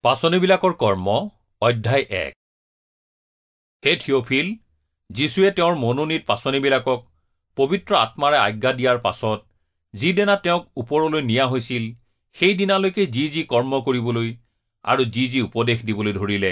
পাচনিবিলাকৰ কৰ্ম অধ্যায় 1। হে থিঅফিল, যীশুৱে তেওঁৰ মনোনীত পাচনিবিলাকক পবিত্ৰ আত্মাৰে আজ্ঞা দিয়াৰ পাছত যিদিনা তেওঁক ওপৰলৈ নিয়া হৈছিল, সেই দিনালৈকে যি কৰ্ম কৰিবলৈ আৰু যি উপদেশ দিবলৈ ধৰিলে,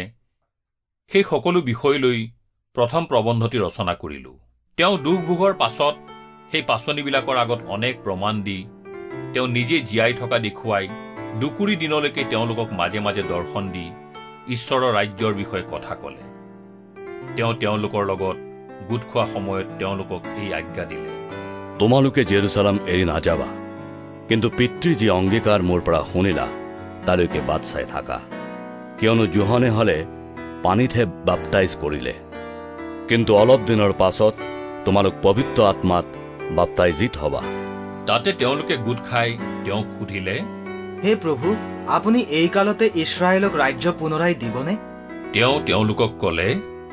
সেই সকলো বিষয় লৈ প্ৰথম প্ৰবন্ধটি ৰচনা কৰিলো। তেওঁ দুখ ভোগৰ পাছত সেই পাচনিবিলাকৰ আগত অনেক প্ৰমাণ দি তেওঁ নিজে জীয়াই থকা দেখুৱাই দুকুৰি দিনলৈকে তেওঁলোকক মাজে মাজে দৰ্শন দি ঈশ্বৰৰ ৰাজ্যৰ বিষয়ে কথা ক'লে। তেওঁ তেওঁলোকৰ লগত গোট খোৱা সময়ত তেওঁলোকক এই আজ্ঞা দিলে, তোমালোকে জেৰুচালেম এৰি নাযাবা, কিন্তু পিতৃ যি অংগীকাৰ মোৰ পৰা শুনিলা তালৈকে বাট চাই থাকা। কিয়নো যোহনে হলে পানীতহে বাপ্তাইজ কৰিলে, কিন্তু অলপ দিনৰ পাছত তোমালোক পবিত্ৰ আত্মাত বাপ্তাইজিত হবা। তাতে তেওঁলোকে গোট খাই তেওঁক সুধিলে, হে প্ৰভু, আপুনি এই কালতে ইছৰাইলক ৰাজ্য পুনৰাই দিবনে? তেওঁ তেওঁলোকক কলে,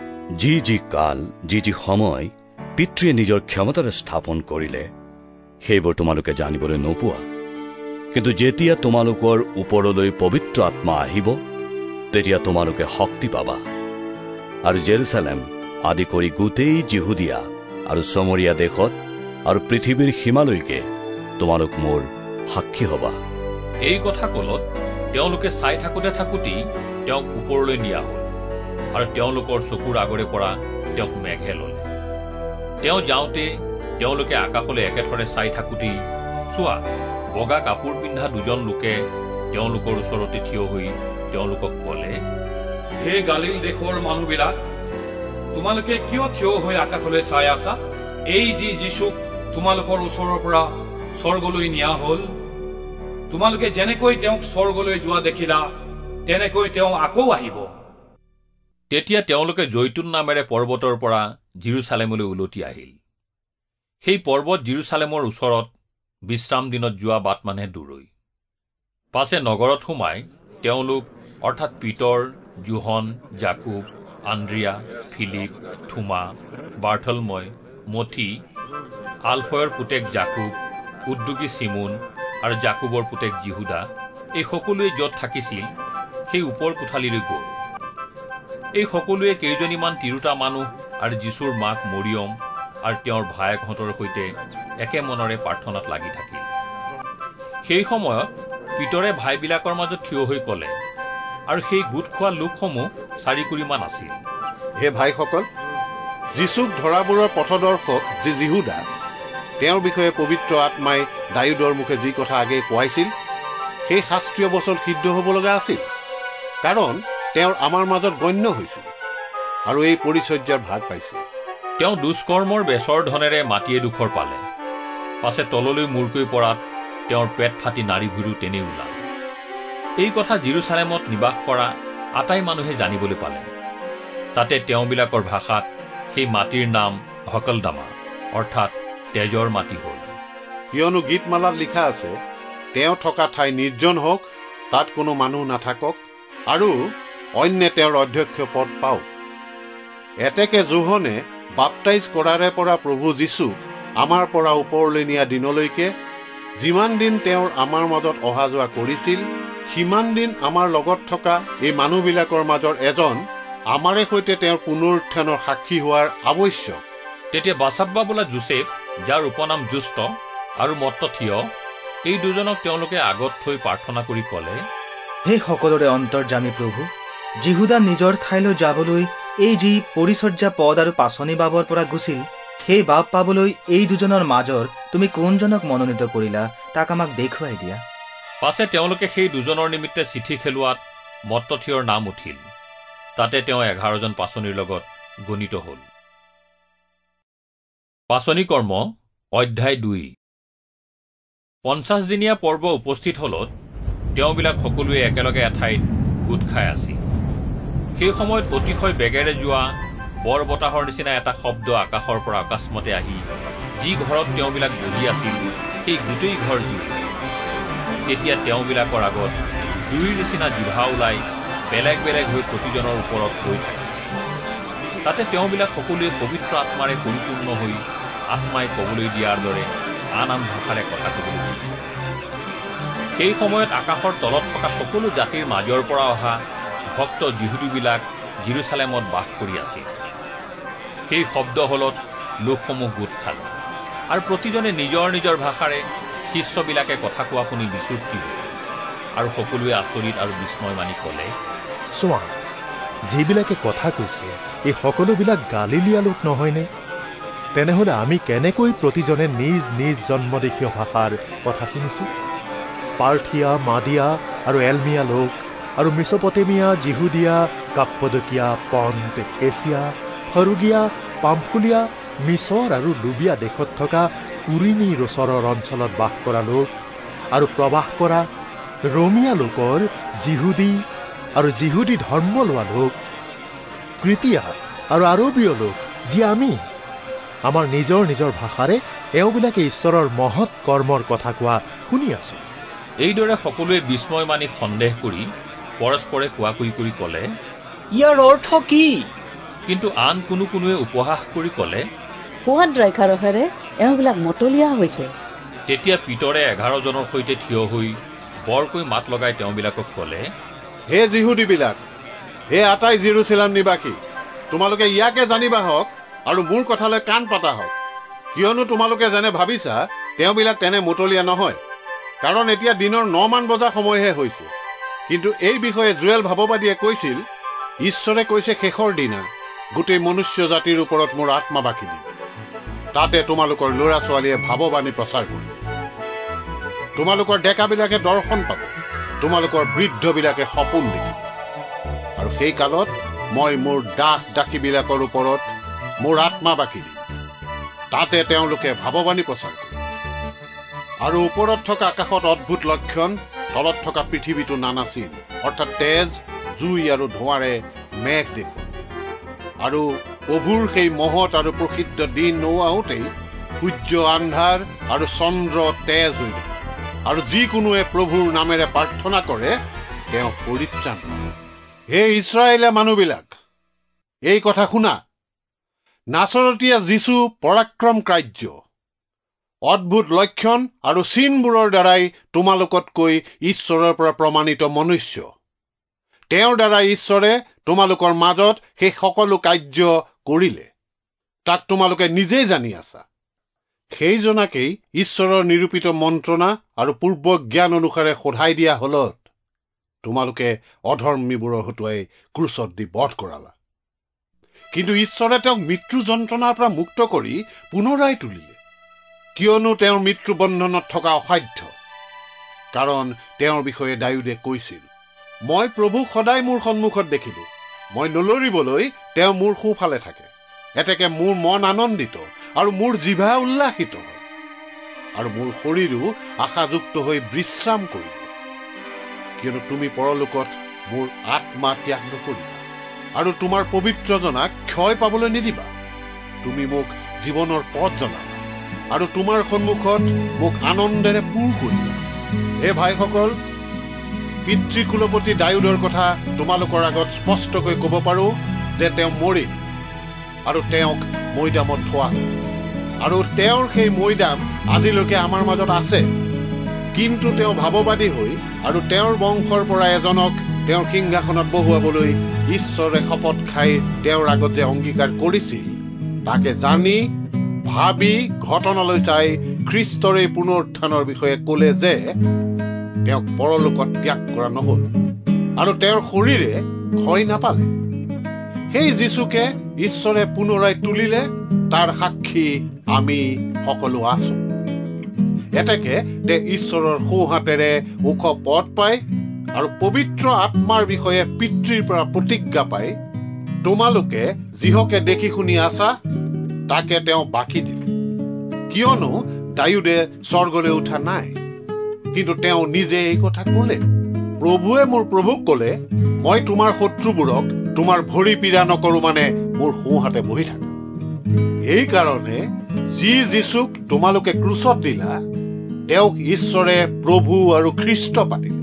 যি কাল যি সময় পিতৃয়ে নিজৰ ক্ষমতাৰে স্থাপন কৰিলে সেইবোৰ তোমালোকে জানিবলৈ নোপোৱা, কিন্তু যেতিয়া তোমালোকৰ ওপৰলৈ পবিত্ৰ আত্মা আহিব তেতিয়া তোমালোকে শক্তি পাবা, আৰু জেৰুচালেম আদি কৰি গোটেই যিহুদিয়া আৰু চমৰীয়া দেশত আৰু পৃথিৱীৰ সীমালৈকে তোমালোক মোৰ সাক্ষী হবা। এই কথা কলত তেওঁলোকে চাই থাকোঁতেই তেওঁক ওপৰলৈ নিয়া হল, আৰু তেওঁলোকৰ চকুৰ আগৰে পৰা তেওঁক মেঘে ললে। তেওঁ যাওঁতে তেওঁলোকে আকাশলৈ একেথৰে চাই থাকোঁতেই চোৱা, বগা কাপোৰ পিন্ধা দুজন লোকে তেওঁলোকৰ ওচৰতে থিয় হৈ তেওঁলোকক কলে, হে গালিল দেশৰ মানুহবিলাক, তোমালোকে কিয় থিয় হৈ আকাশলৈ চাই আছা? এই যীশুক তোমালোকৰ ওচৰৰ পৰা স্বৰ্গলৈ নিয়া হল। তোমালোকে যেনেকৈ তেওঁক স্বৰ্গলৈ যোৱা দেখিলা, তেনেকৈ তেওঁ আকৌ আহিব। তেতিয়া তেওঁলোকে জৈতুন নামেৰে পৰ্বতৰ পৰা জেৰুচালেমলৈ উলটি আহিল। সেই পৰ্বত জেৰুচালেমৰ ওচৰত বিশ্ৰাম দিনত যোৱা বাট মানে দূৰৈ। পাছে নগৰত সোমাই তেওঁলোক অৰ্থাৎ পিতৰ, যোহন, জাকুব, আন্দ্ৰিয়া, ফিলিপ, থোমা, বাৰ্থলময়, মঠি, আলফয়ৰ পুতেক জাকুব, উদ্যোগী চিমোন আৰু জাকুবৰ পুতেক যিহুদা, এই সকলোৱে য'ত থাকিছিল সেই ওপৰ কোঠালিলৈ গ'ল। এই সকলোৱে কেইজনীমান তিৰোতা মানুহ আৰু যীশুৰ মাক মৰিয়ম আৰু তেওঁৰ ভায়েকহঁতৰ সৈতে একে মনেৰে প্ৰাৰ্থনাত লাগি থাকিল। সেই সময়ত পিতৰে ভাইবিলাকৰ মাজত থিয় হৈ কলে, আৰু সেই গোট খোৱা লোকসমূহ 4 কুৰিমান আছিল, হে ভাইসকল, যীশুক ধৰাবোৰৰ পথদৰ্শক যি যিহুদা, তেওঁৰ বিষয়ে পবিত্ৰ আত্মাই দায়ুদৰ মুখে যি কথা আগেয়ে কোৱাইছিল, সেই শাস্ত্ৰীয় বচন সিদ্ধ হ'ব লগা আছিল, কাৰণ তেওঁৰ আমাৰ মাজত গণ্য হৈছিল আৰু এই পৰিচৰ্যাৰ ভাগ পাইছিল। তেওঁ দুষ্কৰ্মৰ বেচৰ ধনেৰে মাটি এডোখৰ পালে, পাছে তললৈ মূৰকৈ পৰাত তেওঁৰ পেট ফাটি নাড়ী ভুঁড়ো তেনেই ওলাল। এই কথা জেৰুচালেমত নিবাস কৰা আটাই মানুহে জানিবলৈ পালে। তাতে তেওঁবিলাকৰ ভাষাত সেই মাটিৰ নাম হকলদামা, অৰ্থাৎ তেজৰ মাটি হ'ল। কিয়নো গীতমালাত লিখা আছে, তেওঁ থকা ঠাই নিৰ্জন হওক, তাত কোনো মানুহ নাথাকক, আৰু অন্যে তেওঁৰ অধ্যক্ষ পদ পাওক। এতেকে যোহনে বাপ্তাইজ কৰাৰে পৰা প্ৰভু যীশুক আমাৰ পৰা ওপৰলৈ নিয়া দিনলৈকে যিমান দিন তেওঁৰ আমাৰ মাজত অহা যোৱা কৰিছিল, সিমান দিন আমাৰ লগত থকা এই মানুহবিলাকৰ মাজৰ এজন আমাৰে সৈতে তেওঁৰ পুনৰুত্থানৰ সাক্ষী হোৱাৰ আৱশ্যক। তেতিয়া বাছাব্বা বোলা যোচেফ, যাৰ উপনাম জুষ্ট, আৰু মত্তথিয়, এই দুজনক তেওঁলোকে আগত থৈ প্ৰাৰ্থনা কৰি কলে, হে সকলোৰে অন্তৰ্যামী প্ৰভু, যিহুদা নিজৰ ঠাইলৈ যাবলৈ এই যি পৰিচৰ্যা পদ আৰু পাচনি বাবৰ পৰা গুছিল, সেই বাব পাবলৈ এই দুজনৰ মাজৰ তুমি কোনজনক মনোনীত কৰিলা তাক আমাক দেখুৱাই দিয়া। পাছে তেওঁলোকে সেই দুজনৰ নিমিত্তে চিঠি খেলোৱাত মত্তথিয়ৰ নাম উঠিল। তাতে তেওঁ 11জন পাচনিৰ লগত গণিত হল। পাচনি কৰ্ম অধ্যায় 2। 50 দিনীয়া পৰ্ব উপস্থিত হলত তেওঁবিলাক সকলোৱে একেলগে এঠাইত গোট খাই আছিল। সেই সময়ত অতিশয় বেগেৰে যোৱা বৰ বতাহৰ নিচিনা এটা শব্দ আকাশৰ পৰা অকস্মাতে আহি যি ঘৰত তেওঁবিলাক বহি আছিল সেই গোটেই ঘৰ জুৰিলে। তেতিয়া তেওঁবিলাকৰ আগত জুইৰ নিচিনা জিভা ওলাই বেলেগ বেলেগ হৈ প্ৰতিজনৰ ওপৰত হৈ থাকে। তাতে তেওঁবিলাক সকলোৱে পবিত্ৰ আত্মাৰে পৰিপূৰ্ণ হৈ আত্মাই কবলৈ দিয়াৰ দৰে আন ভাষাৰে কথা কবলৈ ধৰিছিল। সেই সময়ত আকাশৰ তলত থকা সকলো জাতিৰ মাজৰ পৰা অহা ভক্ত যিহুদীবিলাক জিৰচালেমত বাস কৰি আছিল। সেই শব্দ হলত লোকসমূহ গোট খাল আৰু প্ৰতিজনে নিজৰ নিজৰ ভাষাৰে শিষ্যবিলাকে কথা কোৱা শুনি বিচূৰ্তি হ'ল আৰু সকলোৱে আচৰিত আৰু বিস্ময় মানি ক'লে, চোৱা, যিবিলাকে কথা কৈছে এই সকলোবিলাক গালিলীয়া লোক নহয়নে? তেনেহ'লে আমি কেনেকৈ প্ৰতিজনে নিজ নিজ জন্মদেশীয় ভাষাৰ কথা শুনিছোঁ? পাৰ্থিয়া, মাদিয়া আৰু এলমিয়া লোক আৰু মিছপটেমিয়া, জিহুদিয়া, কাপ্পদকিয়া, পণ্ট, এছিয়া, ফৰুগিয়া, পাম্ফুলিয়া, মিছৰ আৰু লুবিয়া দেশত থকা কুৰিনীৰ ওচৰৰ অঞ্চলত বাস কৰা লোক আৰু প্ৰবাস কৰা ৰোমিয়া লোকৰ জিহুদী আৰু জিহুদী ধৰ্ম লোৱা লোক, ক্ৰিটিয়া আৰু আৰবীয় লোক, যি আমি আমাৰ নিজৰ নিজৰ ভাষাৰে এওঁবিলাকে ঈশ্বৰৰ মহৎ কৰ্মৰ কথা কোৱা শুনি আছোঁ। এইদৰে সকলোৱে বিস্ময় মানি সন্দেহ কৰি পৰস্পৰে কোৱাকুই কৰি ক'লে, ইয়াৰ অৰ্থ কি? কিন্তু আন কোনোৱে উপহাস কৰি ক'লে, সোৱাদ দ্ৰাক্ষাৰসেৰে এওঁবিলাক মতলীয়া হৈছে। তেতিয়া পিতৰে 11 জনৰ সৈতে থিয় হৈ বৰকৈ মাত লগাই তেওঁবিলাকক ক'লে, হে যিহুদীবিলাক, হে আটাই জিৰচালেম নিবাসী, তোমালোকে ইয়াকে জানিবা হওক আৰু মোৰ কথালৈ কাণ পাতা হওক। কিয়নো তোমালোকে যেনে ভাবিছা তেওঁবিলাক তেনে মতলীয়া নহয়, কাৰণ এতিয়া দিনৰ 9 বজা সময়হে হৈছে। কিন্তু এই বিষয়ে জুৱেল ভাৱবাদীয়ে কৈছিল, ঈশ্বৰে কৈছে শেষৰ দিনা গোটেই মনুষ্য জাতিৰ ওপৰত মোৰ আত্মা বাকি দিম। তাতে তোমালোকৰ ল'ৰা ছোৱালীয়ে ভাৱবাণী প্ৰচাৰ কৰিব, তোমালোকৰ ডেকাবিলাকে দৰ্শন পাব, তোমালোকৰ বৃদ্ধবিলাকে সপোন দেখিব। আৰু সেই কালত মই মোৰ দাস দাসীবিলাকৰ ওপৰত মোৰ আত্মা বাকি দিম। তাতে তেওঁলোকে ভাৱবাণী প্ৰচাৰ কৰিব। আৰু ওপৰত থকা আকাশত অদ্ভুত লক্ষণ, তলত থকা পৃথিৱীটো নানাছিল, অৰ্থাৎ তেজ, জুই আৰু ধোঁৱাৰে মেঘ দেখোন। আৰু প্ৰভুৰ সেই মহৎ আৰু প্ৰসিদ্ধ দিন নোৱাওঁতেই সূৰ্য আন্ধাৰ আৰু চন্দ্ৰ তেজ হৈ যাব, আৰু যিকোনোৱে প্ৰভুৰ নামেৰে প্ৰাৰ্থনা কৰে তেওঁ পৰিত্ৰাণ পাব। হে ইছৰাইলীয়া মানুহবিলাক, এই কথা শুনা। নাচৰতীয়া যীশু পৰাক্ৰম কাৰ্য, অদ্ভুত লক্ষণ আৰু চিনবোৰৰ দ্বাৰাই তোমালোকতকৈ ঈশ্বৰৰ পৰা প্ৰমাণিত মনুষ্য। তেওঁৰ দ্বাৰা ঈশ্বৰে তোমালোকৰ মাজত সেই সকলো কাৰ্য কৰিলে, তাক তোমালোকে নিজেই জানি আছা। সেইজনাকেই ঈশ্বৰৰ নিৰূপিত মন্ত্ৰণা আৰু পূৰ্ব জ্ঞান অনুসাৰে সোধাই দিয়া হলত তোমালোকে অধৰ্মীবোৰৰ হতুৱাই ক্ৰুচত দি বধ কৰালা। কিন্তু ঈশ্বৰে তেওঁক মৃত্যু যন্ত্ৰণাৰ পৰা মুক্ত কৰি পুনৰাই তুলিলে, কিয়নো তেওঁৰ মৃত্যু বন্ধনত থকা অসাধ্য। কাৰণ তেওঁৰ বিষয়ে দাউদে কৈছিল, মই প্ৰভুক সদায় মোৰ সন্মুখত দেখিলো, মই নলৰিবলৈ তেওঁ মোৰ সোঁফালে থাকে। এতেকে মোৰ মন আনন্দিত আৰু মোৰ জিভা উল্লাসিত হয়, আৰু মোৰ শৰীৰো আশাযুক্ত হৈ বিশ্ৰাম কৰিব। কিয়নো তুমি পৰলোকত মোৰ আত্মা ত্যাগ নকৰিবা আৰু তোমাৰ পবিত্ৰজনাক ক্ষয় পাবলৈ নিদিবা। তুমি মোক জীৱনৰ পথ জনাবা আৰু তোমাৰ সন্মুখত মোক আনন্দেৰে পূৰ কৰিবা। হে ভাইসকল, পিতৃকুলপতি দাউদৰ কথা তোমালোকৰ আগত স্পষ্টকৈ ক'ব পাৰো যে তেওঁ মৰিল আৰু তেওঁক মৈদামত থোৱা, আৰু তেওঁৰ সেই মৈদাম আজিলৈকে আমাৰ মাজত আছে। কিন্তু তেওঁ ভাৱবাদী হৈ আৰু তেওঁৰ বংশৰ পৰা এজনক তেওঁৰ সিংহাসনত বহুৱাবলৈ ঈশ্বৰে শপত খাই তেওঁৰ আগত যে অংগীকাৰ কৰিছিল, তাকে জানি ভাবি ঘটনালৈ চাই খ্ৰীষ্টৰ এই পুনৰুত্থানৰ বিষয়ে ক'লে যে তেওঁক পৰলোকত ত্যাগ কৰা নহল আৰু তেওঁৰ শৰীৰে ক্ষয় নাপালে। সেই যীশুকে ঈশ্বৰে পুনৰাই তুলিলে, তাৰ সাক্ষী আমি সকলো আছো। এতেকে তে ঈশ্বৰৰ সোঁহাতেৰে ওখ পদ পায় আৰু পবিত্ৰ আত্মাৰ বিষয়ে পিতৃৰ পৰা প্ৰতিজ্ঞা পায়। তোমালোকে যিহকে দেখি শুনি আছা তাকে তেওঁ বাকি দিলে, কিয়নো দাউদে স্বৰ্গলৈ উঠা নাই, কিন্তু তেওঁ নিজে এই কথা ক'লে, প্ৰভুৱে মোৰ প্ৰভুক ক'লে, মই তোমাৰ শত্ৰুবোৰক তোমাৰ ভৰি পীড়া নকৰো, মানে মোৰ সোঁহাতে বহি থাকা। সেইকাৰণে যি যীশুক তোমালোকে ক্ৰুচত দিলা তেওঁক ঈশ্বৰে প্ৰভু আৰু খ্ৰীষ্ট পাতিলে।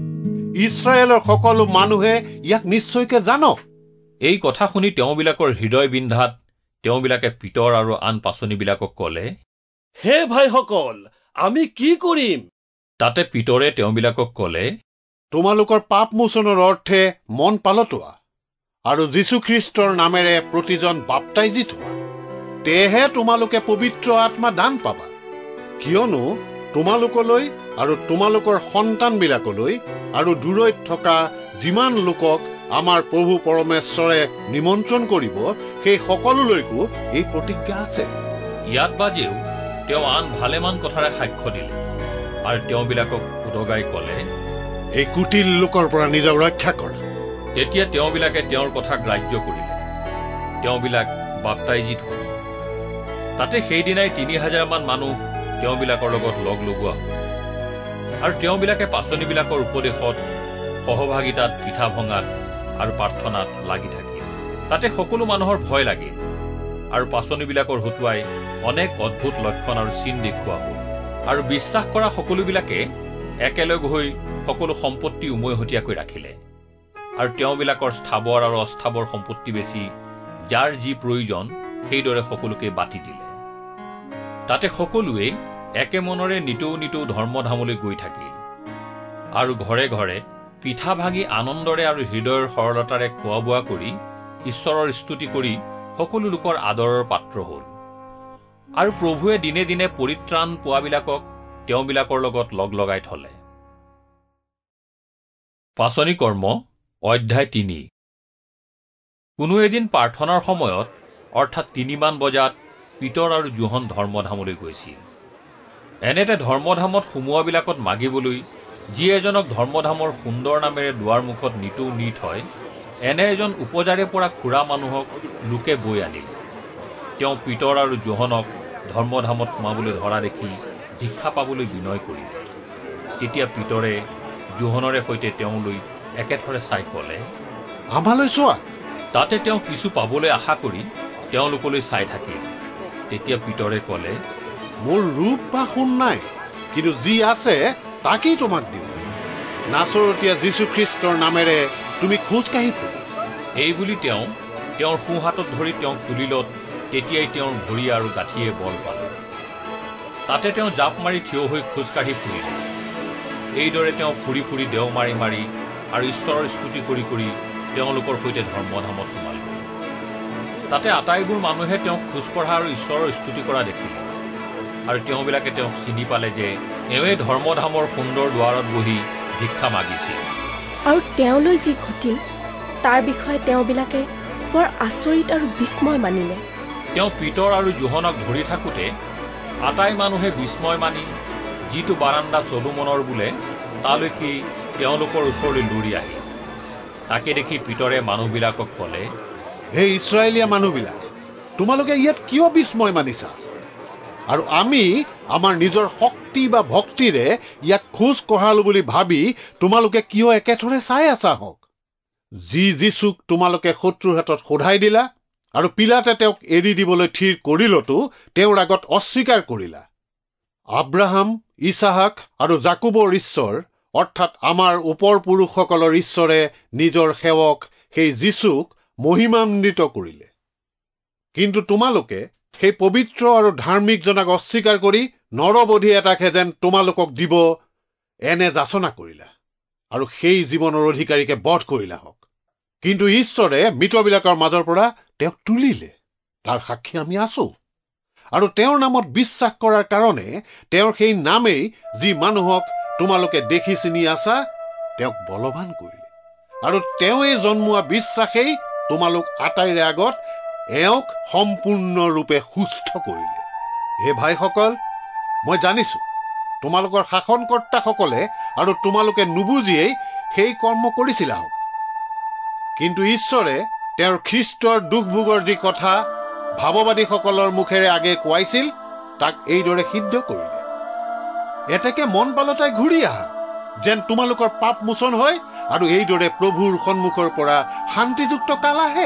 ইছৰাইলৰ সকলো মানুহে ইয়াক নিশ্চয়কে জানক। এই কথা শুনি তেওঁবিলাকৰ হৃদয় বিন্ধাত তেওঁবিলাকে পিতৰ আৰু আন পাচনিবিলাকক ক'লে, হে ভাইসকল, আমি কি কৰিম? তাতে পিতৰে তেওঁবিলাকক ক'লে, তোমালোকৰ পাপ মোচনৰ অৰ্থে মন পালতোৱা আৰু যীশুখ্ৰীষ্টৰ নামেৰে প্ৰতিজন বাপ্তাইজি থোৱা, তেহে তোমালোকে পবিত্ৰ আত্মা দান পাবা। কিয়নো তোমালোকলৈ আৰু তোমালোকৰ সন্তানবিলাকলৈ আৰু দূৰৈত থকা যিমান লোকক আমাৰ প্ৰভু পৰমেশ্বৰে নিমন্ত্ৰণ কৰিব, সেই সকলোলৈকো এই প্ৰতিজ্ঞা আছে। ইয়াত বাজেও তেওঁ আন ভালেমান কথাৰে সাক্ষ্য দিলে আৰু তেওঁবিলাকক উদগাই ক'লে, এই কুটিল লোকৰ পৰা নিজক ৰক্ষা কৰা। তেতিয়া তেওঁবিলাকে তেওঁৰ কথা গ্ৰাহ্য কৰিলে। তেওঁবিলাক বাপ্তাইজিত হ'ল। তাতে সেইদিনাই ৩,০০০ মান মানুহ তেওঁবিলাকৰ লগত লগ লগোৱা হ'ল। আৰু তেওঁবিলাকে পাচনিবিলাকৰ উপদেশত, সহভাগিতাত, পিঠা ভঙাত আৰু প্ৰাৰ্থনাত লাগি থাকিল। তাতে সকলো মানুহৰ ভয় লাগিল আৰু পাচনিবিলাকৰ হতুৱাই অনেক অদ্ভুত লক্ষণ আৰু চিন দেখুওৱা হ'ল। আৰু বিশ্বাস কৰা সকলোবিলাকে একেলগ হৈ সকলো সম্পত্তি উমৈহতীয়াকৈ ৰাখিলে আৰু তেওঁবিলাকৰ স্থাবৰ আৰু অস্থাবৰ সম্পত্তি বেছি যাৰ যি প্ৰয়োজন সেইদৰে সকলোকে বাটি দিলে। তাতে সকলোৱে একে মনৰে নিতৌ নিতৌ ধৰ্মধামলৈ গৈ থাকিল আৰু ঘৰে ঘৰে পিঠা ভাঙি আনন্দৰে আৰু হৃদয়ৰ সৰলতাৰে খোৱা বোৱা কৰি ঈশ্বৰৰ স্তুতি কৰি সকলো লোকৰ আদৰৰ পাত্ৰ হ'ল। আৰু প্ৰভুৱে দিনে দিনে পৰিত্ৰাণ পোৱাবিলাকক তেওঁবিলাকৰ লগত লগ লগাই থলে। পাচনি কৰ্ম অধ্যায় ৩। কোনো এদিন প্ৰাৰ্থনাৰ সময়ত অৰ্থাৎ ৩ বজাত পিতৰ আৰু জোহন ধৰ্মধামলৈ গৈছিল। এনেতে ধৰ্মধামত সোমোৱাবিলাকত মাগিবলৈ যি এজনক ধৰ্মধামৰ সুন্দৰ নামেৰে দুৱাৰ মুখত নিতৌ নি থয়, এনে এজন উপজাৰে পৰা খুৰা মানুহক লোকে বৈ আনিল। তেওঁ পিতৰ আৰু জোহনক ধৰ্মধামত সোমাবলৈ ধৰা দেখি ভিক্ষা পাবলৈ বিনয় কৰিলে। তেতিয়া পিতৰে জোহনৰে সৈতে তেওঁলৈ একেথৰে চাই ক'লে, আমালৈ চোৱা। তাতে তেওঁ কিছু পাবলৈ আশা কৰি তেওঁলোকলৈ চাই থাকিল। তেতিয়া পিতৰে ক'লে, মোৰ ৰূপ বা সোণ নাই, কিন্তু যি আছে তাকেই তোমাক দিওঁ। নাচৰতীয়া যীশুখ্ৰীষ্টৰ নামেৰে তুমি খোজকাঢ়ি ফুৰা। এই বুলি তেওঁ তেওঁৰ সোঁহাতত ধৰি তেওঁক তুলিলত। তেতিয়াই তেওঁৰ ভৰি আৰু গাঁঠিয়ে বল পালে। তাতে তেওঁ জাপ মাৰি থিয় হৈ খোজকাঢ়ি ফুৰিলে। এইদৰে তেওঁ ফুৰি ফুৰি দেও মাৰি মাৰি আৰু ঈশ্বৰৰ স্তুতি কৰি কৰি তেওঁলোকৰ সৈতে ধৰ্মধামত সোমালে। তাতে আটাইবোৰ মানুহে তেওঁক খোজকঢ়া আৰু ঈশ্বৰৰ স্তুতি কৰা দেখিলে আৰু তেওঁবিলাকে তেওঁক চিনি পালে যে এওঁৱে ধৰ্মধামৰ সুন্দৰ দুৱাৰত বহি ভিক্ষা মাগিছিল। আৰু তেওঁলৈ যি ঘটিল তাৰ বিষয়ে তেওঁবিলাকে বৰ আচৰিত আৰু বিস্ময় মানিলে। তেওঁ পিতৰ আৰু জোহনক ধৰি থাকোঁতে আটাই মানুহে বিস্ময় মানি যিটো বাৰাণ্ডা চলোমনৰ বোলে তালৈকে তেওঁলোকৰ ওচৰলৈ লুৰি আহিল। তাকে দেখি পিতৰে মানুহবিলাকক ক'লে, হে ইছৰাইলীয়া মানুহবিলাক, তোমালোকে ইয়াত কিয় বিস্ময় মানিছা? আৰু আমি আমাৰ নিজৰ শক্তি বা ভক্তিৰে ইয়াক খোজ কঢ়ালো বুলি ভাবি তোমালোকে কিয় একেথৰে চাই আছা? হওক, যি যীশুক তোমালোকে শত্ৰুৰ হাতত সোধাই দিলা আৰু পিলাতে তেওঁক এৰি দিবলৈ থিৰ কৰিলতো তেওঁৰ আগত অস্বীকাৰ কৰিলা। আব্ৰাহাম, ইছাহাক আৰু জাকুবৰ ঈশ্বৰ অৰ্থাৎ আমাৰ ওপৰ পুৰুষসকলৰ ঈশ্বৰে নিজৰ সেৱক সেই যীশুক মহিমান্বিত কৰিলে। কিন্তু তোমালোকে সেই পবিত্ৰ আৰু ধাৰ্মিকজনাক অস্বীকাৰ কৰি নৰবধি এটাকহে যেন তোমালোকক দিব এনে যাচনা কৰিলা আৰু সেই জীৱনৰ অধিকাৰীকে বধ কৰিলা। হওক, কিন্তু ঈশ্বৰে মৃতবিলাকৰ মাজৰ পৰা তেওঁক তুলিলে, তাৰ সাক্ষী আমি আছো। আৰু তেওঁৰ নামত বিশ্বাস কৰাৰ কাৰণে তেওঁৰ সেই নামেই যি মানুহক তোমালোকে দেখি চিনি আছা তেওঁক বলৱান কৰিলে। আৰু তেওঁৱে জন্মোৱা বিশ্বাসেই তোমালোক আটাইৰে আগত এওঁক সম্পূৰ্ণৰূপে সুস্থ কৰিলে। হে ভাইসকল, মই জানিছো তোমালোকৰ শাসনকৰ্তাসকলে আৰু তোমালোকে নুবুজিয়েই সেই কৰ্ম কৰিছিলা। কিন্তু ঈশ্বৰে তেওঁৰ খ্ৰীষ্টৰ দুখভোগৰ যি কথা ভাৱবাদীসকলৰ মুখেৰে আগে কোৱাইছিল তাক এইদৰে সিদ্ধ কৰিলে। এতেকে মন পালতাই ঘূৰি আহা, যেন তোমালোকৰ পাপ মোচন হয় আৰু এইদৰে প্ৰভুৰ সন্মুখৰ পৰা শান্তিযুক্ত কাল আহে।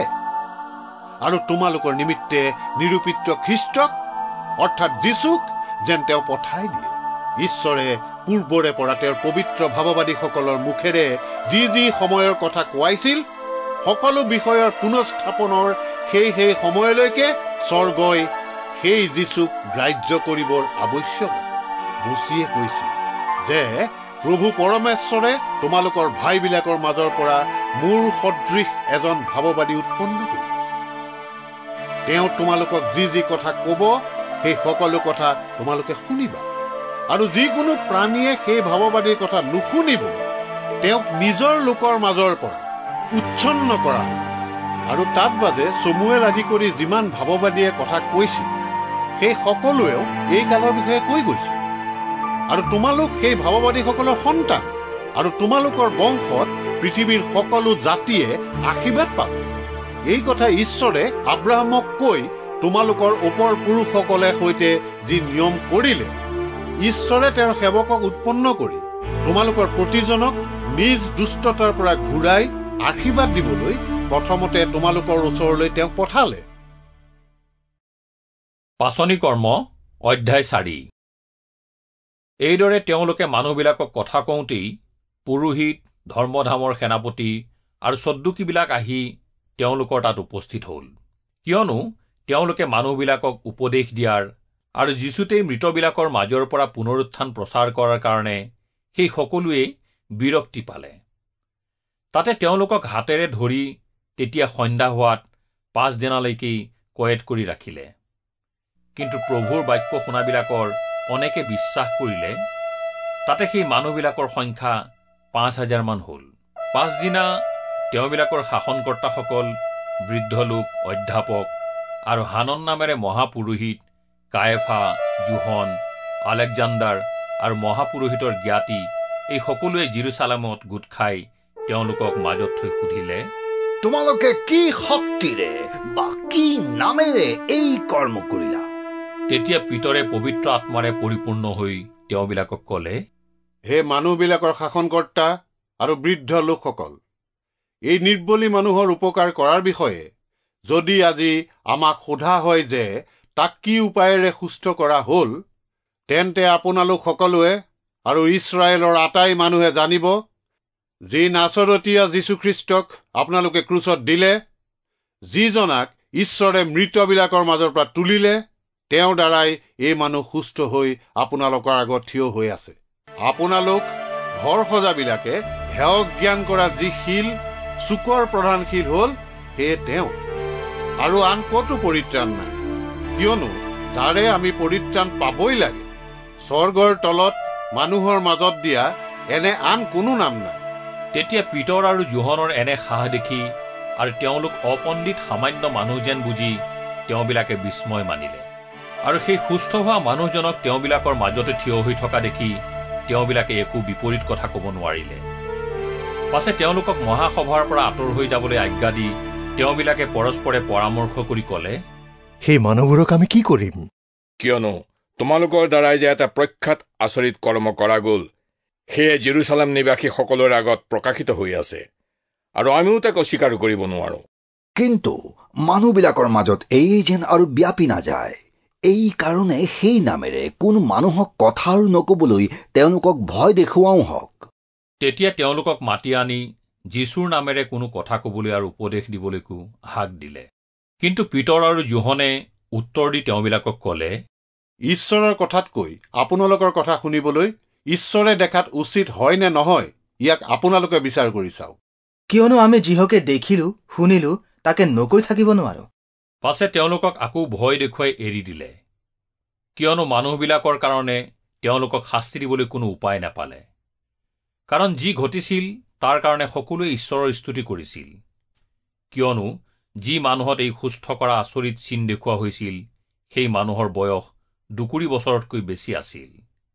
আৰু তোমালোকৰ নিমিত্তে নিৰূপিত খ্ৰীষ্টক অৰ্থাৎ যীশুক যেন তেওঁ পঠাই দিয়ে। ঈশ্বৰে পূৰ্বৰে পৰা তেওঁৰ পবিত্ৰ ভাৱবাদীসকলৰ মুখেৰে যি যি সময়ৰ কথা কোৱাইছিল, সকলো বিষয়ৰ পুনঃস্থাপনৰ সেই সময়লৈকে স্বৰ্গই সেই যীশুক গ্ৰাহ্য কৰিবৰ আৱশ্যক আছে। মচিয়ে কৈছিল, যে প্ৰভু পৰমেশ্বৰে তোমালোকৰ ভাইবিলাকৰ মাজৰ পৰা মোৰ সদৃশ এজন ভাৱবাদী উৎপন্ন কৰিব। তেওঁ তোমালোকক যি যি কথা কব সেই সকলো কথা তোমালোকে শুনিবা, আৰু যিকোনো প্ৰাণীয়ে সেই ভাৱবাদীৰ কথা নুশুনিব তেওঁক নিজৰ লোকৰ মাজৰ পৰা উচ্ছন্ন কৰা। আৰু তাত বাজে চমুৱেল আদি কৰি যিমান ভাৱবাদীয়ে কথা কৈছিল সেই সকলোৱেও এই কালৰ বিষয়ে কৈ গৈছে। আৰু তোমালোক সেই ভাৱবাদীসকলৰ সন্তান, আৰু তোমালোকৰ বংশত পৃথিৱীৰ সকলো জাতিয়ে আশীৰ্বাদ পাব। এই কথা ঈশ্বৰে আব্ৰাহামক কৈ তোমালোকৰ ওপৰ পুৰুষসকলে সৈতে যি নিয়ম কৰিলে, ঈশ্বৰে তেওঁৰ সেৱকক উৎপন্ন কৰি তোমালোকৰ প্ৰতিজনক নিজ দুষ্টতাৰ পৰা ঘূৰাই আশীৰ্বাদ দিবলৈ প্ৰথমতে তোমালোকৰ ওচৰলৈ তেওঁক পঠালে। পাচনি কৰ্ম অধ্যায় 4। এইদৰে তেওঁলোকে মানুহবিলাকক কথা কওঁতেই পুৰোহিত, ধৰ্মধামৰ সেনাপতি আৰু সদ্দুকীবিলাক আহি তেওঁলোকৰ তাত উপস্থিত হ'ল। কিয়নো তেওঁলোকে মানুহবিলাকক উপদেশ দিয়াৰ আৰু যীশুতেই মৃতবিলাকৰ মাজৰ পৰা পুনৰুত্থান প্ৰচাৰ কৰাৰ কাৰণে সেই সকলোৱেই বিৰক্তি পালে। তাতে তেওঁলোকক হাতেৰে ধৰি তেতিয়া সন্ধ্যা হোৱাত 5 দিনলৈকে কয়েদ কৰি ৰাখিলে। কিন্তু প্ৰভুৰ বাক্য শুনাবিলাকৰ অনেকে বিশ্বাস কৰিলে। তাতে সেই মানুহবিলাকৰ সংখ্যা 5,000 মান হ'ল। 5 দিনা তেওঁবিলাকৰ শাসনকৰ্তাসকল, বৃদ্ধ লোক, অধ্যাপক আৰু হানন নামেৰে মহাপুৰোহিত, কায়েফা, জোহন, আলেকজাণ্ডাৰ আৰু মহাপুৰোহিতৰ জ্ঞাতি এই সকলোৱে জেৰুচালেমত গোট খাই তেওঁলোকক মাজত থৈ সুধিলে, তোমালোকে কি শক্তিৰে বা কি নামেৰে এই কৰ্ম কৰিলা? তেতিয়া পিতৰে পবিত্ৰ আত্মাৰে পৰিপূৰ্ণ হৈ তেওঁবিলাকক কলে, হে মানুহবিলাকৰ শাসনকৰ্তা আৰু বৃদ্ধ লোকসকল, এই নিৰ্বলী মানুহৰ উপকাৰ কৰাৰ বিষয়ে যদি আজি আমাক সোধা হয় যে তাক কি উপায়েৰে সুস্থ কৰা হ'ল, তেন্তে আপোনালোক সকলোৱে আৰু ইছৰাইলৰ আটাই মানুহে জানিব, যি নাচৰতীয়া যীশুখ্ৰীষ্টক আপোনালোকে ক্ৰুচত দিলে, যিজনাক ঈশ্বৰে মৃতবিলাকৰ মাজৰ পৰা তুলিলে, তেওঁৰ দ্বাৰাই এই মানুহ সুস্থ হৈ আপোনালোকৰ আগত থিয় হৈ আছে। আপোনালোক ঘৰ সজাবিলাকে হেয়ক জ্ঞান কৰা যি শিল, চুকৰ প্ৰধান শিল হ'ল সেয়ে তেওঁ, আৰু আন কতো পৰিত্ৰাণ নাই। কিয়নো যাৰে আমি পৰিত্ৰাণ পাবই লাগে, স্বৰ্গৰ তলত মানুহৰ মাজত দিয়া এনে আন কোনো নাম নাই। তেতিয়া পিতৰ আৰু জোহনৰ এনে সাহ দেখি আৰু তেওঁলোক অপণ্ডিত সামান্য মানুহ যেন বুজি তেওঁবিলাকে বিস্ময় মানিলে। আৰু সেই সুস্থ হোৱা মানুহজনক তেওঁবিলাকৰ মাজতে থিয় হৈ থকা দেখি তেওঁবিলাকে একো বিপৰীত কথা ক'ব নোৱাৰিলে। পাছে তেওঁলোকক মহাসভাৰ পৰা আঁতৰ হৈ যাবলৈ আজ্ঞা দি তেওঁবিলাকে পৰস্পৰে পৰামৰ্শ কৰি ক'লে, সেই মানুহবোৰক আমি কি কৰিম? কিয়নো তোমালোকৰ দ্বাৰাই যে এটা প্ৰখ্যাত আচৰিত কৰ্ম কৰা গ'ল, সেয়ে জেৰুচালেম নিবাসী সকলোৰে আগত প্ৰকাশিত হৈ আছে, আৰু আমিও তাক অস্বীকাৰ কৰিব নোৱাৰো। কিন্তু মানুহবিলাকৰ মাজত এই যেন আৰু ব্যাপি নাযায়, এই কাৰণে সেই নামেৰে কোনো মানুহক কথা আৰু নকবলৈ তেওঁলোকক ভয় দেখুৱাও হওক। তেতিয়া তেওঁলোকক মাতি আনি যীশুৰ নামেৰে কোনো কথা কবলৈ আৰু উপদেশ দিবলৈকো হাক দিলে। কিন্তু পিতৰ আৰু জোহনে উত্তৰ দি তেওঁবিলাকক ক'লে, ঈশ্বৰৰ কথাতকৈ আপোনালোকৰ কথা শুনিবলৈ ঈশ্বৰে দেখাত উচিত হয় নে নহয়, ইয়াক আপোনালোকে বিচাৰ কৰি চাওক। কিয়নো আমি যিহকে দেখিলো শুনিলো তাকে নকৈ থাকিব নোৱাৰো। পাছে তেওঁলোকক আকৌ ভয় দেখুৱাই এৰি দিলে, কিয়নো মানুহবিলাকৰ কাৰণে তেওঁলোকক শাস্তি দিবলৈ কোনো উপায় নাপালে। কাৰণ যি ঘটিছিল তাৰ কাৰণে সকলোৱে ঈশ্বৰৰ স্তুতি কৰিছিল। কিয়নো যি মানুহত এই সুস্থ কৰা আচৰিত চিন দেখুওৱা হৈছিল, সেই মানুহৰ বয়স 2 বছৰতকৈ বেছি আছিল।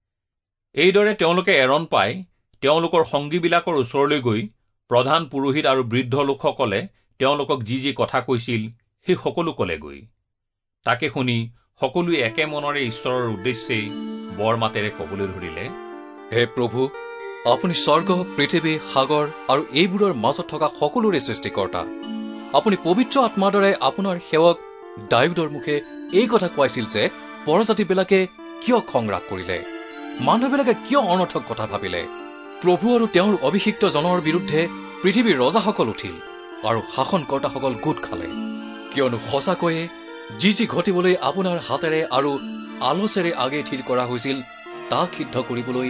এইদৰে তেওঁলোকে এৰণ পাই তেওঁলোকৰ সংগীবিলাকৰ ওচৰলৈ গৈ প্ৰধান পুৰোহিত আৰু বৃদ্ধ লোকসকলে তেওঁলোকক যি যি কথা কৈছিল সেই সকলো ক'লেগৈ। তাকে শুনি সকলোৱে একে মনেৰে ঈশ্বৰৰ উদ্দেশ্যে বৰ মাতেৰে ক'বলৈ ধৰিলে, হে প্ৰভু, আপুনি স্বৰ্গ, পৃথিৱী, সাগৰ আৰু এইবোৰৰ মাজত থকা সকলোৰে সৃষ্টিকৰ্তা। আপুনি পবিত্ৰ আত্মাৰ দ্বাৰাই আপোনাৰ সেৱক দাউদৰ মুখে এই কথা কোৱাইছিল যে পৰজাতিবিলাকে কিয় খং-ৰাগ কৰিলে, মানুহবিলাকে কিয় অনৰ্থক কথা ভাবিলে। প্ৰভু আৰু তেওঁৰ অভিষিক্ত জনৰ বিৰুদ্ধে পৃথিৱীৰ ৰজাসকল উঠিল আৰু শাসনকৰ্তাসকল গোট খালে। কিয়নো সঁচাকৈয়ে যি যি ঘটিবলৈ আপোনাৰ হাতেৰে আৰু আলোচেৰে আগে থিৰ কৰা হৈছিল তাক সিদ্ধ কৰিবলৈ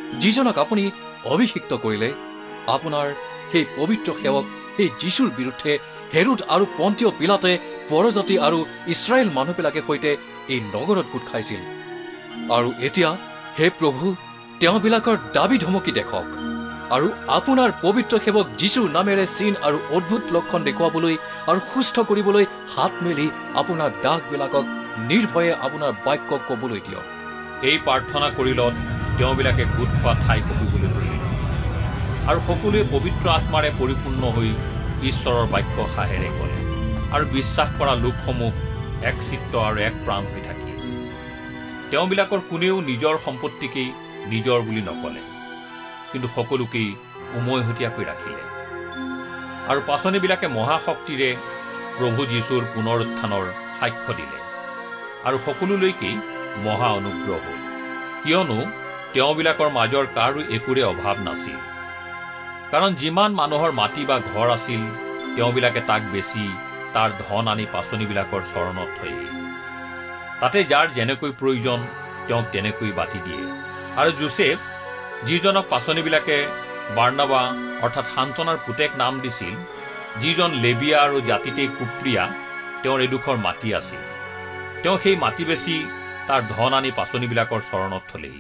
যিজনক আপুনি অভিষিক্ত কৰিলে, আপোনাৰ সেই পবিত্ৰ সেৱক সেই যীশুৰ বিৰুদ্ধে হেৰোদ আৰু পন্তীয় পিলাতে পৰজাতি আৰু ইছৰাইল মানুহবিলাকে সৈতে এই নগৰত গোট খাইছিল। আৰু এতিয়া হে প্ৰভু, তেওঁবিলাকৰ দাবী ধমকি দেখক আৰু আপোনাৰ পবিত্ৰ সেৱক যীশুৰ নামেৰে চিন আৰু অদ্ভুত লক্ষণ দেখুৱাবলৈ আৰু সুস্থ কৰিবলৈ হাত মেলি আপোনাৰ দাসবিলাকক নিৰ্ভয়ে আপোনাৰ বাক্য কবলৈ দিয়ক। এই প্ৰাৰ্থনা কৰিলত তেওঁবিলাকে গোট খোৱা ঠাই কপিবলৈ ধৰিলে আৰু সকলোৱে পবিত্ৰ আত্মাৰে পৰিপূৰ্ণ হৈ ঈশ্বৰৰ বাক্য সাহেৰে ক'লে আৰু বিশ্বাস কৰা লোকসমূহ এক চিত্ত আৰু এক প্ৰাণ হৈ থাকিল। তেওঁবিলাকৰ কোনেও নিজৰ সম্পত্তিকেই নিজৰ বুলি নকলে, কিন্তু সকলোকেই উমৈহতীয়াকৈ ৰাখিলে। আৰু পাচনিবিলাকে মহাশক্তিৰে প্ৰভু যীশুৰ পুনৰুত্থানৰ সাক্ষ্য দিলে আৰু সকলোলৈকেই মহা অনুগ্ৰহ হ'ল, কিয়নো তেওঁবিলাকৰ মাজৰ কাৰো একোৰে অভাৱ নাছিল। কাৰণ যিমান মানুহৰ মাটি বা ঘৰ আছিল, তেওঁবিলাকে তাক বেচি তাৰ ধন আনি পাচনিবিলাকৰ চৰণত থয়হি। তাতে যাৰ যেনেকৈ প্ৰয়োজন তেওঁক তেনেকৈ বাটি দিয়ে। আৰু যোচেফ, যিজনক পাচনিবিলাকে বাৰ্নাবা অৰ্থাৎ সান্তনাৰ পুতেক নাম দিছিল, যিজন লেবিয়া আৰু জাতিতেই কুপ্ৰিয়া, তেওঁৰ এডোখৰ মাটি আছিল। তেওঁ সেই মাটি বেচি তাৰ ধন আনি পাচনিবিলাকৰ চৰণত থলেহি।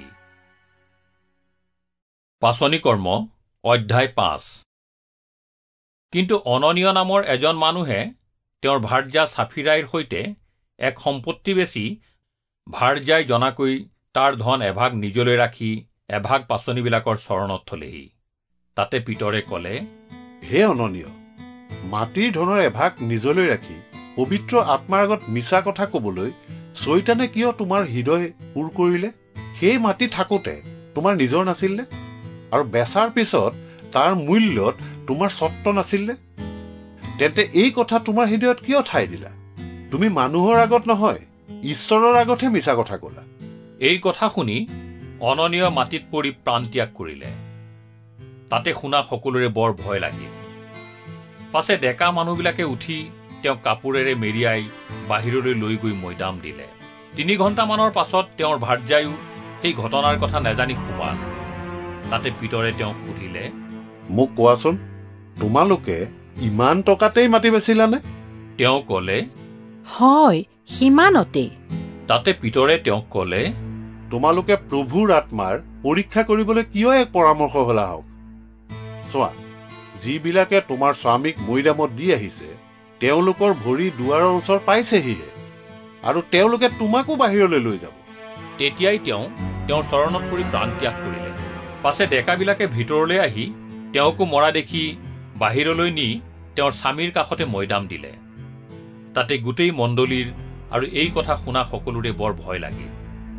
পাচনি কৰ্ম অধ্যায় 5। কিন্তু অননীয় নামৰ এজন মানুহে তেওঁৰ ভাৰ্যা ছাফিৰাইৰ সৈতে এক সম্পত্তি বেচি ভাৰ্যাই জনাকৈ তাৰ ধন এভাগ নিজলৈ ৰাখি এভাগ পাচনিবিলাকৰ চৰণত থলেহি। তাতে পিতৰে ক'লে, হে অননীয়, মাটিৰ ধনৰ এভাগ নিজলৈ ৰাখি পবিত্ৰ আত্মাৰ আগত মিছা কথা কবলৈ চৈতানে কিয় তোমাৰ হৃদয় পূৰ কৰিলে? সেই মাটি থাকোতে তোমাৰ নিজৰ নাছিলনে? আৰু বেচাৰ পিছত তাৰ মূল্যত তোমাৰ স্বত্ব নাছিলনে? তেন্তে এই কথা তোমাৰ হৃদয়ত কিয় ঠাই দিলা? তুমি মানুহৰ আগত নহয়, ঈশ্বৰৰ আগতহে মিছা কথা ক'লা। এই কথা শুনি অননীয় মাটিত পৰি প্ৰাণ ত্যাগ কৰিলে। তাতে শুনা সকলোৰে বৰ ভয় লাগিল। পাছে ডেকা মানুহবিলাকে উঠি তেওঁক কাপোৰেৰে মেৰিয়াই বাহিৰলৈ লৈ গৈ মৈদাম দিলে। 3 ঘণ্টামানৰ পাছত তেওঁৰ ভাৰ্যায়ো সেই ঘটনাৰ কথা নেজানি সোমাল। তাতে পিতৰে তেওঁক সুধিলে, মোক কোৱাচোন, তোমালোকে ইমান টকাতেই মাটি বেচিলানে? তেওঁ ক'লে, হয়, সিমানতেই। তাতে পিতৰে তেওঁক ক'লে, তোমালোকে প্ৰভুৰ আত্মাৰ পৰীক্ষা কৰিবলৈ কিয় এক পৰামৰ্শ হলা হওক? চোৱা, যিবিলাকে তোমাৰ স্বামীক মৈদামত দি আহিছে, তেওঁলোকৰ ভৰি দুৱাৰৰ ওচৰ পাইছেহিহে, আৰু তেওঁলোকে তোমাকো বাহিৰলৈ লৈ যাব। তেতিয়াই তেওঁ তেওঁৰ চৰণত পৰি প্ৰাণ ত্যাগ কৰিলে। পাছে ডেকাবিলাকে ভিতৰলৈ আহি তেওঁকো মৰা দেখি বাহিৰলৈ নি তেওঁৰ স্বামীৰ কাষতে মৈদাম দিলে। তাতে গোটেই মণ্ডলীৰ আৰু এই কথা শুনা সকলোৰে বৰ ভয় লাগিল।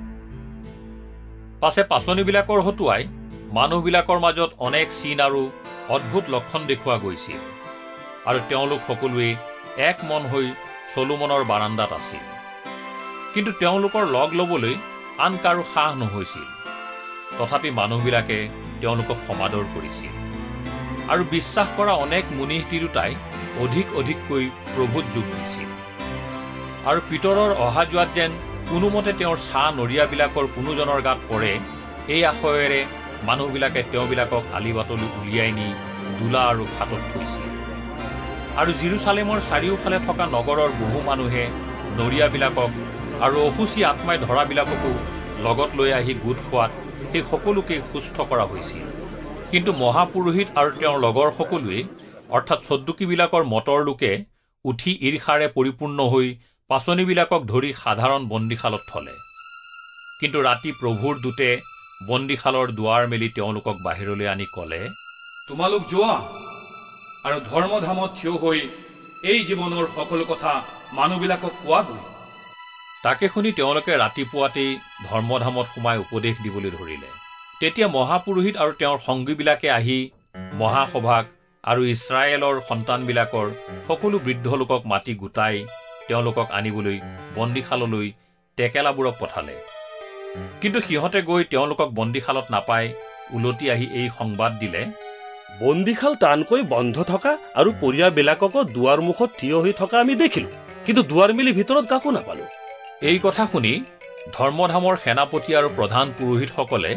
পাছে পাচনিবিলাকৰ হতুৱাই মানুহবিলাকৰ মাজত অনেক চিন আৰু অদ্ভুত লক্ষণ দেখুওৱা গৈছিল, আৰু তেওঁলোক সকলোৱে এক মন হৈ চলোমনৰ বাৰাণ্ডাত আছিল। কিন্তু তেওঁলোকৰ লগ ল'বলৈ আন কাৰো সাহ নহৈছিল। তথাপি মানুহবিলাকে তেওঁলোকক সমাদৰ কৰিছিল, আৰু বিশ্বাস কৰা অনেক মুনি তিৰোতাই অধিককৈ প্ৰভুত যোগ দিছিল। আৰু পিতৰৰ অহা যোৱাত যেন কোনোমতে তেওঁৰ ছাঁ নৰিয়াবিলাকৰ কোনোজনৰ গাত পৰে, এই আশয়েৰে মানুহবিলাকে তেওঁবিলাকক আলিবাটলৈ উলিয়াই নি দোলা আৰু খাটত থৈছিল। আৰু জিৰচালেমৰ চাৰিওফালে থকা নগৰৰ বহু মানুহে নৰিয়াবিলাকক আৰু অসুচী আত্মাই ধৰাবিলাককো লগত লৈ আহি গোট খোৱাত সেই সকলোকে সুস্থ কৰা হৈছিল। কিন্তু মহাপুৰোহিত আৰু তেওঁৰ লগৰ সকলোৱে অৰ্থাৎ সদ্দুকীবিলাকৰ মতৰ লোকে উঠি ঈৰ্ষাৰে পৰিপূৰ্ণ হৈ পাচনিবিলাকক ধৰি সাধাৰণ বন্দীশালত থলে। কিন্তু ৰাতি প্ৰভুৰ দূতে বন্দীশালৰ দুৱাৰ মেলি তেওঁলোকক বাহিৰলৈ আনি ক'লে, তোমালোক যোৱা আৰু ধৰ্মধামত থিয় হৈ এই জীৱনৰ সকলো কথা মানুহবিলাকক কোৱাগৈ। তাকে শুনি তেওঁলোকে ৰাতিপুৱাতেই ধৰ্মধামত সোমাই উপদেশ দিবলৈ ধৰিলে। তেতিয়া মহাপুৰোহিত আৰু তেওঁৰ সংগীবিলাকে আহি মহাসভাক আৰু ইছৰাইলৰ সন্তানবিলাকৰ সকলো বৃদ্ধ লোকক মাতি গোটাই তেওঁলোকক আনিবলৈ বন্দীশাললৈ টেকেলাবোৰক পঠালে। কিন্তু সিহঁতে গৈ তেওঁলোকক বন্দীশালত নাপাই উলটি আহি এই সংবাদ দিলে, বন্দীশাল টানকৈ বন্ধ থকা আৰু পৰিয়ালবিলাককো দুৱাৰ মুখত থিয় হৈ থকা আমি দেখিলো, কিন্তু দুৱাৰ মেলি ভিতৰত কাকো নাপালো। এই কথা শুনি ধৰ্মধামৰ সেনাপতি আৰু প্ৰধান পুৰোহিতসকলে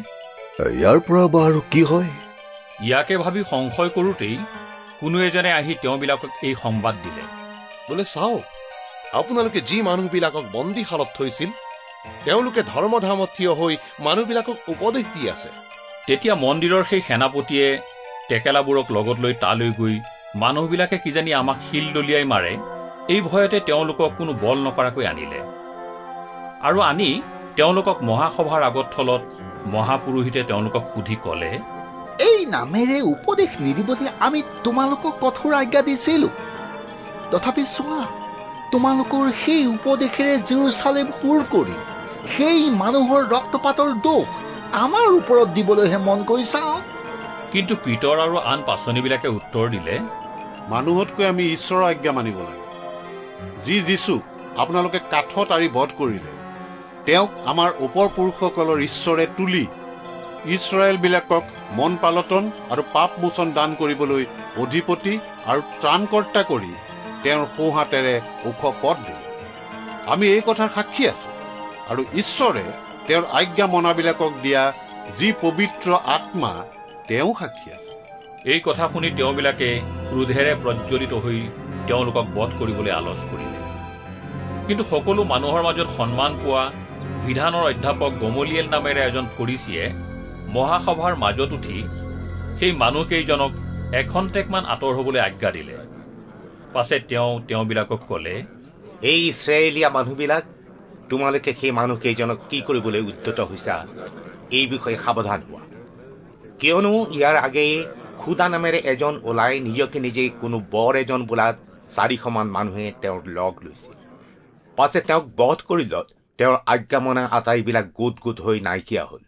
ইয়াৰ পৰা বাৰু কি হয়? ইয়াকে ভাবি সংশয় কৰোঁতেই কোনো এজনে আহি তেওঁবিলাকক এই সংবাদ দিলে, বোলে চাওক, আপোনালোকে যি মানুহবিলাকক বন্দীশালত থৈছিল তেওঁলোকে ধৰ্মধামত থিয় হৈ মানুহবিলাকক উপদেশ দি আছে। তেতিয়া মন্দিৰৰ সেই সেনাপতিয়ে টেকেলাবোৰক লগত লৈ তালৈ গৈ মানুহবিলাকে কিজানি আমাক শিল দলিয়াই মাৰে এই ভয়তে তেওঁলোকক কোনো বল নকৰাকৈ আনিলে। আৰু আনি তেওঁলোকক মহাসভাৰ আগত থলত মহাপুৰোহিতে তেওঁলোকক সুধি কলে, এই নামেৰে উপদেশ নিদিবলৈ আমি তোমালোকক কঠোৰ আজ্ঞা দিছিলো। তথাপি চোৱা, তোমালোকৰ সেই উপদেশেৰে জেৰুচালেম পূৰ কৰি সেই মানুহৰ ৰক্তপাতৰ দোষ আমাৰ ওপৰত দিবলৈহে মন কৰিছা। কিন্তু পিতৰ আৰু আন পাচনিবিলাকে উত্তৰ দিলে, মানুহতকৈ আমি ঈশ্বৰৰ আজ্ঞা মানিব লাগে। যি যীচুক আপোনালোকে কাঠত আৰি বধ কৰিলে, তেওঁক আমাৰ ওপৰ পুৰুষসকলৰ ঈশ্বৰে তুলি ইছৰাইলবিলাকক মন পালটন আৰু পাপ মোচন দান কৰিবলৈ অধিপতি আৰু ত্ৰাণকৰ্তা কৰি তেওঁৰ সোঁহাতেৰে ওখ পদ দিলে। আমি এই কথাৰ সাক্ষী আছো। আৰু ঈশ্বৰে তেওঁৰ আজ্ঞা মনাবিলাকক দিয়া যি পবিত্ৰ আত্মা তেওঁ সাক্ষী আছে। এই কথা শুনি তেওঁবিলাকে ক্ৰোধেৰে প্ৰজ্বলিত হৈ তেওঁলোকক বধ কৰিবলৈ আলচ কৰিলে। কিন্তু সকলো মানুহৰ মাজত সন্মান পোৱা বিধানৰ অধ্যাপক গমলিয়েল নামেৰে এজন ফৰিচীয়ে মহাসভাৰ মাজত উঠি সেই মানুহকেইজনক এখন্তেকমান আঁতৰ হবলৈ আজ্ঞা দিলে। পাছে তেওঁবিলাকক কলে, এই ইছৰাইলীয়া মানুহবিলাক, তোমালোকে সেই মানুহকেইজনক কি কৰিবলৈ উদ্যত হৈছা এই বিষয়ে সাৱধান হোৱা। কিয়নো ইয়াৰ আগেয়ে খুদা নামেৰে এজন ওলাই নিজকে নিজে কোনো বৰ এজন বোলাত 400 মান মানুহে তেওঁৰ লগ লৈছিল। পাছে তেওঁক বধ কৰিলত তেওঁৰ আজ্ঞা মনা আটাইবিলাক গোট গোট হৈ নাইকিয়া হল।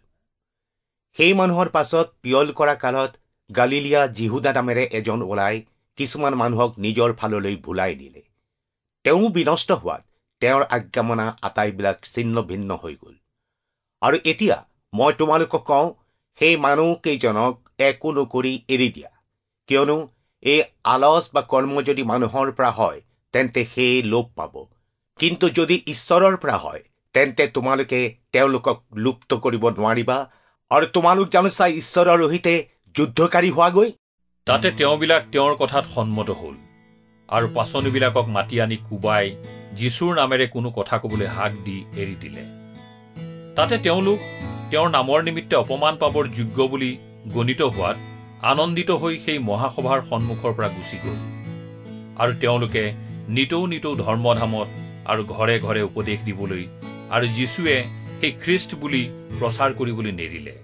সেই মানুহৰ পাছত পিয়ল কৰা কালত গালিলিয়া জিহুদা নামেৰে এজন ওলাই কিছুমান মানুহক নিজৰ ফাললৈ ভুলাই নিলে। তেওঁ বিনষ্ট হোৱাত তেওঁৰ আজ্ঞা মনা আটাইবিলাক ছিন্ন ভিন্ন হৈ গল। আৰু এতিয়া মই তোমালোকক কওঁ, সেই মানুহকেইজনক একো নকৰি এৰি দিয়া। কিয়নো এই আলস বা কৰ্ম যদি মানুহৰ পৰা হয় তেন্তে সেই লোপ পাব, কিন্তু যদি ঈশ্বৰৰ পৰা হয় তেন্তে তোমালোকে তেওঁলোকক লুপ্ত কৰিব নোৱাৰিবা। আৰু তোমালোক জানো চাই ঈশ্বৰৰ ৰহিতে যুদ্ধকাৰী হোৱাগৈ। তাতে তেওঁবিলাক তেওঁৰ কথাত সন্মত হল আৰু পাচনিবিলাকক মাতি আনি কোবাই যীশুৰ নামেৰে কোনো কথা কবলৈ হাক দি এৰি দিলে। তাতে তেওঁলোক তেওঁৰ নামৰ নিমিত্তে অপমান পাবৰ যোগ্য বুলি গণিত হোৱাত আনন্দিত হৈ সেই মহাসভাৰ সন্মুখৰ পৰা গুচি গল। আৰু তেওঁলোকে নিতৌ ধৰ্মধামত আৰু ঘৰে ঘৰে উপদেশ দিবলৈ আৰু যীশুৱে সেই খ্ৰীষ্ট বুলি প্ৰচাৰ কৰিবলৈ নেৰিলে।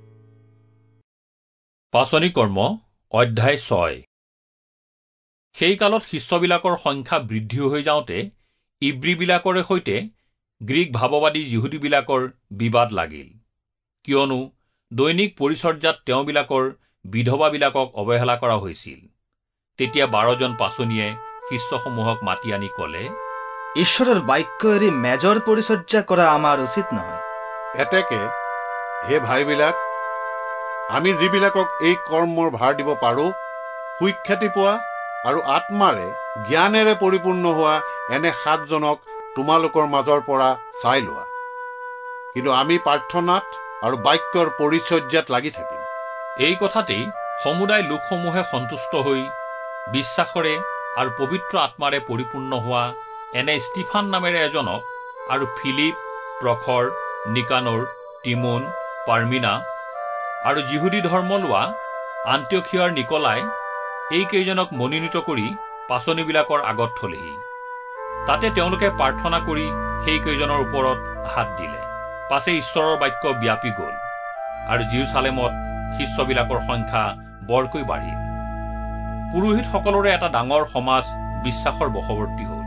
পাচনি কৰ্ম অধ্যায় 6। সেই কালত শিষ্যবিলাকৰ সংখ্যা বৃদ্ধি হৈ যাওঁতে ইব্ৰীবিলাকৰে সৈতে গ্ৰীক ভাৱবাদী যিহুদীবিলাকৰ বিবাদ লাগিল। কিয়নো দৈনিক পৰিচৰ্যাত তেওঁবিলাকৰ বিধৱাবিলাকক অৱহেলা কৰা হৈছিল। তেতিয়া 12 জন পাচনিয়ে শিষ্যসমূহক মাতি আনি কলে, ঈশ্বৰৰ বাক্য এৰি মেজৰ পৰিচৰ্যা কৰা আমাৰ উচিত নহয়। এতেকে হে ভাইবিলাক, আমি যিবিলাকক এই কৰ্মৰ ভাৰ দিব পাৰো, সুখ্যাতি পোৱা আৰু আত্মাৰে জ্ঞানেৰে পৰিপূৰ্ণ হোৱা এনে 7 জনক তোমালোকৰ মাজৰ পৰা চাই লোৱা। কিন্তু আমি প্ৰাৰ্থনাত আৰু বাক্যৰ পৰিচৰ্যাত লাগি থাকিম। এই কথাতেই সমুদায় লোকসমূহে সন্তুষ্ট হৈ বিশ্বাসৰে আৰু পবিত্ৰ আত্মাৰে পৰিপূৰ্ণ হোৱা এনে ষ্টিফান নামেৰে এজনক আৰু ফিলিপ, প্ৰখৰ, নিকানৰ, তিমোন, পাৰ্মিনা আৰু যিহুদী ধৰ্ম লোৱা আন্তিয়খিয়াৰ নিকলাই এইকেইজনক মনোনীত কৰি পাচনিবিলাকৰ আগত থলেহি। তাতে তেওঁলোকে প্ৰাৰ্থনা কৰি সেইকেইজনৰ ওপৰত হাত দিলে। পাছে ঈশ্বৰৰ বাক্য ব্যাপি গল আৰু জেৰুচালেমত শিষ্যবিলাকৰ সংখ্যা বৰকৈ বাঢ়িল। পুৰোহিতসকলৰে এটা ডাঙৰ সমাজ বিশ্বাসৰ বশৱৰ্তী হল।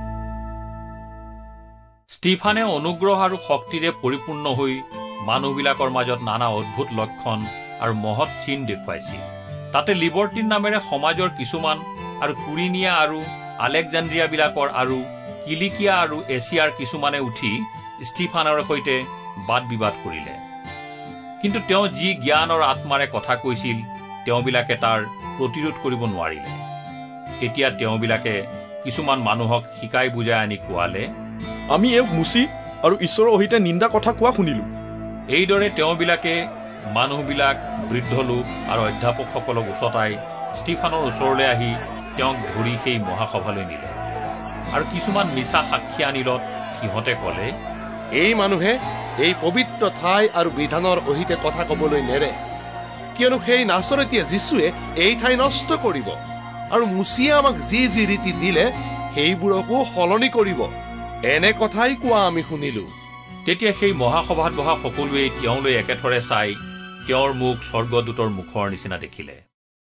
ষ্টিফানে অনুগ্ৰহ আৰু শক্তিৰে পৰিপূৰ্ণ হৈ মানুহবিলাকৰ মাজত নানা অদ্ভুত লক্ষণ আৰু মহৎ চিন দেখুৱাইছিল। তাতে লিবৰ্টিন নামেৰে সমাজৰ কিছুমান আৰু কুৰিনিয়া আৰু আলেকজান্দ্ৰিয়াবিলাকৰ আৰু কিলিকিয়া আৰু এছিয়াৰ কিছুমানে উঠি ষ্টিফানৰ সৈতে বাদ বিবাদ কৰিলে। কিন্তু তেওঁ যি জ্ঞান আৰু আত্মাৰে কথা কৈছিল তেওঁবিলাকে তাৰ প্ৰতিৰোধ কৰিব নোৱাৰিলে। তেতিয়া তেওঁবিলাকে কিছুমান মানুহক শিকাই বুজাই আনি কোৱালে, আমি এওঁক মুচি আৰু ঈশ্বৰৰ সৈতে নিন্দা কথা কোৱা শুনিলো। এইদৰে তেওঁবিলাকে মানুহবিলাক বৃদ্ধ লোক আৰু অধ্যাপকসকলক উচতাই ষ্টিফানৰ ওচৰলৈ আহি তেওঁক ধৰি সেই মহাসভালৈ নিলে আৰু কিছুমান মিছা সাক্ষী আনিলত সিহঁতে ক'লে, এই মানুহে এই পবিত্ৰ ঠাই আৰু বিধানৰ অহিতে কথা ক'বলৈ নেৰে, কিয়নো সেই নাচৰতীয়া যীশুৱে এই ঠাই নষ্ট কৰিব আৰু মুচিয়ে আমাক যি যি ৰীতি দিলে সেইবোৰকো সলনি কৰিব। এনে কথাই কোৱা আমি শুনিলো। তেতিয়া সেই মহাসভাত বহা সকলোৱে তেওঁলৈ একেথৰে চাই তেওঁৰ মুখ স্বৰ্গদূতৰ মুখৰ নিচিনা দেখিলে।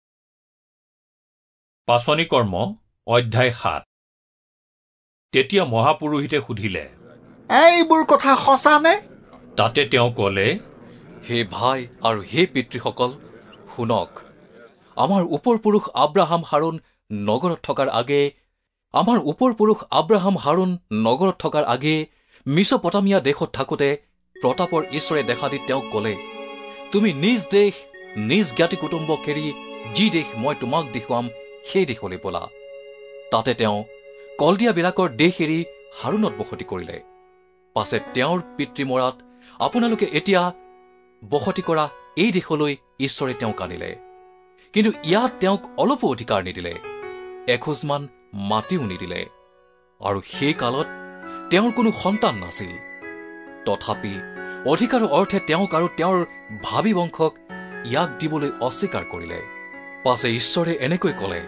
পাচনি কৰ্ম অধ্যায় 7। তেতিয়া মহাপুৰোহিতে সুধিলে, এইবোৰ কথা সঁচানে? তাতে তেওঁ ক'লে, হে ভাই আৰু হে পিতৃসকল, শুনক। আমাৰ ওপৰ পুৰুষ আব্ৰাহাম হাৰুণ নগৰত থকাৰ আগেয়ে মিছপটামিয়া দেশত থাকোঁতে প্ৰতাপৰ ঈশ্বৰে দেখা দি তেওঁক ক'লে, তুমি নিজ দেশ নিজ জ্ঞাতি কুটুম্বক এৰি যি দেশ মই তোমাক দেখুৱাম সেই দেশলৈ বলা। তাতে তেওঁ কলদিয়াবিলাকৰ দেশ এৰি হাৰুণত বসতি কৰিলে। পাছে তেওঁৰ পিতৃ মৰাত আপোনালোকে এতিয়া বসতি কৰা এই দেশলৈ ঈশ্বৰে তেওঁক আনিলে। কিন্তু ইয়াত তেওঁক অলপো অধিকাৰ নিদিলে, এখোজমান মাটিও নিদিলে, আৰু সেই কালত তেওঁৰ কোনো সন্তান নাছিল। তথাপি অধিকাৰৰ অৰ্থে তেওঁক আৰু তেওঁৰ ভাবি বংশক ইয়াক দিবলৈ অস্বীকাৰ কৰিলে। পাছে ঈশ্বৰে এনেকৈ ক'লে,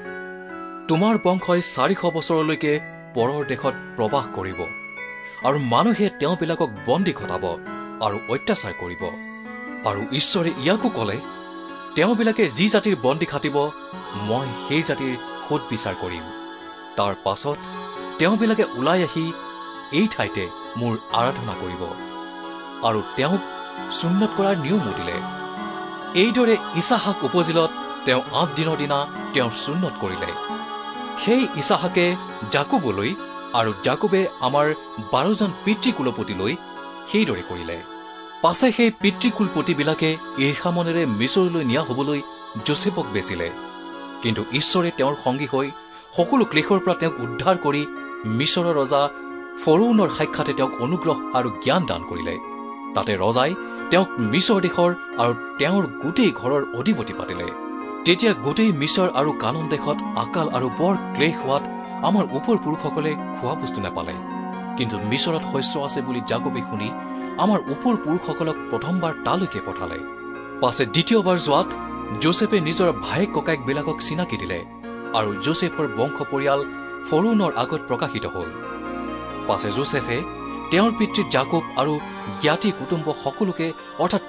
তোমাৰ বংশই 400 বছৰলৈকে পৰৰ দেশত প্ৰবাস কৰিব, আৰু মানুহে তেওঁবিলাকক বন্দী ঘটাব আৰু অত্যাচাৰ কৰিব। আৰু ঈশ্বৰে ইয়াকো ক'লে, তেওঁবিলাকে যি জাতিৰ বন্দী খাটিব মই সেই জাতিৰ সোধ বিচাৰ কৰিম। তাৰ পাছত তেওঁবিলাকে ওলাই আহি এই ঠাইতে মোৰ আৰাধনা কৰিব। আৰু তেওঁক সুন্নত কৰাৰ নিয়মো দিলে। এইদৰে ইছাহাক উপজিলত তেওঁ 8 দিনৰ দিনা তেওঁৰ সুন্নত কৰিলে। সেই ইছাহাকে জাকুবলৈ আৰু জাকুবে আমাৰ 12জন পিতৃকুলপতিলৈ সেইদৰে কৰিলে। পাছে সেই পিতৃকুলপতিবিলাকে ঈৰ্ষা মনেৰে মিছৰলৈ নিয়া হবলৈ যোচেফক বেচিলে। কিন্তু ঈশ্বৰে তেওঁৰ সংগী হৈ সকলো ক্লেশৰ পৰা তেওঁক উদ্ধাৰ কৰি মিছৰৰ ৰজা ফৰোনৰ সাক্ষাতে তেওঁক অনুগ্ৰহ আৰু জ্ঞান দান কৰিলে। তাতে ৰজাই তেওঁক মিছৰ দেশৰ আৰু তেওঁৰ গোটেই ঘৰৰ অধিপতি পাতিলে। তেতিয়া গোটেই মিছৰ আৰু কানান দেশত আকাল আৰু বৰ ক্লেশ হোৱাত আমাৰ ওপৰ পুৰুষসকলে খোৱা বস্তু নাপালে। কিন্তু মিছৰত শস্য আছে বুলি জাকবে শুনি আমাৰ ওপৰ পুৰুষসকলক প্ৰথমবাৰ তালৈকে পঠালে। পাছে দ্বিতীয়বাৰ যোৱাত যোচেফে নিজৰ ভায়েক ককায়েকবিলাকক চিনাকি দিলে, আৰু যোচেফৰ বংশ পৰিয়াল ফৰোনৰ আগত প্ৰকাশিত হল। পাছে যোচেফে তেওঁৰ পিতৃ জাকুব আৰু জ্ঞাতি কুটুম্ব সকলোকে অৰ্থাৎ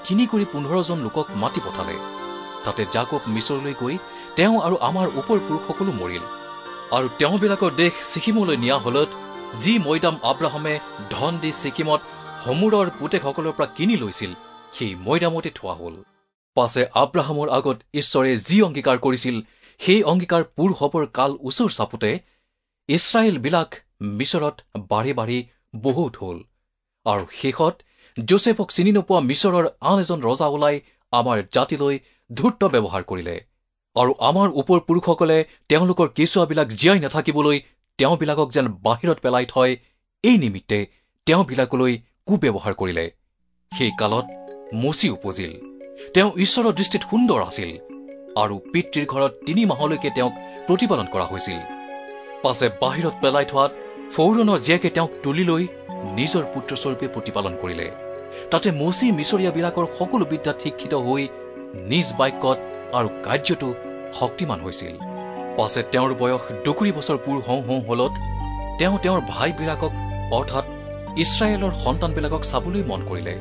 3 জন লোকক মাতি পঠালে। তাতে জাকুব মিছৰলৈ গৈ তেওঁ আৰু আমাৰ ওপৰ পুৰুষসকলো মৰিল। আৰু তেওঁবিলাকৰ দেশ ছিকিমলৈ নিয়া হলত যি মৈদাম আব্ৰাহামে ধন দি ছিকিমত হমুৰৰ পুতেকসকলৰ পৰা কিনি লৈছিল সেই মৈদামতে থোৱা হল। পাছে আব্ৰাহামৰ আগত ঈশ্বৰে যি অংগীকাৰ কৰিছিল সেই অংগীকাৰ পূৰ হবৰ কাল ওচৰ চাপোতে ইছৰাইলবিলাক মিছৰত বাঢ়ি বাঢ়ি বহুত হল। আৰু শেষত যোচেফক চিনি নোপোৱা মিছৰৰ আন এজন ৰজা ওলাই আমাৰ জাতিলৈ ধূৰ্ত ব্যৱহাৰ কৰিলে। আৰু আমাৰ ওপৰ পুৰুষসকলে তেওঁলোকৰ কেঁচুৱাবিলাক জীয়াই নাথাকিবলৈ তেওঁবিলাকক যেন বাহিৰত পেলাই থয়, এই নিমিত্তে তেওঁবিলাকলৈ কুব্যৱহাৰ কৰিলে। সেই কালত মচি উপজিল। তেওঁ ঈশ্বৰৰ দৃষ্টিত সুন্দৰ আছিল, আৰু পিতৃৰ ঘৰত 3 মাহলৈকে তেওঁক প্ৰতিপালন কৰা হৈছিল। পাছে বাহিৰত পেলাই থোৱাত ফৌৰণৰ জীয়েকে তেওঁক তুলি লৈ নিজৰ পুত্ৰস্বৰূপে প্ৰতিপালন কৰিলে। তাতে মচি মিছৰীয়াবিলাকৰ সকলো বিদ্যাত শিক্ষিত হৈ নিজ বাক্যত আৰু কাৰ্যতো শক্তিমান হৈছিল। পাছে তেওঁৰ বয়স 2 বছৰ পূৰ হওঁ হওঁ হলত তেওঁ তেওঁৰ ভাইবিলাকক অৰ্থাৎ ইছৰাইলৰ সন্তানবিলাকক চাবলৈ মন কৰিলে।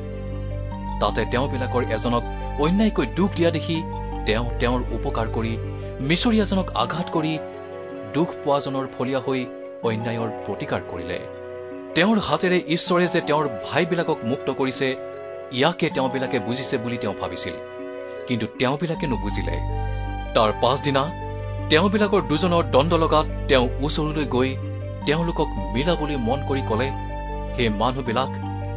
তাতে তেওঁবিলাকৰ এজনক অন্যায়কৈ দুখ দিয়া দেখি তেওঁ তেওঁৰ উপকাৰ কৰি মিছৰীয়াজনক আঘাত কৰি দুখ পোৱাজনৰ ফলীয়া হৈ অন্যায়ৰ প্ৰতিকাৰ কৰিলে। তেওঁৰ হাতেৰে ঈশ্বৰে যে তেওঁৰ ভাইবিলাকক মুক্ত কৰিছে ইয়াকে তেওঁবিলাকে বুজিছে বুলি তেওঁ ভাবিছিল, কিন্তু তেওঁবিলাকে নুবুজিলে। তাৰ পাছদিনা তেওঁবিলাকৰ 2জনৰ দণ্ড লগাত তেওঁ ওচৰলৈ গৈ তেওঁলোকক মিলাবলৈ মন কৰি ক'লে, হে মানুহবিলাক,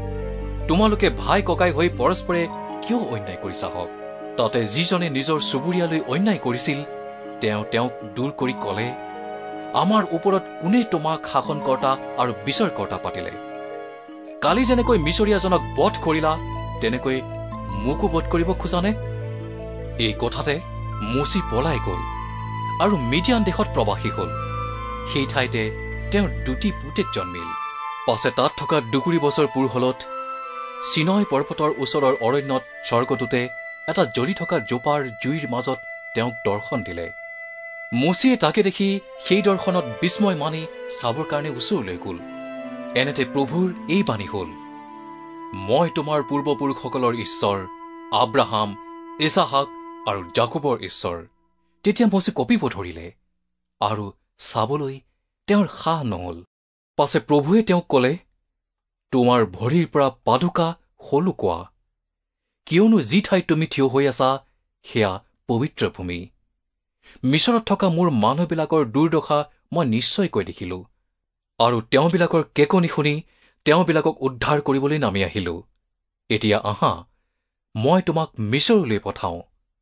তোমালোকে ভাই ককাই হৈ পৰস্পৰে কিয় অন্যায় কৰিছা হওক? তাতে যিজনে নিজৰ চুবুৰীয়ালৈ অন্যায় কৰিছিল তেওঁ তেওঁক দূৰ কৰি ক'লে, আমাৰ ওপৰত কোনে তোমাক শাসনকৰ্তা আৰু বিচাৰকৰ্তা পাতিলে? কালি যেনেকৈ মিছৰীয়াজনক বধ কৰিলা তেনেকৈ মোকো বধ কৰিব খোজানে? এই কথাতে মুচি পলাই গ'ল আৰু মিডিয়ান দেশত প্ৰৱাসী হ'ল। সেই ঠাইতে তেওঁৰ 2টি পুতেক জন্মিল। পাছে তাত থকা 2 বছৰ পূৰ হলত চিনয় পৰ্বতৰ ওচৰৰ অৰণ্যত স্বৰ্গদূতে এটা জ্বলি থকা জোপাৰ জুইৰ মাজত তেওঁক দৰ্শন দিলে। মুচিয়ে তাকে দেখি সেই দৰ্শনত বিস্ময় মানি চাবৰ কাৰণে ওচৰলৈ গ'ল। এনেতে প্ৰভুৰ এই বাণী হ'ল, মই তোমাৰ পূৰ্বপুৰুষসকলৰ ঈশ্বৰ, আব্ৰাহাম, ইছাহাক আৰু জাকোবৰ ঈশ্বৰ। তেতিয়া মুচি কঁপিব ধৰিলে আৰু চাবলৈ তেওঁৰ সাহ নহল। পাছে প্ৰভুৱে তেওঁক কলে, তোমাৰ ভৰিৰ পৰা পাদুকা সলুকোৱা, কিয়নো যি ঠাইত তুমি থিয় হৈ আছা সেয়া পবিত্ৰ ভূমি। মিছৰত থকা মোৰ মানুহবিলাকৰ দুৰ্দশা মই নিশ্চয়কৈ দেখিলো আৰু তেওঁবিলাকৰ কেকনি শুনি তেওঁবিলাকক উদ্ধাৰ কৰিবলৈ নামি আহিলো। এতিয়া আহা, মই তোমাক মিছৰলৈ পঠাওঁ।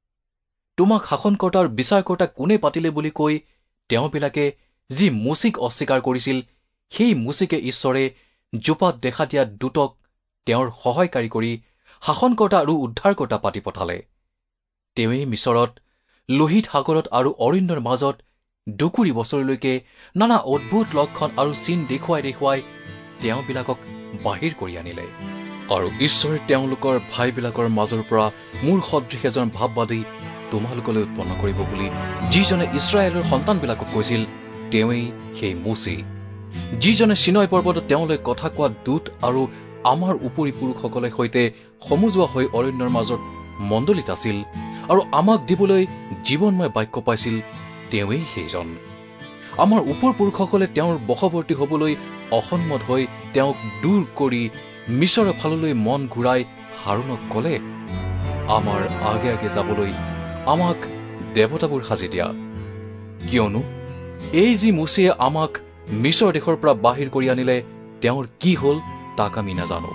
তোমাক শাসনকৰ্তাৰ বিচাৰকৰ্তা কোনে পাতিলে বুলি কৈ তেওঁবিলাকে যি মুচিক অস্বীকাৰ কৰিছিল, সেই মুচিকে ঈশ্বৰে জোপাত দেখা দিয়া দূতক তেওঁৰ সহায়কাৰী কৰি শাসনকৰ্তা আৰু উদ্ধাৰকৰ্তা পাতি পঠালে। তেওঁৱেই মিছৰত, লোহিত সাগৰত আৰু অৰণ্যৰ মাজত 2 বছৰলৈকে নানা অদ্ভুত লক্ষণ আৰু চিন দেখুৱাই তেওঁবিলাকক বাহিৰ কৰি আনিলে। আৰু ঈশ্বৰে তেওঁলোকৰ ভাইবিলাকৰ মাজৰ পৰা মোৰ সদৃশ এজন ভাৱবাদী তোমালোকলৈ উৎপন্ন কৰিব বুলি যিজনে ইছৰাইলৰ সন্তানবিলাকক কৈছিল, তেওঁৱেই সেই মুচি, যিজনে চিনয় পৰ্বতত তেওঁলৈ কথা কোৱা দূত আৰু আমাৰ উপৰি পুৰুষসকলে সৈতে সমজুৱা হৈ অৰণ্যৰ মাজত মণ্ডলীত আছিল আৰু আমাক দিবলৈ জীৱনময় বাক্য পাইছিল, তেওঁৱেই সেইজন। আমাৰ ওপৰ পুৰুষসকলে তেওঁৰ বশৱৰ্তী হবলৈ অসন্মত হৈ তেওঁক দূৰ কৰি মিছৰৰ ফাললৈ মন ঘূৰাই হাৰুণক কলে, আমাৰ আগে আগে যাবলৈ আমাক দেৱতাবোৰ সাজি দিয়া, কিয়নো এই যি মুচিয়ে আমাক মিছৰ দেশৰ পৰা বাহিৰ কৰি আনিলে তেওঁৰ কি হল তাক আমি নাজানো।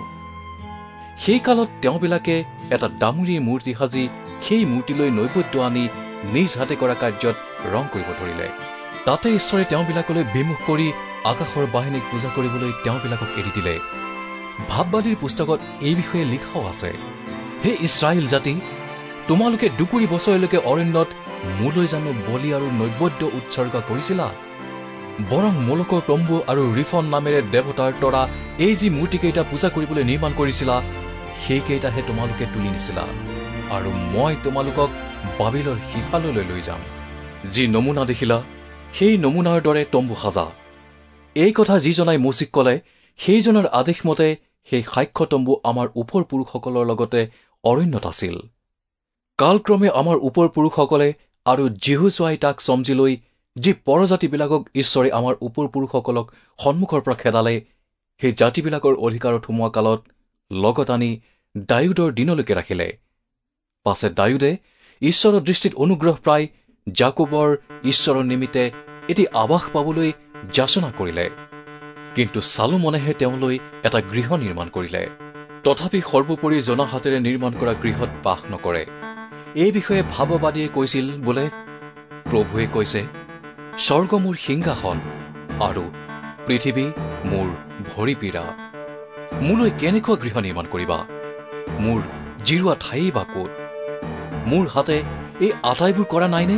সেই কালত তেওঁবিলাকে এটা ডামুৰীৰ মূৰ্তি সাজি সেই মূৰ্তিলৈ নৈবদ্য আনি নিজ হাতে কৰা কাৰ্যত ৰং কৰিব ধৰিলে। তাতে ঈশ্বৰে তেওঁবিলাকলৈ বিমুখ কৰি আকাশৰ বাহিনীক পূজা কৰিবলৈ তেওঁবিলাকক এৰি দিলে। ভাৱবাদীৰ পুস্তকত এই বিষয়ে লিখাও আছে, হে ইছৰাইল জাতি, তোমালোকে 2 বছৰলৈকে অৰণ্যত মোলৈ জানো বলি আৰু নৈবদ্য উৎসৰ্গা কৰিছিলা? বৰং মোলকৰ তম্বু আৰু ৰিফন নামেৰে দেৱতাৰ তৰা এই যি মূৰ্তিকেইটা পূজা কৰিবলৈ নিৰ্মাণ কৰিছিলা, সেইকেইটাহে তোমালোকে তুলি নিছিলা আৰু মই তোমালোকক বাবিলৰ সিফাললৈ লৈ যাম। যি নমুনা দেখিলা সেই নমুনাৰ দৰে তম্বু সাজা। এই কথা যিজনাই মুচিক কলে, সেইজনৰ আদেশ মতে সেই সাক্ষ্য তম্বু আমাৰ ওপৰ পুৰুষসকলৰ লগতে অৰণ্যত আছিল। কালক্ৰমে আমাৰ ওপৰ পুৰুষসকলে আৰু যিহুচুৱাই তাক চমজি লৈ যি পৰজাতিবিলাকক ঈশ্বৰে আমাৰ ওপৰ পুৰুষসকলক সন্মুখৰ পৰা খেদালে, সেই জাতিবিলাকৰ অধিকাৰত সোমোৱা কালত লগত আনি দায়ুদৰ দিনলৈকে ৰাখিলে। পাছে দায়ুদে ঈশ্বৰৰ দৃষ্টিত অনুগ্ৰহ প্ৰায় জাকোবৰ ঈশ্বৰৰ নিমিত্তে এটি আৱাস পাবলৈ যাচনা কৰিলে। কিন্তু চালোমনেহে তেওঁলৈ এটা গৃহ নিৰ্মাণ কৰিলে। তথাপি সৰ্বোপৰি জনা হাতেৰে নিৰ্মাণ কৰা গৃহত বাস নকৰে। এই বিষয়ে ভাৱবাদীয়ে কৈছিল বোলে, প্ৰভুৱে কৈছে, স্বৰ্গ মোৰ সিংহাসন আৰু পৃথিৱী মোৰ ভৰিপীৰা। মোলৈ কেনেকুৱা গৃহ নিৰ্মাণ কৰিবা? মোৰ জিৰোৱা ঠাই বা ক'ত? মোৰ হাতে এই আটাইবোৰ কৰা নাইনে?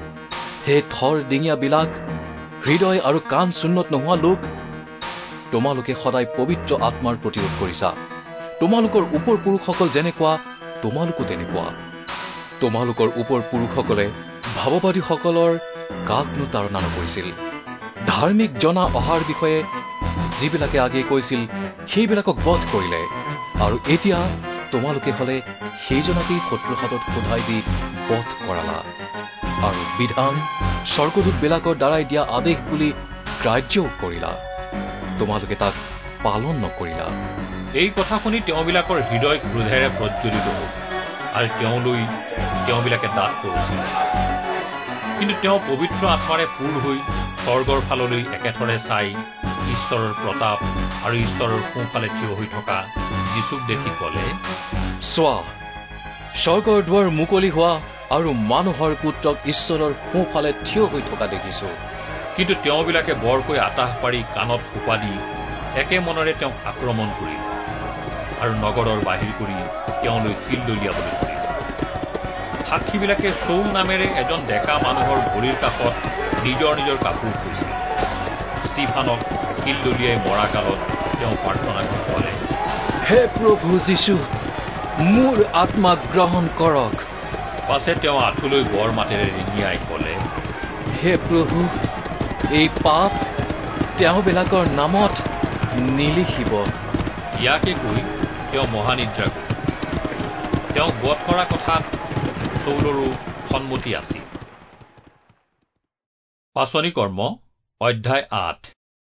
হে থৰ ডিঙিয়াবিলাক, হৃদয় আৰু কাণ চুন্নত নোহোৱা লোক, তোমালোকে সদায় পবিত্ৰ আত্মাৰ প্ৰতিৰোধ কৰিছা। তোমালোকৰ ওপৰ পুৰুষসকল যেনেকুৱা তোমালোকো তেনেকুৱা। তোমালোকৰ ওপৰ পুৰুষসকলে ভাৱবাদীসকলৰ কাকনো তাৰণা নকৰিছিল। ধাৰ্মিক জনা অহাৰ বিষয়ে যিবিলাকে আগেয়ে কৈছিল সেইবিলাকক বধ কৰিলে, আৰু এতিয়া তোমালোকে হলে সেইজনাকেই শত্ৰুৰ হাতত সোধাই দি বধ কৰালা আৰু বিধান স্বৰ্গদূতবিলাকৰ দ্বাৰাই দিয়া আদেশ বুলি গ্ৰাহ্যও কৰিলা। তোমালোকে তাক পালন নকৰিলা। এই কথা শুনি তেওঁবিলাকৰ হৃদয় ক্ৰোধেৰে প্ৰজ্বলিত হ'ল আৰু তেওঁবিলাকে দাঁত কৰিছিল। কিন্তু তেওঁ পবিত্ৰ আত্মাৰে পূৰ হৈ স্বৰ্গৰ ফাললৈ একেথৰে চাই ঈশ্বৰৰ প্ৰতাপ আৰু ঈশ্বৰৰ সোঁফালে থিয় হৈ থকা যীচুক দেখি কলে, চোৱা, স্বৰ্গৰ দুৱাৰ মুকলি হোৱা আৰু মানুহৰ পুত্ৰক ঈশ্বৰৰ সোঁফালে থিয় হৈ থকা দেখিছো। কিন্তু তেওঁবিলাকে বৰকৈ আতাহ পাৰি কাণত সোপা দি একে মনেৰে তেওঁক আক্ৰমণ কৰিল আৰু নগৰৰ বাহিৰ কৰি তেওঁলৈ শিল দলিয়াবলৈ ধৰিলে। সাক্ষীবিলাকে চৌল নামেৰে এজন ডেকা মানুহৰ ভৰিৰ কাষত নিজৰ নিজৰ কাপোৰ থৈছিল। ষ্টিফানক শিল দলিয়াই মৰা কালত তেওঁ প্ৰাৰ্থনা কৰি ক'লে, হে প্ৰভু যীশু, মোৰ আত্মাক গ্ৰহণ কৰক। পাছে তেওঁ আঁঠুলৈ বৰ মাতেৰে ৰিঙিয়াই ক'লে, হে প্ৰভু, এই পাপ তেওঁবিলাকৰ নামত নিলিখিব। ইয়াকে কৈ তেওঁ মহানিদ্ৰা গ'ল। তেওঁক বধ কৰা কথাত চৌলৰো সন্মতি আছিল। পাচনি কৰ্ম অধ্যায় 8।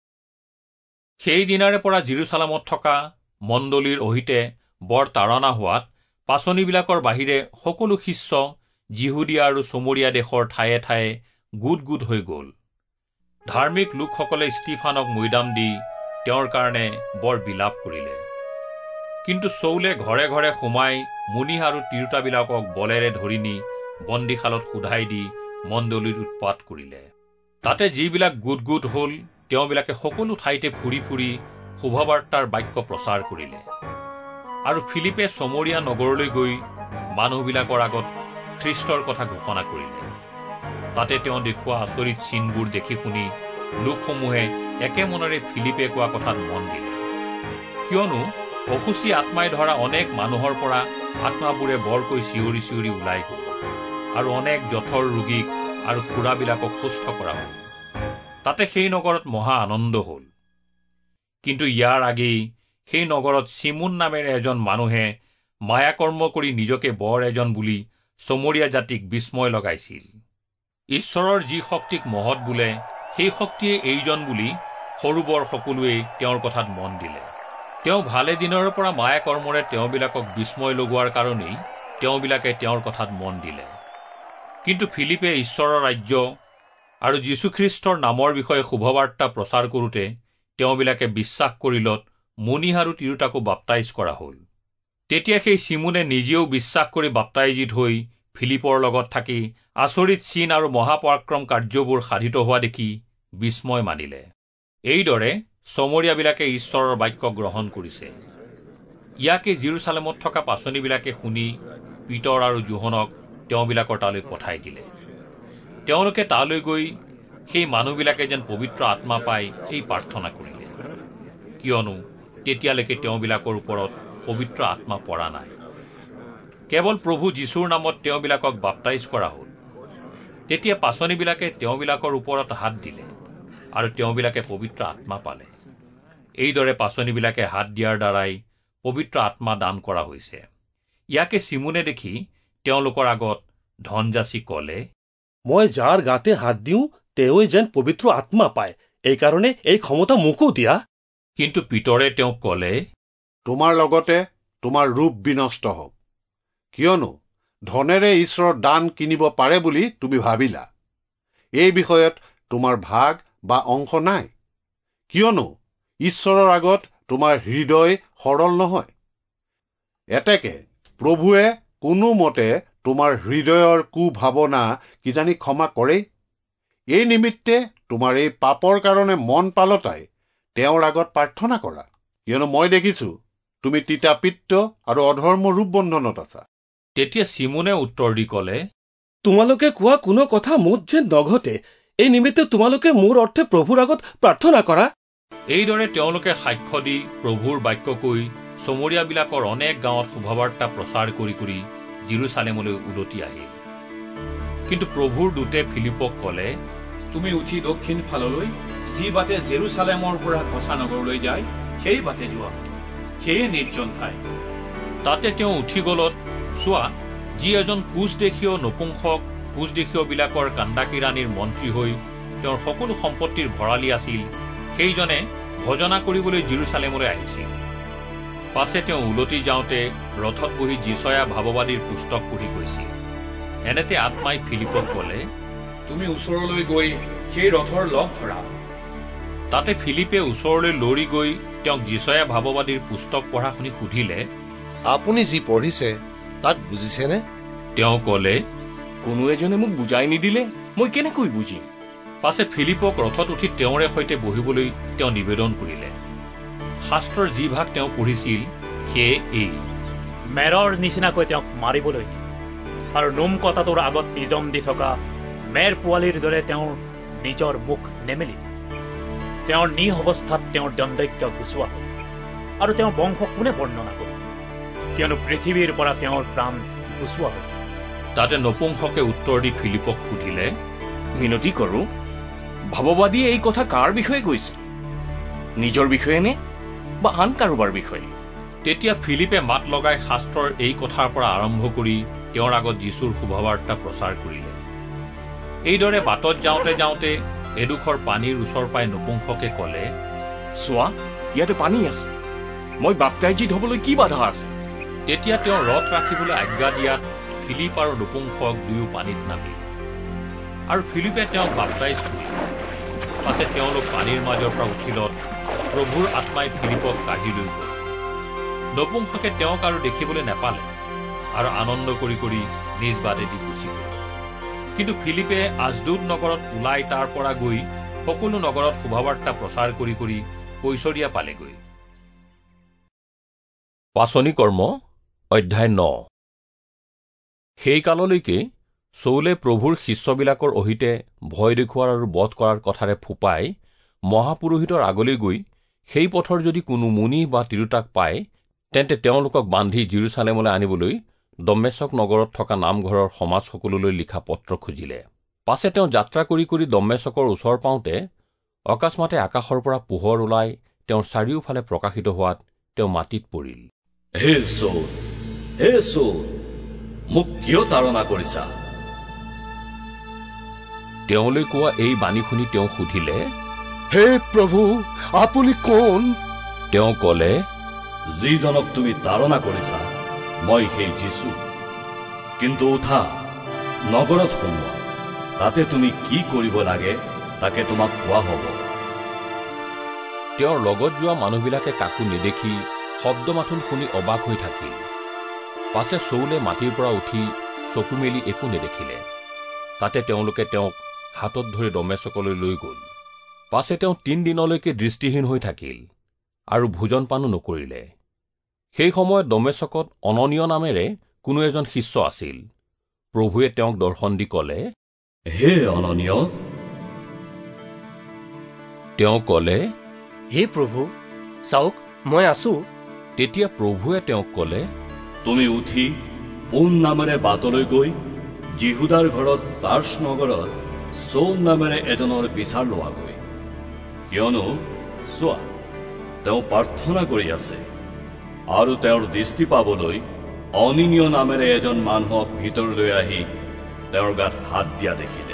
সেই দিনাৰে পৰা জিৰচালেমত থকা মণ্ডলীৰ অহিতে বৰ তাৰণা হোৱাত পাচনিবিলাকৰ বাহিৰে সকলো শিষ্য জিহুদীয়া আৰু চমৰীয়া দেশৰ ঠায়ে ঠায়ে গোট গোট হৈ গ'ল। ধাৰ্মিক লোকসকলে ষ্টিফানক মৈদাম দি তেওঁৰ কাৰণে বৰ বিলাপ কৰিলে। কিন্তু চৌলে ঘৰে ঘৰে সোমাই মুনিহ আৰু তিৰোতাবিলাকক বলেৰে ধৰি নি বন্দীশালত সোধাই দি মণ্ডলীৰ উৎপাত কৰিলে। তাতে যিবিলাক গোট গোট হ'ল তেওঁবিলাকে সকলো ঠাইতে ফুৰি ফুৰি শুভবাৰ্তাৰ বাক্য প্ৰচাৰ কৰিলে। আৰু ফিলিপে চমৰীয়া নগৰলৈ গৈ মানুহবিলাকৰ আগত খ্ৰীষ্টৰ কথা ঘোষণা কৰিলে। তাতে তেওঁ দেখুওৱা আচৰিত চিনবোৰ দেখি শুনি লোকসমূহে একে মনেৰে ফিলিপে কোৱা কথাত মন দিলে। কিয়নো অসুচী আত্মাই ধৰা অনেক মানুহৰ পৰা আত্মাবোৰে বৰকৈ চিঞৰি চিঞৰি ওলাই গ'ল আৰু অনেক জঠৰ ৰোগীক আৰু খুৰাবিলাকক সুস্থ কৰা হ'ল। তাতে সেই নগৰত মহা আনন্দ হ'ল। কিন্তু ইয়াৰ আগেয়ে সেই নগৰত চিমোন নামেৰে এজন মানুহে মায়াকৰ্ম কৰি নিজকে বৰ এজন বুলি চমৰীয়া জাতিক বিস্ময় লগাইছিল। ঈশ্বৰৰ যি শক্তিক মহৎ বোলে সেই শক্তিয়ে এইজন বুলি সৰু বৰ সকলোৱে তেওঁৰ কথাত মন দিলে। তেওঁ ভালে দিনৰ পৰা মায়াকৰ্মৰে তেওঁবিলাকক বিস্ময় লগোৱাৰ কাৰণেই তেওঁবিলাকে তেওঁৰ কথাত মন দিলে। কিন্তু ফিলিপে ঈশ্বৰৰ ৰাজ্য আৰু যীশুখ্ৰীষ্টৰ নামৰ বিষয়ে শুভবাৰ্তা প্ৰচাৰ কৰোঁতে তেওঁবিলাকে বিশ্বাস কৰিলত মুনিহ আৰু তিৰোতাকো বাপ্তাইজ কৰা হ'ল। তেতিয়া সেই চিমোনে নিজেও বিশ্বাস কৰি বাপ্তাইজিত হৈ ফিলিপৰ লগত থাকি আচৰিত চিন আৰু মহাপৰাক্ৰম কাৰ্যবোৰ সাধিত হোৱা দেখি বিস্ময় মানিলে। এইদৰে চমৰীয়াবিলাকে ঈশ্বৰৰ বাক্য গ্ৰহণ কৰিছে। ইয়াকে জিৰচালেমত থকা পাচনিবিলাকে শুনি পিতৰ আৰু জোহনক তেওঁবিলাকৰ তালৈ পঠাই দিলে। তেওঁলোকে তালৈ গৈ সেই মানুহবিলাকে যেন পবিত্ৰ আত্মা পাই এই প্ৰাৰ্থনা কৰিলে। কিয়নো তেতিয়ালৈকে তেওঁবিলাকৰ ওপৰত পবিত্ৰ আত্মা পৰা নাই। কেৱল প্ৰভু যীশুৰ নামত তেওঁবিলাকক বাপ্তাইজ কৰা হ'ল। তেতিয়া পাচনিবিলাকে তেওঁবিলাকৰ ওপৰত হাত দিলে আৰু তেওঁবিলাকে পবিত্ৰ আত্মা পালে। এইদৰে পাচনিবিলাকে হাত দিয়াৰ দ্বাৰাই পবিত্ৰ আত্মা দান কৰা হৈছে। ইয়াকে চিমোনে দেখি তেওঁলোকৰ আগত ধন যাচি ক'লে, মই যাৰ গাতে হাত দিওঁ তেওঁই যেন পবিত্ৰ আত্মা পায়, এইকাৰণে এই ক্ষমতা মোকো দিয়া। কিন্তু পিতৰে তেওঁক ক'লে, তোমাৰ লগতে তোমাৰ ৰূপ বিনষ্ট হওক, কিয়নো ধনেৰে ঈশ্বৰৰ দান কিনিব পাৰে বুলি তুমি ভাবিলা। এই বিষয়ত তোমাৰ ভাগ বা অংশ নাই, কিয়নো ঈশ্বৰৰ আগত তোমাৰ হৃদয় সৰল নহয়। এতেকে প্ৰভুৱে কোনো মতে তোমাৰ হৃদয়ৰ কুভাৱনা কিজানি ক্ষমা কৰেই। এই নিমিত্তে তোমাৰ এই পাপৰ কাৰণে মন পালতাই তেওঁৰ আগত প্ৰাৰ্থনা কৰা, কিয়নো মই দেখিছো তুমি তিতাপিত্ত আৰু অধৰ্ম ৰূপ বন্ধনত আছা। তেতিয়া চিমোনে উত্তৰ দি ক'লে, তোমালোকে কোৱা কোনো কথা মোত যেন নঘটে, এই নিমিত্তে তোমালোকে মোৰ অৰ্থে প্ৰভুৰ আগত প্ৰাৰ্থনা কৰা। এইদৰে তেওঁলোকে সাক্ষ্য দি প্ৰভুৰ বাক্য কৈ চমৰীয়াবিলাকৰ অনেক গাঁৱত শুভবাৰ্তা প্ৰচাৰ কৰি কৰি জিৰচালেমলৈ উলটি আহিল। কিন্তু প্ৰভুৰ দূতে ফিলিপক ক'লে, তুমি উঠি দক্ষিণ ফাললৈ যি বাটে জেৰুচালেমৰ পৰা কচা নগৰলৈ যায় সেই বাটে যোৱা, সেয়ে নিৰ্জন ঠাই। তাতে তেওঁ উঠি গলত চোৱা, যি এজন কোচদেশীয় নপুংসক কোচদেশীয়বিলাকৰ কাণ্ডাকিৰাণীৰ মন্ত্ৰী হৈ তেওঁৰ সকলো সম্পত্তিৰ ভঁৰালী আছিল, সেইজনে ভজনা কৰিবলৈ জিৰচালেমলৈ আহিছিল। পাছে তেওঁ উলটি যাওঁতে ৰথত বহি যিচয়া ভাৱবাদীৰ পুস্তক পঢ়ি গৈছিল। এনেতে আত্মাই ফিলিপক ক'লে, তুমি ওচৰলৈ গৈ সেই ৰথৰ লগ ধৰা। তাতে ফিলিপে ওচৰলৈ লৰি গৈ তেওঁক যিচয়া ভাৱবাদীৰ পুস্তক পঢ়া শুনি সুধিলে, আপুনি যি পঢ়িছে তাক বুজিছেনে? তেওঁ ক'লে, কোনো এজনে মোক বুজাই নিদিলে মই কেনেকৈ বুজিম? পাছে ফিলিপক ৰথত উঠি তেওঁৰে সৈতে বহিবলৈ তেওঁ নিবেদন কৰিলে। শাস্ত্ৰৰ যি ভাগ তেওঁ পঢ়িছিল সেয়ে এই মেৰৰ নিচিনাকৈ তেওঁক মাৰিবলৈ আৰু নোম কটাটোৰ আগত নিজম দি থকা মেৰ পোৱালীৰ দৰে তেওঁৰ নিজৰ মুখ নেমেলি তেওঁৰ নিজ অৱস্থাত তেওঁৰ দণ্ডজ্ঞ গুচোৱা হ'ল আৰু তেওঁৰ বংশ কোনে বৰ্ণনা কৰিব কিয়নো পৃথিৱীৰ পৰা তেওঁৰ প্ৰাণ গুচোৱা হৈছে। তাতে নপুংসকে উত্তৰ দি ফিলিপক সুধিলে, মিনতি কৰো, ভাৱবাদীয়ে এই কথা কাৰ বিষয়ে কৈছে? নিজৰ বিষয়ে নে বা আন কাৰোবাৰ বিষয়ে? তেতিয়া ফিলিপে মাত লগাই শাস্ত্ৰৰ এই কথাৰ পৰা আৰম্ভ কৰি তেওঁৰ আগত যীশুৰ শুভবাৰ্তা প্ৰচাৰ কৰিলে। এইদৰে বাটত যাওঁতে যাওঁতে এডোখৰ পানীৰ ওচৰ পাই নপুংসকে কলে, চোৱা, ইয়াতে পানী আছে, মই বাপ্তাইজিত হবলৈ কি বাধা আছে? তেতিয়া তেওঁ ৰথ ৰাখিবলৈ আজ্ঞা দিয়াত ফিলিপ আৰু নপুংসক দুয়ো পানীত নামিল আৰু ফিলিপে তেওঁক বাপ্তাইজ কৰিলে। পাছে তেওঁলোক পানীৰ মাজৰ পৰা উঠিলত প্ৰভুৰ আত্মাই ফিলিপক কাঢ়ি লৈ গল। নপুংসকে তেওঁক আৰু দেখিবলৈ নেপালে আৰু আনন্দ কৰি কৰি নিজ বাটেদি গুচি গল। কিন্তু ফিলিপে আজদুদ নগৰত ওলাই তাৰ পৰা গৈ সকলো নগৰত শুভবাৰ্তা প্ৰচাৰ কৰি কৰি কৈছৰীয়া পালেগৈ। পাচনি কৰ্ম অধ্যায় 9। সেই কাললৈকে চৌলে প্ৰভুৰ শিষ্যবিলাকৰ অহিতে ভয় দেখুওৱাৰ আৰু বধ কৰাৰ কথাৰে ফোপাই মহাপুৰোহিতৰ আগলৈ গৈ সেই পথৰ যদি কোনো মুনি বা তিৰোতাক পায় তেন্তে তেওঁলোকক বান্ধি জিৰচালেমলৈ আনিবলৈ দম্মেশক নগৰত থকা নামঘৰৰ সমাজ সকললৈ লিখা পত্ৰ খুজিলে। পাছে তেওঁ যাত্ৰা কৰি কৰি দম্মেশকৰ ওচৰ পাওঁতে অকস্মাতে আকাশৰ পৰা পোহৰ ওলাই তেওঁৰ চাৰিওফালে প্ৰকাশিত হোৱাত তেওঁ মাটিত পৰিল। হে চৌল, হে চৌল, মোক কিয় তাৰণা কৰিছা? তেওঁলৈ কোৱা এই বাণী শুনি তেওঁ সুধিলে, হে প্ৰভু, আপুনি কোন? তেওঁ কলে, যিজনক তুমি তাৰণা কৰিছা মই সেই যীশু। কিন্তু উঠা, নগৰত সোমোৱা, তাতে তুমি কি কৰিব লাগে তাকে তোমাক কোৱা হ'ব। তেওঁৰ লগত যোৱা মানুহবিলাকে কাকো নেদেখি শব্দ মাথোন শুনি অবাক হৈ থাকিল। পাছে চৌলে মাটিৰ পৰা উঠি চকু মেলি একো নেদেখিলে। তাতে তেওঁলোকে তেওঁক হাতত ধৰি দমেশকলৈ লৈ গল। পাছে তেওঁ 3 দিনলৈকে দৃষ্টিহীন হৈ থাকিল আৰু ভোজন পানো নকৰিলে। সেই সময়ত দমেশকত অননীয় নামেৰে কোনো এজন শিষ্য আছিল। প্ৰভুৱে তেওঁক দৰ্শন দি কলে, হে অননীয়। তেওঁ কলে, হে প্ৰভু, চাওক মই আছো। তেতিয়া প্ৰভুৱে তেওঁক কলে, তুমি উঠি পোন নামেৰে বাটলৈ গৈ জিহুদাৰ ঘৰত তাৰ্চ নগৰত চৌল নামেৰে এজনৰ বিচাৰ লোৱাগৈ। কিয়নো চোৱা, তেওঁ প্ৰাৰ্থনা কৰি আছে আৰু তেওঁৰ দৃষ্টি পাবলৈ অনিনীয় নামেৰে এজন মানুহক ভিতৰলৈ আহি তেওঁৰ গাত হাত দিয়া দেখিলে।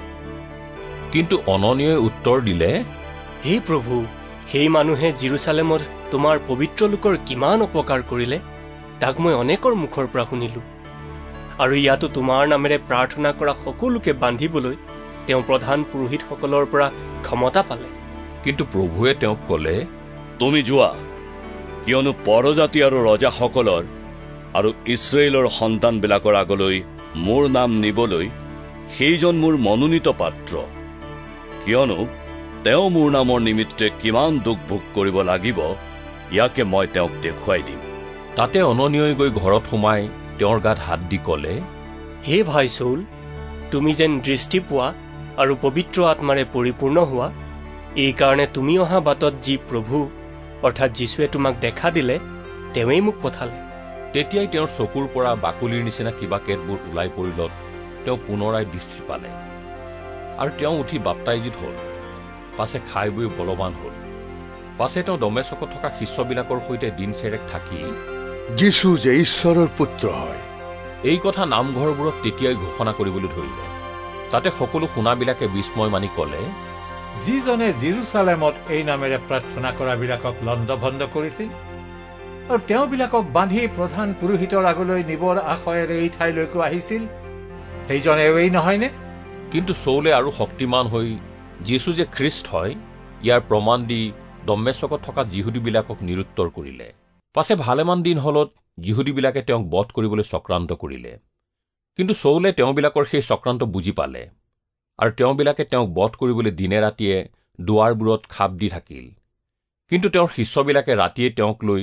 কিন্তু অননীয়ই উত্তৰ দিলে, হে প্ৰভু, সেই মানুহে জিৰচালেমত তোমাৰ পবিত্ৰ লোকৰ কিমান অপকাৰ কৰিলে তাক মই অনেকৰ মুখৰ পৰা শুনিলো। আৰু ইয়াতো তোমাৰ নামেৰে প্ৰাৰ্থনা কৰা সকলোকে বান্ধিবলৈ তেওঁ প্ৰধান পুৰোহিতসকলৰ পৰা ক্ষমতা পালে। কিন্তু প্ৰভুৱে তেওঁক কলে, তুমি যোৱা, কিয়নো পৰজাতি আৰু ৰজাসকলৰ আৰু ইছৰাইলৰ সন্তানবিলাকৰ আগলৈ মোৰ নাম নিবলৈ সেইজন মোৰ মনোনীত পাত্ৰ। কিয়নো তেওঁ মোৰ নামৰ নিমিত্তে কিমান দুখ ভোগ কৰিব লাগিব ইয়াকে মই তেওঁক দেখুৱাই দিম। তাতে অননীয়ই গৈ ঘৰত সোমাই তেওঁৰ গাত হাত দি কলে, হে ভাই চৌল, তুমি যেন দৃষ্টি পোৱা আৰু পবিত্ৰ আত্মাৰে পৰিপূৰ্ণ হোৱা, এই কাৰণে তুমি অহা বাটত যি প্ৰভু অৰ্থাৎ যীশুৱে তোমাক দেখা দিলে তেওঁৱেই মোক পঠালে। তেতিয়াই তেওঁৰ চকুৰ পৰা বাকলিৰ নিচিনা কিবা কেতবোৰ ওলাই পৰিলত তেওঁ পুনৰাই দৃষ্টি পালে আৰু তেওঁ উঠি বাপ্তাইজিত হল। পাছে খাই বৈ বলৱান হল। পাছে তেওঁ দমেশকত থকা শিষ্যবিলাকৰ সৈতে দিন চেৰেক থাকি যীশু যে ঈশ্বৰৰ পুত্ৰ হয় এই কথা নামঘৰবোৰত তেতিয়াই ঘোষণা কৰিবলৈ ধৰিলে। তাতে সকলো শুনাবিলাকে বিস্ময় মানি কলে, যিজনে জিৰচালেমত এই নামেৰে প্ৰাৰ্থনা কৰাবিলাকক লণ্ডভণ্ড কৰিছিল আৰু তেওঁবিলাকক বান্ধি প্ৰধান পুৰোহিতৰ আগলৈ নিবৰ আশয়েৰে এই ঠাইলৈকো আহিছিল, সেইজন এৱেই নহয়নে? কিন্তু চৌলে আৰু শক্তিমান হৈ যীশু যে খ্ৰীষ্ট হয় ইয়াৰ প্ৰমাণ দি দম্মেশকত থকা যিহুদীবিলাকক নিৰুত্তৰ কৰিলে। পাছে ভালেমান দিন হলত যিহুদীবিলাকে তেওঁক বধ কৰিবলৈ চক্ৰান্ত কৰিলে। কিন্তু চৌলে তেওঁবিলাকৰ সেই চক্ৰান্ত বুজি পালে আৰু তেওঁবিলাকে তেওঁক বধ কৰিবলৈ দিনে ৰাতিয়ে দুৱাৰবোৰত খাপ দি থাকিল। কিন্তু তেওঁৰ শিষ্যবিলাকে ৰাতিয়ে তেওঁক লৈ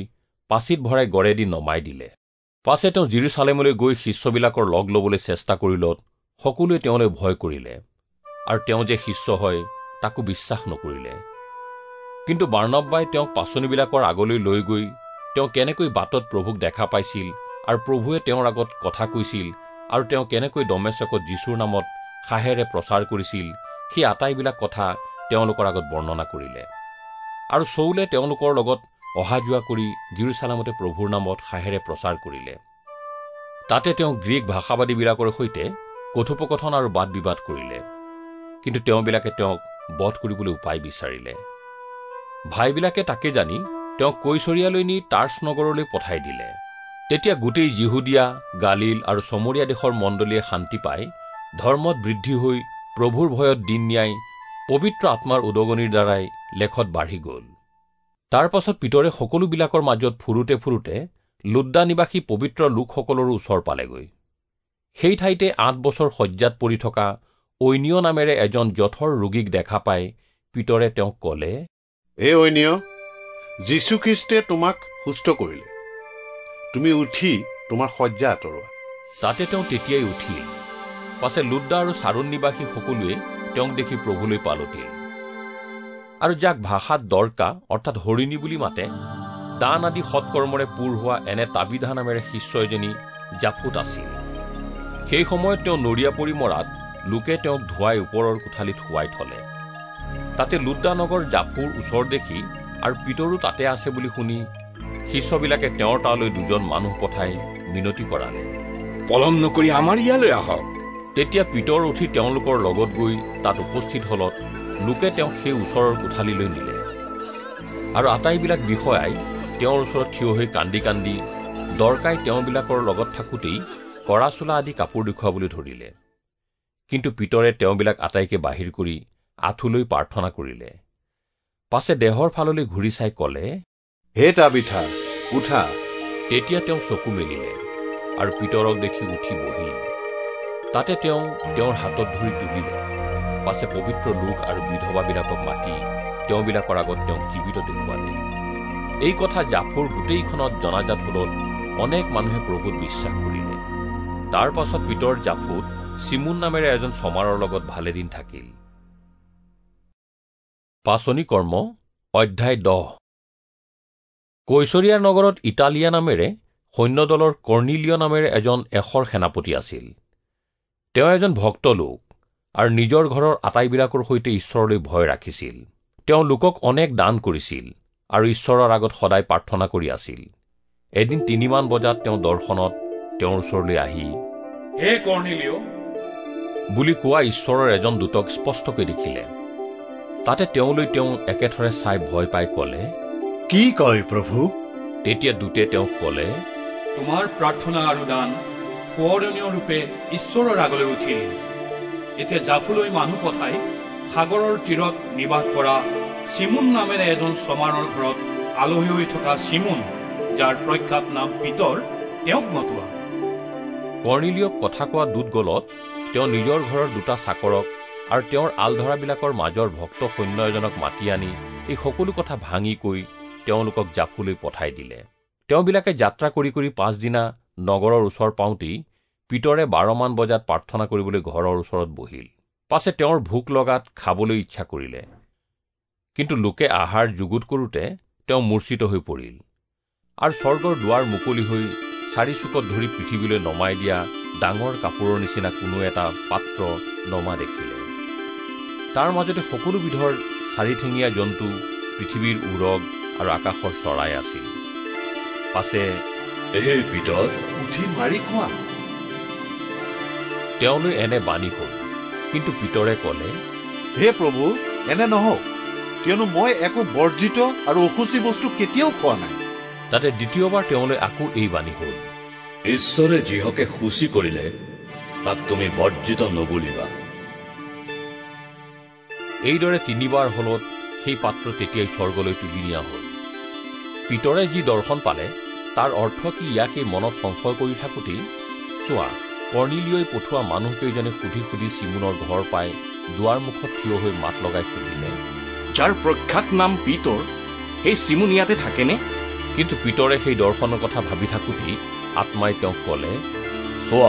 পাচিত ভৰাই গড়েদি নমাই দিলে। পাছে তেওঁ জিৰচালেমলৈ গৈ শিষ্যবিলাকৰ লগ ল'বলৈ চেষ্টা কৰিলত সকলোৱে তেওঁলৈ ভয় কৰিলে আৰু তেওঁ যে শিষ্য হয় তাকো বিশ্বাস নকৰিলে। কিন্তু বাৰ্ণবাই তেওঁক পাচনিবিলাকৰ আগলৈ লৈ গৈ তেওঁ কেনেকৈ বাটত প্ৰভুক দেখা পাইছিল আৰু প্ৰভুৱে তেওঁৰ আগত কথা কৈছিল আৰু তেওঁ কেনেকৈ দমেশ্বকত যীশুৰ নামত সাহেৰে প্ৰচাৰ কৰিছিল সেই আটাইবিলাক কথা তেওঁলোকৰ আগত বৰ্ণনা কৰিলে। আৰু চৌলে তেওঁলোকৰ লগত অহা যোৱা কৰি জিৰচালেমতে প্ৰভুৰ নামত সাহেৰে প্ৰচাৰ কৰিলে। তাতে তেওঁ গ্ৰীক ভাষাবাদীবিলাকৰ সৈতে কথোপকথন আৰু বাদ বিবাদ কৰিলে, কিন্তু তেওঁবিলাকে তেওঁক বধ কৰিবলৈ উপায় বিচাৰিলে। ভাইবিলাকে তাকে জানি তেওঁক কৈছৰীয়ালৈ নি টাৰ্চ নগৰলৈ পঠাই দিলে। তেতিয়া গোটেই যিহুদিয়া, গালিল আৰু চমৰীয়া দেশৰ মণ্ডলীয়ে শান্তি পাই ধৰ্মত বৃদ্ধি হৈ প্ৰভুৰ ভয়ত দিন ন্যায় পবিত্ৰ আত্মাৰ উদগনিৰ দ্বাৰাই লেখত বাঢ়ি গ'ল। তাৰ পাছত পিতৰে সকলোবিলাকৰ মাজত ফুৰোতে ফুৰোতে লুদ্দা নিবাসী পবিত্ৰ লোকসকলৰো ওচৰ পালেগৈ। সেই ঠাইতে 8 বছৰ শয্যাত পৰি থকা ঐনিয় নামেৰে এজন জঠৰ ৰোগীক দেখা পাই পিতৰে তেওঁক ক'লে, এই ঐনিয়, যীশুখ্ৰীষ্টে তোমাক সুস্থ কৰিলে, তুমি উঠি তোমাৰ শয্যা আঁতৰোৱা। তাতে তেওঁ তেতিয়াই উঠিল। পাছে লুদ্দা আৰু চাৰুন নিবাসী সকলোৱে তেওঁক দেখি প্ৰভুলৈ পালতিল। আৰু যাক ভাষাত দৰকা অৰ্থাৎ হৰিণী বুলি মাতে, দান আদি সৎকৰ্মৰে পূৰ হোৱা এনে তাবিধা নামেৰে শিষ্য এজনী জাফুত আছিল। সেই সময়ত তেওঁ নৰিয়া পৰি মৰাত লোকে তেওঁক ধুৱাই ওপৰৰ কোঠালিত শুৱাই থলে। তাতে লুদ্দা নগৰ জাফুৰ ওচৰ দেখি আৰু পিতৰো তাতে আছে বুলি শুনি শিষ্যবিলাকে তেওঁৰ তালৈ 2জন মানুহ পঠাই মিনতি কৰালে, পলম নকৰি আমাৰ ইয়ালৈ আহক। তেতিয়া পিতৰ উঠি তেওঁলোকৰ লগত গৈ তাত উপস্থিত হলত লোকে তেওঁক সেই ওচৰৰ কোঠালিলৈ নিলে। আৰু আটাইবিলাক বিষয়াই তেওঁৰ ওচৰত থিয় হৈ কান্দি কান্দি দৰকাই তেওঁবিলাকৰ লগত থাকোঁতেই কৰা চোলা আদি কাপোৰ দেখুৱাবলৈ ধৰিলে। কিন্তু পিতৰে তেওঁবিলাক আটাইকে বাহিৰ কৰি আঁঠুলৈ প্ৰাৰ্থনা কৰিলে। পাছে দেহৰ ফাললৈ ঘূৰি চাই ক'লে, হে তাবিথা, উঠা। তেতিয়া তেওঁ চকু মেলিলে আৰু পিতৰক দেখি উঠি বহিল। তাতে তেওঁ তেওঁৰ হাতত ধৰি তুলিলে। পাছে পবিত্ৰ লোক আৰু বিধৱাবিলাকক মাতি তেওঁবিলাকৰ আগত তেওঁক জীৱিত দেখুৱালে। এই কথা জাফুৰ গোটেইখনত জনাজাত হলত অনেক মানুহে প্ৰভুত বিশ্বাস কৰিলে। তাৰ পাছত পিতৰ জাফুত চিমুন নামেৰে এজন চমাৰৰ লগত ভালেদিন থাকিল। পাচনি কৰ্ম অধ্যায় 10। কৈছৰীয়া নগৰত ইটালিয়া নামেৰে সৈন্যদলৰ কৰ্ণিলিয় নামেৰে এজন এশৰ সেনাপতি আছিল। তেওঁ এজন ভক্ত লোক আৰু নিজৰ ঘৰৰ আটাইবিলাকৰ সৈতে ঈশ্বৰলৈ ভয় ৰাখিছিল। তেওঁ লোকক অনেক দান কৰিছিল আৰু ঈশ্বৰৰ আগত সদায় প্ৰাৰ্থনা কৰি আছিল। এদিন 3 মান বজাত তেওঁ দৰ্শনত তেওঁৰ ওচৰলৈ আহি, হে কৰ্ণিলিয় বুলি কোৱা ঈশ্বৰৰ এজন দূতক স্পষ্টকৈ দেখিলে। তাতে তেওঁলৈ তেওঁ একেথৰে চাই ভয় পাই ক'লে, কি কয় প্ৰভু? তেতিয়া দূতে তেওঁক ক'লে, তোমাৰ প্ৰাৰ্থনা আৰু দান সোঁৱৰণীয় ৰূপে ঈশ্বৰৰ আগলৈ উঠিল। এতিয়া জাফুলৈ মানুহ পঠাই সাগৰৰ তীৰত নিবাস কৰা চিমুন নামেৰে এজন চমাৰৰ ঘৰত আলহী হৈ থকা চিমুন, যাৰ প্ৰখ্যাত নাম পিতৰ, তেওঁক মতোৱা। কৰ্ণিলিয়ক কথা কোৱা দূত গলত তেওঁ নিজৰ ঘৰৰ 2টা চাকৰক আৰু তেওঁৰ আলধৰাবিলাকৰ মাজৰ ভক্ত সৈন্য এজনক মাতি আনি এই সকলো কথা ভাঙি কৈ তেওঁলোকক জাফুলৈ পঠাই দিলে। তেওঁবিলাকে যাত্ৰা কৰি কৰি 5 দিনা নগৰৰ ওচৰ পাওঁতেই পিতৰে 12 মান বজাত প্ৰাৰ্থনা কৰিবলৈ ঘৰৰ ওচৰত বহিল। পাছে তেওঁৰ ভোক লগাত খাবলৈ ইচ্ছা কৰিলে, কিন্তু লোকে আহাৰ যুগুত কৰোঁতে তেওঁ মূৰ্ছিত হৈ পৰিল। আৰু স্বৰ্গৰ দুৱাৰ মুকলি হৈ 4 চুকত ধৰি পৃথিৱীলৈ নমাই দিয়া ডাঙৰ কাপোৰৰ নিচিনা কোনো এটা পাত্ৰ নমা দেখিলে। তাৰ মাজতে সকলো বিধৰ 4 ঠেঙীয়া জন্তু, পৃথিৱীৰ উৰগ আৰু আকাশৰ চৰাই আছিল। পাছে এই পিতৰ, উঠি মাৰি খোৱা। তেওঁলৈ এনে বাণী হ'ল, কিন্তু পিতৰে ক'লে, হে প্ৰভু, এনে নহওক, কিয়নো মই একো বৰ্জিত আৰু অসুচি বস্তু কেতিয়াও খোৱা নাই। তাতে দ্বিতীয়বাৰ তেওঁলৈ আকৌ এই বাণী হ'ল, ঈশ্বৰে যিহকে সূচী কৰিলে তাক তুমি বৰ্জিত নবুলিবা। এইদৰে 3 বাৰ হলত সেই পাত্ৰ তেতিয়াই স্বৰ্গলৈ তুলি নিয়া হ'ল। পিতৰে যি দৰ্শন পালে তাৰ অৰ্থ কি ইয়াকে মনত সংশয় কৰি থাকোঁতেই চোৱা, কৰ্ণিলিয়ই পঠোৱা মানুহকেইজনে সুধি সুধি চিমুনৰ ঘৰ পাই দুৱাৰ মুখত থিয় হৈ মাত লগাই সুধিলে, যাৰ প্ৰখ্যাত নাম পিতৰ, সেই চিমুন ইয়াতে থাকেনে? কিন্তু পিতৰে সেই দৰ্শনৰ কথা ভাবি থাকোঁতেই আত্মাই তেওঁক ক'লে, চোৱা,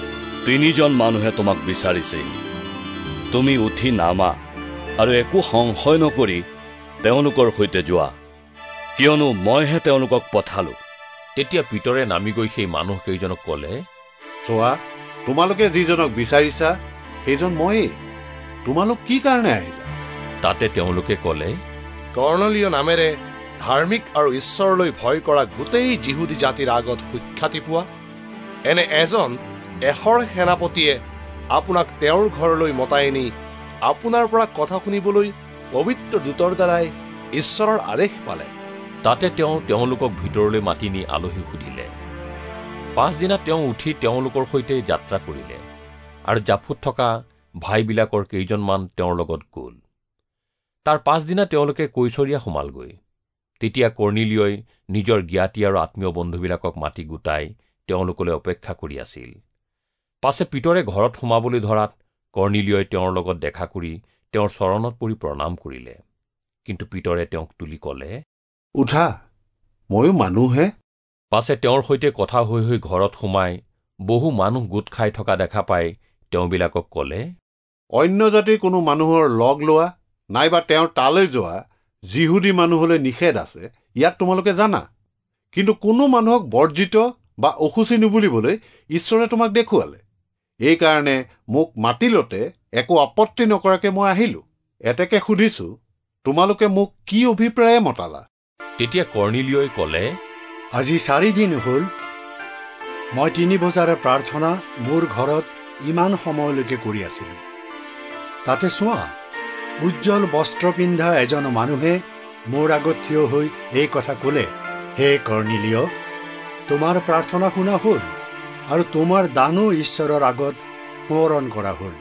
3জন মানুহে তোমাক বিচাৰিছেই। তুমি উঠি নামা আৰু একো সংশয় নকৰি তেওঁলোকৰ সৈতে যোৱা, কিয়নো মইহে তেওঁলোকক পঠালো। তেতিয়া পিতৰে নামি গৈ সেই মানুহকেইজনক ক'লে, চোৱা, তোমালোকে যিজনক বিচাৰিছা সেইজন ময়েই। তোমালোক কি কাৰণে আহিলা? তাতে তেওঁলোকে ক'লে, কৰ্ণলীয় নামেৰে ধাৰ্মিক আৰু ঈশ্বৰলৈ ভয় কৰা গোটেই যিহুদী জাতিৰ আগত সুখ্যাতি পোৱা এনে এজন এশৰ সেনাপতিয়ে আপোনাক তেওঁৰ ঘৰলৈ মতাই নি আপোনাৰ পৰা কথা শুনিবলৈ পবিত্ৰ দূতৰ দ্বাৰাই ঈশ্বৰৰ আদেশ পালে। তাতে তেওঁলোকক ভিতৰলৈ মাতি নি আলহী সুধিলে। পাছদিনা তেওঁ উঠি তেওঁলোকৰ সৈতে যাত্ৰা কৰিলে আৰু জাফুত থকা ভাইবিলাকৰ কেইজনমান তেওঁৰ লগত গ'ল। তাৰ পাছদিনা তেওঁলোকে কৈচৰীয়া সোমালগৈ। তেতিয়া কৰ্ণিলিয়ই নিজৰ জ্ঞাতি আৰু আত্মীয় বন্ধুবিলাকক মাতি গোটাই তেওঁলোকলৈ অপেক্ষা কৰি আছিল। পাছে পিতৰে ঘৰত সোমাবলৈ ধৰাত কৰ্ণিলিয়ই তেওঁৰ লগত দেখা কৰি তেওঁৰ চৰণত পৰি প্ৰণাম কৰিলে। কিন্তু পিতৰে তেওঁক তুলি ক'লে, উঠা, ময়ো মানুহহে। পাছে তেওঁৰ সৈতে কথা হৈ হৈ ঘৰত সোমাই বহু মানুহ গোট খাই থকা দেখা পাই তেওঁবিলাকক ক'লে, অন্য জাতিৰ কোনো মানুহৰ লগ লোৱা নাইবা তেওঁৰ তালৈ যোৱা যিহুদী মানুহলৈ নিষেধ আছে, ইয়াক তোমালোকে জানা। কিন্তু কোনো মানুহক বৰ্জিত বা অসুচি নুবুলিবলৈ ঈশ্বৰে তোমাক দেখুৱালে। এইকাৰণে মোক মাতিলতে একো আপত্তি নকৰাকে মই আহিলো। এতেকে সুধিছো, তোমালোকে মোক কি অভিপ্ৰায়ে মতালা? তেতিয়া কৰ্ণিলিয়ই ক'লে, আজি 4 দিন হ'ল মই 3 বজাৰে প্ৰাৰ্থনা মোৰ ঘৰত ইমান সময়লৈকে কৰি আছিলো। তাতে চোৱা, উজ্জ্বল বস্ত্ৰ পিন্ধা এজন মানুহে মোৰ আগত থিয় হৈ এই কথা ক'লে, হে কৰ্ণিলিয়, তোমাৰ প্ৰাৰ্থনা শুনা হ'ল আৰু তোমাৰ দানো ঈশ্বৰৰ আগত সোঁৱৰণ কৰা হ'ল।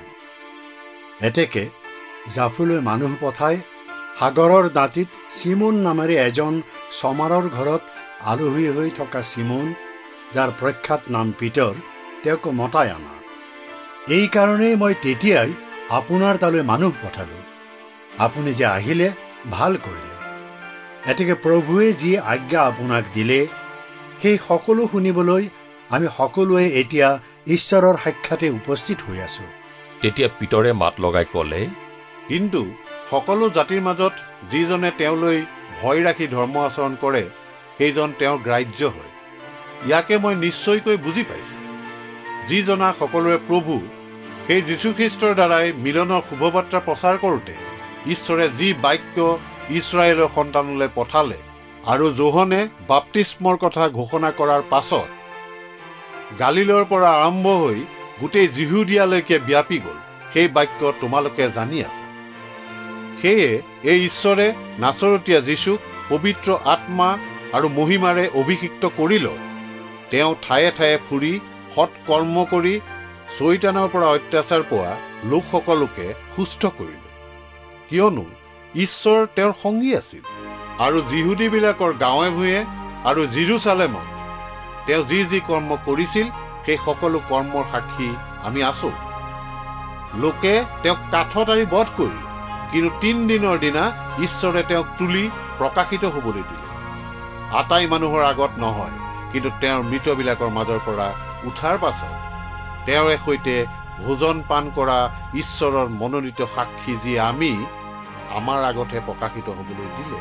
এতেকে জাফুলৈ মানুহ পঠাই সাগৰৰ দাঁতিত চিমোন নামেৰে এজন চমাৰৰ ঘৰত আলহী হৈ থকা চিমোন, যাৰ প্ৰখ্যাত নাম পিতৰ, তেওঁক মতাই আনা। এইকাৰণেই মই তেতিয়াই আপোনাৰ তালৈ মানুহ পঠালো। আপুনি যে আহিলে ভাল কৰিলে। এতেকে প্ৰভুৱে যি আজ্ঞা আপোনাক দিলে সেই সকলো শুনিবলৈ আমি সকলোৱে এতিয়া ঈশ্বৰৰ সাক্ষাতে উপস্থিত হৈ আছো। তেতিয়া পিতৰে মাত লগাই ক'লে, কিন্তু সকলো জাতিৰ মাজত যিজনে তেওঁলৈ ভয় ৰাখি ধৰ্ম আচৰণ কৰে সেইজন তেওঁৰ গ্ৰাহ্য হয়। ইয়াকে মই নিশ্চয়কৈ বুজি পাইছো। যি জনা সকলোৰে প্ৰভু সেই যীশুখ্ৰীষ্টৰ দ্বাৰাই মিলনৰ শুভবাৰ্তা প্ৰচাৰ কৰোঁতে ঈশ্বৰে যি বাক্য ইছৰাইলৰ সন্তানলৈ পঠালে আৰু যোহনে বাপ্তিস্মৰ কথা ঘোষণা কৰাৰ পাছত গালিলৰ পৰা আৰম্ভ হৈ গোটেই যিহুদিয়ালৈকে ব্যাপি গ'ল, সেই বাক্য তোমালোকে জানি আছে। সেয়ে এই ঈশ্বৰে নাচৰতীয়া যীশুক পবিত্ৰ আত্মা আৰু মহিমাৰে অভিষিক্ত কৰিল। তেওঁ ঠায়ে ঠায়ে ফুৰি সৎ কৰ্ম কৰি চৈতানৰ পৰা অত্যাচাৰ পোৱা লোকসকলোকে সুস্থ কৰিলে, কিয়নো ঈশ্বৰ তেওঁৰ সংগী আছিল। আৰু যিহুদীবিলাকৰ গাঁৱে ভূঞে আৰু জেৰুজালেমত তেওঁ যি যি কৰ্ম কৰিছিল সেই সকলো কৰ্মৰ সাক্ষী আমি আছো। লোকে তেওঁক কাঠত আঁৰি বধ কৰিলে, কিন্তু 3 দিনৰ দিনা ঈশ্বৰে তেওঁক তুলি প্ৰকাশিত হবলৈ দিলে। আটাই মানুহৰ আগত নহয়, কিন্তু তেওঁৰ মৃতবিলাকৰ মাজৰ পৰা উঠাৰ পাছত তেওঁৰে সৈতে ভোজন পান কৰা ঈশ্বৰৰ মনোনীত সাক্ষী যি আমি আমাৰ আগতহে প্ৰকাশিত হবলৈ দিলে।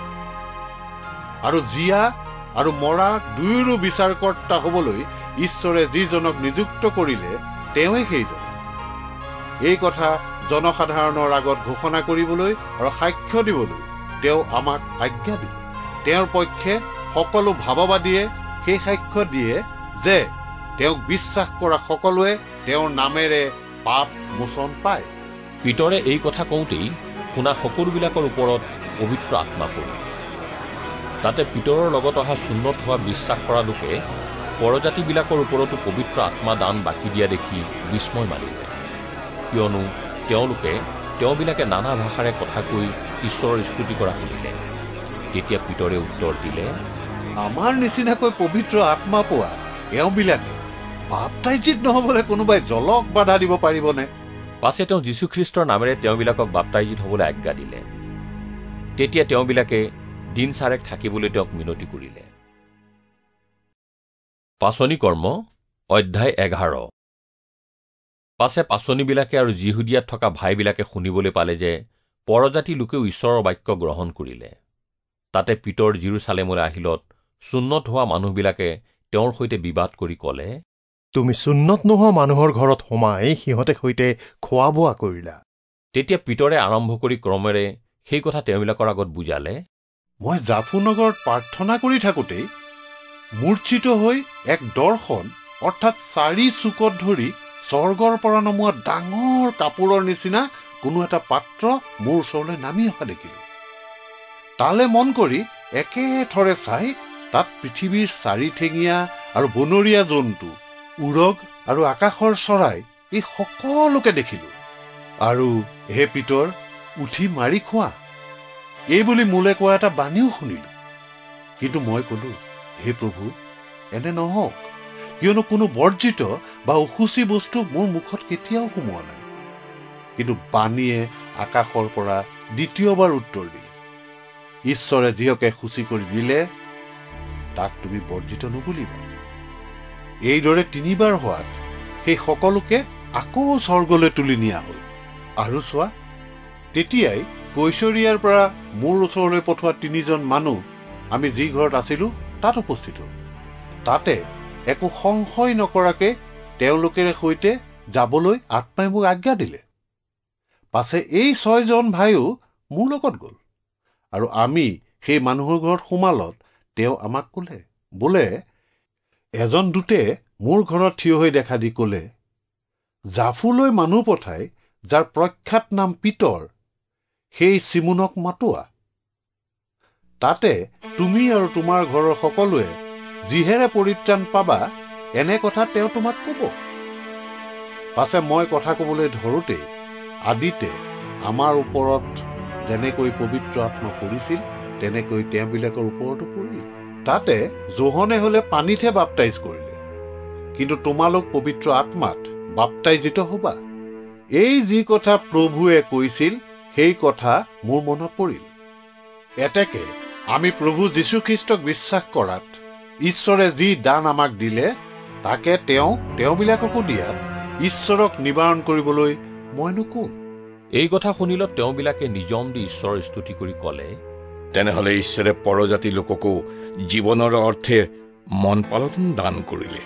আৰু জীয়া আৰু মৰা দুয়োৰো বিচাৰকৰ্তা হবলৈ ঈশ্বৰে যিজনক নিযুক্ত কৰিলে তেওঁৱে সেইজন। এই কথা জনসাধাৰণৰ আগত ঘোষণা কৰিবলৈ আৰু সাক্ষ্য দিবলৈ তেওঁ আমাক আজ্ঞা দিলে। তেওঁৰ পক্ষে সকলো ভাৱবাদীয়ে সেই সাক্ষ্য দিয়ে যে তেওঁক বিশ্বাস কৰা সকলোৱে তেওঁৰ নামেৰে পাপ মোচন পায়। পিতৰে এই কথা কওঁতেই শুনা সকলোবিলাকৰ ওপৰত পবিত্ৰ আত্মা পৰিল। তাতে পিতৰৰ লগত অহা চুন্নত হোৱা বিশ্বাস কৰা লোকে পৰজাতিবিলাকৰ ওপৰতো পবিত্ৰ আত্মা দান বাকী দিয়া দেখি বিস্ময় মানিলে, কিয়নো তেওঁবিলাকে নানা ভাষাৰে কথা কৈ ঈশ্বৰৰ স্তুতি কৰা শুনিলে। তেতিয়া পিতৰে উত্তৰ দিলে, আমাৰ নিচিনাকৈ পবিত্ৰ আত্মা পোৱা এওঁবিলাকে বাপ্তাইজিত নহবলৈ কোনোবাই জলক বাধা দিব পাৰিবনে? পাছে তেওঁ যীশুখ্ৰীষ্টৰ নামেৰে তেওঁবিলাকক বাপ্তাইজিত হবলৈ আজ্ঞা দিলে। তেতিয়া তেওঁবিলাকে দিন চাৰেক থাকিবলৈ তেওঁক মিনতি কৰিলে। পাচনি কৰ্ম অধ্যায় 11। পাছে পাচনিবিলাকে আৰু যিহুদিয়াত থকা ভাইবিলাকে শুনিবলৈ পালে যে পৰজাতি লোকেও ঈশ্বৰৰ বাক্য গ্ৰহণ কৰিলে। তাতে পিতৰ জিৰচালেমলৈ আহিলত সুন্নত হোৱা মানুহবিলাকে তেওঁৰ সৈতে বিবাদ কৰি ক'লে, তুমি সুন্নত নোহোৱা মানুহৰ ঘৰত সোমাই সিহঁতে সৈতে খোৱা বোৱা কৰিলা। তেতিয়া পিতৰে আৰম্ভ কৰি ক্ৰমেৰে সেই কথা তেওঁবিলাকৰ আগত বুজালে, মই জাফুনগৰত প্ৰাৰ্থনা কৰি থাকোঁতেই মূৰ্ছিত হৈ এক দৰ্শন অৰ্থাৎ 4 চুকত ধৰি স্বৰ্গৰ পৰা নমোৱা ডাঙৰ কাপোৰৰ নিচিনা কোনো এটা পাত্ৰ মোৰ ওচৰলৈ নামি অহা দেখিলো। তালে মন কৰি একেথৰে চাই তাত পৃথিৱীৰ 4 ঠেঙীয়া আৰু বনৰীয়া জন্তু, উৰগ আৰু আকাশৰ চৰাই এই সকলোকে দেখিলো। আৰু হে পিতৰ, উঠি মাৰি খোৱা, এই বুলি মোলে কোৱা এটা বাণীও শুনিলো। কিন্তু মই কলো, হে প্ৰভু, এনে নহওক, কিয়নো কোনো বৰ্জিত বা অসুচি বস্তু মোৰ মুখত কেতিয়াও সোমোৱা নাই। কিন্তু বাণীয়ে আকাশৰ পৰা দ্বিতীয়বাৰ উত্তৰ দিলে, ঈশ্বৰে যিহকে সূচী কৰি দিলে তাক তুমি বৰ্জিত নুবুলিবা। এইদৰে 3বাৰ হোৱাত সেই সকলোকে আকৌ স্বৰ্গলৈ তুলি নিয়া হ'ল। আৰু চোৱা, তেতিয়াই কৈশৰিয়াৰ পৰা মোৰ ওচৰলৈ পঠোৱা 3জন মানুহ আমি যি ঘৰত আছিলো তাত উপস্থিত হ'ল। তাতে একো সংশয় নকৰাকে তেওঁলোকেৰে সৈতে যাবলৈ আত্মাই মোক আজ্ঞা দিলে। পাছে এই 6জন ভাইও মোৰ লগত গ'ল। আৰু আমি সেই মানুহৰ ঘৰত সোমালত তেওঁ আমাক ক'লে, বোলে এজন দূতে মোৰ ঘৰত থিয় হৈ দেখা দি ক'লে, জাফুলৈ মানুহ পঠাই যাৰ প্ৰখ্যাত নাম পিতৰ, সেই চিমুনক মাতোৱা। তাতে তুমি আৰু তোমাৰ ঘৰৰ সকলোৱে যিহেৰে পৰিত্ৰাণ পাবা এনে কথা তেওঁ তোমাক ক'ব। পাছে মই কথা ক'বলৈ ধৰোতেই আদিতে আমাৰ ওপৰত যেনেকৈ পবিত্ৰ আত্মা পৰিছিল তেনেকৈ তেওঁবিলাকৰ ওপৰতো পৰিল। তাতে যোহনে হলে পানীতহে বাপ্তাইজ কৰিলে, কিন্তু তোমালোক পবিত্ৰ আত্মাত বাপ্তাইজিত হবা। এই যি কথা প্ৰভুৱে কৈছিল সেই কথা মোৰ মনত পৰিল। এতেকে আমি প্ৰভু যীশুখ্ৰীষ্টক বিশ্বাস কৰাত ঈশ্বৰে যি দান আমাক দিলে তাকে তেওঁবিলাককো দিয়াত ঈশ্বৰক নিবাৰণ কৰিবলৈ মইনো কোন? এই কথা শুনিলত তেওঁবিলাকে নিজম দি ঈশ্বৰৰ স্তুতি কৰি ক'লে, তেনেহলে ঈশ্বৰে পৰজাতি লোককো জীৱনৰ অৰ্থে মন পালন দান কৰিলে।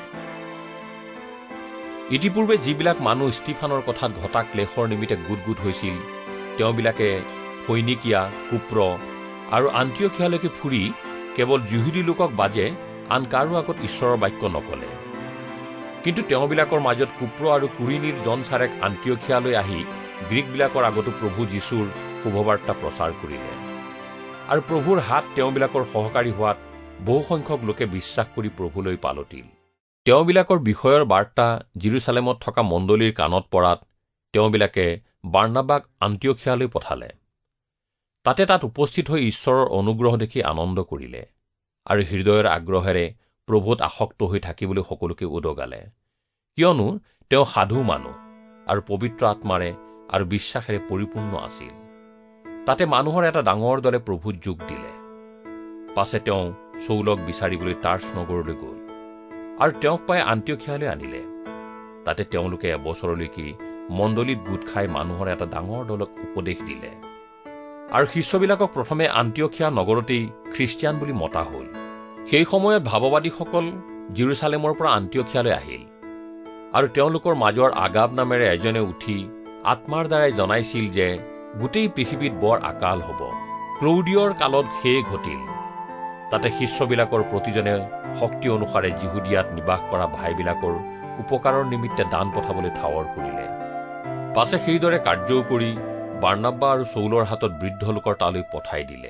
ইতিপূৰ্বে যিবিলাক মানুহ ষ্টিফানৰ কথাত ঘটা ক্লেশৰ নিমিত্তে গোট হৈছিল, তেওঁবিলাকে ফৈনিকিয়া, কুপ্ৰ আৰু আন্তিয়খিয়ালৈকে ফুৰি কেৱল যিহুদী লোকক বাজে আন কাৰো আগত ঈশ্বৰৰ বাক্য নকলে। কিন্তু তেওঁবিলাকৰ মাজত কুপ্ৰ আৰু কুৰিনীৰ জনচাৰেক আন্তিয়খিয়ালৈ আহি গ্ৰীকবিলাকৰ আগতো প্ৰভু যীশুৰ শুভবাৰ্তা প্ৰচাৰ কৰিলে। আৰু প্ৰভুৰ হাত তেওঁবিলাকৰ সহকাৰী হোৱাত বহুসংখ্যক লোকে বিশ্বাস কৰি প্ৰভুলৈ পালতিল। তেওঁবিলাকৰ বিষয়ৰ বাৰ্তা জিৰচালেমত থকা মণ্ডলীৰ কাণত পৰাত তেওঁবিলাকে বাৰ্নাবাক আন্তিয়খিয়ালৈ পঠালে। তাত উপস্থিত হৈ ঈশ্বৰৰ অনুগ্ৰহ দেখি আনন্দ কৰিলে আৰু হৃদয়ৰ আগ্ৰহেৰে প্ৰভুত আসক্ত হৈ থাকিবলৈ সকলোকে উদগালে, কিয়নো তেওঁ সাধু মানুহ আৰু পবিত্ৰ আত্মাৰে আৰু বিশ্বাসেৰে পৰিপূৰ্ণ আছিল। তাতে মানুহৰ এটা ডাঙৰ দলে প্ৰভুত যোগ দিলে। পাছে তেওঁ চৌলক বিচাৰিবলৈ টাৰ্চ নগৰলৈ গ'ল আৰু তেওঁক পাই আন্তিয়খিয়ালৈ আনিলে। তাতে তেওঁলোকে এবছৰলৈকে মণ্ডলীত গোট খাই মানুহৰ এটা ডাঙৰ দলক উপদেশ দিলে। আৰু শিষ্যবিলাকক প্ৰথমে আন্তিয়খিয়া নগৰতেই খ্ৰীষ্টিয়ান বুলি মতা হ'ল। সেই সময়ত ভাৱবাদীসকল জিৰচালেমৰ পৰা আন্তিয়খিয়ালৈ আহিল আৰু তেওঁলোকৰ মাজৰ আগাব নামেৰে এজনে উঠি আত্মাৰ দ্বাৰাই জনাইছিল যে গোটেই পৃথিৱীত বৰ আকাল হ'ব। ক্লৌডিয়ৰ কালত সেয়ে ঘটিল। তাতে শিষ্যবিলাকৰ প্ৰতিজনে শক্তি অনুসাৰে যিহুদিয়াত নিবাস কৰা ভাইবিলাকৰ উপকাৰৰ নিমিত্তে দান পঠাবলৈ ঠাৱৰ কৰিলে। পাছে সেইদৰে কাৰ্যও কৰি বাৰ্নাব্বা আৰু চৌলৰ হাতত বৃদ্ধ লোকৰ তালৈ পঠাই দিলে।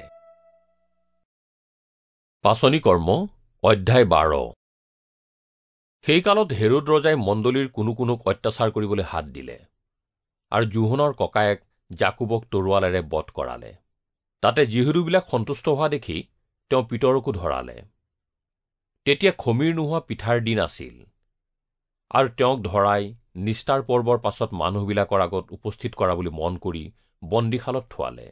পাচনি কৰ্ম অধ্যায় 12। সেই কালত হেৰোদ ৰজাই মণ্ডলীৰ কোনোক অত্যাচাৰ কৰিবলৈ হাত দিলে আৰু জোহনৰ ককায়েক জাকুবক তৰোৱালেৰে বধ কৰালে। তাতে যিহুদীবিলাক সন্তুষ্ট হোৱা দেখি তেওঁ পিতৰকো ধৰালে। তেতিয়া খমীৰ নোহোৱা পিঠাৰ দিন আছিল আৰু তেওঁক ধৰাই নিস্তাৰ পৰ্বৰ পাছত মানুহবিলাকৰ আগত উপস্থিত কৰা বুলি মন কৰি বন্দীশালত থোৱালে।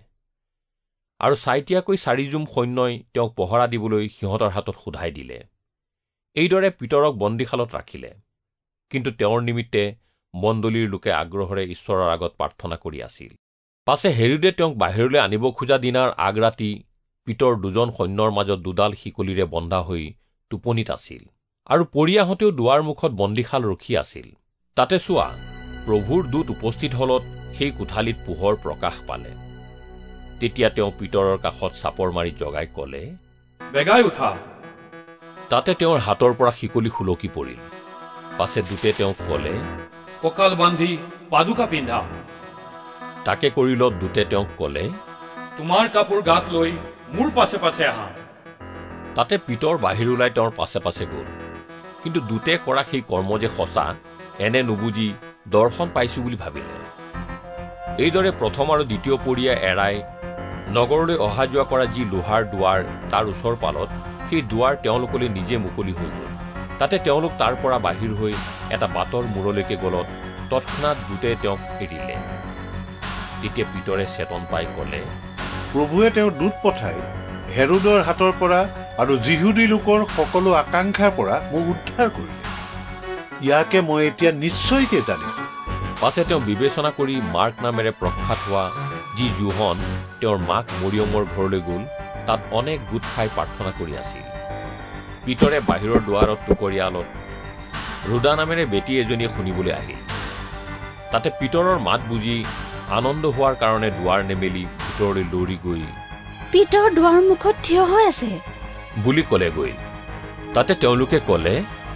আৰু চাইটিয়াকৈ 4 জুম সৈন্যই তেওঁক পহৰা দিবলৈ সিহঁতৰ হাতত সোধাই দিলে। এইদৰে পিতৰক বন্দীশালত ৰাখিলে। কিন্তু তেওঁৰ নিমিত্তে মণ্ডলীৰ লোকে আগ্ৰহেৰে ঈশ্বৰৰ আগত প্ৰাৰ্থনা কৰি আছিল। পাছে হেৰোদে তেওঁক বাহিৰলৈ আনিব খোজা দিনাৰ আগৰাতি পিতৰ দুজন সৈন্যৰ মাজত দুডাল শিকলিৰে বন্ধা হৈ টোপনিত আছিল। আৰু পৰিয়াহঁতেও দুৱাৰ মুখত বন্দীশাল ৰখি আছিল। তাতে চোৱা, প্ৰভুৰ দূত উপস্থিত হলত সেই কোঠালিত পোহৰ প্ৰকাশ পালে। তেতিয়া তেওঁ পিতৰৰ কাষত চাপৰ মাৰি জগাই কলে, বেগাই উঠা। তাতে তেওঁৰ হাতৰ পৰা শিকলি খুলকি পৰিল। পাছে দূতে তেওঁক কলে, কঁকাল বান্ধি পাদুকা পিন্ধা। তাকে কৰিলত দূতে তেওঁক কলে, তোমাৰ কাপোৰ গাত লৈ মোৰ পাছে পাছে আহা। তাতে পিতৰ বাহিৰ ওলাই তেওঁৰ পাছে পাছে গল। কিন্তু দূতে কৰা সেই কৰ্ম যে সঁচা এনে নুবুজি দৰ্শন পাইছো বুলি ভাবিলে। এইদৰে প্ৰথম আৰু দ্বিতীয় পৰিয়া এৰাই নগৰলৈ অহা যোৱা কৰা যি লোহাৰ দুৱাৰ তাৰ ওচৰ পালত সেই দুৱাৰ তেওঁলোকলৈ নিজে মুকলি হৈ গল। তাতে তেওঁলোক তাৰ পৰা বাহিৰ হৈ এটা বাটৰ মূৰলৈকে গলত তৎক্ষণাৎ দূতে তেওঁক এৰিলে। তেতিয়া পিতৰে চেতন পাই কলে, প্ৰভুৱে তেওঁৰ দূত পঠাই হেৰোদৰ হাতৰ পৰা আৰু যিহুদী লোকৰ সকলো আকাংক্ষাৰ পৰা মোক উদ্ধাৰ কৰিলে। ইয়াকে মই এতিয়া নিশ্চয়কে জানিছো। পাছে তেওঁ বিবেচনা কৰি মাৰ্ক নামেৰে প্ৰখ্যাত হোৱা যি জোহন তেওঁৰ মাক মৰিয়মৰ ঘৰলৈ গল, তাত অনেক গোট খাই প্ৰাৰ্থনা কৰি আছিল। পিতৰে বাহিৰৰ দুৱাৰত টুকৰীয়ালত ৰোদা নামেৰে বেটী এজনীয়ে শুনিবলৈ আহিল। তাতে পিতৰৰ মাত বুজি আনন্দ হোৱাৰ কাৰণে দুৱাৰ নেমেলি ভিতৰলৈ দৌৰি গৈ পিতৰ দুৱাৰ মুখত থিয় হৈ আছে বুলি কলেগৈ। তাতে তেওঁলোকে কলে,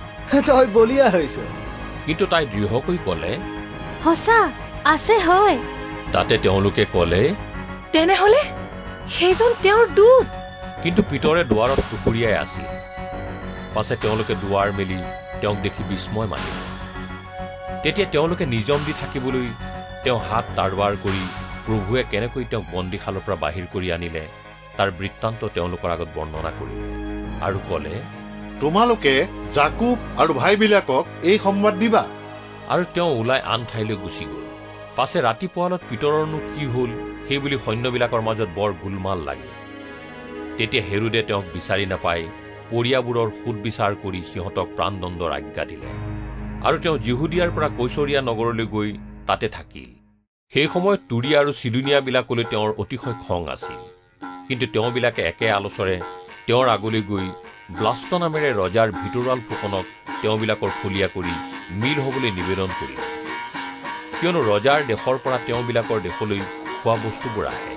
তই বলিয়া হৈছ। কিন্তু তাই দৃঢ়কৈ কলে, সঁচা আছে হয়। তাতে তেওঁলোকে কলে, তেনেহলে সেইজন তেওঁৰ দূত। কিন্তু পিতৰে দুৱাৰত টুকুৰিয়াই আছিল। পাছে তেওঁলোকে দুৱাৰ মেলি তেওঁক দেখি বিস্ময় মানিল। তেতিয়া তেওঁলোকে নিজম দি থাকিবলৈ তেওঁ হাত তাৰুৱাৰ কৰি প্ৰভুৱে কেনেকৈ তেওঁক বন্দীশালৰ পৰা বাহিৰ কৰি আনিলে তাৰ বৃত্তান্ত তেওঁলোকৰ আগত বৰ্ণনা কৰিলে আৰু কলে, তোমালোকে জাকুব আৰু ভাইবিলাকক এই সংবাদ দিবা। আৰু তেওঁ ওলাই আন ঠাইলৈ গুচি গল। পাছে ৰাতিপুৱালত পিতৰৰনো কি হল সেইবুলি সৈন্যবিলাকৰ মাজত বৰ গোলমাল লাগিল। তেতিয়া হেৰোদে তেওঁক বিচাৰি নাপাই পৰিয়াবোৰৰ সুদ বিচাৰ কৰি সিহঁতক প্ৰাণদণ্ডৰ আজ্ঞা দিলে। আৰু তেওঁ যিহুদিয়াৰ পৰা কৈছৰীয়া নগৰলৈ গৈ তাতে থাকিল। সেই সময়ত তুৰিয়া আৰু চিডুনিয়াবিলাকলৈ তেওঁৰ অতিশয় খং আছিল। কিন্তু তেওঁবিলাকে একে আলোচৰে তেওঁৰ আগলৈ গৈ ব্লাষ্ট নামেৰে ৰজাৰ ভিতৰুৱাল ফুকনক তেওঁবিলাকৰ ফলীয়া কৰি মিল হবলৈ নিবেদন কৰিলে। কিয়নো ৰজাৰ দেশৰ পৰা তেওঁবিলাকৰ দেশলৈ খোৱা বস্তুবোৰ আহে।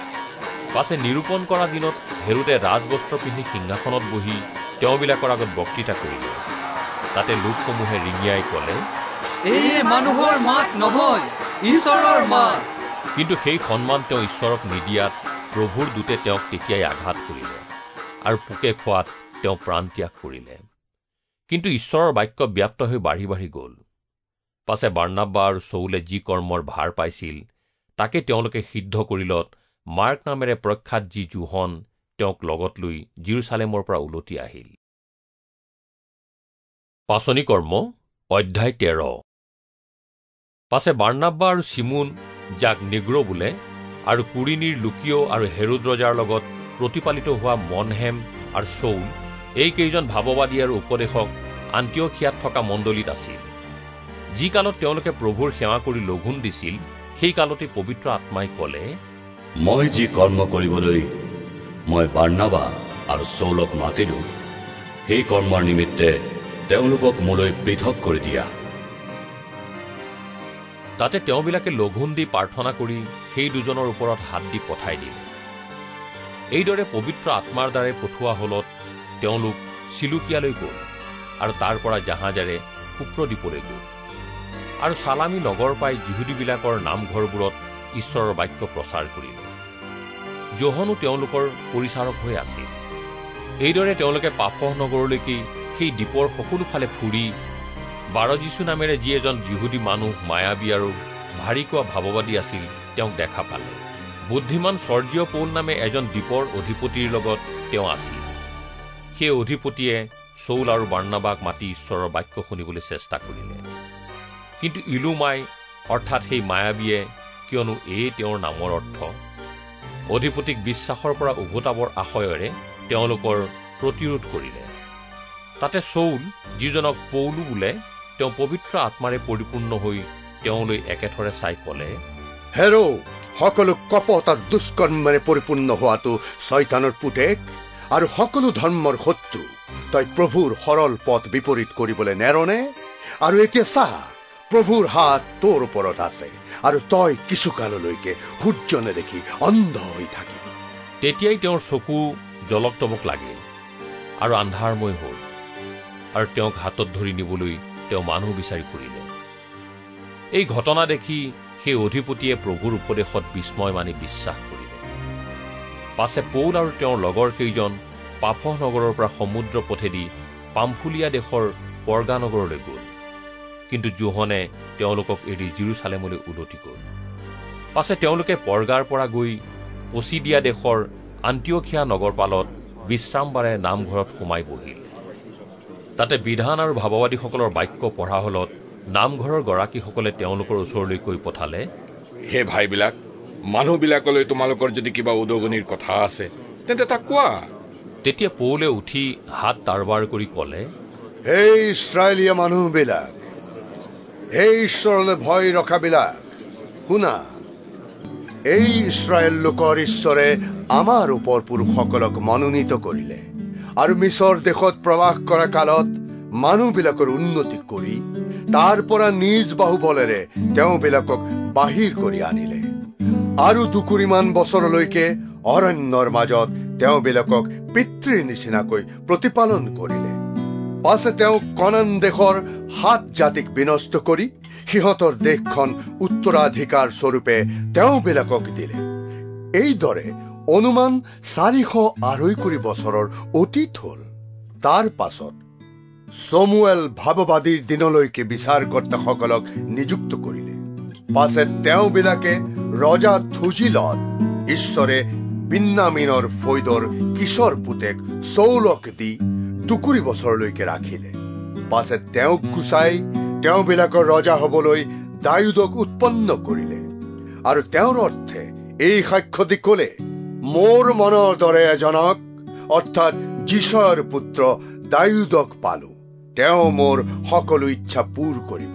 পাছে নিৰূপণ কৰা দিনত হেৰোদে ৰাজবস্ত্ৰ পিন্ধি সিংহাসনত বহি তেওঁবিলাকৰ আগত বক্তৃতা কৰিলে। তাতে লোকসমূহে ৰিঙিয়াই কলে, এই মানুহৰ মাত নহয়, ঈশ্বৰৰ মাত। কিন্তু সেই সন্মান তেওঁ ঈশ্বৰক নিদিয়াত প্ৰভুৰ দূতে তেওঁক তেতিয়াই আঘাত কৰিলে আৰু পোকে খোৱাত তেওঁ প্ৰাণ ত্যাগ কৰিলে। কিন্তু ঈশ্বৰৰ বাক্য ব্যাপ্ত হৈ বাঢ়ি বাঢ়ি গল। পাছে বাৰ্নাবা আৰু চৌলে যি কৰ্মৰ ভাৰ পাইছিল তাকে তেওঁলোকে সিদ্ধ কৰিলত মাৰ্ক নামেৰে প্ৰখ্যাত যি জোহন তেওঁক লগত লৈ জিৰচালেমৰ পৰা উলটি আহিল। পাচনি কৰ্ম অধ্যায় 13। পাছে বাৰ্নাবা আৰু চিমোন, যাক নিগ্ৰ বোলে, আৰু কুৰিনীৰ লুকিঅ আৰু হেৰোদ ৰজাৰ লগত প্ৰতিপালিত হোৱা মনহেম আৰু চৌল, এইকেইজন ভাৱবাদী আৰু উপদেশক আন্তিঅখিয়াত থকা মণ্ডলীত আছিল। যি কালত তেওঁলোকে প্ৰভুৰ সেৱা কৰি লঘোণ দিছিল সেই কালতে পবিত্ৰ আত্মাই কলে, মই যি কৰ্ম কৰিবলৈ মই বাৰ্নাবা আৰু চৌলক মাতিলো, সেই কৰ্মৰ নিমিত্তে তেওঁলোকক মোলৈ পৃথক কৰি দিয়া। তাতে তেওঁবিলাকে লঘোণ দি প্ৰাৰ্থনা কৰি সেই দুজনৰ ওপৰত হাত দি পঠাই দিলে। এইদৰে পবিত্ৰ আত্মাৰ দ্বাৰাই পঠোৱা হলত তেওঁলোক চিলুকিয়ালৈ গল আৰু তাৰ পৰা জাহাজেৰে কুপ্ৰদ্বীপলৈ গল। আৰু চালামী নগৰ পাই যিহুদীবিলাকৰ নামঘৰবোৰত ঈশ্বৰৰ বাক্য প্ৰচাৰ কৰিলে। জোহনো তেওঁলোকৰ পৰিচাৰক হৈ আছিল। এইদৰে তেওঁলোকে পাফহ নগৰলৈকে সেই দ্বীপৰ সকলো ফালে ফুৰি বাৰজিচু নামেৰে যি এজন যিহুদী মানুহ মায়াবী আৰু ভাৰিকোৱা ভাৱবাদী আছিল তেওঁক দেখা পালে। বুদ্ধিমান চৰ্জীয় পৌল নামে এজন দ্বীপৰ অধিপতিৰ লগত তেওঁ আছিল। সেই অধিপতিয়ে চৌল আৰু বাৰ্নাবাক মাতি ঈশ্বৰৰ বাক্য শুনিবলৈ চেষ্টা কৰিলে। কিন্তু ইলুমাই অৰ্থাৎ সেই মায়াবীয়ে, কিয়নো এই তেওঁৰ নামৰ অৰ্থ, অধিপতিক বিশ্বাসৰ পৰা উভতাবৰ আশয়েৰে তেওঁলোকৰ প্ৰতিৰোধ কৰিলে। তাতে চৌল, যিজনক পৌলো বোলে, তেওঁ পবিত্ৰ আত্মাৰে পৰিপূৰ্ণ হৈ তেওঁলৈ একেথৰে চাই ক'লে, হেৰ, সকলো কপট আৰু দুষ্কৰ্মেৰে পৰিপূৰ্ণ হোৱাটো শয়তানৰ পুতেক আৰু সকলো ধৰ্মৰ শত্ৰু। তই প্ৰভুৰ সৰল পথ বিপৰীত কৰিবলৈ নেৰনে? আৰু এতিয়া চাহ, প্ৰভুৰ হাত তোৰ ওপৰত আছে আৰু তই কিছুকাললৈকে সূৰ্য নেদেখি অন্ধ হৈ থাকিবি। তেতিয়াই তেওঁৰ চকু জলক-তমক লাগিল আৰু আন্ধাৰময় হ'ল, আৰু তেওঁক হাতত ধৰি নিবলৈ তেওঁ মানুহ বিচাৰি ফুৰিলে। এই ঘটনা দেখি সেই অধিপতিয়ে প্ৰভুৰ উপদেশত বিস্ময় মানি বিশ্বাস কৰিলে। পাছে পৌল আৰু তেওঁৰ লগৰ কেইজন পাফহ নগৰৰ পৰা সমুদ্ৰ পথেদি পামফুলিয়া দেশৰ পৰ্গা নগৰলৈ গ'ল, কিন্তু যোহনে তেওঁলোকক এৰি জিৰচালেমলৈ উলটি গ'ল। পাছে তেওঁলোকে পৰ্গাৰ পৰা গৈ পচিদিয়া দেশৰ আন্তিয়খিয়া নগৰপালত বিশ্ৰামবাৰে নামঘৰত সোমাই বহিল। তাতে বিধান আৰু ভাৱবাদীসকলৰ বাক্য পঢ়া হলত নামঘৰৰ গৰাকীসকলে তেওঁলোকৰ ওচৰলৈ কৈ পঠালে, হে ভাইবিলাক, মানুহবিলাকলৈ তোমালোকৰ যদি কিবা উদগনিৰ কথা আছে তেন্তে তাক কোৱা। তেতিয়া পৌলে উঠি হাত তাৰবাৰ কৰি ক'লে, হে ইছৰাইলীয়া মানুহবিলাক, হে ঈশ্বৰলৈ ভয় ৰখাবিলাক, শুনা। এই ইছৰাইল লোকৰ ঈশ্বৰে আমাৰ ওপৰ পুৰুষসকলক মনোনীত কৰিলে আৰু মিছৰ দেশত প্ৰৱাস কৰা কালত মানুহবিলাকৰ উন্নতি কৰি তাৰ পৰা নিজ বাহুবলেৰে তেওঁবিলাকক বাহিৰ কৰি আনিলে আৰু 2 কুৰিমান বছৰলৈকে অৰণ্যৰ মাজত তেওঁবিলাকক পিতৃৰ নিচিনাকৈ প্ৰতিপালন কৰিলে। পাছে তেওঁ কনান দেশৰ 7 জাতিক বিনষ্ট কৰি সিহঁতৰ দেশখন উত্তৰাধিকাৰ স্বৰূপে তেওঁবিলাকক দিলে। এইদৰে অনুমান 402 বছৰৰ অতীত হ'ল। তাৰ পাছত চমুৱেল ভাৱবাদীৰ দিনলৈকে বিচাৰকৰ্তাসকলক নিযুক্ত কৰিলে। পাছে তেওঁবিলাকে ৰজা থুজিলত ঈশ্বৰে বিন্যামিনৰ ফৈদৰ কিশোৰ পুতেক চৌলক দি 2 বছৰলৈকে ৰাখিলে। পাছে তেওঁক গুচাই তেওঁবিলাকৰ ৰজা হবলৈ দায়ুদক উৎপন্ন কৰিলে আৰু তেওঁৰ অৰ্থে এই সাক্ষ্য দি ক'লে, মোৰ মনৰ দৰে এজনক, অৰ্থাৎ যিশয়ৰ পুত্ৰ দায়ুদক পালো, তেওঁ মোৰ সকলো ইচ্ছা পূৰ কৰিব।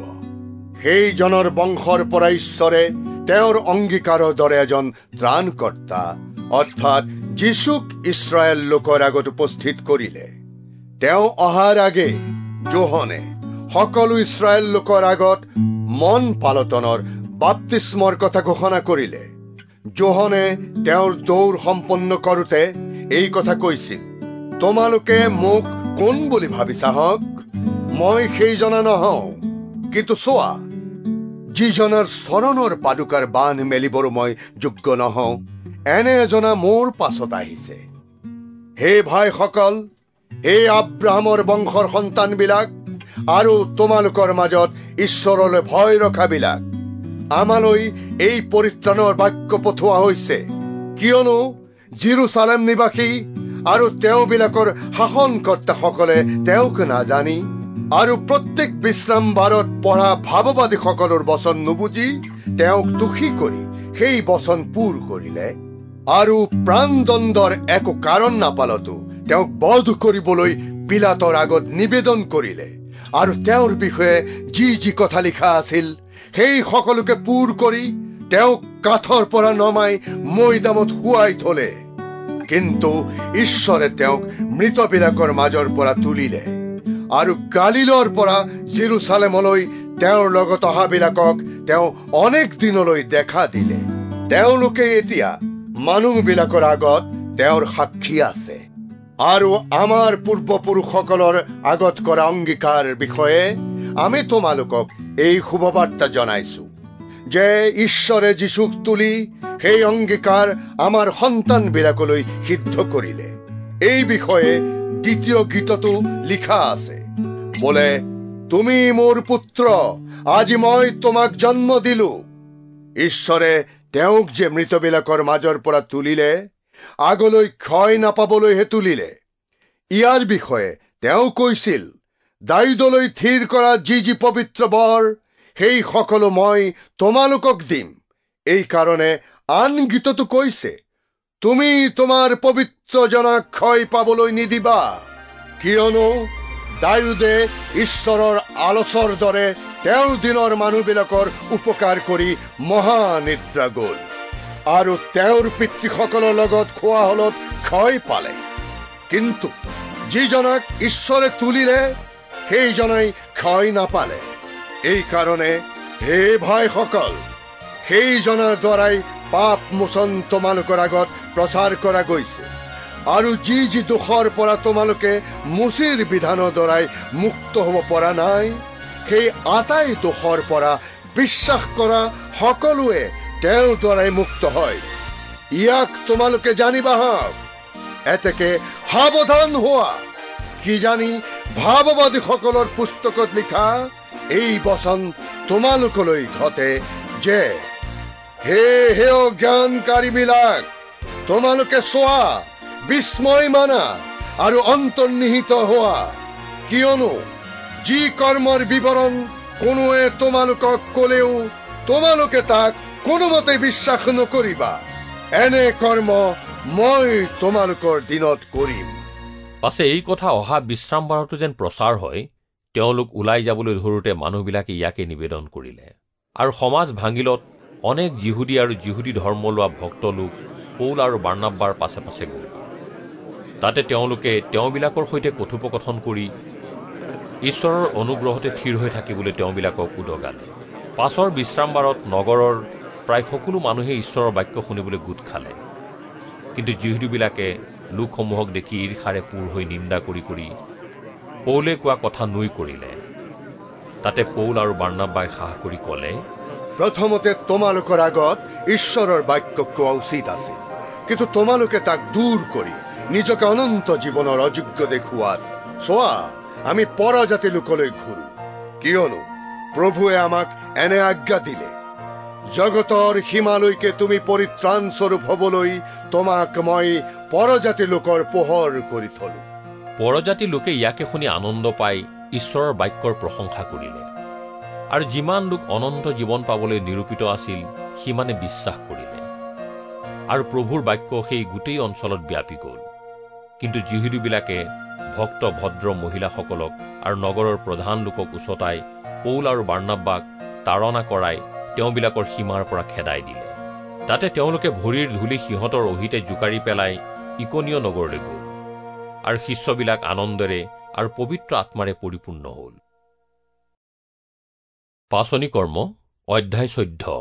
সেইজনৰ বংশৰ পৰা ঈশ্বৰে তেওঁৰ অংগীকাৰৰ দৰে এজন ত্ৰাণকৰ্তা, অৰ্থাৎ যীশুক ইছৰাইল লোকৰ আগত উপস্থিত কৰিলে। তেওঁ অহাৰ আগে যোহনে সকলো ইছৰাইল লোকৰ আগত মন পালটনৰ বাপ্তিস্মৰ কথা ঘোষণা কৰিলে। যোহনে তেওঁৰ দৌৰ সম্পন্ন কৰোঁতে এই কথা কৈছিল, তোমালোকে মোক কোন বুলি ভাবিছা হওক? মই সেইজনা নহওঁ, কিন্তু চোৱা, যিজনাৰ চৰণৰ পাদুকাৰ বান্ধ মেলিবৰ মই যোগ্য নহওঁ, এনে এজনা মোৰ পাছত আহিছে। হে ভাইসকল, হে আব্ৰাহামৰ বংশৰ সন্তানবিলাক আৰু তোমালোকৰ মাজত ঈশ্বৰলৈ ভয় ৰখাবিলাক, আমালৈ এই পৰিত্ৰাণৰ বাক্য পঠোৱা হৈছে, কিয়নো জিৰচালেম নিবাসী আৰু তেওঁবিলাকৰ শাসনকৰ্তাসকলে তেওঁক নাজানি আৰু প্ৰত্যেক বিশ্ৰাম বাৰত পঢ়া ভাৱবাদীসকলৰ বচন নুবুজি তেওঁক দোষী কৰি সেই বচন পূৰ কৰিলে আৰু প্ৰাণদণ্ডৰ একো কাৰণ নাপালতো তেওঁক বধ কৰিবলৈ পিলাতৰ আগত নিবেদন কৰিলে আৰু তেওঁৰ বিষয়ে যি কথা লিখা আছিল সেই সকলোকে পূৰ কৰি তেওঁক কাঠৰ পৰা নমাই মৈদামত শুৱাই থলে। কিন্তু ঈশ্বৰে তেওঁক মৃতবিলাকৰ মাজৰ পৰা তুলিলে আৰু গালিলৰ পৰা জিৰচালেমলৈ তেওঁৰ লগত অহাবিলাকক তেওঁ অনেক দিনলৈ দেখা দিলে। তেওঁলোকে এতিয়া মানুহবিলাকৰ আগত তেওঁৰ সাক্ষী আছে আৰু আমাৰ পূৰ্বপুৰুষসকলৰ আগত কৰা অংগীকাৰ বিষয়ে আমি তোমালোকক এই শুভবাৰ্তা জনাইছো যে ঈশ্বৰে যীশুক তুলি সেই অংগীকাৰ আমাৰ সন্তানবিলাকলৈ সিদ্ধ কৰিলে। এই বিষয়ে 2 গীততো লিখা আছে, বোলে, তুমি মোৰ পুত্ৰ, আজি মই তোমাক জন্ম দিলো। ঈশ্বৰে তেওঁক যে মৃতবিলাকৰ মাজৰ পৰা তুলিলে, আগলৈ ক্ষয় নাপাবলৈহে তুলিলে। ইয়াৰ বিষয়ে তেওঁ কৈছিল, দায়ুদলৈ থিৰ কৰা যি পবিত্ৰ বৰ, সেই সকলো মই তোমালোকক দিম। এই কাৰণে আন গীততো কৈছে, তুমি তোমাৰ পবিত্ৰ জনাক ক্ষয় পাবলৈ নিদিবা, কিয়নো দাউদে ঈশ্বৰৰ আলচৰ দৰে তেওঁৰ দিনৰ মানুহবিলাকৰ উপকাৰ কৰি মহানিদ্ৰা গ'ল আৰু তেওঁৰ পিতৃসকলৰ লগত খোৱা হলত ক্ষয় পালে। কিন্তু যিজনাক ঈশ্বৰে তুলিলে সেইজনাই ক্ষয় নাপালে। এই কাৰণে হে ভাইসকল, সেইজনাৰ দ্বাৰাই পাপ মোচন তোমালোকৰ আগত প্ৰচাৰ কৰা গৈছে আৰু যি যি দোষৰ পৰা তোমালোকে মুচিৰ বিধানৰ দ্বাৰাই মুক্ত হ'ব পৰা নাই, সেই আটাই দোষৰ পৰা বিশ্বাস কৰা সকলোৱে তেওঁৰ দ্বাৰাই মুক্ত হয়। ইয়াক তোমালোকে জানিবা হওক। এতেকে সাৱধান হোৱা, কিজানি ভাৱবাদীসকলৰ পুস্তকত লিখা এই বচন তোমালোকলৈ ঘটে যে, হে জ্ঞানকাৰীবিলাক, তোমালোকে চোৱা, বিস্ময় মানা আৰু অন্তৰ্নিহিত হোৱা, কিয়নো যি কৰ্মৰ বিৱৰণ কোনোৱে তোমালোকক কলেও তোমালোকে তাক কোনোমতে বিশ্বাস নকৰিবা। এনে কৰ্ম মই তোমালোকৰ দিনত কৰিম। পাছে এই কথা অহা বিশ্ৰামবাৰতো যেন প্ৰচাৰ হয়, তেওঁলোক ওলাই যাবলৈ ধৰোঁতে মানুহবিলাকে ইয়াকে নিবেদন কৰিলে। আৰু সমাজ ভাঙিলত অনেক যিহুদী আৰু যিহুদী ধৰ্ম লোৱা ভক্ত লোক পৌল আৰু বাৰ্নাব্বাৰ পাছে পাছে গ'ল। তাতে তেওঁলোকে তেওঁবিলাকৰ সৈতে কথোপকথন কৰি ঈশ্বৰৰ অনুগ্ৰহতে থিৰ হৈ থাকিবলৈ তেওঁবিলাকক উদগালে। পাছৰ বিশ্ৰামবাৰত নগৰৰ প্ৰায় সকলো মানুহে ঈশ্বৰৰ বাক্য শুনিবলৈ গোট খালে। কিন্তু যিহুদীবিলাকে লোকসমূহক দেখি ঈৰ্ষাৰে পূৰ হৈ নিন্দা কৰি কৰি পৌলে কোৱা কথা নুই কৰিলে। তাতে পৌল আৰু বাৰ্নাব্বাই সাহ কৰি ক'লে, প্ৰথমতে তোমালোকৰ আগত ঈশ্বৰৰ বাক্য কোৱা উচিত আছে, কিন্তু তোমালোকে তাক দূৰ কৰি নিজকে অনন্ত জীৱনৰ অযোগ্য দেখুৱাত চোৱা, আমি পৰজাতি লোকলৈ ঘূৰো। কিয়নো প্ৰভুৱে আমাক এনে আজ্ঞা দিলে, জগতৰ সীমালৈকে তুমি পৰিত্ৰাণ স্বৰূপ হবলৈ তোমাক মই পৰজাতি লোকৰ পোহৰ কৰি থলো। পৰজাতি লোকে ইয়াকে শুনি আনন্দ পাই ঈশ্বৰৰ বাক্যৰ প্ৰশংসা কৰিলে। আৰু যিমান লোক অনন্ত জীৱন পাবলৈ নিৰূপিত আছিল সিমানে বিশ্বাস কৰিলে। আৰু প্ৰভুৰ বাক্য সেই গোটেই অঞ্চলত ব্যাপি গ'ল। কিন্তু যিহুদীবিলাকে ভক্ত ভদ্ৰ মহিলাসকলক আৰু নগৰৰ প্ৰধান লোকক উচতাই পৌল আৰু বাৰ্নাব্বাক তাৰণা কৰাই তেওঁবিলাকৰ সীমাৰ পৰা খেদাই দিলে। তাতে তেওঁলোকে ভৰিৰ ধূলি সিহঁতৰ অহিতে জোকাৰি পেলাই ইকনিয় নগৰলৈ গ'ল। আৰু শিষ্যবিলাক আনন্দেৰে আৰু পবিত্ৰ আত্মাৰে পৰিপূৰ্ণ হ'ল। পাচনি কৰ্ম অধ্যায় 14।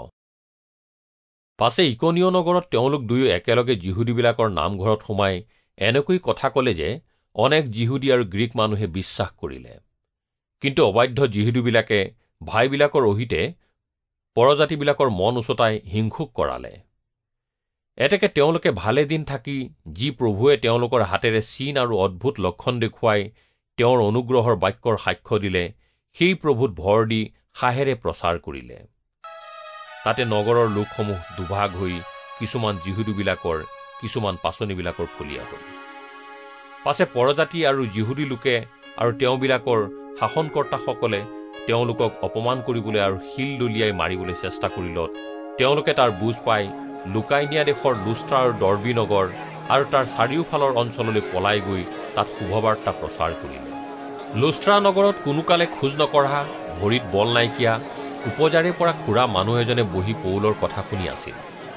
পাছে ইকনিয় নগৰত তেওঁলোক দুয়ো একেলগে যিহুদীবিলাকৰ নামঘৰত সোমাই এনেকৈ কথা ক'লে যে অনেক যিহুদী আৰু গ্ৰীক মানুহে বিশ্বাস কৰিলে। কিন্তু অবাধ্য যিহুদীবিলাকে ভাইবিলাকৰ অহিতে পৰজাতিবিলাকৰ মন উচতাই হিংসুক কৰালে। এতেকে তেওঁলোকে ভালে দিন থাকি যি প্ৰভুৱে তেওঁলোকৰ হাতেৰে চিন আৰু অদ্ভুত লক্ষণ দেখুৱাই তেওঁৰ অনুগ্ৰহৰ বাক্যৰ সাক্ষ্য দিলে, সেই প্ৰভুত ভৰ দি সাহেৰে প্ৰচাৰ কৰিলে। তাতে নগৰৰ লোকসমূহ দুভাগ হৈ কিছুমান যিহুদীবিলাকৰ, কিছুমান পাচনিবিলাকৰ ফলীয়া হ'ল। পাছে পৰজাতি আৰু যিহুদী লোকে আৰু তেওঁবিলাকৰ শাসনকৰ্তাসকলে তেওঁলোকক অপমান কৰিবলৈ আৰু শিল দলিয়াই মাৰিবলৈ চেষ্টা কৰিলত তেওঁলোকে তাৰ বুজ পাই লুকাইনিয়া দেশৰ লুষ্ট্ৰা আৰু দৰ্বী নগৰ আৰু তাৰ চাৰিওফালৰ অঞ্চললৈ পলাই গৈ তাত শুভবাৰ্তা প্ৰচাৰ কৰিলে। লুষ্ট্ৰা নগৰত কোনোকালে খোজ নকঢ়া, ভৰিত বল নাইকিয়া, উপজাৰে পৰা খুৰা মানুহ এজনে বহি পৌলৰ কথা শুনি আছিল।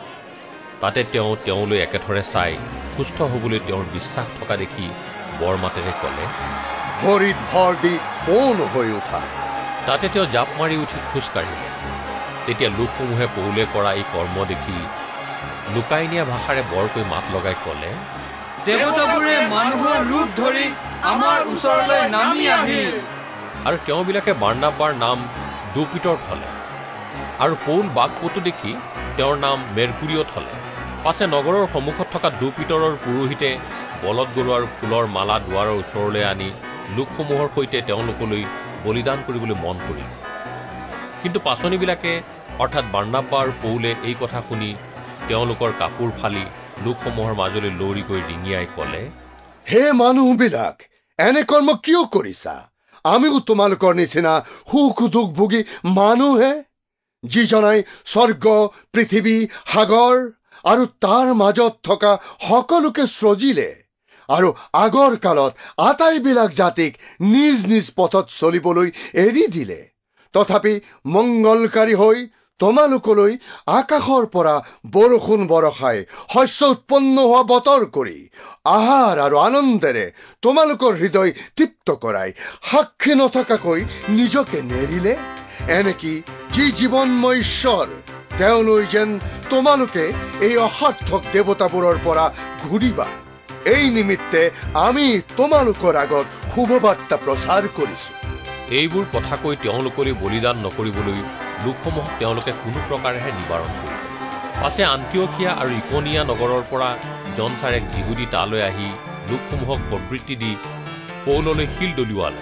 তাতে তেওঁলৈ একেথৰে চাই সুস্থ হ'বলৈ তেওঁৰ বিশ্বাস থকা দেখি বৰমাতেৰে ক'লে, ভৰিত ভৰ দি পোন হৈ উঠা। তাতে তেওঁ জাপ মাৰি উঠি খোজকাঢ়িলে। তেতিয়া লোকসমূহে পৌলে কৰা এই কৰ্ম দেখি লুকাইনিয়া ভাষাৰে বৰকৈ মাত লগাই ক'লে, দেৱতাবোৰে মানুহৰ ৰূপ ধৰি আমাৰ ওচৰলৈ নামি আহিল। আৰু তেওঁবিলাকে বাৰ্নাব্বাৰ নাম দুপিতৰ থলে আৰু পৌল বাঘপটু দেখি তেওঁৰ নাম মেৰকুৰিঅ থলে। পাছে নগৰৰ সন্মুখত থকা দুপিতৰৰ পুৰোহিতে বলদ গৰু আৰু ফুলৰ মালা দুৱাৰৰ ওচৰলৈ আনি লোকসমূহৰ সৈতে তেওঁলোকলৈ বলিদান কৰিবলৈ মন কৰিল। কিন্তু পাচনিবিলাকে অৰ্থাৎ বাৰ্নাব্বা আৰু পৌলে এই কথা শুনি তেওঁলোকৰ কাপোৰ ফালি লোকসমূহৰ মাজলৈ লৰি গৈ ডিঙিয়াই ক'লে, হে মানুহবিলাক, এনে কৰ্ম কিয় কৰিছা? আমিও তোমালোকৰ নিচিনা সুখ দুখ ভোগী মানুহে, যিজনাই স্বৰ্গ, পৃথিৱী, সাগৰ আৰু তাৰ মাজত থকা সকলোকে সৃজিলে আৰু আগৰ কালত আটাইবিলাক জাতিক নিজ নিজ পথত চলিবলৈ এৰি দিলে। তথাপি মংগলকাৰী হৈ তোমালোকলৈ আকাশৰ পৰা বৰষুণ বৰষাই শস্য উৎপন্ন হোৱা বতৰ কৰি আহাৰ আৰু আনন্দেৰে তোমালোকৰ হৃদয় তৃপ্ত কৰাই সাক্ষী নথকাকৈ নিজকে নেৰিলে। এনেকি যি জীৱনময় ঈশ্বৰ, তেওঁলৈ যেন তোমালোকে এই অসাৰ্থক দেৱতাবোৰৰ পৰা ঘূৰিবা। এই নিমিত্তে আমি তোমালোকৰ আগত শুভবাৰ্তা প্ৰচাৰ কৰিছো। এইবোৰ কথা কৈ তেওঁলোকলৈ বলিদান নকৰিবলৈ লোকসমূহক তেওঁলোকে কোনো প্ৰকাৰেহে নিবাৰণ কৰিলে। পাছে আন্তিঅখিয়া আৰু ইকনিয়া নগৰৰ পৰা জনচাৰেক যিহুদী তালৈ আহি লোকসমূহক প্ৰবৃত্তি দি পৌললৈ শিল দলিওৱালে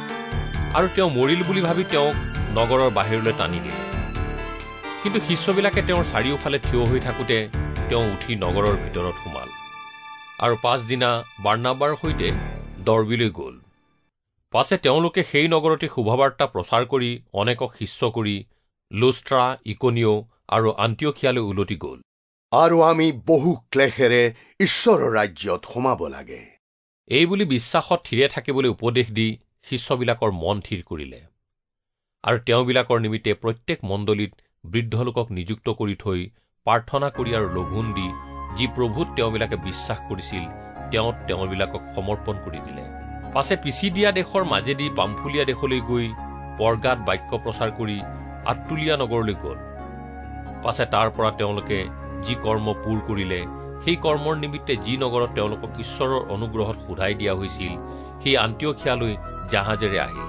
আৰু তেওঁ মৰিল বুলি ভাবি তেওঁক নগৰৰ বাহিৰলৈ টানি দিলে। কিন্তু শিষ্যবিলাকে তেওঁৰ চাৰিওফালে থিয় হৈ থাকোঁতে তেওঁ উঠি নগৰৰ ভিতৰত সোমাল আৰু পাছদিনা বাৰ্নাবাৰ সৈতে দৰবিলৈ গ'ল। পাছে তেওঁলোকে সেই নগৰতে শুভবাৰ্তা প্ৰচাৰ কৰি অনেকক শিষ্য কৰি লুষ্ট্ৰা, ইকনিও আৰু আন্তিঅখিয়ালৈ উলটি গ'ল। আৰু আমি বহু ক্লেশেৰে ঈশ্বৰৰ ৰাজ্যত সোমাব লাগে। এইবুলি বিশ্বাসত থিৰে থাকিবলৈ উপদেশ দি শিষ্যবিলাকৰ মন থিৰ কৰিলে আৰু তেওঁবিলাকৰ নিমিত্তে প্ৰত্যেক মণ্ডলীত বৃদ্ধ লোকক নিযুক্ত কৰি থৈ প্ৰাৰ্থনা কৰি আৰু লঘোণ দি যি প্ৰভুত তেওঁবিলাকে বিশ্বাস কৰিছিল তেওঁত তেওঁবিলাকক সমৰ্পণ কৰি দিলে। পাছে পিছিদিয়া দেশৰ মাজেদি পামফুলিয়া দেশলৈ গৈ পৰ্গাত বাক্য প্ৰচাৰ কৰি আত্তুলিয়া নগৰলৈ গ'ল। পাছে তাৰ পৰা তেওঁলোকে যি কৰ্ম পূৰ কৰিলে সেই কৰ্মৰ নিমিত্তে যি নগৰত তেওঁলোকক ঈশ্বৰৰ অনুগ্ৰহত সোধাই দিয়া হৈছিল সেই আন্তিঅখিয়ালৈ জাহাজেৰে আহিল।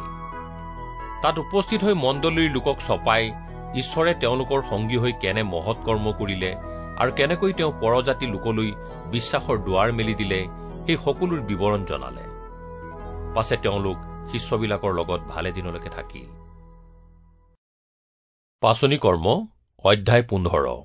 তাত উপস্থিত হৈ মণ্ডলীৰ লোকক চপাই ঈশ্বৰে তেওঁলোকৰ সংগী হৈ কেনে মহৎ কৰ্ম কৰিলে আৰু কেনেকৈ তেওঁ পৰজাতি লোকলৈ বিশ্বাসৰ দুৱাৰ মেলি দিলে সেই সকলোৰ বিৱৰণ জনালে। পাছে তেওঁলোক শিষ্যবিলাকৰ লগত ভালে দিনলৈকে থাকিল। পাচনি কৰ্ম অধ্যায় 15।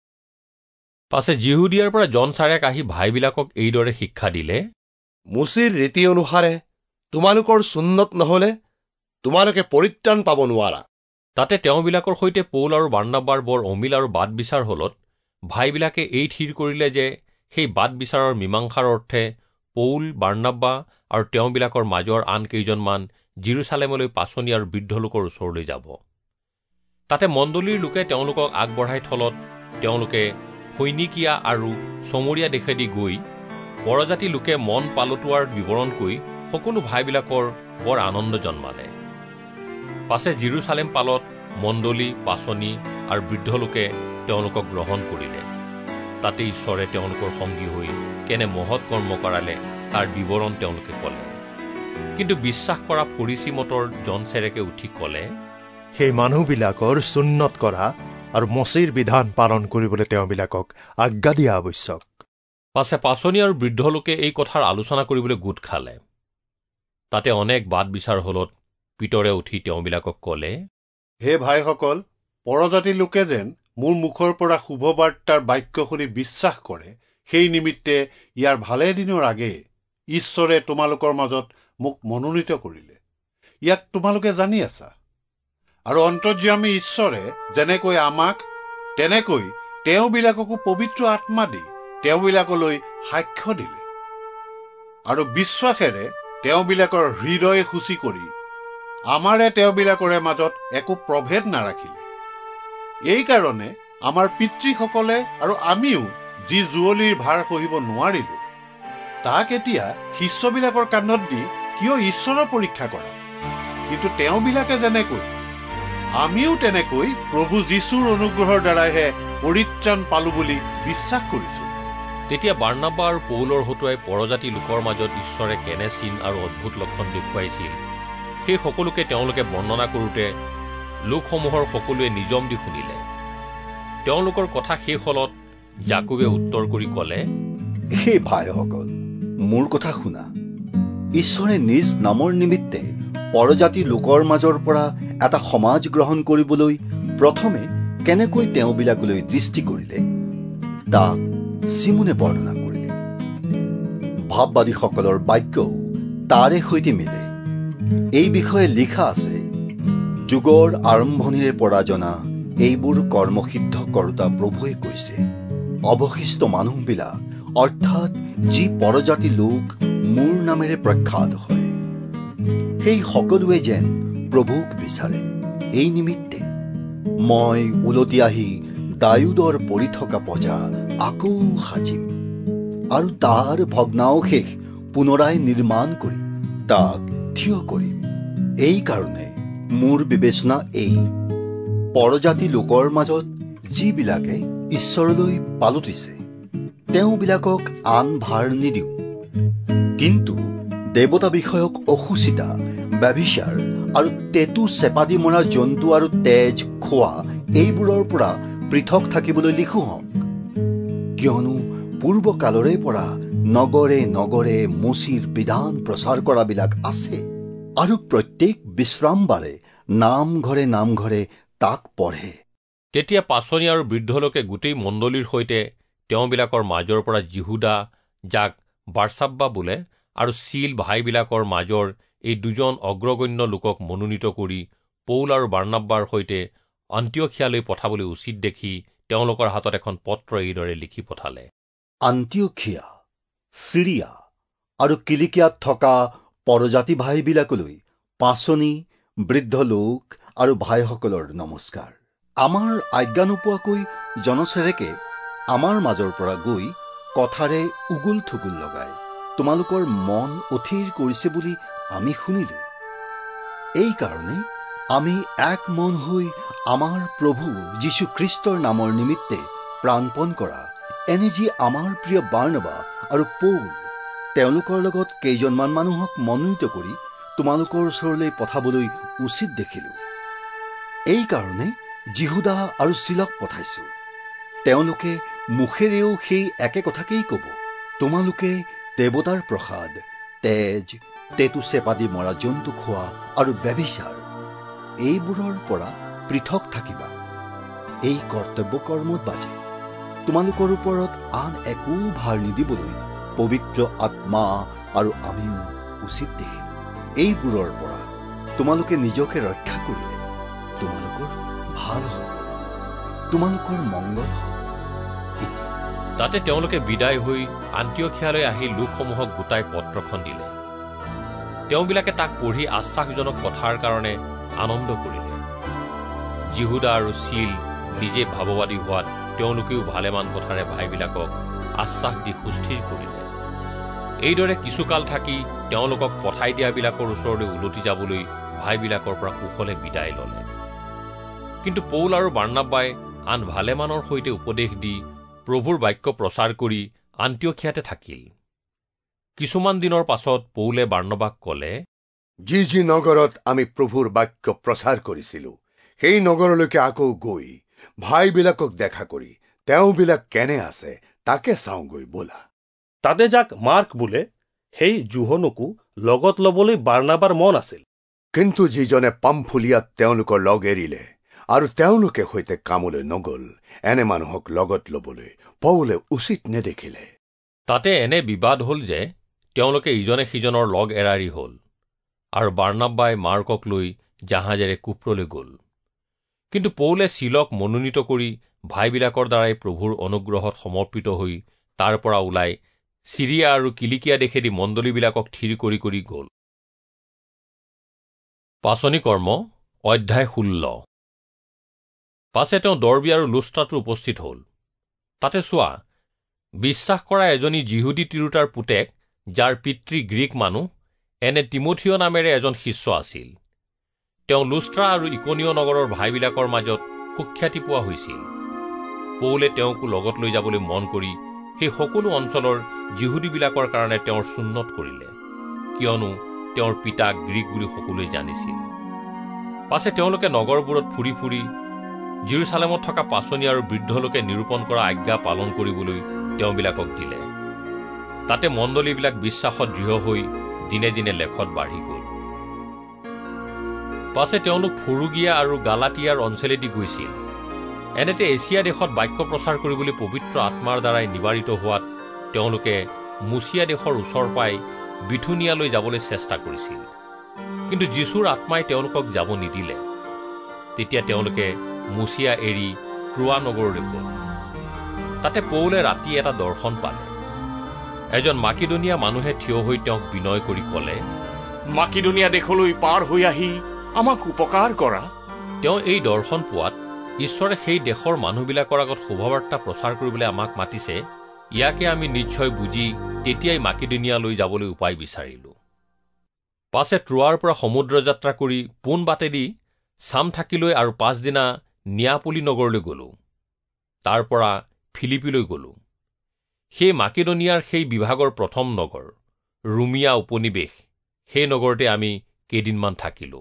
পাছে যিহুদিয়াৰ পৰা জনচাৰেক আহি ভাইবিলাকক এইদৰে শিক্ষা দিলে, মুচিৰ ৰীতি অনুসাৰে তোমালোকৰ সুন্নত নহলে তোমালোকে পৰিত্ৰাণ পাব নোৱাৰা। তাতে তেওঁবিলাকৰ সৈতে পৌল আৰু বাৰ্নাবাৰ বৰ অমিল আৰু বাদ বিচাৰ হলত ভাইবিলাকে এই থিৰ কৰিলে যে সেই বাদ বিচাৰৰ মীমাংসাৰ অৰ্থে পৌল, বাৰ্নাবা আৰু তেওঁবিলাকৰ মাজৰ আন কেইজনমান জিৰচালেমলৈ পাচনি আৰু বৃদ্ধ লোকৰ ওচৰলৈ যাব। তাতে মণ্ডলীৰ লোকে তেওঁলোকক আগবঢ়াই থলত তেওঁলোকে ফৈনিকিয়া আৰু চমৰীয়া দেশেদি গৈ পৰজাতি লোকে মন পালটোৱাৰ বিৱৰণ কৈ সকলো ভাইবিলাকৰ বৰ আনন্দ জন্মালে। পাছে জিৰচালেম পালত মণ্ডলী, পাচনি আৰু বৃদ্ধ লোকে তেওঁলোকক গ্ৰহণ কৰিলে। তাতে ঈশ্বৰে তেওঁলোকৰ সংগী হৈ কেনে মহৎ কৰ্ম কৰালে তাৰ বিৱৰণ তেওঁলোকে ক'লে। কিন্তু বিশ্বাস কৰা ফৰিচী মতৰ জনচেৰেকে উঠি ক'লে, সেই মানুহবিলাকৰ সুন্নত কৰা আৰু মচিৰ বিধান পালন কৰিবলৈ তেওঁবিলাকক আজ্ঞা দিয়া আৱশ্যক। পাছে পাচনি আৰু বৃদ্ধ লোকে এই কথাৰ আলোচনা কৰিবলৈ গোট খালে। তাতে অনেক বাদ বিচাৰ হলত পিতৰে উঠি তেওঁবিলাকক ক'লে, হে ভাইসকল, পৰজাতি লোকে যেন মোৰ মুখৰ পৰা শুভবাৰ্তাৰ বাক্য শুনি বিশ্বাস কৰে সেই নিমিত্তে ইয়াৰ ভালে দিনৰ আগে ঈশ্বৰে তোমালোকৰ মাজত মোক মনোনীত কৰিলে। ইয়াক তোমালোকে জানি আছা। আৰু অন্তৰ্যামী ঈশ্বৰে যেনেকৈ আমাক তেনেকৈ তেওঁবিলাককো পবিত্ৰ আত্মা দি তেওঁবিলাকলৈ সাক্ষ্য দিলে আৰু বিশ্বাসেৰে তেওঁবিলাকৰ হৃদয় সূচী কৰি আমাৰে তেওঁবিলাকৰে মাজত একো প্ৰভেদ নাৰাখিলে। এই কাৰণে আমাৰ পিতৃসকলে আৰু আমিও যি জুৱলিৰ ভাৰ সহিব নোৱাৰিলো তাক এতিয়া শিষ্যবিলাকৰ কান্ধত দি কিয় ঈশ্বৰৰ পৰীক্ষা কৰা। কিন্তু তেওঁবিলাকে যেনেকৈ আমিও তেনেকৈ প্ৰভু যীশুৰ অনুগ্ৰহৰ দ্বাৰাইহে পৰিত্ৰাণ পালো বুলি বিশ্বাস কৰিছো। তেতিয়া বাৰ্নাবা আৰু পৌলৰ হতুৱাই পৰজাতি লোকৰ মাজত ঈশ্বৰে কেনে চিন আৰু অদ্ভুত লক্ষণ দেখুৱাইছিল সেই সকলোকে তেওঁলোকে বৰ্ণনা কৰোঁতে লোকসমূহৰ সকলোৱে নিজম দি শুনিলে। তেওঁলোকৰ কথা শেষ হলত জাকুবে উত্তৰ কৰি ক'লে, হে ভাইসকল, মোৰ কথা শুনা। ঈশ্বৰে নিজ নামৰ নিমিত্তে পৰজাতি লোকৰ মাজৰ পৰা এটা সমাজ গ্ৰহণ কৰিবলৈ প্ৰথমে কেনেকৈ তেওঁবিলাকলৈ দৃষ্টি কৰিলে তাক চিমুনে বৰ্ণনা কৰিলে। ভাৱবাদীসকলৰ বাক্যও তাৰে সৈতে মিলে। এই বিষয়ে লিখা আছে, যুগৰ আৰম্ভণিৰে পৰা জনা এইবোৰ কৰ্মসিদ্ধ কৰোতা প্ৰভুৱে কৈছে, অৱশিষ্ট মানুহবিলাক অৰ্থাৎ যি পৰজাতি লোক মোৰ নামেৰে প্ৰখ্যাত হয়, সেই সকলোৱে যেন প্ৰভুক বিচাৰে। এই নিমিত্তে মই উলটি আহি দায়ুদৰ পৰি থকা প্ৰজা আকৌ সাজিম আৰু তাৰ ভগ্নাৱশেষ পুনৰাই নিৰ্মাণ কৰি তাক থিয় কৰিম। এই কাৰণে মোৰ বিবেচনা এই, পৰজাতি লোকৰ মাজত যিবিলাকে ঈশ্বৰলৈ পালতিছে তেওঁবিলাকক আন ভাৰ নিদিওঁ, কিন্তু দেৱতা বিষয়ক অসুচিতা, ব্যভিচাৰ আৰু টেটু চেপা দি মৰা জন্তু আৰু তেজ খোৱা এইবোৰৰ পৰা পৃথক থাকিবলৈ লিখোঁ হওক। কিয়নো পূৰ্বকালৰে পৰা নগৰে নগৰে মুচিৰ বিধান প্ৰচাৰ কৰাবিলাক আছে আৰু প্ৰত্যেক বিশ্ৰামবাৰে নামঘৰে তাক পঢ়ে। তেতিয়া পাচনি আৰু বৃদ্ধলোকে গোটেই মণ্ডলীৰ সৈতে তেওঁবিলাকৰ মাজৰ পৰা জিহুদা, যাক বাৰচাব্বা বোলে, আৰু চিল ভাইবিলাকৰ মাজৰ এই দুজন অগ্ৰগণ্য লোকক মনোনীত কৰি পৌল আৰু বাৰ্নাব্বাৰ সৈতে আন্তিয়খিয়ালৈ পঠাবলৈ উচিত দেখি তেওঁলোকৰ হাতত এখন পত্ৰ এইদৰে লিখি পঠালে। আন্তিয়খিয়া, চিৰিয়া আৰু কিলিকিয়াত থকা পৰজাতি ভাইবিলাকলৈ পাচনি, বৃদ্ধ লোক আৰু ভাইসকলৰ নমস্কাৰ। আমাৰ আজ্ঞা নোপোৱাকৈ জনচেৰেকে আমাৰ মাজৰ পৰা গৈ কথাৰে উগুল থুগুল লগাই তোমালোকৰ মন অথিৰ কৰিছে বুলি আমি শুনিলো। এই কাৰণে আমি এক মন হৈ আমাৰ প্ৰভু যীশুখ্ৰীষ্টৰ নামৰ নিমিত্তে প্ৰাণপণ কৰা এনে যি আমাৰ প্ৰিয় বাৰ্ণবা আৰু পৌল, তেওঁলোকৰ লগত কেইজনমান মানুহক মনোনীত কৰি তোমালোকৰ ওচৰলৈ পঠাবলৈ উচিত দেখিলো। এই কাৰণে জিহুদা আৰু চিলক পঠাইছো। তেওঁলোকে মুখেৰেও সেই একে কথাকেই ক'ব, তোমালোকে দেৱতাৰ প্ৰসাদ, তেজ, টেটু চেপা দি মৰা জন্তু খোৱা আৰু ব্যভিচাৰ এইবোৰৰ পৰা পৃথক থাকিবা। এই কৰ্তব্য কৰ্মত বাজে তোমালোকৰ ওপৰত আন একো ভাৰ নিদিবলৈ পবিত্ৰ আত্মা আৰু আমিও উচিত দেখিলো। এইবোৰৰ পৰা তোমালোকে নিজকে ৰক্ষা কৰিলে তোমালোকৰ ভাল হ'ব, তোমালোকৰ মংগল হ'ব। তাতে তেওঁলোকে বিদায় হৈ আন্তিয়খিয়ালৈ আহি লোকসমূহক গোটাই পত্ৰখন দিলে। তেওঁবিলাকে তাক পঢ়ি আশ্বাসজনক কথাৰ কাৰণে আনন্দ কৰিলে। জিহুদা আৰু চিল নিজে ভাৱবাদী হোৱাত তেওঁলোকেও ভালেমান কথাৰে ভাইবিলাকক আশ্বাস দি সুস্থিৰ কৰিলে। এইদৰে কিছুকাল থাকি তেওঁলোকক পঠাই দিয়াবিলাকৰ ওচৰলৈ উলটি যাবলৈ ভাইবিলাকৰ পৰা কুশলে বিদায় ললে। কিন্তু পৌল আৰু বাৰ্নাব্বাই আন ভালেমানৰ সৈতে উপদেশ দি প্ৰভুৰ বাক্য প্ৰচাৰ কৰি আন্তিয়খিয়াতে থাকিল। কিছুমান দিনৰ পাছত পৌলে বাৰ্নাবাক ক'লে, যি নগৰত আমি প্ৰভুৰ বাক্য প্ৰচাৰ কৰিছিলো সেই নগৰলৈকে আকৌ গৈ ভাইবিলাকক দেখা কৰি তেওঁবিলাক কেনে আছে তাকে চাওঁগৈ ব'লা। তাতে যাক মাৰ্ক বোলে সেই জোহনকো লগত ল'বলৈ বাৰ্নাবাৰ মন আছিল। কিন্তু যিজনে পামফুলিয়াত তেওঁলোকৰ লগ এৰিলে আৰু তেওঁলোকে সৈতে কামলৈ নগ'ল, এনে মানুহক লগত ল'বলৈ পৌলে উচিত নেদেখিলে। তাতে এনে বিবাদ হ'ল যে তেওঁলোকে ইজনে সিজনৰ লগ এৰাৰি হ'ল আৰু বাৰ্নাব্বাই মাৰ্কক লৈ জাহাজেৰে কুপ্ৰলৈ গ'ল। কিন্তু পৌলে চিলক মনোনীত কৰি ভাইবিলাকৰ দ্বাৰাই প্ৰভুৰ অনুগ্ৰহত সমৰ্পিত হৈ তাৰ পৰা ওলাই চিৰিয়া আৰু কিলিকিয়া দেশেদি মণ্ডলীবিলাকক থিৰ কৰি কৰি গ'ল। পাচনি কৰ্ম অধ্যায় 16। পাছে তেওঁ দৰবী আৰু লুষ্ট্ৰাতো উপস্থিত হ'ল। তাতে চোৱা, বিশ্বাস কৰা এজনী যিহুদী তিৰোতাৰ পুতেক, যাৰ পিতৃ গ্ৰীক মানুহ, এনে তিমথিয় নামেৰে এজন শিষ্য আছিল। তেওঁ লুষ্ট্ৰা আৰু ইকনিয় নগৰৰ ভাইবিলাকৰ মাজত সুখ্যাতি পোৱা হৈছিল। পৌলে তেওঁকো লগত লৈ যাবলৈ মন কৰি সেই সকলো অঞ্চলৰ যিহুদীবিলাকৰ কাৰণে তেওঁৰ সুন্নত কৰিলে, কিয়নো তেওঁৰ পিতাক গ্ৰীক বুলি সকলোৱে জানিছিল। পাছে তেওঁলোকে নগৰবোৰত ফুৰি ফুৰি জেৰুচালেমত থকা পাচনি আৰু বৃদ্ধলোকে নিৰূপণ কৰা আজ্ঞা পালন কৰিবলৈ তেওঁবিলাকক দিলে। তাতে মণ্ডলীবিলাক বিশ্বাসত দৃঢ় হৈ দিনে দিনে লেখত বাঢ়ি গ'ল। পাছে তেওঁলোক ফুৰুগিয়া আৰু গালাটিয়াৰ অঞ্চলেদি গৈছিল। এনেতে এছিয়া দেশত বাক্য প্ৰচাৰ কৰিবলৈ পবিত্ৰ আত্মাৰ দ্বাৰাই নিবাৰিত হোৱাত তেওঁলোকে মুচিয়া দেশৰ ওচৰ পাই বিথুনিয়ালৈ যাবলৈ চেষ্টা কৰিছিল। কিন্তু যীশুৰ আত্মাই তেওঁলোকক যাব নিদিলে। তেতিয়া তেওঁলোকে মুচিয়া এৰি ট্ৰোৱা নগৰলৈ গ'ল। তাতে পৌলে ৰাতি এটা দৰ্শন পালে। এজন মাকিদনীয়া মানুহে থিয় হৈ তেওঁক বিনয় কৰি কলে, মাকিদনীয়া দেশলৈ পাৰ হৈ আহি আমাক উপকাৰ কৰা। তেওঁ এই দৰ্শন পোৱাত ঈশ্বৰে সেই দেশৰ মানুহবিলাকৰ আগত শুভবাৰ্তা প্ৰচাৰ কৰিবলৈ আমাক মাতিছে, ইয়াকে আমি নিশ্চয় বুজি তেতিয়াই মাকিদনীয়ালৈ যাবলৈ উপায় বিচাৰিলো। পাছে ট্ৰোৱাৰ পৰা সমুদ্ৰ যাত্ৰা কৰি পোন বাটেদি চামথাকিলৈ আৰু 5 দিনা নিয়াপলি নগৰলৈ গলো। তাৰ পৰা ফিলিপিলৈ গলো। সেই মাকিদনীয়াৰ সেই বিভাগৰ প্ৰথম নগৰ ৰুমিয়া উপনিবেশ, সেই নগৰতে আমি কেইদিনমান থাকিলো।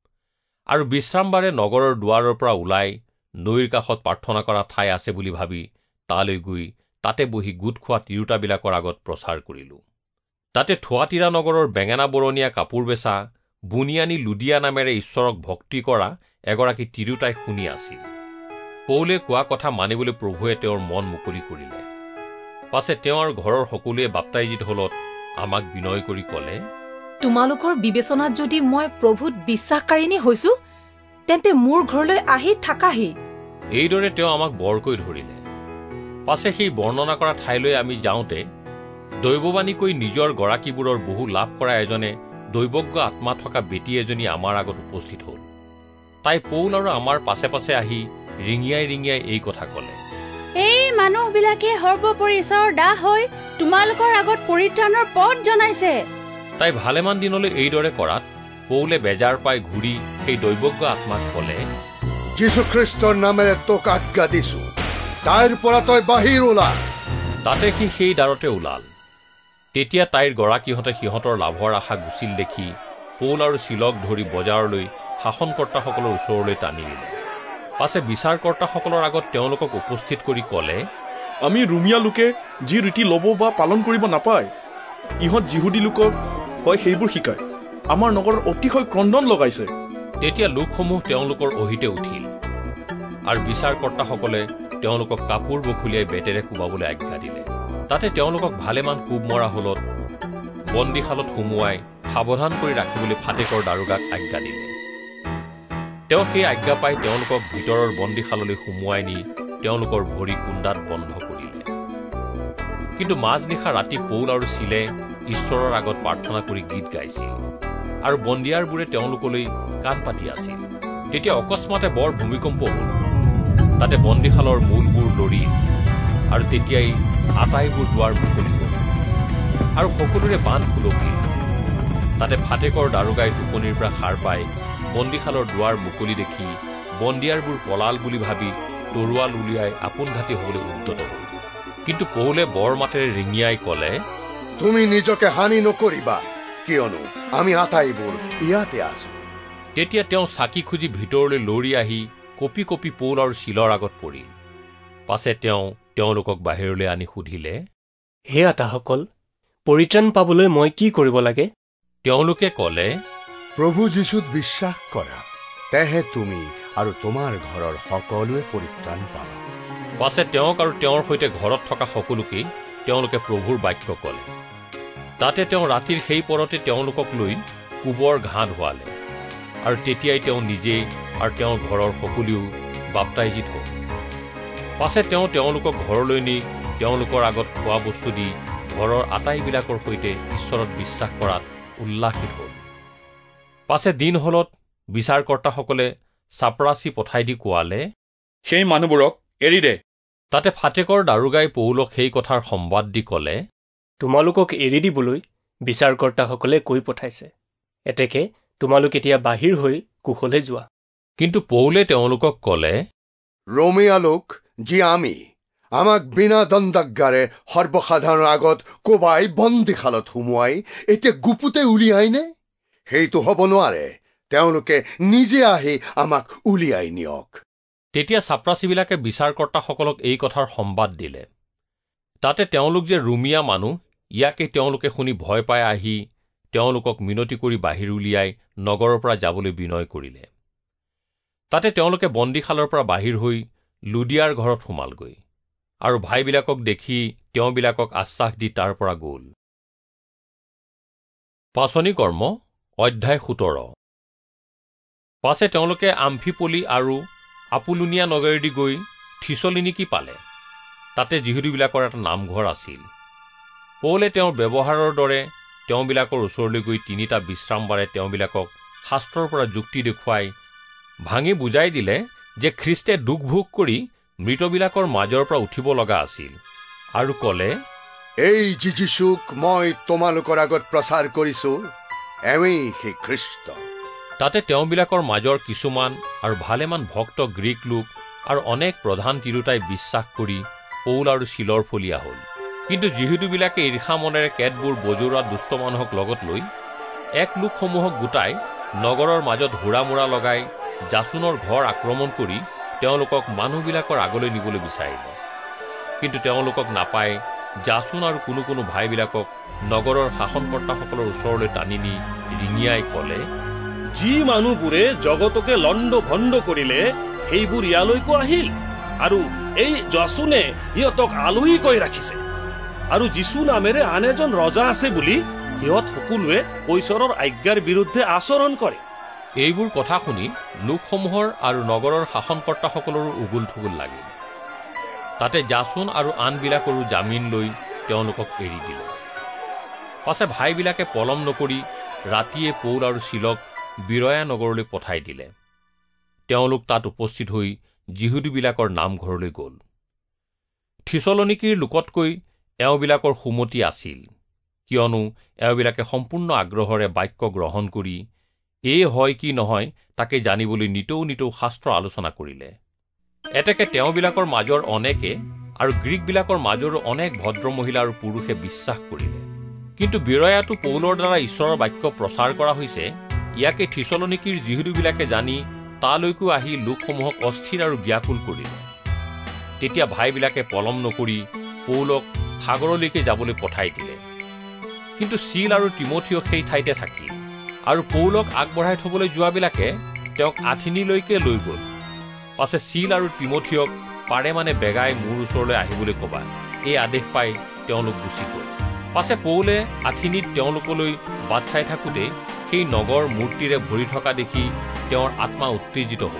আৰু বিশ্ৰামবাৰে নগৰৰ দুৱাৰৰ পৰা ওলাই নৈৰ কাষত প্ৰাৰ্থনা কৰা ঠাই আছে বুলি ভাবি তালৈ গৈ তাতে বহি গোট খোৱা তিৰোতাবিলাকৰ আগত প্ৰচাৰ কৰিলো। তাতে থোৱাটিৰা নগৰৰ বেঙেনা বৰণীয়া কাপোৰ বেচা বুনিয়ানী লুডিয়া নামেৰে ঈশ্বৰক ভক্তি কৰা এগৰাকী তিৰোতাই শুনি আছিল। পৌলে কোৱা কথা মানিবলৈ প্ৰভুৱে তেওঁৰ মন মুকলি কৰিলে। পাছে তেওঁৰ ঘৰৰ সকলোৱে বাপ্তাইজিত হলত আমাক বিনয় কৰি কলে, তোমালোকৰ বিবেচনাত যদি মই প্ৰভুত বিশ্বাসকাৰিনী হৈছো, তেন্তে মোৰ ঘৰলৈ আহি থাকাহি। এইদৰে তেওঁ আমাক বৰকৈ ধৰিলে। পাছে সেই বৰ্ণনা কৰা ঠাইলৈ আমি যাওঁতে দৈৱবাণীকৈ নিজৰ গৰাকীবোৰৰ বহু লাভ কৰা এজনে দৈৱজ্ঞ আত্মা থকা বেটী এজনী আমাৰ আগত উপস্থিত হল। তাই পৌল আৰু আমাৰ পাছে পাছে আহি ৰিঙিয়াই ৰিঙিয়াই এই কথা কলে, এই মানুহবিলাকে সৰ্বপৰিচৰ দাস হৈ তোমালোকৰ আগত পৰিত্ৰাণৰ পথ জনাইছে। তাই ভালেমান দিনলৈ এইদৰে কৰাত পৌলে বেজাৰ পাই ঘূৰি সেই দৈৱজ্ঞ আত্মাক কলে, যীশুখ্ৰীষ্টৰ নামেৰে তোক আজ্ঞা দিছো, তাইৰ পৰা তই বাহিৰ ওলা। তাতে সি সেই দ্বাৰতে ওলাল। তেতিয়া তাইৰ গৰাকীহঁতে সিহঁতৰ লাভৰ আশা গুচিল দেখি পৌল আৰু চিলক ধৰি বজাৰলৈ শাসনকৰ্তাসকলৰ ওচৰলৈ টানি নিলে। পাছে বিচাৰকৰ্তাসকলৰ আগত তেওঁলোকক উপস্থিত কৰি কলে, আমি ৰুমিয়া লোকে যি ৰীতি ল'ব বা পালন কৰিব নাপায়, ইহঁত যিহুদী লোকক হয় সেইবোৰ শিকায়। আমাৰ নগৰৰ অতিশয় ক্ৰদন লগাইছে। তেতিয়া লোকসমূহ তেওঁলোকৰ অহিতে উঠিল আৰু বিচাৰকৰ্তাসকলে তেওঁলোকক কাপোৰ বখুলিয়াই বেতেৰে কোবাবলৈ আজ্ঞা দিলে। তাতে তেওঁলোকক ভালেমান কোব মৰা হলত বন্দীশালত সুমুৱাই সাৱধান কৰি ৰাখিবলৈ ফাটেকৰ দাৰোগাক আজ্ঞা দিলে। তেওঁ সেই আজ্ঞা পাই তেওঁলোকক ভিতৰৰ বন্দীশাললৈ সুমুৱাই নি তেওঁলোকৰ ভৰি কুন্দাত বন্ধ কৰিলে। কিন্তু মাজনিশা ৰাতি পৌল আৰু চিলে ঈশ্বৰৰ আগত প্ৰাৰ্থনা কৰি গীত গাইছিল আৰু বন্দীয়াৰবোৰে তেওঁলোকলৈ কাণ পাতি আছিল। তেতিয়া অকস্মাতে বৰ ভূমিকম্প হল। তাতে বন্দীশালৰ মূলবোৰ লৰিল আৰু তেতিয়াই আটাইবোৰ দুৱাৰ মুকলি হল আৰু সকলোৰে বান্ধ সুলকিল। তাতে ফাটেকৰ দাৰোগাই টোপনিৰ পৰা সাৰ পাই বন্দীশালৰ দুৱাৰ মুকলি দেখি বন্দীয়াৰবোৰ পলাল বুলি ভাবি তৰোৱাল উলিয়াই আপোন ঘাটি হবলৈ উদ্যত হল। কিন্তু পৌলে বৰ মাতেৰে ৰিঙিয়াই কলে, তুমি নিজকে হানি নকৰিবা, কিয়নো আমি আটাইবোৰ ইয়াতে আছো। তেতিয়া তেওঁ চাকি খুজি ভিতৰলৈ লৰি আহি কপি কপি পৌল আৰু চিলৰ আগত পৰিল। পাছে তেওঁ তেওঁলোকক বাহিৰলৈ আনি সুধিলে, হে আতাসকল, পৰিত্ৰাণ পাবলৈ মই কি কৰিব লাগে? তেওঁলোকে কলে, প্ৰভু যীশুত বিশ্বাস কৰা, তেহে তুমি আৰু তোমাৰ ঘৰৰ সকলোৱে পৰিত্ৰাণ পাবা। পাছে তেওঁক আৰু তেওঁৰ সৈতে ঘৰত থকা সকলোকেই তেওঁলোকে প্ৰভুৰ বাক্য কলে। তাতে তেওঁ ৰাতিৰ সেই পৰতে তেওঁলোকক লৈ কোবৰ ঘাঁ ধুৱালে আৰু তেতিয়াই তেওঁ নিজে আৰু তেওঁৰ ঘৰৰ সকলোৱেও বাপ্তাইজিত হল। পাছে তেওঁ তেওঁলোকক ঘৰলৈ নি তেওঁলোকৰ আগত খোৱা বস্তু দি ঘৰৰ আটাইবিলাকৰ সৈতে ঈশ্বৰত বিশ্বাস কৰাত উল্লাসিত হল। পাছে দিন হলত বিচাৰকৰ্তাসকলে চাপৰাচি পঠাই দি কোৱালে, সেই মানুহবোৰক এৰি দে। তাতে ফাটেকৰ দাৰোগাই পৌলক সেই কথাৰ সম্বাদ দি কলে, তোমালোকক এৰি দিবলৈ বিচাৰকৰ্তাসকলে কৈ পঠাইছে, এতেকে তোমালোক এতিয়া বাহিৰ হৈ কুশলে যোৱা। কিন্তু পৌলে তেওঁলোকক কলে, ৰোমিয়া লোক যি আমি, আমাক বিনা দণ্ডাজ্ঞাৰে সৰ্বসাধাৰণৰ আগত কোবাই বন্দীশালত সুমুৱাই এতিয়া গুপুতে উলিয়াইনে? সেইটো হ'ব নোৱাৰে। তেওঁলোকে নিজে আহি আমাক উলিয়াই নিয়ক। তেতিয়া চাপৰাচীবিলাকে বিচাৰকৰ্তাসকলক এই কথাৰ সম্বাদ দিলে। তাতে তেওঁলোক যে ৰুমিয়া মানুহ, ইয়াকে তেওঁলোকে শুনি ভয় পাই আহি তেওঁলোকক মিনতি কৰি বাহিৰ উলিয়াই নগৰৰ পৰা যাবলৈ বিনয় কৰিলে। তাতে তেওঁলোকে বন্দীশালৰ পৰা বাহিৰ হৈ লুডিয়াৰ ঘৰত সোমালগৈ আৰু ভাইবিলাকক দেখি তেওঁবিলাকক আশ্বাস দি তাৰ পৰা গ'ল। পাচনি কৰ্ম অধ্যায় 17। পাছে তেওঁলোকে আমফিপলি আৰু আপুলুনিয়া নগৰেদি গৈ থিছলিনিকি পালে। তাতে যিহুদীবিলাকৰ এটা নামঘৰ আছিল। পৌলে তেওঁৰ ব্যৱহাৰৰ দৰে তেওঁবিলাকৰ ওচৰলৈ গৈ 3টা বিশ্ৰামবাৰে তেওঁবিলাকক শাস্ত্ৰৰ পৰা যুক্তি দেখুৱাই ভাঙি বুজাই দিলে যে খ্ৰীষ্টে দুখ ভোগ কৰি মৃতবিলাকৰ মাজৰ পৰা উঠিব লগা আছিল, আৰু ক'লে, এই যীশুক মই তোমালোকৰ আগত প্ৰচাৰ কৰিছো, এৱেই সেই খ্ৰীষ্ট। তাতে তেওঁবিলাকৰ মাজৰ কিছুমান আৰু ভালেমান ভক্ত গ্ৰীক লোক আৰু অনেক প্ৰধান তিৰোতাই বিশ্বাস কৰি পৌল আৰু চিলৰ ফলীয়া হ'ল। কিন্তু যিহুদীবিলাকে ঈৰ্ষা মনেৰে কেতবোৰ বজোৰা দুষ্ট মানুহক লগত লৈ এক লোকসমূহক গোটাই নগৰৰ মাজত হুৰামোৰা লগাই জাচোনৰ ঘৰ আক্ৰমণ কৰি তেওঁলোকক মানুহবিলাকৰ আগলৈ নিবলৈ বিচাৰিলে। কিন্তু তেওঁলোকক নাপাই জাচোন আৰু কোনো কোনো ভাইবিলাকক নগৰৰ শাসনকৰ্তাসকলৰ ওচৰলৈ টানি নি ৰিঙিয়াই ক'লে, যি মানুহবোৰে জগতকে লণ্ড ভণ্ড কৰিলে সেইবোৰ ইয়ালৈকো আহিল, আৰু এই জাচোনে সিহঁতক আলহী কৈ ৰাখিছে, আৰু যীশু নামেৰে আন এজন ৰজা আছে বুলি সিহঁত সকলোৱে কৈশৰৰ আজ্ঞাৰ বিৰুদ্ধে আচৰণ কৰে। এইবোৰ কথা শুনি লোকসমূহৰ আৰু নগৰৰ শাসনকৰ্তাসকলৰো উগুল থুগুল লাগিল। তাতে জাচোন আৰু আনবিলাকৰো জামিন লৈ তেওঁলোকক এৰি দিলে। পাছে ভাইবিলাকে পলম নকৰি ৰাতিয়ে পৌল আৰু চিলক বিৰয়া নগৰলৈ পঠাই দিলে। তেওঁলোক তাত উপস্থিত হৈ যিহুদীবিলাকৰ নামঘৰলৈ গ'ল। থিছলনিকিৰ লোকতকৈ এওঁবিলাকৰ সুমতি আছিল, কিয়নো এওঁবিলাকে সম্পূৰ্ণ আগ্ৰহেৰে বাক্য গ্ৰহণ কৰি এই হয় কি নহয় তাকে জানিবলৈ নিতৌ নিতৌ শাস্ত্ৰ আলোচনা কৰিলে। এতেকে তেওঁবিলাকৰ মাজৰ অনেকে আৰু গ্ৰীকবিলাকৰ মাজৰো অনেক ভদ্ৰ মহিলা আৰু পুৰুষে বিশ্বাস কৰিলে। কিন্তু বিৰয়াটো পৌলৰ দ্বাৰা ঈশ্বৰৰ বাক্য প্ৰচাৰ কৰা হৈছে, ইয়াকে থিছলনিকিৰ যিহুদীবিলাকে জানি তালৈকো আহি লোকসমূহক অস্থিৰ আৰু ব্যাকুল কৰিলে। তেতিয়া ভাইবিলাকে পলম নকৰি পৌলক সাগৰলৈকে যাবলৈ পঠাই দিলে। কিন্তু চিল আৰু তিমথিয় সেই ঠাইতে থাকিল, আৰু পৌলক আগবঢ়াই থবলৈ যোৱাবিলাকে তেওঁক আথিনিলৈকে লৈ গ'ল। পাছে চিল আৰু তিমথিয়ক পাৰে মানে বেগাই মোৰ ওচৰলৈ আহিবলৈ ক'বা, এই আদেশ পাই তেওঁলোক গুচি গ'ল। পাছে পৌলে আথিনিত তেওঁলোকলৈ বাট চাই থাকোঁতে সেই নগৰ মূৰ্তিৰে ভৰি থকা দেখি তেওঁৰ আত্মা উত্তেজিত হ'ল।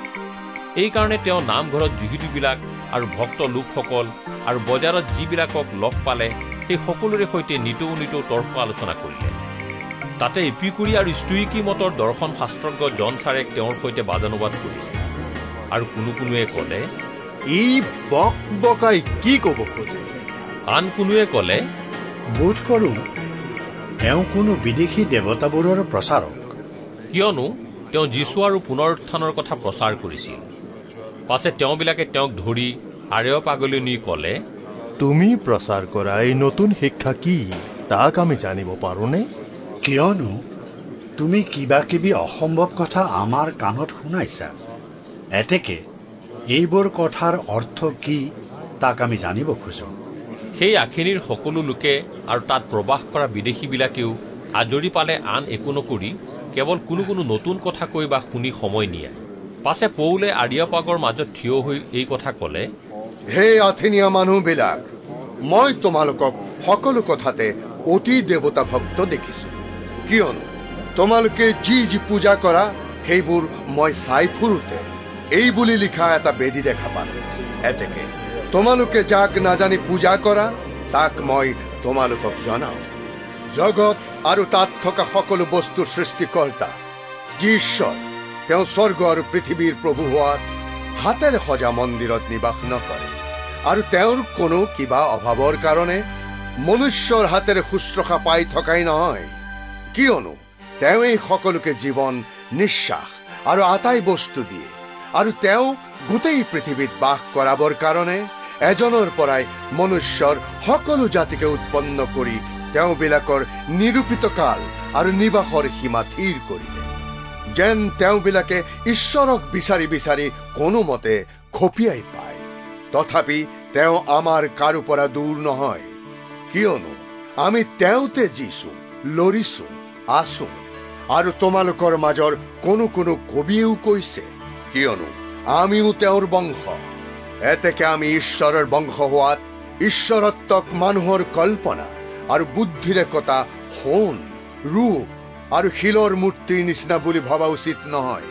এইকাৰণে তেওঁ নামঘৰত যিহুদীবিলাক আৰু ভক্ত লোকসকল আৰু বজাৰত যিবিলাকক লগ পালে সেই সকলোৰে সৈতে নিতৌ নিতৌ তৰ্ক আলোচনা কৰিলে। তাতে ইপিকুৰি আৰু ষ্টুইকি মতৰ দৰ্শন শাস্ত্ৰজ্ঞ জন ছাৰে তেওঁৰ সৈতে বাদানুবাদ কৰিছে, আৰু কোনো কোনোৱে ক'লে, ই বক বকাই কি ক'ব খোজে? আন কোনোৱে ক'লে, বোধ কৰোঁ তেওঁ কোনো বিদেশী দেৱতাবোৰৰ প্ৰচাৰক, কিয়নো তেওঁ যীশু আৰু পুনৰুত্থানৰ কথা প্ৰচাৰ কৰিছিল। পাছে তেওঁবিলাকে তেওঁক ধৰি আৰেয়পাগলৈ নি ক'লে, তুমি প্ৰচাৰ কৰা এই নতুন শিক্ষা কি, তাক আমি জানিব পাৰোঁনে? কিয়নো তুমি কিবা কিবি অসম্ভৱ কথা আমাৰ কাণত শুনাইছা। এতেকে এইবোৰ কথাৰ অৰ্থ কি তাক আমি জানিব খোজোঁ। সেই আখিনিৰ সকলো লোকে আৰু তাত প্ৰবাস কৰা বিদেশীবিলাকেও আজৰি পালে আন একো নকৰি কেৱল কোনো কোনো নতুন কথা কৈ বা শুনি সময় নিয়ে। পাছে পৌলে আৰিয়পাগৰ মাজত থিয় হৈ এই কথা ক'লে, হে আথেনীয়া মানুহবিলাক, মই তোমালোকক সকলো কথাতে অতি দেৱতা ভক্ত দেখিছো। কিয়নো তোমালোকে যি যি পূজা কৰা সেইবোৰ মই চাই ফুৰোতে এই বুলি লিখা এটা বেদী দেখা পালো। এতেকে তোমালোকে যাক নাজানি পূজা কৰা তাক মই তোমালোকক জনাও। জগত আৰু তাত থকা সকলো বস্তুৰ সৃষ্টিকৰ্তা যি ঈশ্বৰ, তেওঁ স্বৰ্গ আৰু পৃথিৱীৰ প্ৰভু হোৱাত হাতেৰে সজা মন্দিৰত নিবাস নকৰে, আৰু তেওঁৰ কোনো কিবা অভাৱৰ কাৰণে মনুষ্যৰ হাতেৰে শুশ্ৰূষা পাই থকাই নহয়। কিয়নো তেওঁই সকলোকে জীৱন, নিশ্বাস আৰু আটাই বস্তু দিয়ে, আৰু তেওঁ গোটেই পৃথিৱীত বাস কৰাবৰ কাৰণে এজনৰ পৰাই মনুষ্যৰ সকলো জাতিকে উৎপন্ন কৰি তেওঁবিলাকৰ নিৰূপিত কাল আৰু নিবাসৰ সীমা থিৰ কৰিলে, যেন তেওঁবিলাকে ঈশ্বৰক বিচাৰি বিচাৰি কোনোমতে খপিয়াই পায়। তথাপি তেওঁ আমাৰ কাৰো পৰা দূৰ নহয়, কিয়নো আমি তেওঁতে জীছো, লৰিছো, আছো। আৰু তোমালোকৰ মাজৰ কোনো কোনো কবিয়েও কৈছে, কিয়নো আমিও তেওঁৰ বংশ। এতেকে আমি ঈশ্বৰৰ বংশ হোৱাত ঈশ্বৰত্বক মানুহৰ কল্পনা আৰু বুদ্ধিৰে কটা সোণ, ৰূপ আৰু শিলৰ মূৰ্তিৰ নিচিনা বুলি ভবা উচিত নহয়।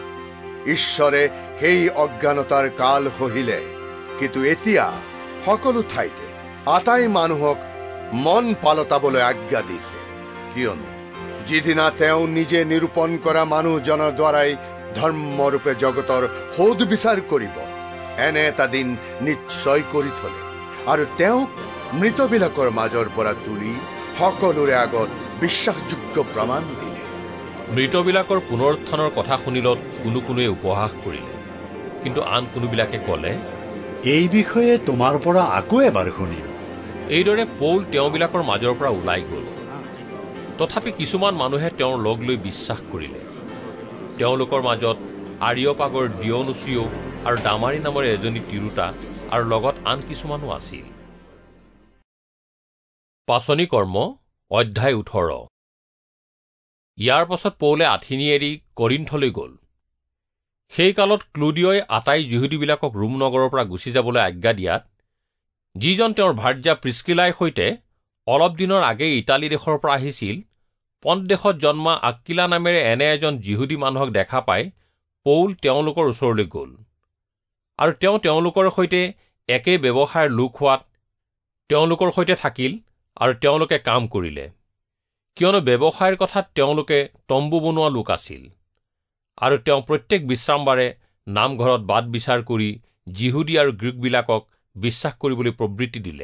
ঈশ্বৰে সেই অজ্ঞানতাৰ কাল সহিলে, কিন্তু এতিয়া সকলো ঠাইতে আটাই মানুহক মন পালতাবলৈ আজ্ঞা দিছে, কিয়নো যিদিনা তেওঁ নিজে নিৰূপণ কৰা মানুহজনৰ দ্বাৰাই ধৰ্মৰূপে জগতৰ সৌদ বিচাৰ কৰিব, এনে এটা দিন নিশ্চয় কৰি থলে আৰু তেওঁক মৃতবিলাকৰ মাজৰ পৰা তুলি সকলোৰে আগত বিশ্বাসযোগ্য প্ৰমাণ দিলে। মৃতবিলাকৰ পুনৰুত্থানৰ কথা শুনিলত কোনোৱে উপহাস কৰিলে, কিন্তু আন কোনোবিলাকে ক'লে, এই বিষয়ে তোমাৰ পৰা আকৌ এবাৰ শুনিম। এইদৰে পৌল তেওঁবিলাকৰ মাজৰ পৰা ওলাই গ'ল। তথাপি কিছুমান মানুহে তেওঁৰ লগ লৈ বিশ্বাস কৰিলে। তেওঁলোকৰ মাজত আৰিয়পাগৰ ডিয়নুচিও আৰু ডামাৰী নামৰ এজনী তিৰোতা আৰু লগত আন কিছুমানো আছিল। পাচনি কৰ্ম অধ্যায় 18। ইয়াৰ পাছত পৌলে আথিনি এৰি কৰিন্থলৈ গ'ল। সেই কালত ক্লুডিয়ই আটাই যিহুদীবিলাকক ৰোম নগৰৰ পৰা গুচি যাবলৈ আজ্ঞা দিয়াত যিজন তেওঁৰ ভাৰ্যা প্ৰিস্কিলাই সৈতে অলপ দিনৰ আগেয়ে ইটালী দেশৰ পৰা আহিছিল, পণ্ট দেশত জন্মা আক্কিলা নামেৰে এনে এজন যিহুদী মানুহক দেখা পাই পৌল তেওঁলোকৰ ওচৰলৈ গ'ল আৰু তেওঁলোকৰ সৈতে একে ব্যৱসায়ৰ লোক হোৱাত তেওঁলোকৰ সৈতে থাকিল আৰু তেওঁলোকে কাম কৰিলে, কিয়নো ব্যৱসায়ৰ কথাত তেওঁলোকে তম্বু বনোৱা লোক আছিল। আৰু তেওঁ প্ৰত্যেক বিশ্ৰামবাৰে নামঘৰত বাট বিচাৰ কৰি যিহুদী আৰু গ্ৰীকবিলাকক বিশ্বাস কৰিবলৈ প্ৰবৃত্তি দিলে।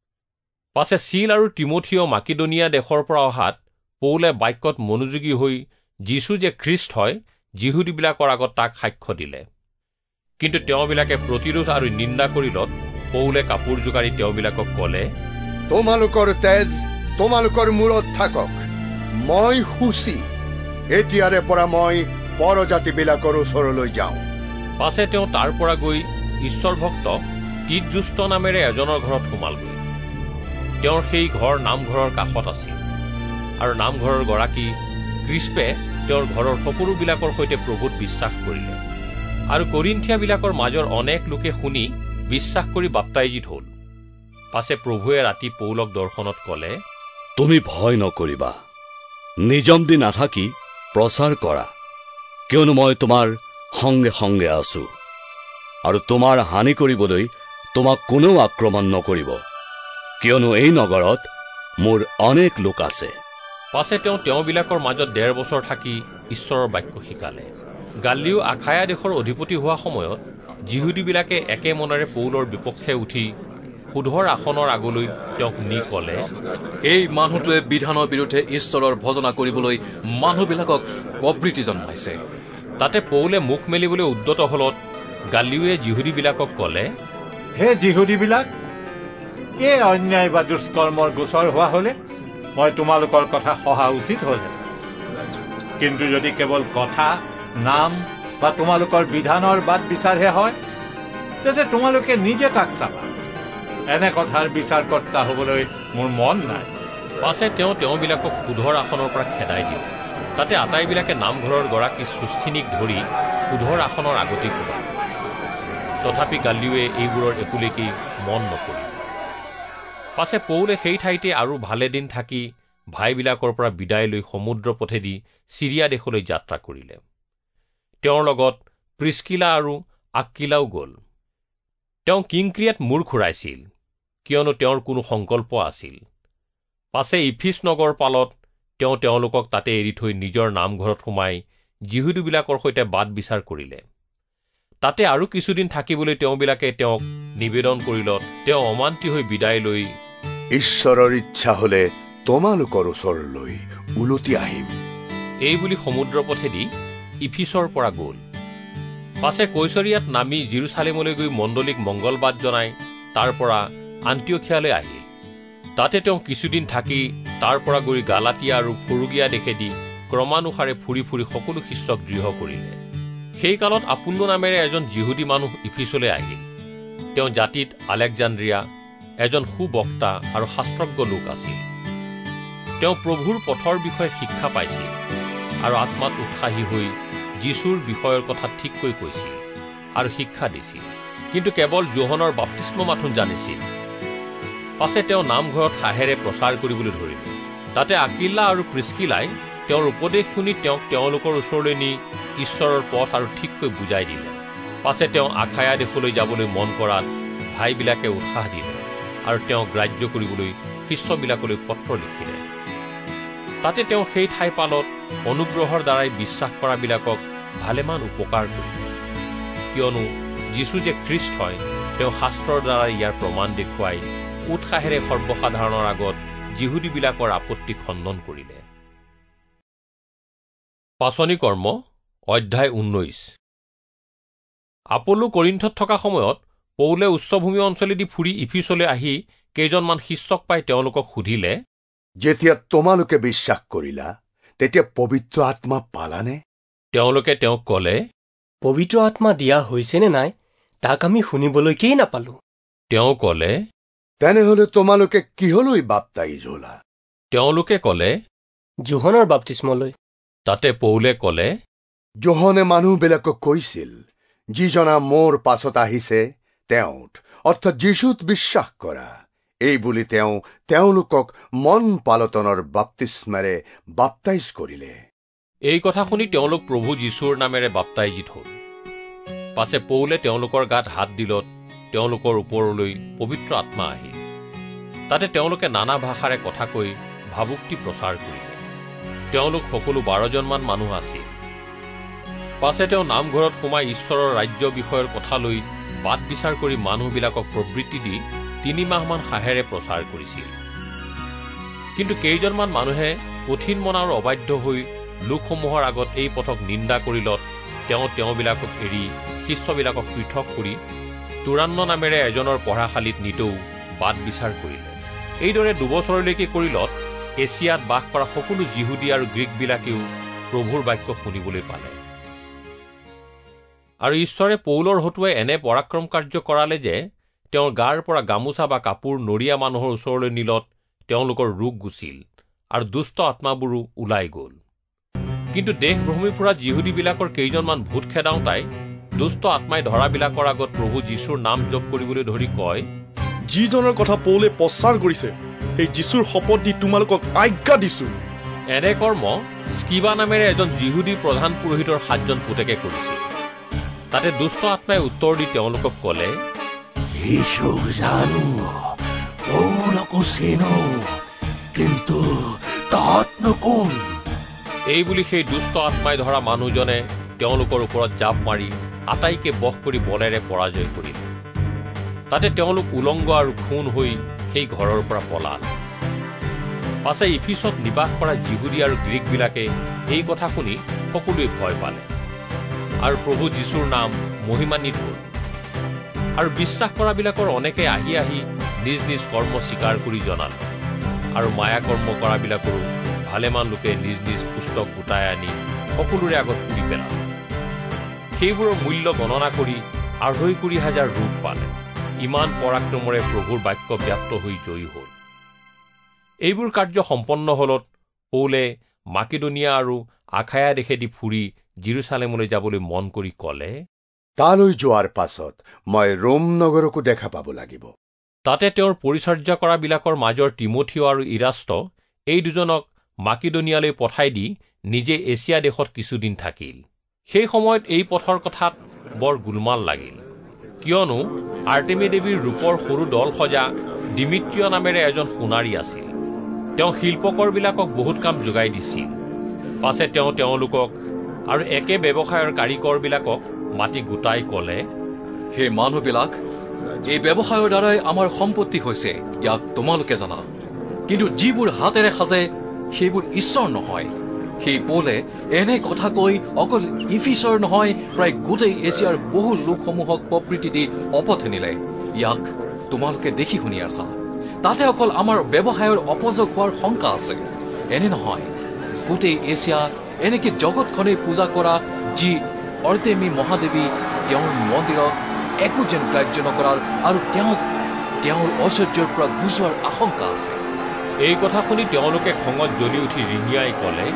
পাছে চিল আৰু তিমথিয় মাকিদনিয়া দেশৰ পৰা অহাত পৌলে বাক্যত মনোযোগী হৈ যীশু যে খ্ৰীষ্ট হয় যিহুদীবিলাকৰ আগত তাক সাক্ষ্য দিলে। কিন্তু তেওঁবিলাকে প্ৰতিৰোধ আৰু নিন্দা কৰিলত পৌলে কাপোৰ জোকাৰি তেওঁবিলাকক ক'লে, তোমালোকৰ তেজ তোমালোকৰ মূৰত থাকক, মই সুচি, এতিয়াৰে পৰা মই পৰজাতিবিলাকৰ ওচৰলৈ যাওঁ। পাছে তেওঁ তাৰ পৰা গৈ ঈশ্বৰ ভক্ত তীতজুষ্ট নামেৰে এজনৰ ঘৰত সোমালগৈ। তেওঁৰ সেই ঘৰ নামঘৰৰ কাষত আছিল আৰু নামঘৰৰ গৰাকী ক্ৰিস্পে তেওঁৰ ঘৰৰ সকলোবিলাকৰ সৈতে প্ৰভুত বিশ্বাস কৰিলে আৰু কৰিন্থিয়াবিলাকৰ মাজৰ অনেক লোকে শুনি বিশ্বাস কৰি বাপ্তাইজিত হ'ল। পাছে প্ৰভুৱে ৰাতি পৌলক দৰ্শনত ক'লে, তুমি ভয় নকৰিবা, নিজম দি নাথাকি প্ৰচাৰ কৰা, কিয়নো মই তোমাৰ সংগে সংগে আছো আৰু তোমাৰ হানি কৰিবলৈ তোমাক কোনেও আক্ৰমণ নকৰিব, কিয়নো এই নগৰত মোৰ অনেক লোক আছে। পাছে তেওঁবিলাকৰ মাজত ১.৫ বছৰ থাকি ঈশ্বৰৰ বাক্য শিকালে। গাল্লিও আখায়া দেশৰ অধিপতি হোৱা সময়ত যিহুদীবিলাকে একে মনেৰে পৌলৰ বিপক্ষে উঠি সুধৰ আসনৰ আগলৈ তেওঁক নি ক'লে, এই মানুহটোৱে বিধানৰ বিৰুদ্ধে ঈশ্বৰৰ ভজনা কৰিবলৈ মানুহবিলাকক প্ৰবৃত্তি জন্মাইছে। তাতে পৌলে মুখ মেলিবলৈ উদ্যত হলত গাল্লিওৱে যিহুদীবিলাকক ক'লে, হে যিহুদীবিলাক, এই অন্যায় বা দুষ্কৰ্মৰ গোচৰ হোৱা হলে মই তোমালোকৰ কথা সহা উচিত হলে, কিন্তু যদি কেৱল কথা, নাম বা তোমালোকৰ বিধানৰ বাট বিচাৰহে হয়, তেন্তে তোমালোকে নিজে তাক চাবা। এনে কথাৰ বিচাৰকৰ্তা হবলৈ মোৰ মন নাই। পাছে তেওঁবিলাকক সুধৰ আসনৰ পৰা খেদাই দিলে। তাতে আটাইবিলাকে নামঘৰৰ গৰাকী সুস্থিনীক ধৰি সুধৰ আসনৰ আগতেই সোমাল। তথাপি গাল্লিওৱে এইবোৰৰ একোলেকি মন নকৰিল। পাছে পৌলে সেই ঠাইতে আৰু ভালেদিন থাকি ভাইবিলাকৰ পৰা বিদায় লৈ সমুদ্ৰ পথেদি চিৰিয়া দেশলৈ যাত্ৰা কৰিলে। তেওঁৰ লগত প্ৰিস্কিলা আৰু আক্কিলাও গ'ল। তেওঁ কিংক্ৰিয়াত মূৰ ঘূৰাইছিল, কিয়নো তেওঁৰ কোনো সংকল্প আছিল। পাছে ইফিছ নগৰ পালত তেওঁলোকক তাতে এৰি থৈ নিজৰ নামঘৰত সোমাই যিহুদীবিলাকৰ সৈতে বাট বিচাৰ কৰিলে। তাতে আৰু কিছুদিন থাকিবলৈ তেওঁবিলাকে তেওঁক নিবেদন কৰিলত তেওঁ অমান্তি হৈ বিদায় লৈ, ঈশ্বৰৰ ইচ্ছা হলে তোমালোকৰ ওচৰলৈ উলটি আহিম, এই বুলি সমুদ্ৰ পথেদি ইফিছৰ পৰা গ'ল। পাছে কৈছৰিয়াত নামি জিৰচালেমলৈ গৈ মণ্ডলীক মংগলবাদ জনাই তাৰ পৰা আন্তিয়খিয়ালৈ আহিল। তাতে তেওঁ কিছুদিন থাকি তাৰ পৰা গৈ গালাতিয়া আৰু ফৰুগিয়া দেশেদি ক্ৰমানুসাৰে ফুৰি ফুৰি সকলো শিষ্যক দৃঢ় কৰিলে। সেই কালত আপুল্লো নামেৰে এজন যিহুদী মানুহ ইফিছলৈ আহিল। তেওঁ জাতিত আলেকজান্দ্ৰিয়া এজন সুবক্তা আৰু শাস্ত্ৰজ্ঞ লোক আছিল। তেওঁ প্ৰভুৰ পথৰ বিষয়ে শিক্ষা পাইছিল আৰু আত্মাত উৎসাহী হৈ যীশুৰ বিষয়ৰ কথা ঠিককৈ কৈছিল আৰু শিক্ষা দিছিল, কিন্তু কেৱল যোহনৰ বাপ্তিস্ম মাথোন জানিছিল। পাছে তেওঁ নামঘৰত সাহেৰে প্ৰচাৰ কৰিবলৈ ধৰিলে। তাতে আকিলা আৰু প্ৰিস্কিলাই তেওঁৰ উপদেশ শুনি তেওঁলোকৰ ওচৰলৈ নি ঈশ্বৰৰ পথ আৰু ঠিককৈ বুজাই দিলে। পাছে তেওঁ আখায়া দেশলৈ যাবলৈ মন কৰাত ভাইবিলাকে উৎসাহ দিলে আৰু তেওঁক গ্ৰাহ্য কৰিবলৈ শিষ্যবিলাকলৈ পত্ৰ লিখিলে। তাতে তেওঁ সেই ঠাই পালত অনুগ্ৰহৰ দ্বাৰাই বিশ্বাস কৰাবিলাকক ভালেমান উপকাৰ কৰিলে, কিয়নো যীশু যে খ্ৰীষ্ট হয় তেওঁ শাস্ত্ৰৰ দ্বাৰাই ইয়াৰ প্ৰমাণ দেখুৱাই উৎসাহেৰে সৰ্বসাধাৰণৰ আগত যিহুদীবিলাকৰ আপত্তি খণ্ডন কৰিলে। পাচনি কৰ্ম অধ্যায় 19। আপোলো কৰিন্থত থকা সময়ত পৌলে উচ্চভূমি অঞ্চলেদি ফুৰি ইফিছলৈ আহি কেইজনমান শিষ্যক পাই তেওঁলোকক সুধিলে, যেতিয়া তোমালোকে বিশ্বাস কৰিলা তেতিয়া পবিত্ৰ আত্মা পালানে? তেওঁলোকে তেওঁক ক'লে, পবিত্ৰ আত্মা দিয়া হৈছেনে নাই তাক আমি শুনিবলৈকেই নাপালো। তেওঁ ক'লে, তেনেহলে তোমালোকে কিহলৈ বাপ্তাইজ হলা? তেওঁলোকে ক'লে, যোহনৰ বাপ্তিস্মলৈ। তাতে পৌলে ক'লে, যোহনে মানুহবিলাকক কৈছিল, যিজনা মোৰ পাছত আহিছে তেওঁত অৰ্থাৎ যীশুত বিশ্বাস কৰা, এই বুলি তেওঁ তেওঁলোকক মন পালটনৰ বাপ্তিস্মেৰে বাপ্তাইজ কৰিলে। এই কথা শুনি তেওঁলোক প্ৰভু যীশুৰ নামেৰে বাপ্তাইজিত হ'ল। পাছে পৌলে তেওঁলোকৰ গাত হাত দিলত তেওঁলোকৰ ওপৰলৈ পবিত্ৰ আত্মা আহিল। তাতে তেওঁলোকে নানা ভাষাৰে কথা কৈ ভাবুক্তি প্ৰচাৰ কৰিলে। তেওঁলোক সকলো 12জনমান মানুহ আছিল। পাছে তেওঁ নামঘৰত সোমাই ঈশ্বৰৰ ৰাজ্য বিষয়ৰ কথা লৈ বাট বিচাৰ কৰি মানুহবিলাকক প্ৰবৃত্তি দি 3 মাহমান সাহেৰে প্ৰচাৰ কৰিছিল। কিন্তু কেইজনমান মানুহে কঠিন মনাৰ অবাধ্য হৈ লোকসমূহৰ আগত এই পথক নিন্দা কৰিলত তেওঁবিলাকক এৰি শিষ্যবিলাকক পৃথক কৰি তুৰান্ন নামেৰে এজনৰ পঢ়াশালীত নিতৌ বাট বিচাৰ কৰিলে। এইদৰে 2 বছৰলৈকে কৰিলত এছিয়াত বাস কৰা সকলো যিহুদী আৰু গ্ৰীকবিলাকেও প্ৰভুৰ বাক্য শুনিবলৈ পালে। আৰু ঈশ্বৰে পৌলৰ হতুৱাই এনে পৰাক্ৰম কাৰ্য কৰালে যে তেওঁৰ গাৰ পৰা গামোচা বা কাপোৰ নৰিয়া মানুহৰ ওচৰলৈ নিলত তেওঁলোকৰ ৰোগ গুচিল আৰু দুষ্ট আত্মাবোৰো ওলাই গ'ল। কিন্তু দেশ ভ্ৰমি ফুৰা যিহুদীবিলাকৰ কেইজনমান ভূত খেদাওঁতাই দুষ্ট আত্মাই ধৰাবিলাকৰ আগত প্ৰভু যীশুৰ নাম জপ কৰিবলৈ ধৰি কয়, যিজনৰ কথা পৌলে প্ৰচাৰ কৰিছে সেই যীশুৰ শপত দি তোমালোকক আজ্ঞা দিছো। এনে কৰ্ম স্কিবা নামেৰে এজন যিহুদী প্ৰধান পুৰোহিতৰ 7জন পুতেকে কৰিছিল। তাতে দুষ্ট আত্মাই উত্তৰ দি তেওঁলোকক ক'লে, যীশুক জানো, পৌলকো চিনো, কিন্তু তহঁতনো কোন? এই বুলি সেই দুষ্ট আত্মাই ধৰা মানুহজনে তেওঁলোকৰ ওপৰত জাপ মাৰি আটাইকে বশ কৰি বলেৰে পৰাজয় কৰিলে। তাতে তেওঁলোক উলংগ আৰু খুন হৈ সেই ঘৰৰ পৰা পলাল। পাছে ইফিছত নিবাস কৰা যিহুদী আৰু গ্ৰীকবিলাকে এই কথা শুনি সকলোৱে ভয় পালে আৰু প্ৰভু যীশুৰ নাম মহিমান্বিত হ'ল। আৰু বিশ্বাস কৰাবিলাকৰ অনেকে আহি আহি নিজ নিজ কৰ্ম স্বীকাৰ কৰি জনালে। আৰু মায়া কৰ্ম কৰাবিলাকৰো ভালেমান লোকে নিজ নিজ পুস্তক গোটাই আনি সকলোৰে আগত পুৰি পেলালে। সেইবোৰৰ মূল্য গণনা কৰি 2,500 ৰূপ পালে। ইমান পৰাক্ৰমৰে প্ৰভুৰ বাক্য ব্যাপ্ত হৈ জয়ী হ'ল। এইবোৰ কাৰ্য সম্পন্ন হলত পৌলে মাকিদনিয়া আৰু আখায়া দেশেদি ফুৰি জিৰচালেমলৈ যাবলৈ মন কৰি ক'লে, তালৈ যোৱাৰ পাছত মই ৰোম নগৰকো দেখা পাব লাগিব। তাতে তেওঁৰ পৰিচৰ্যা কৰাবিলাকৰ মাজৰ তিমথিয় আৰু ইৰাষ্ট এই 2জনক মাকিদনিয়ালৈ পঠাই দি নিজে এছিয়া দেশত কিছুদিন থাকিল। সেই সময়ত এই পথৰ কথাত বৰ গোলমাল লাগিল, কিয়নো আৰ্টেমি দেৱীৰ ৰূপৰ সৰু দল সজা ডিমিত্ৰিয় নামেৰে এজন সোণাৰী আছিল। তেওঁ শিল্পকৰবিলাকক বহুত কাম যোগাই দিছিল। পাছে তেওঁলোকক আৰু একে ব্যৱসায়ৰ কাৰিকৰবিলাকক মাতি গোটাই ক'লে, সেই মানুহবিলাক এই ব্যৱসায়ৰ দ্বাৰাই আমাৰ সম্পত্তি হৈছে, ইয়াক তোমালোকে জানা। কিন্তু যিবোৰ হাতেৰে সাজে সেইবোৰ ঈশ্বৰ নহয়। সেই পৌলে এনে কথা কৈ অকল ইফিছৰ নহয় প্ৰায় গোটেই এছিয়াৰ বহু লোকসমূহক প্ৰবৃত্তি দি অপথে নিলে। ইয়াক তোমালোকে দেখি শুনি আছা। তাতে অকল আমাৰ ব্যৱসায়ৰ অপযোগ হোৱাৰ শংকা আছে। এনে নহয়, গোটেই এছিয়া এনেকে জগতখনে পূজা কৰা যি অৰ্টেমি মহাদেৱী তেওঁৰ মন্দিৰত একো যেন কাৰ্য নকৰাৰ আৰু তেওঁৰ ঐশ্বৰ্যৰ পৰা গুচোৱাৰ আশংকা আছে। এই কথা শুনি তেওঁলোকে খঙত জ্বলি উঠি ৰিঙিয়াই ক'লে,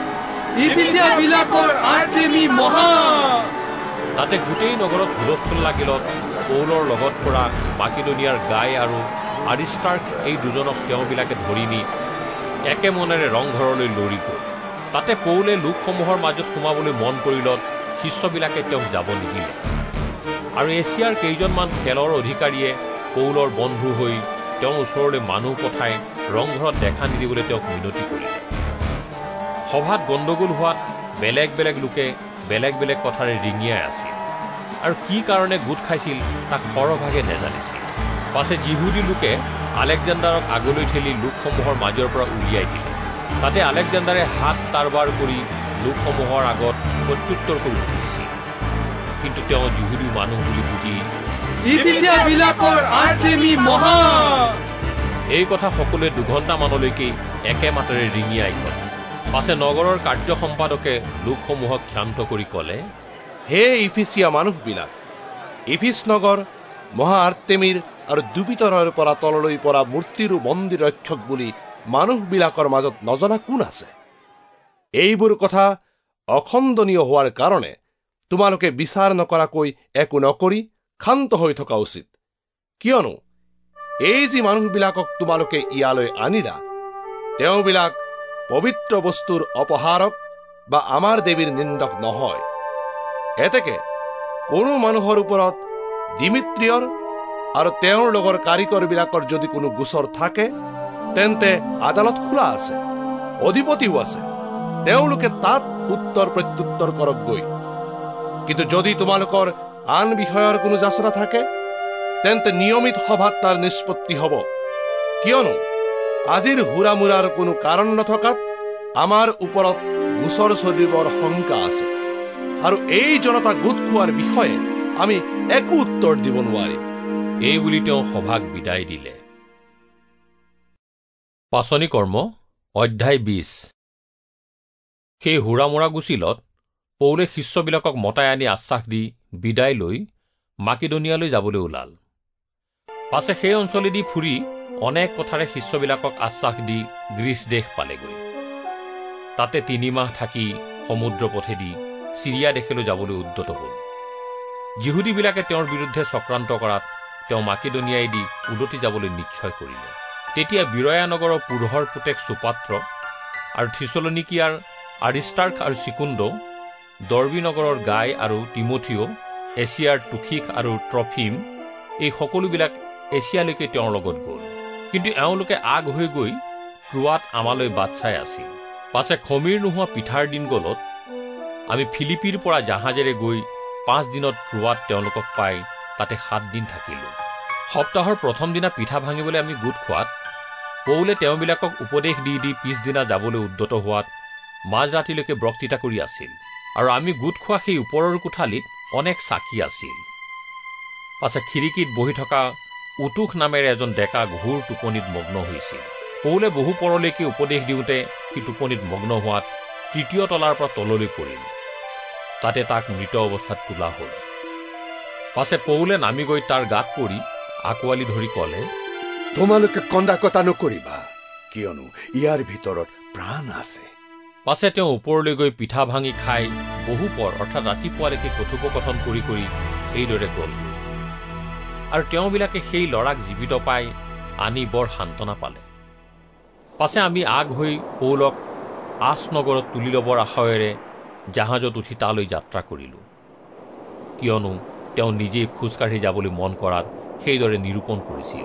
তাতে গোটেই নগৰত হুলস্থুল লাগিলত পৌলৰ লগত পৰা মাকিদনিয়াৰ গাই আৰু আৰিষ্টাৰ্ক এই 2জনক তেওঁবিলাকে ধৰি নি একে মনেৰে ৰংঘৰলৈ লৰি গ'ল। তাতে পৌলে লোকসমূহৰ মাজত সোমাবলৈ মন কৰিলত শিষ্যবিলাকে তেওঁক যাব নিদিলে। আৰু এছিয়াৰ কেইজনমান খেলৰ অধিকাৰীয়ে পৌলৰ বন্ধু হৈ তেওঁৰ ওচৰলৈ মানুহ পঠাই ৰংঘৰত দেখা নিদিবলৈ তেওঁক মিনতি কৰিলে। সভাত গণ্ডগোল হোৱাত বেলেগ বেলেগ লোকে বেলেগ বেলেগ কথাৰে ৰিঙিয়াই আছিল আৰু কি কাৰণে গোট খাইছিল তাক সৰহভাগে নেজানিছিল। পাছে যিহুদী লোকে আলেকজেণ্ডাৰক আগলৈ ঠেলি লোকসমূহৰ মাজৰ পৰা উলিয়াই দিলে। তাতে আলেকজেণ্ডাৰে হাত কাৰবাৰ কৰি লোকসমূহৰ আগত প্ৰত্যুত্তৰ কৰি উঠিছিল। কিন্তু তেওঁ যিহুদী মানুহ বুলি বুজি এই কথা সকলোৱে 2 ঘণ্টামানলৈকে একে মাতেৰে ৰিঙিয়াই গ'ল। পাছে নগৰৰ কাৰ্য সম্পাদকে লোকসমূহক ক্ষান্ত কৰি ক'লে, হে ইফিচিয়া মানুহবিলাক, ইফিচ নগৰ মহা আৰ্টেমিৰ আৰু জুপিটাৰৰ পৰা তললৈ পৰা মূৰ্তিৰো মন্দিৰ ৰক্ষক বুলি মানুহবিলাকৰ মাজত নজনা কোন আছে? এইবোৰ কথা অখণ্ডনীয় হোৱাৰ কাৰণে তোমালোকে বিচাৰ নকৰাকৈ একো নকৰি ক্ষান্ত হৈ থকা উচিত। কিয়নো এই যি মানুহবিলাকক তোমালোকে ইয়ালৈ আনিলা, তেওঁবিলাক পবিত্ৰ বস্তুৰ অপহাৰক বা আমাৰ দেৱীৰ নিন্দক নহয়। এতেকে কোনো মানুহৰ ওপৰত ডিমিত্ৰিয়ৰ আৰু তেওঁৰ লগৰ কাৰিকৰবিলাকৰ যদি কোনো গোচৰ থাকে, তেন্তে আদালত খোলা আছে, অধিপতিও আছে, তেওঁলোকে তাত উত্তৰ প্ৰত্যুত্তৰ কৰক গৈ। কিন্তু যদি তোমালোকৰ আন বিষয়ৰ কোনো যাচনা থাকে, তেন্তে নিয়মিত সভাত তাৰ নিষ্পত্তি হ'ব। কিয়নো আজিৰ হুৰামুৰাৰ কোনো কাৰণ নথকাত আমাৰ ওপৰত গোচৰ চলিবৰ শংকা আছে, আৰু এই জনতা গোট খোৱাৰ বিষয়ে আমি একো উত্তৰ দিব নোৱাৰিম। এই বুলি তেওঁ সভাক বিদায় দিলে। পাচনি কৰ্ম অধ্যায় 20। সেই হুৰামুৰা গুচিলত পৌলে শিষ্যবিলাকক মতাই আনি আশ্বাস দি বিদায় লৈ মাকিদনিয়ালৈ যাবলৈ ওলাল। পাছে সেই অঞ্চলেদি ফুৰি অনেক কথাৰে শিষ্যবিলাকক আশ্বাস দি গ্ৰীচ দেশ পালেগৈ। তাতে 3 মাহ থাকি সমুদ্ৰ পথেদি চিৰিয়া দেশলৈ যাবলৈ উদ্যত হ'ল। যিহুদীবিলাকে তেওঁৰ বিৰুদ্ধে চক্ৰান্ত কৰাত তেওঁ মাকিদনিয়াইদি উলটি যাবলৈ নিশ্চয় কৰিলে। তেতিয়া বিৰয়া নগৰৰ পুৰহৰ পুতেক সুপাত্ৰ আৰু থিছলনিকিয়াৰ আৰিষ্টাৰ্ক আৰু চিকুণ্ড, দৰ্বী নগৰৰ গাই আৰু তিমঠিও, এছিয়াৰ টুখিক আৰু ট্ৰফিম, এই সকলোবিলাক এছিয়ালৈকে তেওঁৰ লগত গ'ল। কিন্তু এওঁলোকে আগ হৈ গৈ ট্ৰোৱাত আমালৈ বাট চাই আছিল। পাছে খমিৰ নোহোৱা পিঠাৰ দিন গলত আমি ফিলিপিৰ পৰা জাহাজেৰে গৈ 5 দিনত ট্ৰোৱাত তেওঁলোকক পাই তাতে 7 দিন থাকিলোঁ। সপ্তাহৰ প্ৰথম দিনা পিঠা ভাঙিবলৈ আমি গোট খোৱাত পৌলে তেওঁবিলাকক উপদেশ দি দি পিছদিনা যাবলৈ উদ্যত হোৱাত মাজৰাতিলৈকে বক্তৃতা কৰি আছিল। আৰু আমি গোট খোৱা সেই ওপৰৰ কোঠালিত অনেক চাকি আছিল। পাছে খিৰিকীত বহি থকা উতুষ নামেৰে এজন ডেকা ঘোৰ টোপনিত মগ্ন হৈছিল। পৌলে বহু পৰলৈকে উপদেশ দিওঁতে সি টোপনিত মগ্ন হোৱাত 3য় তলাৰ পৰা তললৈ পৰিল। তাতে তাক মৃত অৱস্থাত তোলা হ'ল। পাছে পৌলে নামি গৈ তাৰ গাত পৰি আঁকোৱালি ধৰি ক'লে, তোমালোকে কন্দা-কটা নকৰিবা, কিয়নো ইয়াৰ ভিতৰত প্ৰাণ আছে। পাছে তেওঁ ওপৰলৈ গৈ পিঠা ভাঙি খাই বহু পৰ অৰ্থাৎ ৰাতিপুৱালৈকে কথোপকথন কৰি কৰি এইদৰে গ'লগৈ। আৰু তেওঁবিলাকে সেই ল'ৰাক জীৱিত পাই আনি বৰ সান্তনা পালে। পাছে আমি আগ হৈ পৌলক আছ নগৰত তুলি ল'বৰ আশাৰে জাহাজত উঠি তালৈ যাত্ৰা কৰিলোঁ। কিয়নো তেওঁ নিজেই খোজকাঢ়ি যাবলৈ মন কৰাত সেইদৰে নিৰূপণ কৰিছিল।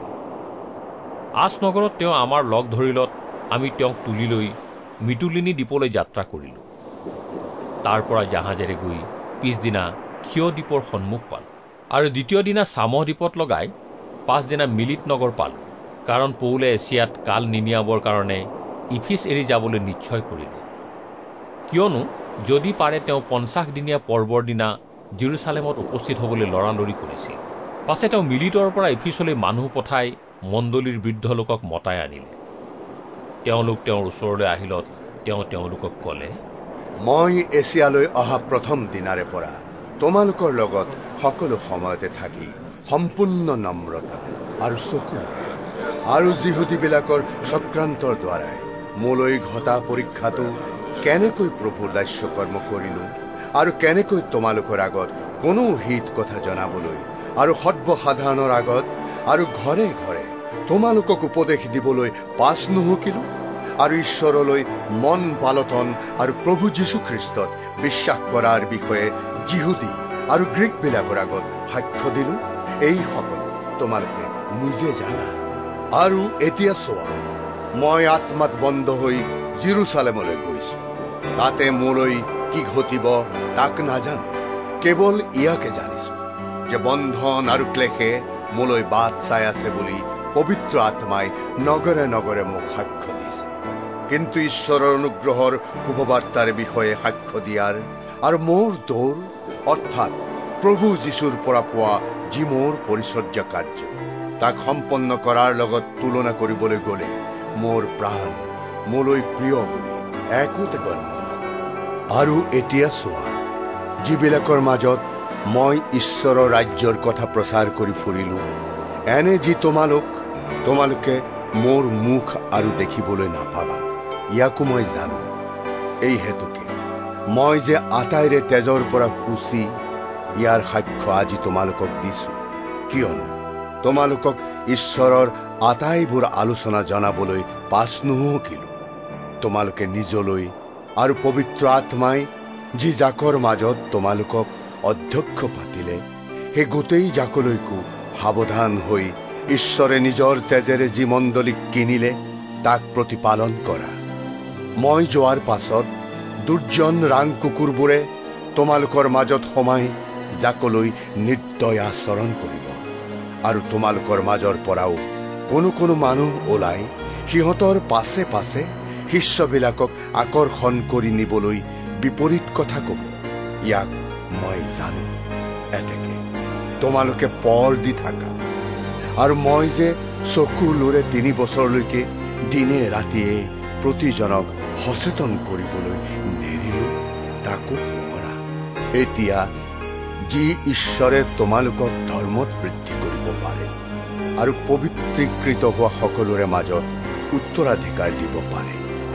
আছ নগৰত তেওঁ আমাৰ লগ ধৰিলত আমি তেওঁক তুলি লৈ মিতুলিনী দ্বীপলৈ যাত্ৰা কৰিলোঁ। তাৰ পৰা জাহাজেৰে গৈ পিছদিনা ক্ষিয় দ্বীপৰ সন্মুখ পালোঁ আৰু 2য় দিনা চামহ দ্বীপত লগাই 5 দিনা মিলিত নগৰ পালোঁ। কাৰণ পৌলে এছিয়াত কাল নিনিয়াবৰ কাৰণে ইফিচ এৰি যাবলৈ নিশ্চয় কৰিলে। কিয়নো যদি পাৰে তেওঁ 50 দিনীয়া পৰ্বৰ দিনা জেৰুচালেমত উপস্থিত হ'বলৈ লৰালৰি কৰিছিল। পাছে তেওঁ মিলিতৰ পৰা ইফিচলৈ মানুহ পঠাই মণ্ডলীৰ বৃদ্ধ লোকক মতাই আনিলে। তেওঁলোক তেওঁৰ ওচৰলৈ আহিলত তেওঁ তেওঁলোকক ক'লে, মই এছিয়ালৈ অহা প্ৰথম দিনাৰে পৰা তোমালোকৰ লগত সকলো সময়তে থাকি সম্পূৰ্ণ নম্ৰতা আৰু চকু আৰু যিহুদীবিলাকৰ চক্ৰান্তৰ দ্বাৰাই মোলৈ ঘটা পৰীক্ষাটো কেনেকৈ প্ৰভুৰ দাস্যকৰ্ম কৰিলোঁ আৰু কেনেকৈ তোমালোকৰ আগত কোনো হিত কথা জনাবলৈ আৰু সৰ্বসাধাৰণৰ আগত আৰু ঘৰে ঘৰে তোমালোকক উপদেশ দিবলৈ পাছ নুহুকিলোঁ আৰু ঈশ্বৰলৈ মন পালটন আৰু প্ৰভু যীশুখ্ৰীষ্টত বিশ্বাস কৰাৰ বিষয়ে যিহুদী আৰু গ্ৰীকবিলাকৰ আগত সাক্ষ্য দিলোঁ, এই সকলো তোমালোকে নিজে জানা। আৰু এতিয়া চোৱা, মই আত্মাত বন্ধ হৈ জিৰচালেমলৈ গৈছো। তাতে মোলৈ কি ঘটিব তাক নাজানো, কেৱল ইয়াকে জানিছো যে বন্ধন আৰু ক্লেশে মোলৈ বাট চাই আছে বুলি পবিত্ৰ আত্মাই নগৰে নগৰে মোক সাক্ষ্য দিছে। কিন্তু ঈশ্বৰৰ অনুগ্ৰহৰ শুভবাৰ্তাৰ বিষয়ে সাক্ষ্য দিয়াৰ আৰু মোৰ দৌৰ অৰ্থাৎ প্ৰভু যীশুৰ পৰা পোৱা যি মোৰ পৰিচৰ্যা কাৰ্য, তাক সম্পন্ন কৰাৰ লগত তুলনা কৰিবলৈ গ'লে মোৰ প্ৰাণ মোলৈ প্ৰিয় বুলি একোতে গণ্য নহয়। আৰু এতিয়া চোৱা, যিবিলাকৰ মাজত মই ঈশ্বৰৰ ৰাজ্যৰ কথা প্ৰচাৰ কৰি ফুৰিলো, এনে যি তোমালোকে মোৰ মুখ আৰু দেখিবলৈ নাপাবা, ইয়াকো মই জানো। এই হেতুকে মই যে আটাইৰে তেজৰ পৰা খুচি ইয়াৰ সাক্ষ্য আজি তোমালোকক দিছো, কিয়নো তোমালোকক ঈশ্বৰৰ আটাইবোৰ আলোচনা জনাবলৈ পাছ নুহুকিলো। তোমালোকে নিজলৈ আৰু পবিত্ৰ আত্মাই যি জাকৰ মাজত তোমালোকক অধ্যক্ষ পাতিলে, সেই গোটেই জাকলৈকো সাৱধান হৈ ঈশ্বৰে নিজৰ তেজেৰে যি মণ্ডলীক কিনিলে তাক প্ৰতিপালন কৰা। মই যোৱাৰ পাছত দুৰ্জন ৰাং কুকুৰবোৰে তোমালোকৰ মাজত সোমাই জাকলৈ নিৰ্দয় আচৰণ কৰিব, আৰু তোমালোকৰ মাজৰ পৰাও কোনো মানুহ ওলাই সিহঁতৰ পাছে পাছে শিষ্যবিলাকক আকৰ্ষণ কৰি নিবলৈ বিপৰীত কথা ক'ব। ইয়াক মই জানো। এতেকে তোমালোকে পৰ দি থাকা। আৰু মই যে চকুলোৰে 3 বছৰলৈকে দিনে ৰাতিয়ে প্ৰতিজনক সচেতন কৰিবলৈ নেৰিলো, তাকো সোঁৱৰা। এতিয়া যি ঈশ্বৰে তোমালোকক ধৰ্মত বৃদ্ধি কৰিব পাৰে আৰু পবিত্ৰীকৃত হোৱা সকলোৰে মাজত উত্তৰাধিকাৰ দিব পাৰে,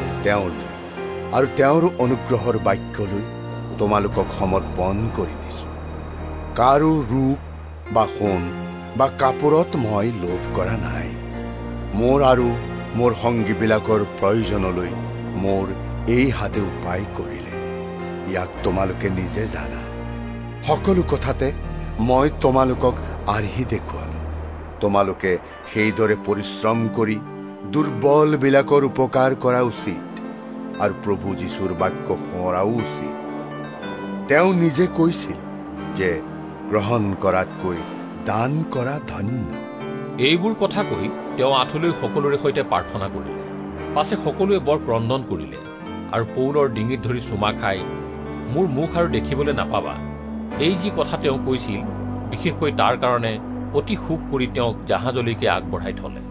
তেওঁৰ অনুগ্ৰহৰ বাক্যলৈ তোমালোকক সমৰ্পণ কৰি দিছো। কাৰো ৰূপ বা সোণ বা কাপোৰত মই লোভ কৰা নাই। মোৰ আৰু মোৰ সংগীবিলাকৰ প্ৰয়োজনলৈ মোৰ এই হাতে উপায় কৰিলে, ইয়াক তোমালোকে নিজে জানা। সকলো কথাতে মই তোমালোকক আৰ্হি দেখুৱালো। তোমালোকে সেইদৰে পৰিশ্ৰম কৰি দুৰ্বলবিলাকৰ উপকাৰ কৰা উচিত আৰু প্ৰভু যীশুৰ বাক্য সোঁৱৰাও উচিত। তেওঁ নিজে কৈছিল যে গ্ৰহণ কৰাতকৈ দান কৰা ধন্য। এইবোৰ কথা কৈ তেওঁ আঁঠুলৈ সকলোৰে সৈতে প্ৰাৰ্থনা কৰিলে। পাছে সকলোৱে বৰ ক্ৰন্দন কৰিলে আৰু পৌলৰ ডিঙিত ধৰি চুমা খাই, মোৰ মুখ আৰু দেখিবলৈ নাপাবা, এই যি কথা তেওঁ কৈছিল, বিশেষকৈ তাৰ কাৰণে অতি শোক কৰি তেওঁক জাহাজলৈকে আগবঢ়াই থলে।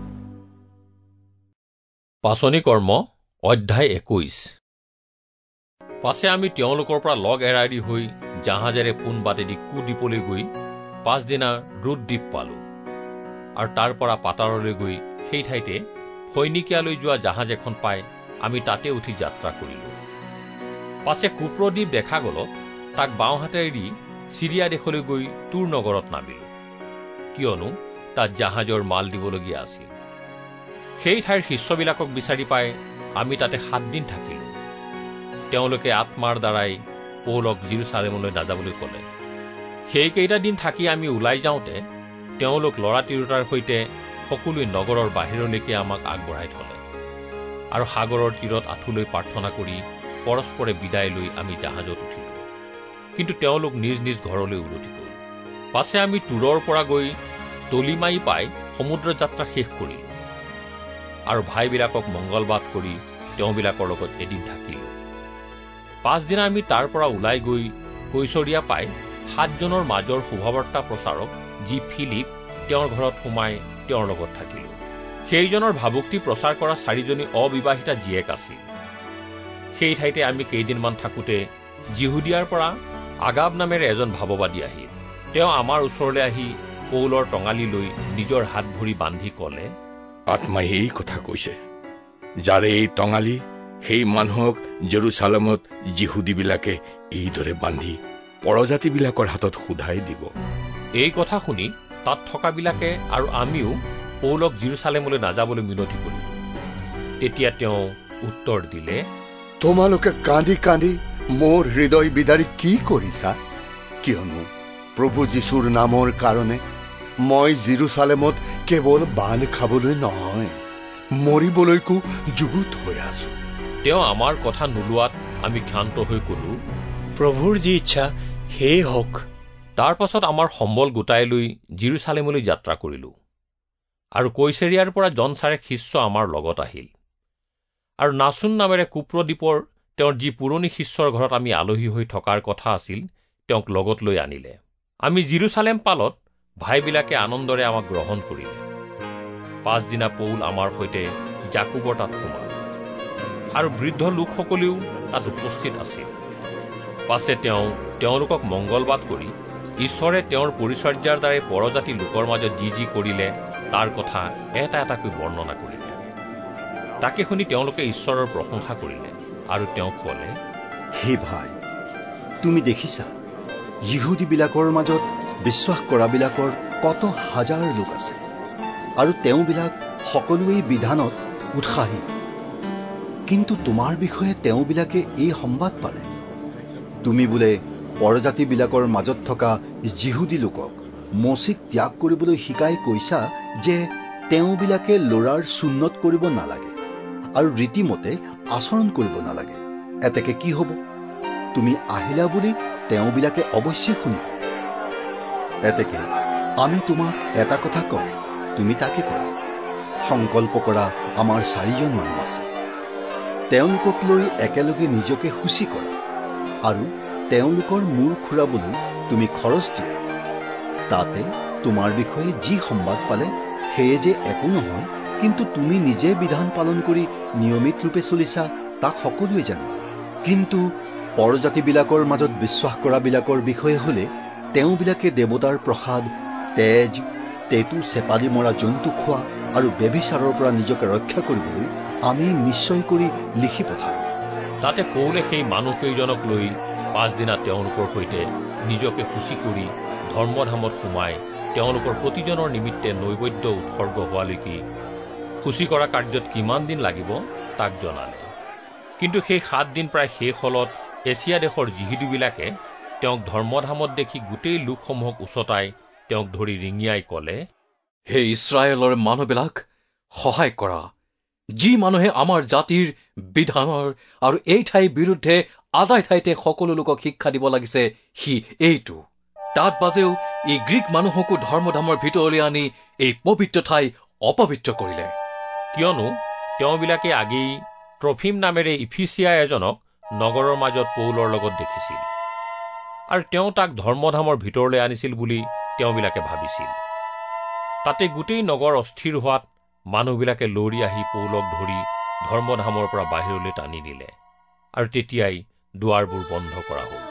পাচনি কৰ্ম অধ্যায় 21। পাছে আমি তেওঁলোকৰ পৰা লগ এৰাই দি হৈ জাহাজেৰে পোন বাটেদি কুদ্বীপলৈ গৈ 5 দিনা ৰুদ দ্বীপ পালো, আৰু তাৰ পৰা পাতাৰলৈ গৈ সেই ঠাইতে ফৈনিকিয়ালৈ যোৱা জাহাজ এখন পাই আমি তাতে উঠি যাত্ৰা কৰিলো। পাছে কুপ্ৰদ্বীপ দেখা গলত তাক বাওঁহাতে এৰি চিৰিয়া দেশলৈ গৈ তুৰ নগৰত নামিলো, কিয়নো তাত জাহাজৰ মাল দিবলগীয়া আছিল। সেই ঠাইৰ শিষ্যবিলাকক বিচাৰি পাই আমি তাতে 7 দিন থাকিলো। তেওঁলোকে আত্মাৰ দ্বাৰাই পৌলক জিৰচালেমলৈ নাযাবলৈ ক'লে। সেইকেইটা দিন থাকি আমি ওলাই যাওঁতে তেওঁলোক ল'ৰা তিৰোতাৰ সৈতে সকলোৱে নগৰৰ বাহিৰলৈকে আমাক আগবঢ়াই থলে, আৰু সাগৰৰ তীৰত আঁঠুলৈ প্ৰাৰ্থনা কৰি পৰস্পৰে বিদায় লৈ আমি জাহাজত উঠিলো। কিন্তু তেওঁলোক নিজ নিজ ঘৰলৈ উলটি গ'ল। পাছে আমি তুৰৰ পৰা গৈ তলিমাই পাই সমুদ্ৰ যাত্ৰা শেষ কৰিলো, আৰু ভাইবিলাকক মংগলবাদ কৰি তেওঁবিলাকৰ লগত এদিন থাকিলো। 5 দিনা আমি তাৰ পৰা ওলাই গৈ কৈচৰীয়া পাই 7 জনৰ মাজৰ শুভবাৰ্তা প্ৰচাৰক যি ফিলিপ, তেওঁৰ ঘৰত সোমাই তেওঁৰ লগত থাকিলো। সেইজনৰ ভাবুক্তি প্ৰচাৰ কৰা 4 জনী অবিবাহিতা জীয়েক আছিল। সেই ঠাইতে আমি কেইদিনমান থাকোঁতে জিহুদিয়াৰ পৰা আগাব নামেৰে এজন ভাৱবাদী আহিল। তেওঁ আমাৰ ওচৰলৈ আহি পৌলৰ টঙালি লৈ নিজৰ হাত ভৰি বান্ধি ক'লে, আত্মাই এই কথা কৈছে, যাৰে এই টঙালি সেই মানুহক জেৰুচালেমত যিহুদীবিলাকে এইদৰে বান্ধি পৰজাতিবিলাকৰ হাতত সোধাই দিব। এই কথা শুনি তাত থকাবিলাকে আৰু আমিও পৌলক জিৰচালেমলৈ নাযাবলৈ মিনতি কৰিলো। তেতিয়া তেওঁ উত্তৰ দিলে, তোমালোকে কান্দি কান্দি মোৰ হৃদয় বিদাৰি কি কৰিছা? কিয়নো প্ৰভু যীশুৰ নামৰ কাৰণে মই জিৰচালেমত কেৱল বান খাবলৈ নহয়, মৰিবলৈকো যুগুত হৈ আছো। তেওঁ আমাৰ কথা নোলোৱাত আমি ক্ষান্ত হৈ কলো, প্ৰভুৰ যি ইচ্ছা সেয়ে হওক। তাৰ পাছত আমাৰ সম্বল গোটাই লৈ জিৰচালেমলৈ যাত্ৰা কৰিলো। আৰু কৈছেৰিয়াৰ পৰা জন 4 শিষ্য আমাৰ লগত আহিল। আৰু নাচোন নামেৰে কুপ্ৰদ্বীপৰ তেওঁৰ যি পুৰণি শিষ্যৰ ঘৰত আমি আলহী হৈ থকাৰ কথা আছিল, তেওঁক লগত লৈ আনিলে। আমি জিৰচালেম পালত ভাইবিলাকে আনন্দৰে আমাক গ্ৰহণ কৰিলে। 5 দিনা পৌল আমাৰ সৈতে জাকুবৰ তাত সোমাল, আৰু বৃদ্ধ লোকসকলেও তাত উপস্থিত আছিল। পাছে তেওঁলোকক মংগলবাদ কৰি ঈশ্বৰে তেওঁৰ পৰিচৰ্যাৰ দ্বাৰাই পৰজাতি লোকৰ মাজত যি কৰিলে তাৰ কথা এটা এটাকৈ বৰ্ণনা কৰিলে। তাকে শুনি তেওঁলোকে ঈশ্বৰৰ প্ৰশংসা কৰিলে আৰু তেওঁক ক'লে, হে ভাই, তুমি দেখিছা ইহুদীবিলাকৰ মাজত বিশ্বাস কৰাবিলাকৰ কত হাজাৰ লোক আছে, আৰু তেওঁবিলাক সকলোৱেই বিধানত উৎসাহী। কিন্তু তোমাৰ বিষয়ে তেওঁবিলাকে এই সংবাদ পালে, তুমি বোলে পৰজাতিবিলাকৰ মাজত থকা যিহুদী লোকক মচিক ত্যাগ কৰিবলৈ শিকাই কৈছা যে তেওঁবিলাকে ল'ৰাৰ সুন্নত কৰিব নালাগে আৰু ৰীতিমতে আচৰণ কৰিব নালাগে। এতেকে কি হ'ব? তুমি আহিলা বুলি তেওঁবিলাকে অৱশ্যে শুনিব। এতেকে আমি তোমাক এটা কথা কওঁ, তুমি তাকে কৰা। সংকল্প কৰা আমাৰ 4জন মানুহ আছে। তেওঁলোকক লৈ একেলগে নিজকে সূচী কৰা আৰু তেওঁলোকৰ মূৰ খুৰাবলৈ তুমি খৰচ দিয়া। তাতে তোমাৰ বিষয়ে যি সংবাদ পালে সেয়ে যে একো নহয়, কিন্তু তুমি নিজে বিধান পালন কৰি নিয়মিত ৰূপে চলিছা তাক সকলোৱে জানিব। কিন্তু পৰজাতিবিলাকৰ মাজত বিশ্বাস কৰাবিলাকৰ বিষয়ে হলে তেওঁবিলাকে দেৱতাৰ প্ৰসাদ, তেজ, তেতু চেপালি মৰা জন্তু খোৱা আৰু ব্যভিচাৰৰ পৰা নিজকে ৰক্ষা কৰিবলৈ আমি নিশ্চয় কৰি লিখি পঠাম। তাতে পৌলে সেই মানুহকেইজনক লৈ 5 দিনা তেওঁলোকৰ সৈতে নিজকে সূচী কৰি ধৰ্মধামত সোমাই তেওঁলোকৰ প্ৰতিজনৰ নিমিত্তে নৈবেদ্য উৎসৰ্গ হোৱালৈকে সূচী কৰা কাৰ্যত কিমান দিন লাগিব তাক জনালে। কিন্তু সেই 7 দিন প্ৰায় শেষ হলত এছিয়া দেশৰ যিহুদীবিলাকে তেওঁক ধৰ্মধামত দেখি গোটেই লোকসমূহক উচতাই তেওঁক ধৰি ৰিঙিয়াই ক'লে, হে ইছৰাইলৰ মানুহবিলাক, সহায় কৰা। যি মানুহে আমাৰ জাতিৰ বিধানৰ আৰু এই ঠাইৰ বিৰুদ্ধে আদায় ঠাইতে সকলো লোকক শিক্ষা দিব লাগিছে, সি এইটো। তাত বাজেও এই গ্ৰীক মানুহকো ধৰ্মধামৰ ভিতৰলৈ আনি এই পবিত্ৰ ঠাই অপবিত্ৰ কৰিলে। কিয়নো তেওঁবিলাকে আগেয়ে ট্ৰফিম নামেৰে ইফিচিয়া এজনক নগৰৰ মাজত পৌলৰ লগত দেখিছিল, আৰু তেওঁ তাক ধৰ্মধামৰ ভিতৰলৈ আনিছিল বুলি তেওঁবিলাকে ভাবিছিল। তাতে গোটেই নগৰ অস্থিৰ হোৱাত মানুহবিলাকে লৰি আহি পৌলক ধৰি ধৰ্মধামৰ পৰা বাহিৰলৈ টানি নিলে, আৰু তেতিয়াই দুৱাৰবোৰ বন্ধ কৰা হ'ল।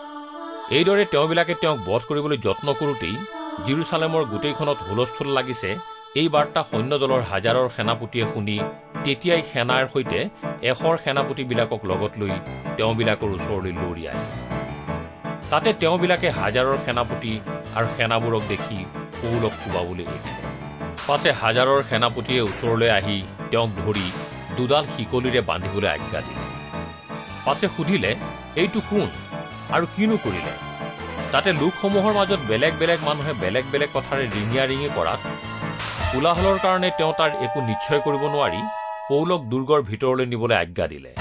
এইদৰে তেওঁবিলাকে তেওঁক বধ কৰিবলৈ যত্ন কৰোঁতেই জিৰচালেমৰ গোটেইখনত হুলস্থুল লাগিছে। এই বাৰ্তা সৈন্যদলৰ হাজাৰৰ সেনাপতিয়ে শুনি তেতিয়াই সেনাৰ সৈতে 100 সেনাপতিবিলাকক লগত লৈ তেওঁবিলাকৰ ওচৰলৈ লৰি আহে। তাতে তেওঁবিলাকে হাজাৰৰ সেনাপতি আৰু সেনাবোৰক দেখি পৌলক কোবাবলৈ এৰিলে। পাছে হাজাৰৰ সেনাপতিয়ে ওচৰলৈ আহি তেওঁক ধৰি 2ডাল শিকলিৰে বান্ধিবলৈ আজ্ঞা দিলে। পাছে সুধিলে, এইটো কোন আৰু কিনো কৰিলে? তাতে লোকসমূহৰ মাজত বেলেগ বেলেগ মানুহে বেলেগ বেলেগ কথাৰে ৰিঙিয়া ৰিঙি কৰাত কোলাহলৰ কাৰণে তেওঁ তাৰ একো নিশ্চয় কৰিব নোৱাৰি পৌলক দুৰ্গৰ ভিতৰলৈ নিবলৈ আজ্ঞা দিলে।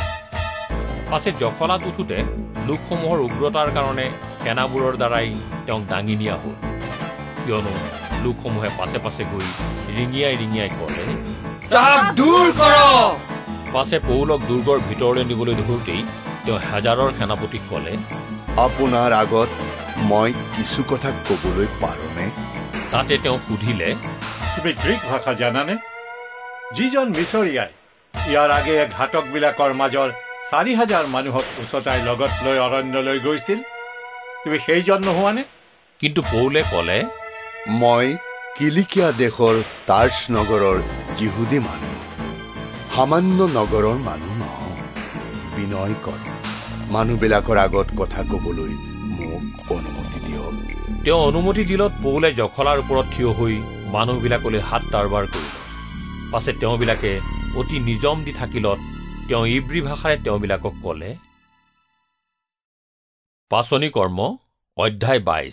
পাছে জখলাত উঠোতে লোকসমূহৰ উগ্ৰতাৰ কাৰণে সেনাবোৰৰ দ্বাৰাই তেওঁক দাঙি নিয়া হ'ল। কিয়নো লোকসমূহে পাছে পাছে গৈ ৰিঙিয়াই ৰিঙিয়াই ক'লে, তাক দূৰ কৰ। পাছে পৌলক দুৰ্গৰ ভিতৰলৈ নিবলৈ ধৰোতেই তেওঁ হাজাৰৰ সেনাপতিক ক'লে, আপোনাৰ আগত মই কিছু কথা ক'বলৈ পাৰোঁনে? তাতে তেওঁ সুধিলে, তুমি গ্ৰীক ভাষা জানানে? যিজন মিছৰীয়াই ইয়াৰ আগেয়ে ঘাতকবিলাকৰ মাজৰ 4000 মানুহক উচতাই লগত লৈ অৰণ্যলৈ গৈছিল, তুমি সেইজন নোহোৱানে? কিন্তু পৌলে ক'লে, মই কিলিকিয়া দেশৰ তাৰ্চ নগৰৰ যিহুদী মানুহ, সামান্য নগৰৰ মানুহ নহওঁ। বিনয় কৰ, মানুহবিলাকৰ আগত কথা ক'বলৈ মোক অনুমতি দিয়ক। তেওঁ অনুমতি দিলত পৌলে জখলাৰ ওপৰত থিয় হৈ মানুহবিলাকলৈ হাত তাৰবাৰ কৰিলে। পাছে তেওঁবিলাকে অতি নিজম দি থাকিলত তেওঁ ইব্ৰী ভাষাৰে তেওঁবিলাকক ক'লে। পাচনি কৰ্ম অধ্যায় 22।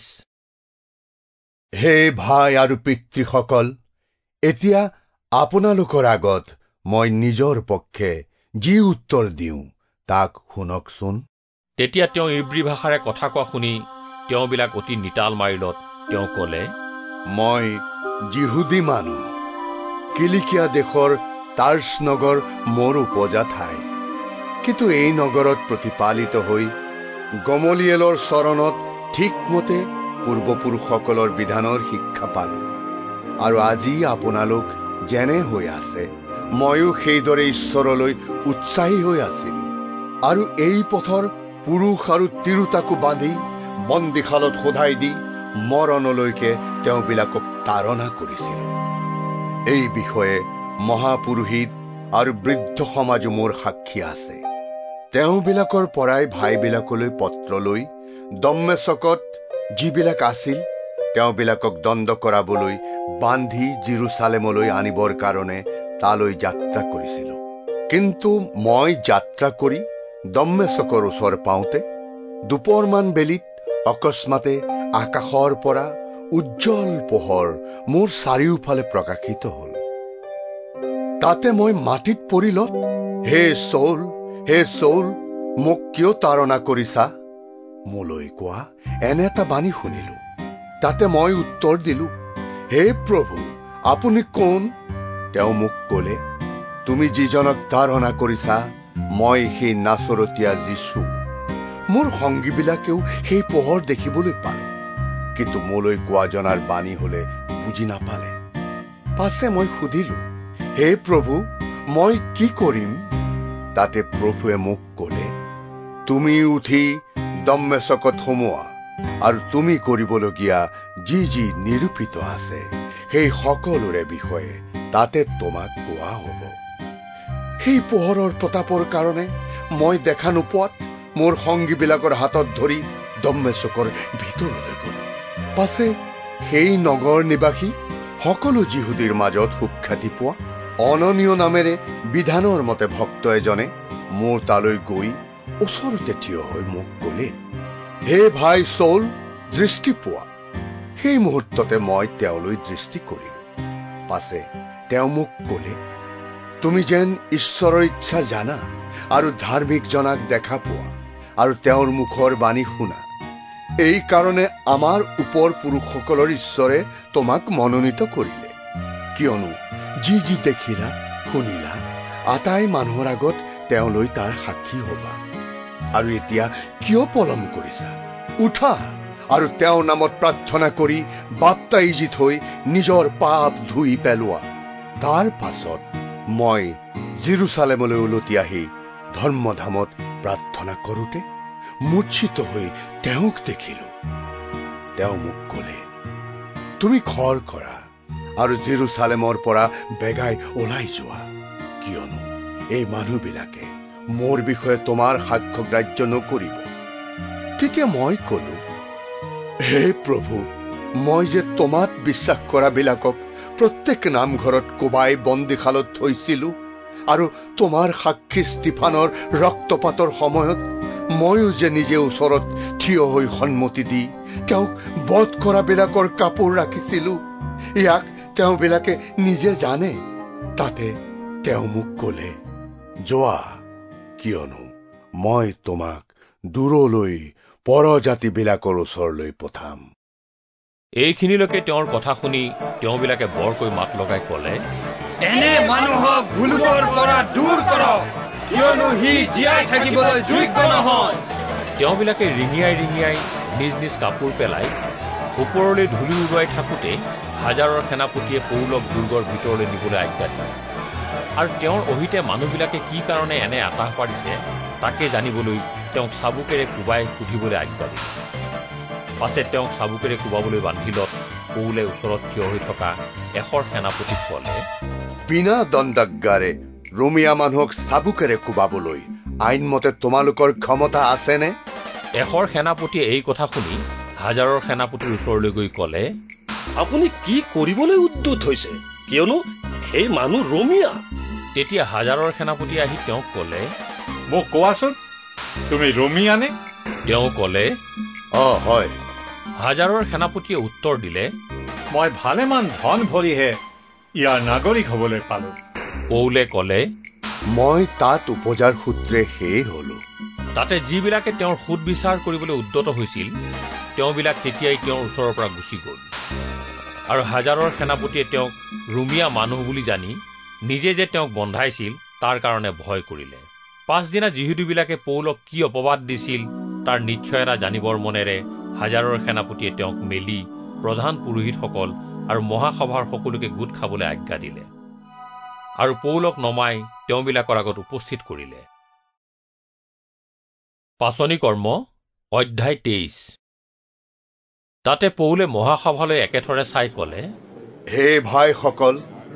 হে ভাই আৰু পিতৃসকল, এতিয়া আপোনালোকৰ আগত মই নিজৰ পক্ষে যি উত্তৰ দিওঁ তাক শুনকচোন। তেতিয়া তেওঁ ইব্ৰী ভাষাৰে কথা কোৱা শুনি তেওঁবিলাক অতি নিতাল মাৰিলত তেওঁ কলে, মই যিহুদী মানুহ, কিলিকিয়া দেশৰ তাৰ্চ নগৰ মোৰ উপজা ঠাই। কিন্তু এই নগৰত প্ৰতিপালিত হৈ গমলিয়েলৰ চৰণত ঠিকমতে পূৰ্বপুৰুষসকলৰ বিধানৰ শিক্ষা পালো। আৰু আজি আপোনালোক যেনে হৈ আছে, ময়ো সেইদৰে ঈশ্বৰৰ উৎসাহী হৈ আছিলো। আৰু এই পথৰ পুৰুষ আৰু তিৰোতাকো বান্ধি বন্দীশালত সোধাই দি মৰণলৈকে তেওঁবিলাকক তাৰণা কৰিছিল। এই বিষয়ে মহাপুৰোহিত আৰু বৃদ্ধ সমাজো মোৰ সাক্ষী আছে। তেওঁবিলাকৰ পৰাই ভাইবিলাকলৈ পত্ৰ লৈ দম্মেশকত যিবিলাক আছিল তেওঁবিলাকক দণ্ড কৰাবলৈ বান্ধি জেৰুচালেমলৈ আনিবৰ কাৰণে তালৈ যাত্ৰা কৰিছিলো। কিন্তু মই যাত্ৰা কৰি দম্মেশকৰ ওচৰ পাওঁতে দুপৰমান বেলিত অকস্মাতে আকাশৰ পৰা উজ্জ্বল পোহৰ মোৰ চাৰিওফালে প্ৰকাশিত হল। তাতে মই মাটিত পৰিলত, হে চৌল, হে চৌল, মোক কিয় তাৰণা কৰিছা? মোলৈ কোৱা এনে এটা বাণী শুনিলো। তাতে মই উত্তৰ দিলো, হে প্ৰভু, আপুনি কোন? তেওঁ মোক কলে, তুমি যিজনক তাৰণা কৰিছা মই সেই নাচৰতীয়া যীশু। মোৰ সংগীবিলাকেও সেই পোহৰ দেখিবলৈ পালে, কিন্তু মোলৈ কোৱা জনাৰ বাণী হলে বুজি নাপালে। পাছে মই সুধিলো, হে প্ৰভু, মই কি কৰিম? তাতে প্ৰভুৱে মোক কলে, তুমি উঠি দম্মেশকত সোমোৱা, আৰু তুমি কৰিবলগীয়া যি যি নিৰূপিত আছে সেই সকলোৰে বিষয়ে তাতে তোমাক কোৱা হ'ব। সেই পোহৰৰ প্ৰতাপৰ কাৰণে মই দেখা নোপোৱাত মোৰ সংগীবিলাকৰ হাতত ধৰি দম্মেশকৰ ভিতৰলৈ গলো। পাছে সেই নগৰ নিবাসী সকলো যিহুদীৰ মাজত সুখ্যাতি পোৱা অননীয় নামেৰে বিধানৰ মতে ভক্ত এজনে মোৰ তালৈ গৈ ওচৰতে থিয় হৈ মোক কলে, হে ভাই চৌল, দৃষ্টি পোৱা। সেই মুহূৰ্ততে মই তেওঁলৈ দৃষ্টি কৰিলো। পাছে তেওঁ মোক কলে, তুমি যেন ঈশ্বৰৰ ইচ্ছা জানা আৰু ধাৰ্মিক জনাক দেখা পোৱা আৰু তেওঁৰ মুখৰ বাণী শুনা। এই কাৰণে আমাৰ ওপৰ পুৰুষসকলৰ ঈশ্বৰে তোমাক মনোনীত কৰিলে, কিয়নো যি যি দেখিলা শুনিলা আটাই মানুহৰ আগত তেওঁলৈ তাৰ সাক্ষী হবা। আৰু এতিয়া কিয় পলম কৰিছা? উঠা আৰু তেওঁৰ নামত প্ৰাৰ্থনা কৰি বাপ্তাইজিত হৈ নিজৰ পাপ ধুই পেলোৱা। তাৰ পাছত মই জেৰুচালেমলৈ উলটি আহি ধৰ্মধামত প্ৰাৰ্থনা কৰোঁতে মূৰ্ছিত হৈ তেওঁক দেখিলো। তেওঁ মোক কলে, তুমি খৰ কৰা আৰু জেৰুচালেমৰ পৰা বেগাই ওলাই যোৱা, কিয়নো এই মানুহবিলাকে মোৰ বিষয়ে তোমাৰ সাক্ষ্য গ্ৰাহ্য নকৰিব। তেতিয়া মই কলো, হে প্ৰভু, মই যে তোমাত বিশ্বাস কৰাবিলাকক প্ৰত্যেক নামঘৰত কোবাই বন্দীশালত থৈছিলো, আৰু তোমাৰ সাক্ষী ষ্টিফানৰ ৰক্তপাতৰ সময়ত ময়ো যে নিজে ওচৰত থিয় হৈ সন্মতি দি তেওঁক বধ কৰাবিলাকৰ কাপোৰ ৰাখিছিলো, ইয়াক তেওঁবিলাকে নিজে জানে। তাতে তেওঁ মোক কলে, যোৱা, কিয়নো মই তোমাক দূৰলৈ পৰজাতিবিলাকৰ ওচৰলৈ পঠাম। এইখিনিলৈকে তেওঁৰ কথা শুনি তেওঁবিলাকে বৰকৈ মাত লগাই কলে, এনে মানুহক ভুলকৰ পৰা দূৰ কৰক, কিয়নো সি জীয়াই থাকিবলৈ যোগ্য নহয়। তেওঁবিলাকে ৰিঙিয়াই ৰিঙিয়াই নিজ নিজ কাপোৰ পেলাই ওপৰলৈ ধূলি উৰুৱাই থাকোঁতে হাজাৰৰ সেনাপতিয়ে পৌলক দুৰ্গৰ ভিতৰলৈ নিবলৈ আজ্ঞা দিয়ে। আৰু তেওঁৰ অহিতে মানুহবিলাকে কি কাৰণে এনে আতাহ পাৰিছে তাকে জানিবলৈ তেওঁক চাবুকেৰে কোবাই সুধিবলৈ আজ্ঞা দিয়ে। পাছে তেওঁক চাবুকেৰে কোবাবলৈ বান্ধিলত পৌলে ওচৰত থিয় হৈ থকা এশৰ সেনাপতিক কলে, বিনা দণ্ডাজ্ঞাৰে ৰোমিয়া মানুহক চাবুকেৰে কোবাবলৈ আইনমতে তোমালোকৰ ক্ষমতা আছেনে? এশৰ সেনাপতিয়ে এই কথা শুনি হাজাৰৰ সেনাপতিৰ ওচৰলৈ গৈ কলে, আপুনি কি কৰিবলৈ উদ্যত হৈছে, কিয়নো সেই মানুহ ৰোমিয়া। তেতিয়া হাজাৰৰ সেনাপতি আহি তেওঁক কলে, মোক কোৱাচোন, তুমি ৰোমিয়ানে? তেওঁ কলে, হয়। হাজাৰৰ সেনাপতিয়ে উত্তৰ দিলে, মই ভালেমান ধন ভৰিহে ইয়াৰ নাগৰিক হবলৈ পালো। পৌলে ক'লে, মই তাত উপজাৰ সূত্ৰে সেয়ে হলো। তাতে যিবিলাকে তেওঁৰ সুদ বিচাৰ কৰিবলৈ উদ্যত হৈছিল তেওঁবিলাক তেতিয়াই তেওঁৰ ওচৰৰ পৰা গুচি গ'ল। আৰু হাজাৰৰ সেনাপতিয়ে তেওঁক ৰোমিয়া মানুহ বুলি জানি নিজে যে তেওঁক বন্ধাইছিল তাৰ কাৰণে ভয় কৰিলে। পাছদিনা যিহুদীবিলাকে পৌলক কি অপবাদ দিছিল তাৰ নিশ্চয়তা জানিবৰ মনেৰে হাজাৰৰ সেনাপতিয়ে তেওঁক মেলি প্ৰধান পুৰোহিতসকল আৰু মহাসভাৰ সকলোকে গোট খাবলৈ আজ্ঞা দিলে আৰু পৌলক নমাই তেওঁবিলাকৰ আগত উপস্থিত কৰিলে। পাচনি কৰ্ম অধ্যায় 23। তাতে পৌলে মহাসভালৈ একেথৰে চাই ক'লে, হে ভাইসকল,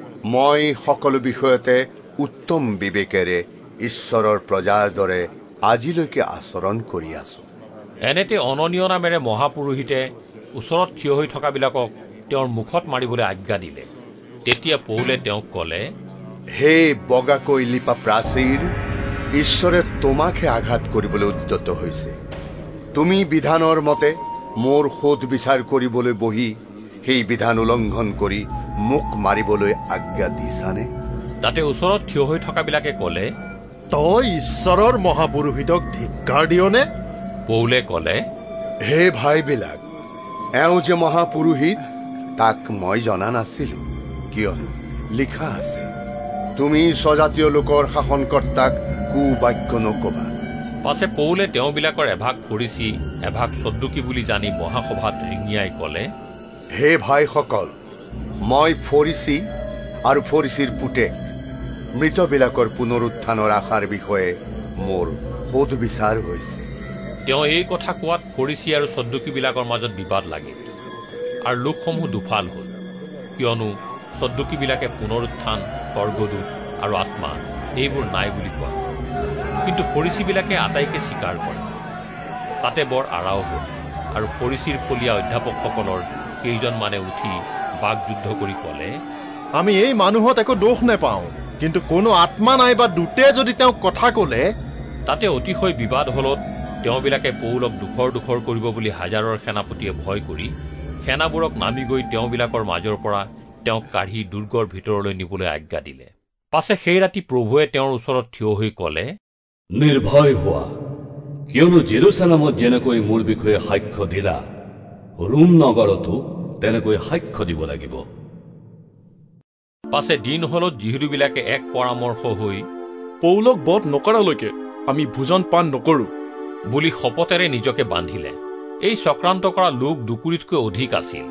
মই সকলো বিষয়তে উত্তম বিবেকেৰে ঈশ্বৰৰ প্ৰজাৰ দৰে আজিলৈকে আচৰণ কৰি আছো। এনেতে অননীয় নামেৰে মহাপুৰোহিতে ওচৰত থিয় হৈ থকাবিলাকক তেওঁৰ মুখত মাৰিবলৈ আজ্ঞা দিলে। তেতিয়া পৌলে তেওঁক ক'লে, হে বগাকৈ লিপা প্ৰাচীৰ, ঈশ্বৰে তোমাকহে আঘাত কৰিবলৈ উদ্যত হৈছে। তুমি বিধানৰ মতে মোৰ সোধ বিচাৰ কৰিবলৈ বহি সেই বিধান উলংঘন কৰি মোক মাৰিবলৈ আজ্ঞা দিছানে? তাতে ওচৰত থিয় হৈ থকাবিলাকে ক'লে, তই ঈশ্বৰৰ মহাপুৰোহিতক ধিক্কাৰ দিয়নে? পৌলে ক'লে, হে ভাইবিলাক, এওঁ যে মহাপুৰোহিত তাক মই জনা নাছিলো, কিয়নো লিখা আছে, তুমি স্বজাতীয় লোকৰ শাসনকৰ্তাক কুবাক্য নকবা। পাছে পৌলে তেওঁবিলাকৰ এভাগ ফৰিচী এভাগ সদ্দুকী বুলি জানি মহাসভাত ৰিঙিয়াই ক'লে, হে ভাইসকল, মই ফৰিচী আৰু ফৰিচীৰ পুতেক। মৃতবিলাকৰ পুনৰুত্থানৰ আশাৰ বিষয়ে মোৰ সোধ বিচাৰ হৈছে। তেওঁ এই কথা কোৱাত ফৰিচী আৰু সদ্দুকীবিলাকৰ মাজত বিবাদ লাগিল আৰু লোকসমূহ দুফাল হ'ল, কিয়নো সদ্দুকীবিলাকে পুনৰুত্থান, স্বৰ্গদূত আৰু আত্মা এইবোৰ নাই বুলি কোৱা, কিন্তু ফৰিচীবিলাকে আটাইকে স্বীকাৰ কৰে। তাতে বৰ আৰাও হ'ল আৰু ফৰিচীৰ ফলীয়া অধ্যাপকসকলৰ কেইজনমানে উঠি বাকযুদ্ধ কৰি ক'লে, আমি এই মানুহত একো দোষ নেপাওঁ, কিন্তু কোনো আত্মা নাই বা দূতে যদি তেওঁক কথা ক'লে। তাতে অতিশয় বিবাদ হলত তেওঁবিলাকে পৌলক দুখৰ কৰিব বুলি হাজাৰৰ সেনাপতিয়ে ভয় কৰি সেনাবোৰক নামি গৈ তেওঁবিলাকৰ মাজৰ পৰা তেওঁক কাঢ়ি দুৰ্গৰ ভিতৰলৈ নিবলৈ আজ্ঞা দিলে। পাছে সেই ৰাতি প্ৰভুৱে তেওঁৰ ওচৰত থিয় হৈ ক'লে, নিৰ্ভয় হোৱা, কিয়নো জেৰুচালেমত যেনেকৈ মোৰ বিষয়ে সাক্ষ্য দিলা, ৰোম নগৰতো তেনেকৈ সাক্ষ্য দিব লাগিব। পাছে দিন হলত যিহুদীবিলাকে এক পৰামৰ্শ হৈ পৌলক বধ নকৰালৈকে আমি ভোজন পান নকৰো বুলি শপতেৰে নিজকে বান্ধিলে। এই চক্ৰান্ত কৰা লোক দুকুৰিতকৈ অধিক আছিল।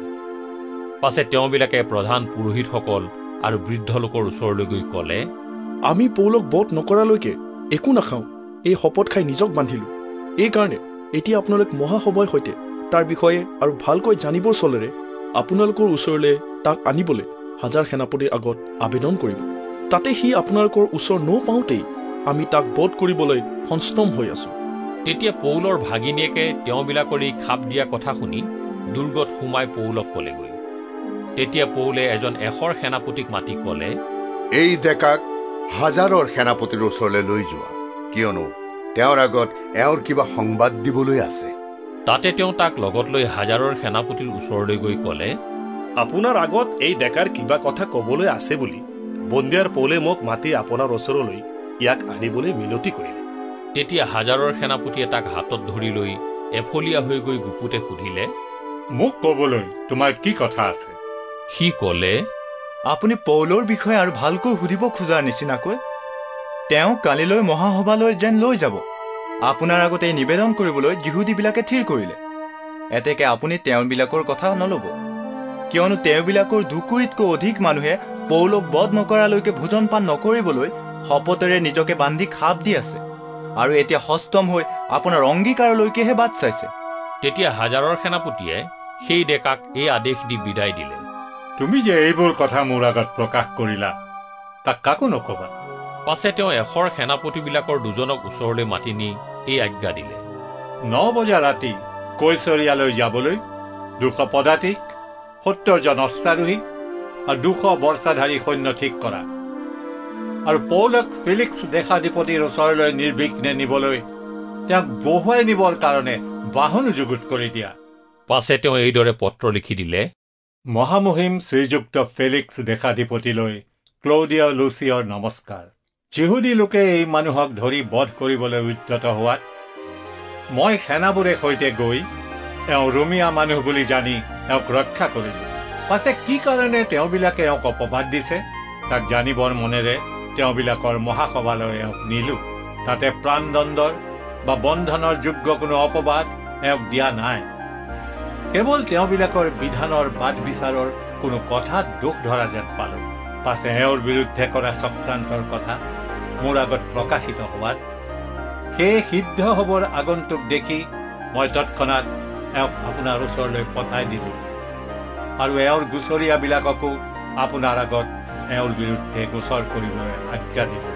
পাছে তেওঁবিলাকে প্ৰধান পুৰোহিতসকল আৰু বৃদ্ধ লোকৰ ওচৰলৈ গৈ ক'লে, আমি পৌলক বধ নকৰালৈকে একো নাখাওঁ, এই শপত খাই নিজক বান্ধিলো। এইকাৰণে এতিয়া আপোনালোক মহাসভাৰ সৈতে তাৰ বিষয়ে আৰু ভালকৈ জানিবৰ চলেৰে আপোনালোকৰ ওচৰলৈ তাক আনিবলৈ হাজাৰ সেনাপতিৰ আগত আবেদন কৰিব। তাতে সি আপোনালোকৰ ওচৰ নপাওঁতেই আমি তাক বধ কৰিবলৈ সংস্তম হৈ আছো। তেতিয়া পৌলৰ ভাগিনীয়েকে তেওঁবিলাকৰ এই খাপ দিয়া কথা শুনি দুৰ্গত সোমাই পৌলক ক'লেগৈ। তেতিয়া পৌলে এজন এশৰ সেনাপতিক মাতি ক'লে, এই ডেকাক হাজাৰৰ সেনাপতিৰ ওচৰলৈ লৈ যোৱা, কিয়নো তেওঁৰ আগত এওঁৰ কিবা সংবাদ দিবলৈ আছে। তাতে তেওঁ তাক লগত লৈ হাজাৰৰ সেনাপতিৰ ওচৰলৈ গৈ ক'লে, আপোনাৰ আগত এই ডেকাৰ কিবা কথা ক'বলৈ আছে বুলি বন্দিয়াৰ পৌলে মোক মাতি আপোনাৰ ওচৰলৈ ইয়াক আনিবলৈ মিনতি কৰিলে। তেতিয়া হাজাৰৰ সেনাপতিয়ে তাক হাতত ধৰি লৈ এফলীয়া হৈ গৈ গুপুতে সুধিলে, মোক ক'বলৈ তোমাৰ কি কথা আছে? সি ক'লে, আপুনি পৌলৰ বিষয়ে আৰু ভালকৈ সুধিব খোজাৰ নিচিনাকৈ তেওঁ কালিলৈ মহাসভালৈ যেন লৈ যাব। আপোনাৰ আগতে এই নিবেদন কৰিবলৈ যিহুদীবিলাকে থিৰ কৰিলে। এতেকে আপুনি তেওঁবিলাকৰ কথা নল'ব, কিয়নো তেওঁবিলাকৰ দুকুৰিতকৈ অধিক মানুহে পৌলক বধ নকৰালৈকে ভোজন পান নকৰিবলৈ শপতেৰে নিজকে বান্ধি খাপ দি আছে আৰু এতিয়া সষ্টম হৈ আপোনাৰ অংগীকাৰলৈকেহে বাট চাইছে। তেতিয়া হাজাৰৰ সেনাপতিয়ে সেই ডেকাক এই আদেশ দি বিদায় দিলে, তুমি যে এইবোৰ কথা মোৰ আগত প্ৰকাশ কৰিলা তাক কাকো নকবা। পাছে তেওঁ এশৰ সেনাপতিবিলাকৰ দুজনক ওচৰলৈ মাতি নি এই আজ্ঞা দিলে, 9 বজা ৰাতি কৈচৰিয়ালৈ যাবলৈ 200 পদাতিক, 70 জন অশ্বাৰোহী আৰু 200 বৰ্ষাধাৰী সৈন্য ঠিক কৰা আৰু পৌলক ফেলিক্স দেশাধিপতিৰ ওচৰলৈ নিৰ্বিঘ্নে নিবলৈ তেওঁক বহুৱাই নিবৰ কাৰণে বাহনো যুগুত কৰি দিয়া। পাছে তেওঁ এইদৰে পত্ৰ লিখি দিলে, মহামহিম শ্ৰীযুক্ত ফেলিক্স দেশাধিপতিলৈ ক্লৌডিয় লুচিয়ৰ নমস্কাৰ। যিহুদী লোকে এই মানুহক ধৰি বধ কৰিবলৈ উদ্যত হোৱাত মই সেনাবোৰে সৈতে গৈ ৰোমিয়া মানুহ বুলি জানি তেওঁক ৰক্ষা কৰিলো। পাছে কি কাৰণে তেওঁবিলাকে এওঁক অপবাদ দিছে তাক জানিবৰ মনেৰে তেওঁবিলাকৰ মহাসভালৈ এওঁক নিলো। তাতে প্ৰাণদণ্ডৰ বা বন্ধনৰ যোগ্য কোনো অপবাদ এওঁক দিয়া নাই। কেৱল তেওঁবিলাকৰ বিধানৰ বাদ বিচাৰৰ কোনো কথাত দোষ ধৰা যেন পালো। পাছে এওঁৰ বিৰুদ্ধে কৰা চক্ৰান্তৰ কথা মোৰ আগত প্ৰকাশিত হোৱাত সেই সিদ্ধ হবৰ আগন্তুক দেখি মই তৎক্ষণাৎ এওঁক আপোনাৰ ওচৰলৈ পঠাই দিলো আৰু এওঁৰ গোচৰীয়াবিলাককো আপোনাৰ আগত এওঁৰ বিৰুদ্ধে গোচৰ কৰিবলৈ আজ্ঞা দিলো।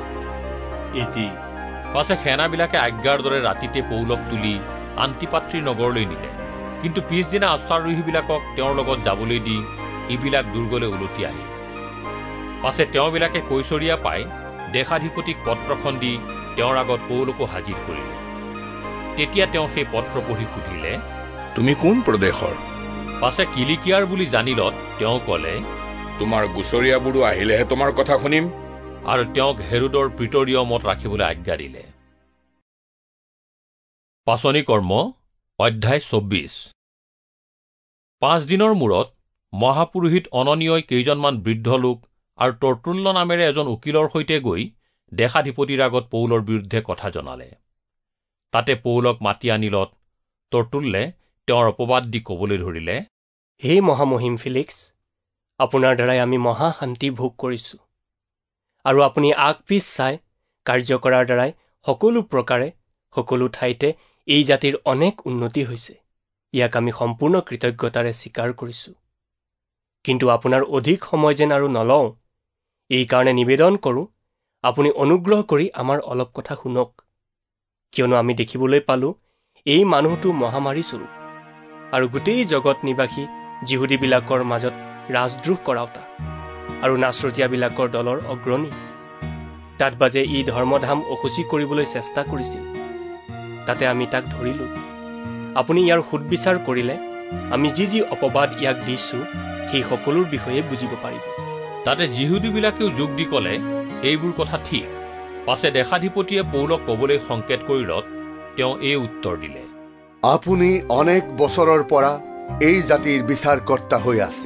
পাছে সেনাবিলাকে আজ্ঞাৰ দৰে ৰাতিতে পৌলক তুলি আন্তিপাত্ৰী নগৰলৈ নিলে। কিন্তু পিছদিনা অশ্বাৰোহীবিলাকক তেওঁৰ লগত যাবলৈ দি এইবিলাক দুৰ্গলৈ উলটি আহিল। পাছে তেওঁবিলাকে কৈচৰীয়া পাই দেশাধিপতিক পত্ৰখন দি তেওঁৰ আগত পৌলকো হাজিৰ কৰিলে। তেতিয়া তেওঁ সেই পত্ৰ পঢ়ি সুধিলে, তুমি কোন প্ৰদেশৰ? পাছে কিলিকিয়াৰ বুলি জানিলত তেওঁ কলে, তোমাৰ গোচৰীয়াবোৰো আহিলেহে তোমাৰ কথা শুনিম। আৰু তেওঁক হেৰোদৰ প্ৰিটৰিয়মত ৰাখিবলৈ আজ্ঞা দিলে। পাচনি কৰ্ম অধ্যায় 24। 5 দিনৰ মূৰত মহাপুৰোহিত অননীয়ই কেইজনমান বৃদ্ধ লোক আৰু তৰ্তুল্য নামেৰে এজন উকিলৰ সৈতে গৈ দেশাধিপতিৰ আগত পৌলৰ বিৰুদ্ধে কথা জনালে। তাতে পৌলক মাতি আনিলত তৰ্তুল্যে তেওঁৰ অপবাদ দি কবলৈ ধৰিলে, হে মহামহিম ফিলিক্স, আপোনাৰ দ্বাৰাই আমি মহা শান্তি ভোগ কৰিছো আৰু আপুনি আগ পিছ চাই কাৰ্য কৰাৰ দ্বাৰাই সকলো প্ৰকাৰে সকলো ঠাইতে এই জাতিৰ অনেক উন্নতি হৈছে। ইয়াক আমি সম্পূৰ্ণ কৃতজ্ঞতাৰে স্বীকাৰ কৰিছো। কিন্তু আপোনাৰ অধিক সময় যেন আৰু নলওঁ, এই কাৰণে নিবেদন কৰোঁ আপুনি অনুগ্ৰহ কৰি আমাৰ অলপ কথা শুনক। কিয়নো আমি দেখিবলৈ পালো এই মানুহটো মহামাৰী স্বৰূপ আৰু গোটেই জগত নিবাসী যিহুদীবিলাকৰ মাজত ৰাজদ্ৰোহ কৰাওতা আৰু নাচৰতীয়াবিলাকৰ দলৰ অগ্ৰণী। তাত বাজে ই ধৰ্মধাম অসুচি কৰিবলৈ চেষ্টা কৰিছিল। তাতে আমি তাক ধৰিলো। আপুনি ইয়াৰ সুদবিচাৰ কৰিলে আমি যি অপবাদ ইয়াক দিছো সেই সকলোৰ বিষয়ে বুজিব পাৰিব। তাতে যিহুদীবিলাকেও যোগ দি কলে, এইবোৰ কথা ঠিক। পাছে দেশাধিপতিয়ে পৌলক কবলৈ সংকেত কৰিলত তেওঁ এই উত্তৰ দিলে, আপুনি অনেক বছৰৰ পৰা এই জাতিৰ বিচাৰকৰ্তা হৈ আছে।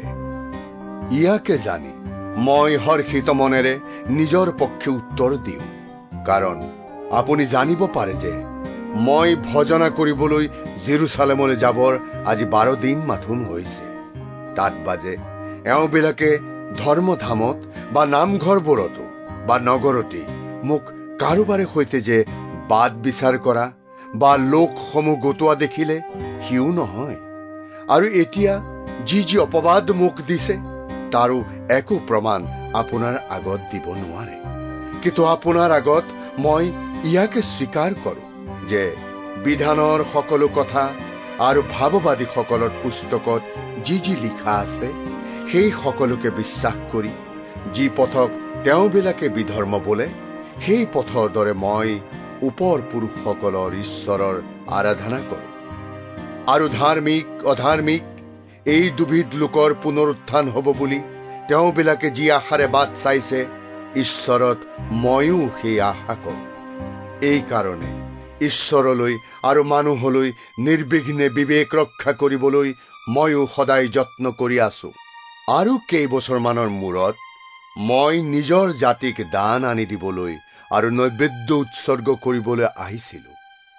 ইয়াকে জানি মই হৰ্ষিত মনেৰে নিজৰ পক্ষে উত্তৰ দিওঁ। কাৰণ আপুনি জানিব পাৰে যে মই ভজনা কৰিবলৈ জেৰুচালেমলৈ যাবৰ আজি 12 দিন মাথোন হৈছে। তাত বাজে এওঁবিলাকে ধৰ্মধামত বা নামঘৰবোৰতো বা নগৰতেই মোক কাৰোবাৰে সৈতে যে বাদ বিচাৰ কৰা বা লোকসমূহ গোটোৱা দেখিলে সিও নহয়। আৰু এতিয়া যি অপবাদ মোক দিছে তাৰো একো প্ৰমাণ আপোনাৰ আগত দিব নোৱাৰে। কিন্তু আপোনাৰ আগত মই ইয়াকে স্বীকাৰ কৰোঁ যে বিধানৰ সকলো কথা আৰু ভাৱবাদীসকলৰ পুস্তকত যি লিখা আছে সেই সকলোকে বিশ্বাস কৰি যি পথক তেওঁবিলাকে বিধৰ্ম বোলে সেই পথৰ দৰে মই ওপৰ পুৰুষসকলৰ ঈশ্বৰৰ আৰাধনা কৰোঁ। আৰু ধাৰ্মিক অধাৰ্মিক এই দুবিধ লোকৰ পুনৰুত্থান হ'ব বুলি তেওঁবিলাকে যি আশাৰে বাট চাইছে ঈশ্বৰত ময়ো সেই আশা কৰোঁ। এই কাৰণে ঈশ্বৰলৈ আৰু মানুহলৈ নিৰ্বিঘ্নে বিবেক ৰক্ষা কৰিবলৈ ময়ো সদায় যত্ন কৰি আছো। আৰু কেইবছৰমানৰ মূৰত মই নিজৰ জাতিক দান আনি দিবলৈ আৰু নৈবেদ্য উৎসৰ্গ কৰিবলৈ আহিছিলো।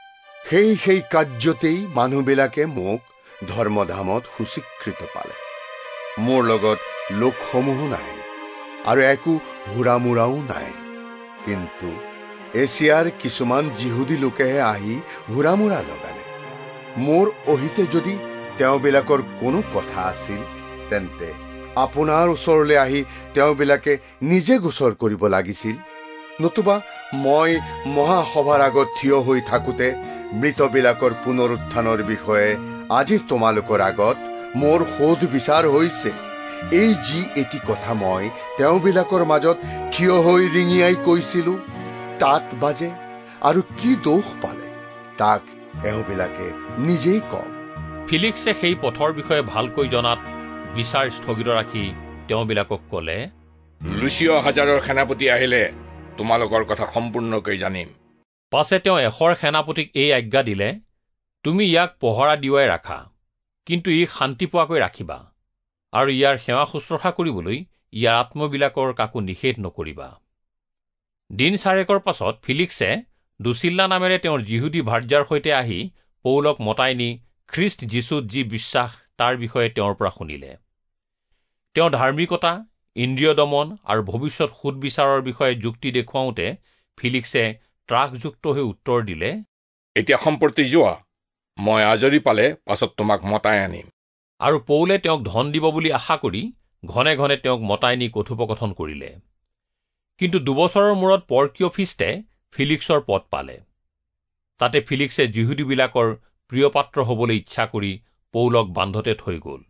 সেই কাৰ্যতেই মানুহবিলাকে মোক ধৰ্মধামত সুস্বীকৃত পালে। মোৰ লগত লোকসমূহো নাই আৰু একো হুৰামুৰাও নাই। কিন্তু এছিয়াৰ কিছুমান যিহুদী লোকেহে আহি হুৰামুৰা লগালে। মোৰ অহিতে যদি তেওঁবিলাকৰ কোনো কথা আছিল তেন্তে আপোনাৰ ওচৰলৈ আহি তেওঁবিলাকে নিজে গোচৰ কৰিব লাগিছিল। নতুবা মই মহাসভাৰ আগত থিয় হৈ থাকোঁতে মৃতবিলাকৰ পুনৰুত্থানৰ বিষয়ে আজি তোমালোকৰ আগত মোৰ সোধ বিচাৰ হৈছে। এই যি এটি কথা মই তেওঁবিলাকৰ মাজত থিয় হৈ ৰিঙিয়াই কৈছিলো তাত বাজে আৰু কি দোষ পালে তাক এওঁবিলাকে নিজেই কওক। ফিলিক্সে সেই পথৰ বিষয়ে ভালকৈ জনাত বিচাৰ স্থগিত ৰাখি তেওঁবিলাকক কলে, লুচিয় হাজাৰৰ সেনাপতি আহিলে তোমালোকৰ কথা সম্পূৰ্ণকৈ জানিম। পাছে তেওঁ 100 সেনাপতিক এই আজ্ঞা দিলে, তুমি ইয়াক পহৰা দিয়াই ৰাখা, কিন্তু ই শান্তি পোৱাকৈ ৰাখিবা, আৰু ইয়াৰ সেৱা শুশ্ৰূষা কৰিবলৈ ইয়াৰ আত্মবিলাকৰ কাকো নিষেধ নকৰিবা। দিন 4 পাছত ফিলিক্সে দুচিল্লা নামেৰে তেওঁৰ যিহুদী ভাৰ্যাৰ সৈতে আহি পৌলক মতাই নি খ্ৰীষ্ট যীশুত যি বিশ্বাস তাৰ বিষয়ে তেওঁৰ পৰা শুনিলে। তেওঁ ধাৰ্মিকতা, ইন্দ্ৰিয় দমন আৰু ভৱিষ্যত সুদবিচাৰৰ বিষয়ে যুক্তি দেখুৱাওঁতে ফিলিক্সে ত্ৰাসযুক্ত হৈ উত্তৰ দিলে, এতিয়া সম্প্ৰতি যোৱা, মই আজৰি পালে পাছত তোমাক মতাই আনিম। আৰু পৌলে তেওঁক ধন দিব বুলি আশা কৰি ঘনে ঘনে তেওঁক মতাই নি কথোপকথন কৰিলে। কিন্তু 2 বছৰৰ মূৰত পৰ্কিয় ফিষ্টে ফিলিক্সৰ পদ পালে। তাতে ফিলিক্সে যিহুদীবিলাকৰ প্ৰিয় পাত্ৰ হ'বলৈ ইচ্ছা কৰি পৌলক বান্ধতে থৈ গ'ল।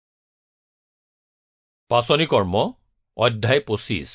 পাচনি কৰ্ম অধ্যায় 25।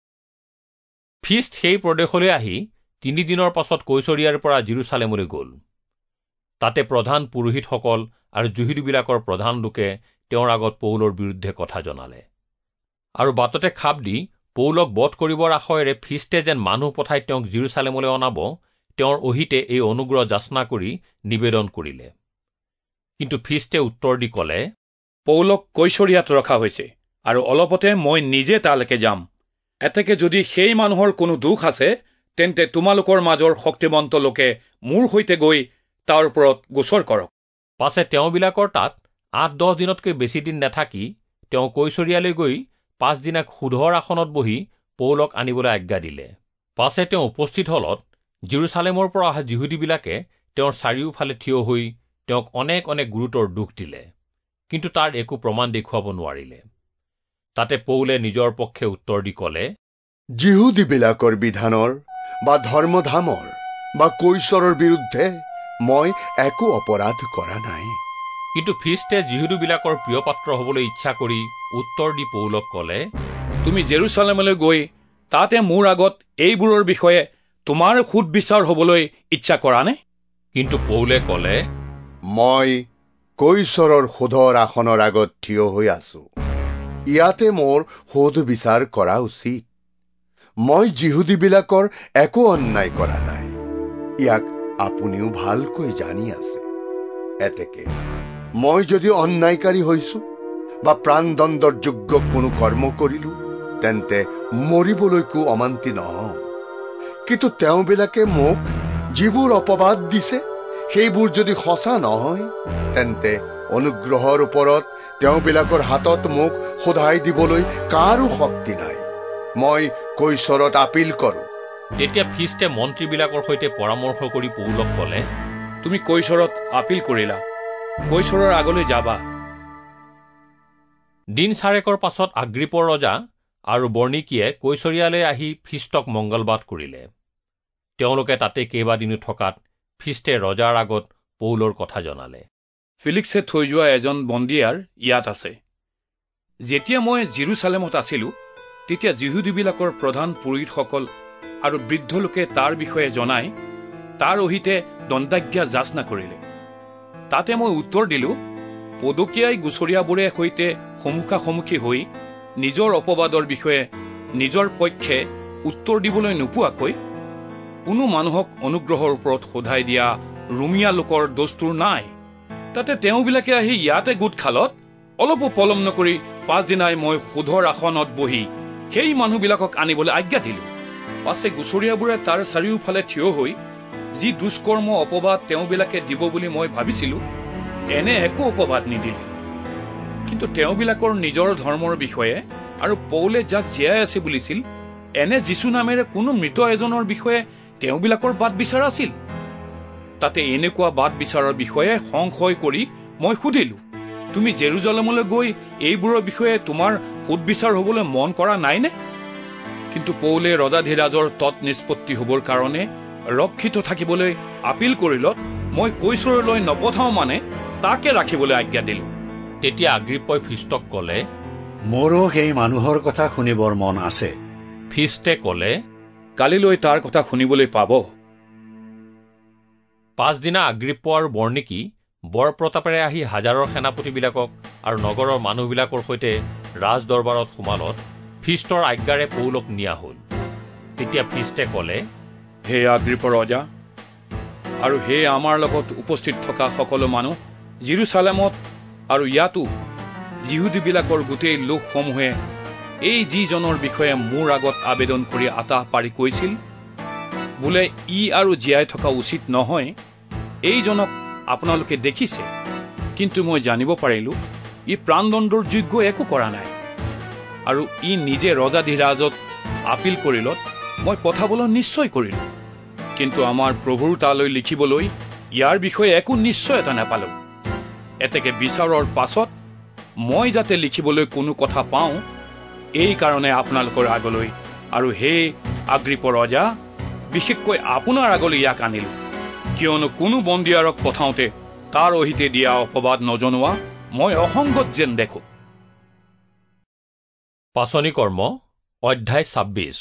ফিষ্ট সেই প্ৰদেশলৈ আহি 3 দিনৰ পাছত কৈছৰিয়াৰ পৰা জেৰুচালেমলৈ গ'ল। তাতে প্ৰধান পুৰোহিতসকল আৰু যিহুদীবিলাকৰ প্ৰধান লোকে তেওঁৰ আগত পৌলৰ বিৰুদ্ধে কথা জনালে। আৰু বাটতে খাপ দি পৌলক বধ কৰিবৰ আশয়েৰে ফিষ্টে যেন মানুহ পঠাই তেওঁক জেৰুচালেমলৈ অনাব, তেওঁৰ অহিতে এই অনুগ্ৰহ যাচনা কৰি নিবেদন কৰিলে। কিন্তু ফিষ্টে উত্তৰ দি ক'লে, পৌলক কৈছৰিয়াত ৰখা হৈছে, আৰু অলপতে মই নিজে তালৈকে যাম। এতেকে যদি সেই মানুহৰ কোনো দোষ আছে, তেন্তে তোমালোকৰ মাজৰ শক্তিমন্ত লোকে মোৰ সৈতে গৈ তাৰ ওপৰত গোচৰ কৰক। পাছে তেওঁবিলাকৰ তাত 8-10 দিনতকৈ বেছি দিন নাথাকি তেওঁ কৈছৰিয়ালৈ গৈ 5 দিনা সুধৰ আসনত বহি পৌলক আনিবলৈ আজ্ঞা দিলে। পাছে তেওঁ উপস্থিত হলত জেৰুচালেমৰ পৰা অহা যিহুদীবিলাকে তেওঁৰ চাৰিওফালে থিয় হৈ তেওঁক অনেক গুৰুতৰ দুখ দিলে, কিন্তু তাৰ একো প্ৰমাণ দেখুৱাব নোৱাৰিলে। তাতে পৌলে নিজৰ পক্ষে উত্তৰ দি ক'লে, যিহুদীবিলাকৰ বিধানৰ বা ধৰ্মধামৰ বা কৈশৰৰ বিৰুদ্ধে মই একো অপৰাধ কৰা নাই। কিন্তু ফিষ্টে যিহুদীবিলাকৰ প্ৰিয় পাত্ৰ হ'বলৈ ইচ্ছা কৰি উত্তৰ দি পৌলক ক'লে, তুমি জেৰুচালেমলৈ গৈ তাতে মোৰ আগত এইবোৰৰ বিষয়ে তোমাৰ সুদবিচাৰ হ'বলৈ ইচ্ছা কৰা নে? কিন্তু পৌলে ক'লে, মই কৈশৰৰ সুধৰ আসনৰ আগত থিয় হৈ আছো। ইয়াতে মোৰ সুদ বিচাৰ কৰা উচিত। মই যিহুদীবিলাকৰ একো অন্যায় কৰা নাই, ইয়াক আপুনিও ভালকৈ জানি আছে। এতেকে মই যদি অন্যায়কাৰী হৈছো বা প্ৰাণদণ্ডৰ যোগ্য কোনো কৰ্ম কৰিলো, তেন্তে মৰিবলৈকো অমান্তি নহওঁ। কিন্তু তেওঁবিলাকে মোক যিবোৰ অপবাদ দিছে, সেইবোৰ যদি সঁচা নহয়, তেন্তে অনুগ্ৰহৰ ওপৰত তেওঁবিলাকৰ হাতত মোক সোধাই দিবলৈ কাৰো শক্তি নাই। মই কৈশৰত আপিল কৰো। তেতিয়া ফিষ্টে মন্ত্ৰীবিলাকৰ সৈতে পৰামৰ্শ কৰি পৌলক ক'লে, তুমি কৈশৰত আপিল কৰিলা, কৈশৰৰ আগলৈ যাবা। দিন 4 পাছত আগ্ৰিপৰ ৰজা আৰু বৰ্ণিকীয়ে কৈছৰিয়ালৈ আহি ফিষ্টক মংগলবাদ কৰিলে। তেওঁলোকে তাতে কেইবাদিনো থকাত ফিষ্টে ৰজাৰ আগত পৌলৰ কথা জনালে। ফিলিক্সে থৈ যোৱা এজন বন্দীয়াৰ ইয়াত আছে। যেতিয়া মই জেৰুচালেমত আছিলো, তেতিয়া যিহুদীবিলাকৰ প্ৰধান পুৰোহিতসকল আৰু বৃদ্ধ লোকে তাৰ বিষয়ে জনাই তাৰ অহিতে দণ্ডাজ্ঞা যাচনা কৰিলে। তাতে মই উত্তৰ দিলো, পদকীয়াই গুচৰীয়াবোৰে সৈতে সন্মুখাসন্মুখী হৈ নিজৰ অপবাদৰ বিষয়ে নিজৰ পক্ষে উত্তৰ দিবলৈ নোপোৱাকৈ কোনো মানুহক অনুগ্ৰহৰ ওপৰত সোধাই দিয়া ৰোমিয়া লোকৰ দস্তুৰ নাই। তাতে তেওঁবিলাকে আহি ইয়াতে গোট খালত অলপো পলম নকৰি 5 দিনাই মই সুধৰ আসনত বহি সেই মানুহবিলাকক আনিবলৈ আজ্ঞা দিলো। পাছে গুচৰীয়াবোৰে তাৰ চাৰিওফালে থিয় হৈ যি দুষ্কৰ্ম অপবাদ তেওঁবিলাকে দিব বুলি মই ভাবিছিলো, এনে একো অপবাদ নিদিলে। কিন্তু তেওঁবিলাকৰ নিজৰ ধৰ্মৰ বিষয়ে আৰু পৌলে যাক জীয়াই আছে বুলিছিল, এনে যীশু নামেৰে কোনো মৃত এজনৰ বিষয়ে তেওঁবিলাকৰ বাদ বিচাৰ আছিল। তাতে এনেকুৱা বাদ বিচাৰৰ বিষয়ে সংশয় কৰি মই সুধিলো, তুমি জেৰুজালেমলৈ গৈ এইবোৰৰ বিষয়ে তোমাৰ সুদবিচাৰ হ'বলৈ মন কৰা নাইনে? কিন্তু পৌলে ৰজাধিৰাজৰ তৎ নিষ্পত্তি হ'বৰ কাৰণে ৰক্ষিত থাকিবলৈ আপিল কৰিলত মই কৈশৰলৈ নপঠাও, মানে তাকে ৰাখিবলৈ আজ্ঞা দিলো। তেতিয়া আগ্ৰিপই ফিষ্টক ক'লে, মোৰো সেই মানুহৰ কথা শুনিবৰ মন আছে। ফিষ্টে ক'লে, কালিলৈ তাৰ কথা শুনিবলৈ পাব। 5 দিনা আগ্ৰিপ আৰু বৰ্ণিকী বৰ প্ৰতাপেৰে আহি হাজাৰৰ সেনাপতিবিলাকক আৰু নগৰৰ মানুহবিলাকৰ সৈতে ৰাজ দৰবাৰত সোমালত ফিষ্টৰ আজ্ঞাৰে পৌলক নিয়া হ'ল। তেতিয়া ফিষ্টে ক'লে, হে আগ্ৰিপ্পৰ ৰজা আৰু হে আমাৰ লগত উপস্থিত থকা সকলো মানুহ, জিৰচালেমত আৰু ইয়াতো যিহুদীবিলাকৰ গোটেই লোকসমূহে এই যিজনৰ বিষয়ে মোৰ আগত আবেদন কৰি আতাহ পাৰি কৈছিল বোলে ই আৰু জীয়াই থকা উচিত নহয়, এইজনক আপোনালোকে দেখিছে, কিন্তু মই জানিব পাৰিলোঁ ই প্ৰাণদণ্ডৰ যোগ্য একো কৰা নাই, আৰু ই নিজে ৰজাধিৰাজত আপিল কৰিলত মই পঠাবলৈ নিশ্চয় কৰিলোঁ, কিন্তু আমাৰ প্ৰভুৰ তালৈ লিখিবলৈ ইয়াৰ বিষয়ে একো নিশ্চয়তা নাপালোঁ। এতেকে বিচাৰৰ পাছত মই যাতে লিখিবলৈ কোনো কথা পাওঁ, এই কাৰণে আপোনালোকৰ আগলৈ আৰু হে আগ্ৰিপ্প ৰজা, বিশেষকৈ আপোনাৰ আগলৈ ইয়াক আনিলোঁ, কিয়নো কোনো বন্দীয়াৰক পঠাওঁতে তাৰ অহিতে দিয়া অপবাদ নজনোৱা মই অসংগত যেন দেখোঁ। পাচনি কৰ্ম অধ্যায় 26।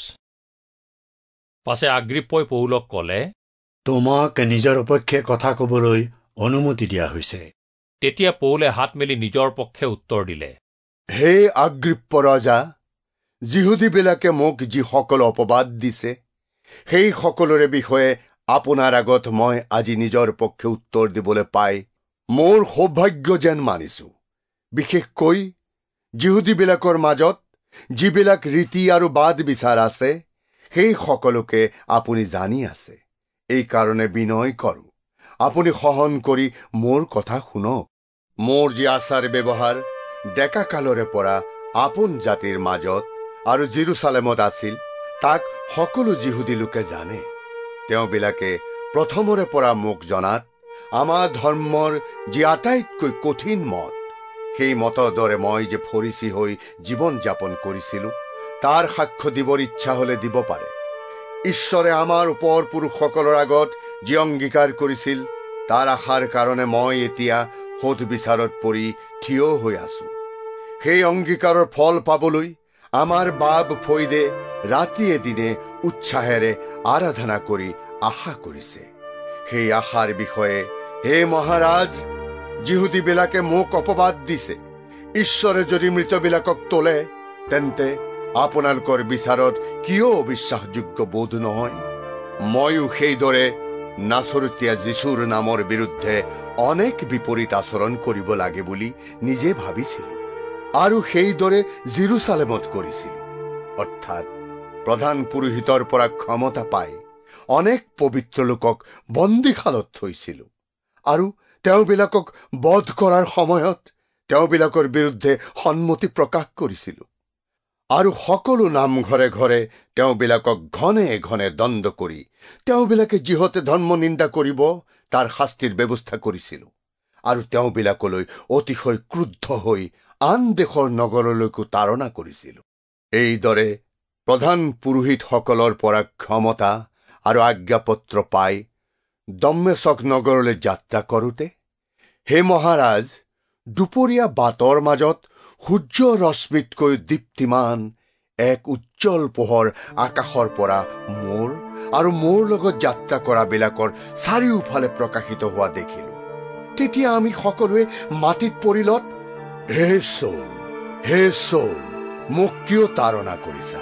পাছে আগ্ৰিপ্পই পৌলক ক'লে, তোমাক নিজৰ পক্ষে কথা ক'বলৈ অনুমতি দিয়া হৈছে। তেতিয়া পৌলে হাত মেলি নিজৰ পক্ষে উত্তৰ দিলে, হে আগ্ৰিপ্প ৰজা, যিহুদীবিলাকে মোক যিসকল অপবাদ দিছে সেই সকলোৰে বিষয়ে আপোনাৰ আগত মই আজি নিজৰ পক্ষে উত্তৰ দিবলৈ পাই মোৰ সৌভাগ্য যেন মানিছো। বিশেষকৈ যিহুদীবিলাকৰ মাজত যিবিলাক ৰীতি আৰু বাদ বিচাৰ আছে সেই সকলোকে আপুনি জানি আছে। এই কাৰণে বিনয় কৰোঁ, আপুনি সহন কৰি মোৰ কথা শুনক। মোৰ যি আচাৰ ব্যৱহাৰ ডেকা কালৰে পৰা আপোন জাতিৰ মাজত আৰু জিৰচালেমত আছিল তাক সকলো যিহুদী লোকে জানে। তেওঁবিলাকে প্ৰথমৰে পৰা মোক জনাত আমাৰ ধৰ্মৰ যি আটাইতকৈ কঠিন মত, সেই মতৰ দৰে মই যে ফৰিচী হৈ জীৱন যাপন কৰিছিলোঁ তাৰ সাক্ষ্য দিবৰ ইচ্ছা হলে দিব পাৰে। ঈশ্বৰে আমাৰ ওপৰ পুৰুষসকলৰ আগত যি অংগীকাৰ কৰিছিল তাৰ আশাৰ কাৰণে মই এতিয়া সোধ বিচাৰত পৰি থিয় হৈ আছো। সেই অংগীকাৰৰ ফল পাবলৈ আমাৰ বাপ ফৈদে ৰাতিয়ে দিনে উৎসাহেৰে আৰাধনা কৰি আশা কৰিছে। সেই আশাৰ বিষয়ে হে মহাৰাজ, যিহুদীবিলাকে মোক অপবাদ দিছে। ঈশ্বৰে যদি মৃতবিলাকক তোলে তেন্তে আপোনালোকৰ বিচাৰত কিয় অবিশ্বাসযোগ্য বোধ নহয়? ময়ো সেইদৰে নাচৰতীয়া যীশুৰ নামৰ বিৰুদ্ধে অনেক বিপৰীত আচৰণ কৰিব লাগে বুলি নিজে ভাবিছিলো, আৰু সেইদৰে জিৰচালেমত কৰিছিলো। অৰ্থাৎ প্ৰধান পুৰোহিতৰ পৰা ক্ষমতা পাই অনেক পবিত্ৰ লোকক বন্দীশালত থৈছিলো, আৰু তেওঁবিলাকক বধ কৰাৰ সময়ত তেওঁবিলাকৰ বিৰুদ্ধে সন্মতি প্ৰকাশ কৰিছিলো, আৰু সকলো নামঘৰে ঘৰে তেওঁবিলাকক ঘনে ঘনে দণ্ড কৰি তেওঁবিলাকে যিহতে ধৰ্ম নিন্দা কৰিব তাৰ শাস্তিৰ ব্যৱস্থা কৰিছিলো, আৰু তেওঁবিলাকলৈ অতিশয় ক্ৰুদ্ধ হৈ আন দেশৰ নগৰলৈকো তাৰণা কৰিছিলো। এইদৰে প্ৰধান পুৰোহিতসকলৰ পৰা ক্ষমতা আৰু আজ্ঞাপত্ৰ পাই দম্মেশক নগৰলৈ যাত্ৰা কৰোঁতে হে মহাৰাজ, দুপৰীয়া বাটৰ মাজত সূৰ্য ৰশ্মিতকৈ দীপ্তিমান এক উজ্জ্বল পোহৰ আকাশৰ পৰা মোৰ আৰু মোৰ লগত যাত্ৰা কৰাবিলাকৰ চাৰিওফালে প্ৰকাশিত হোৱা দেখিলো। তেতিয়া আমি সকলোৱে মাটিত পৰিলত, হে চৌল, হে চৌল, মোক কিয় তাৰণা কৰিছা?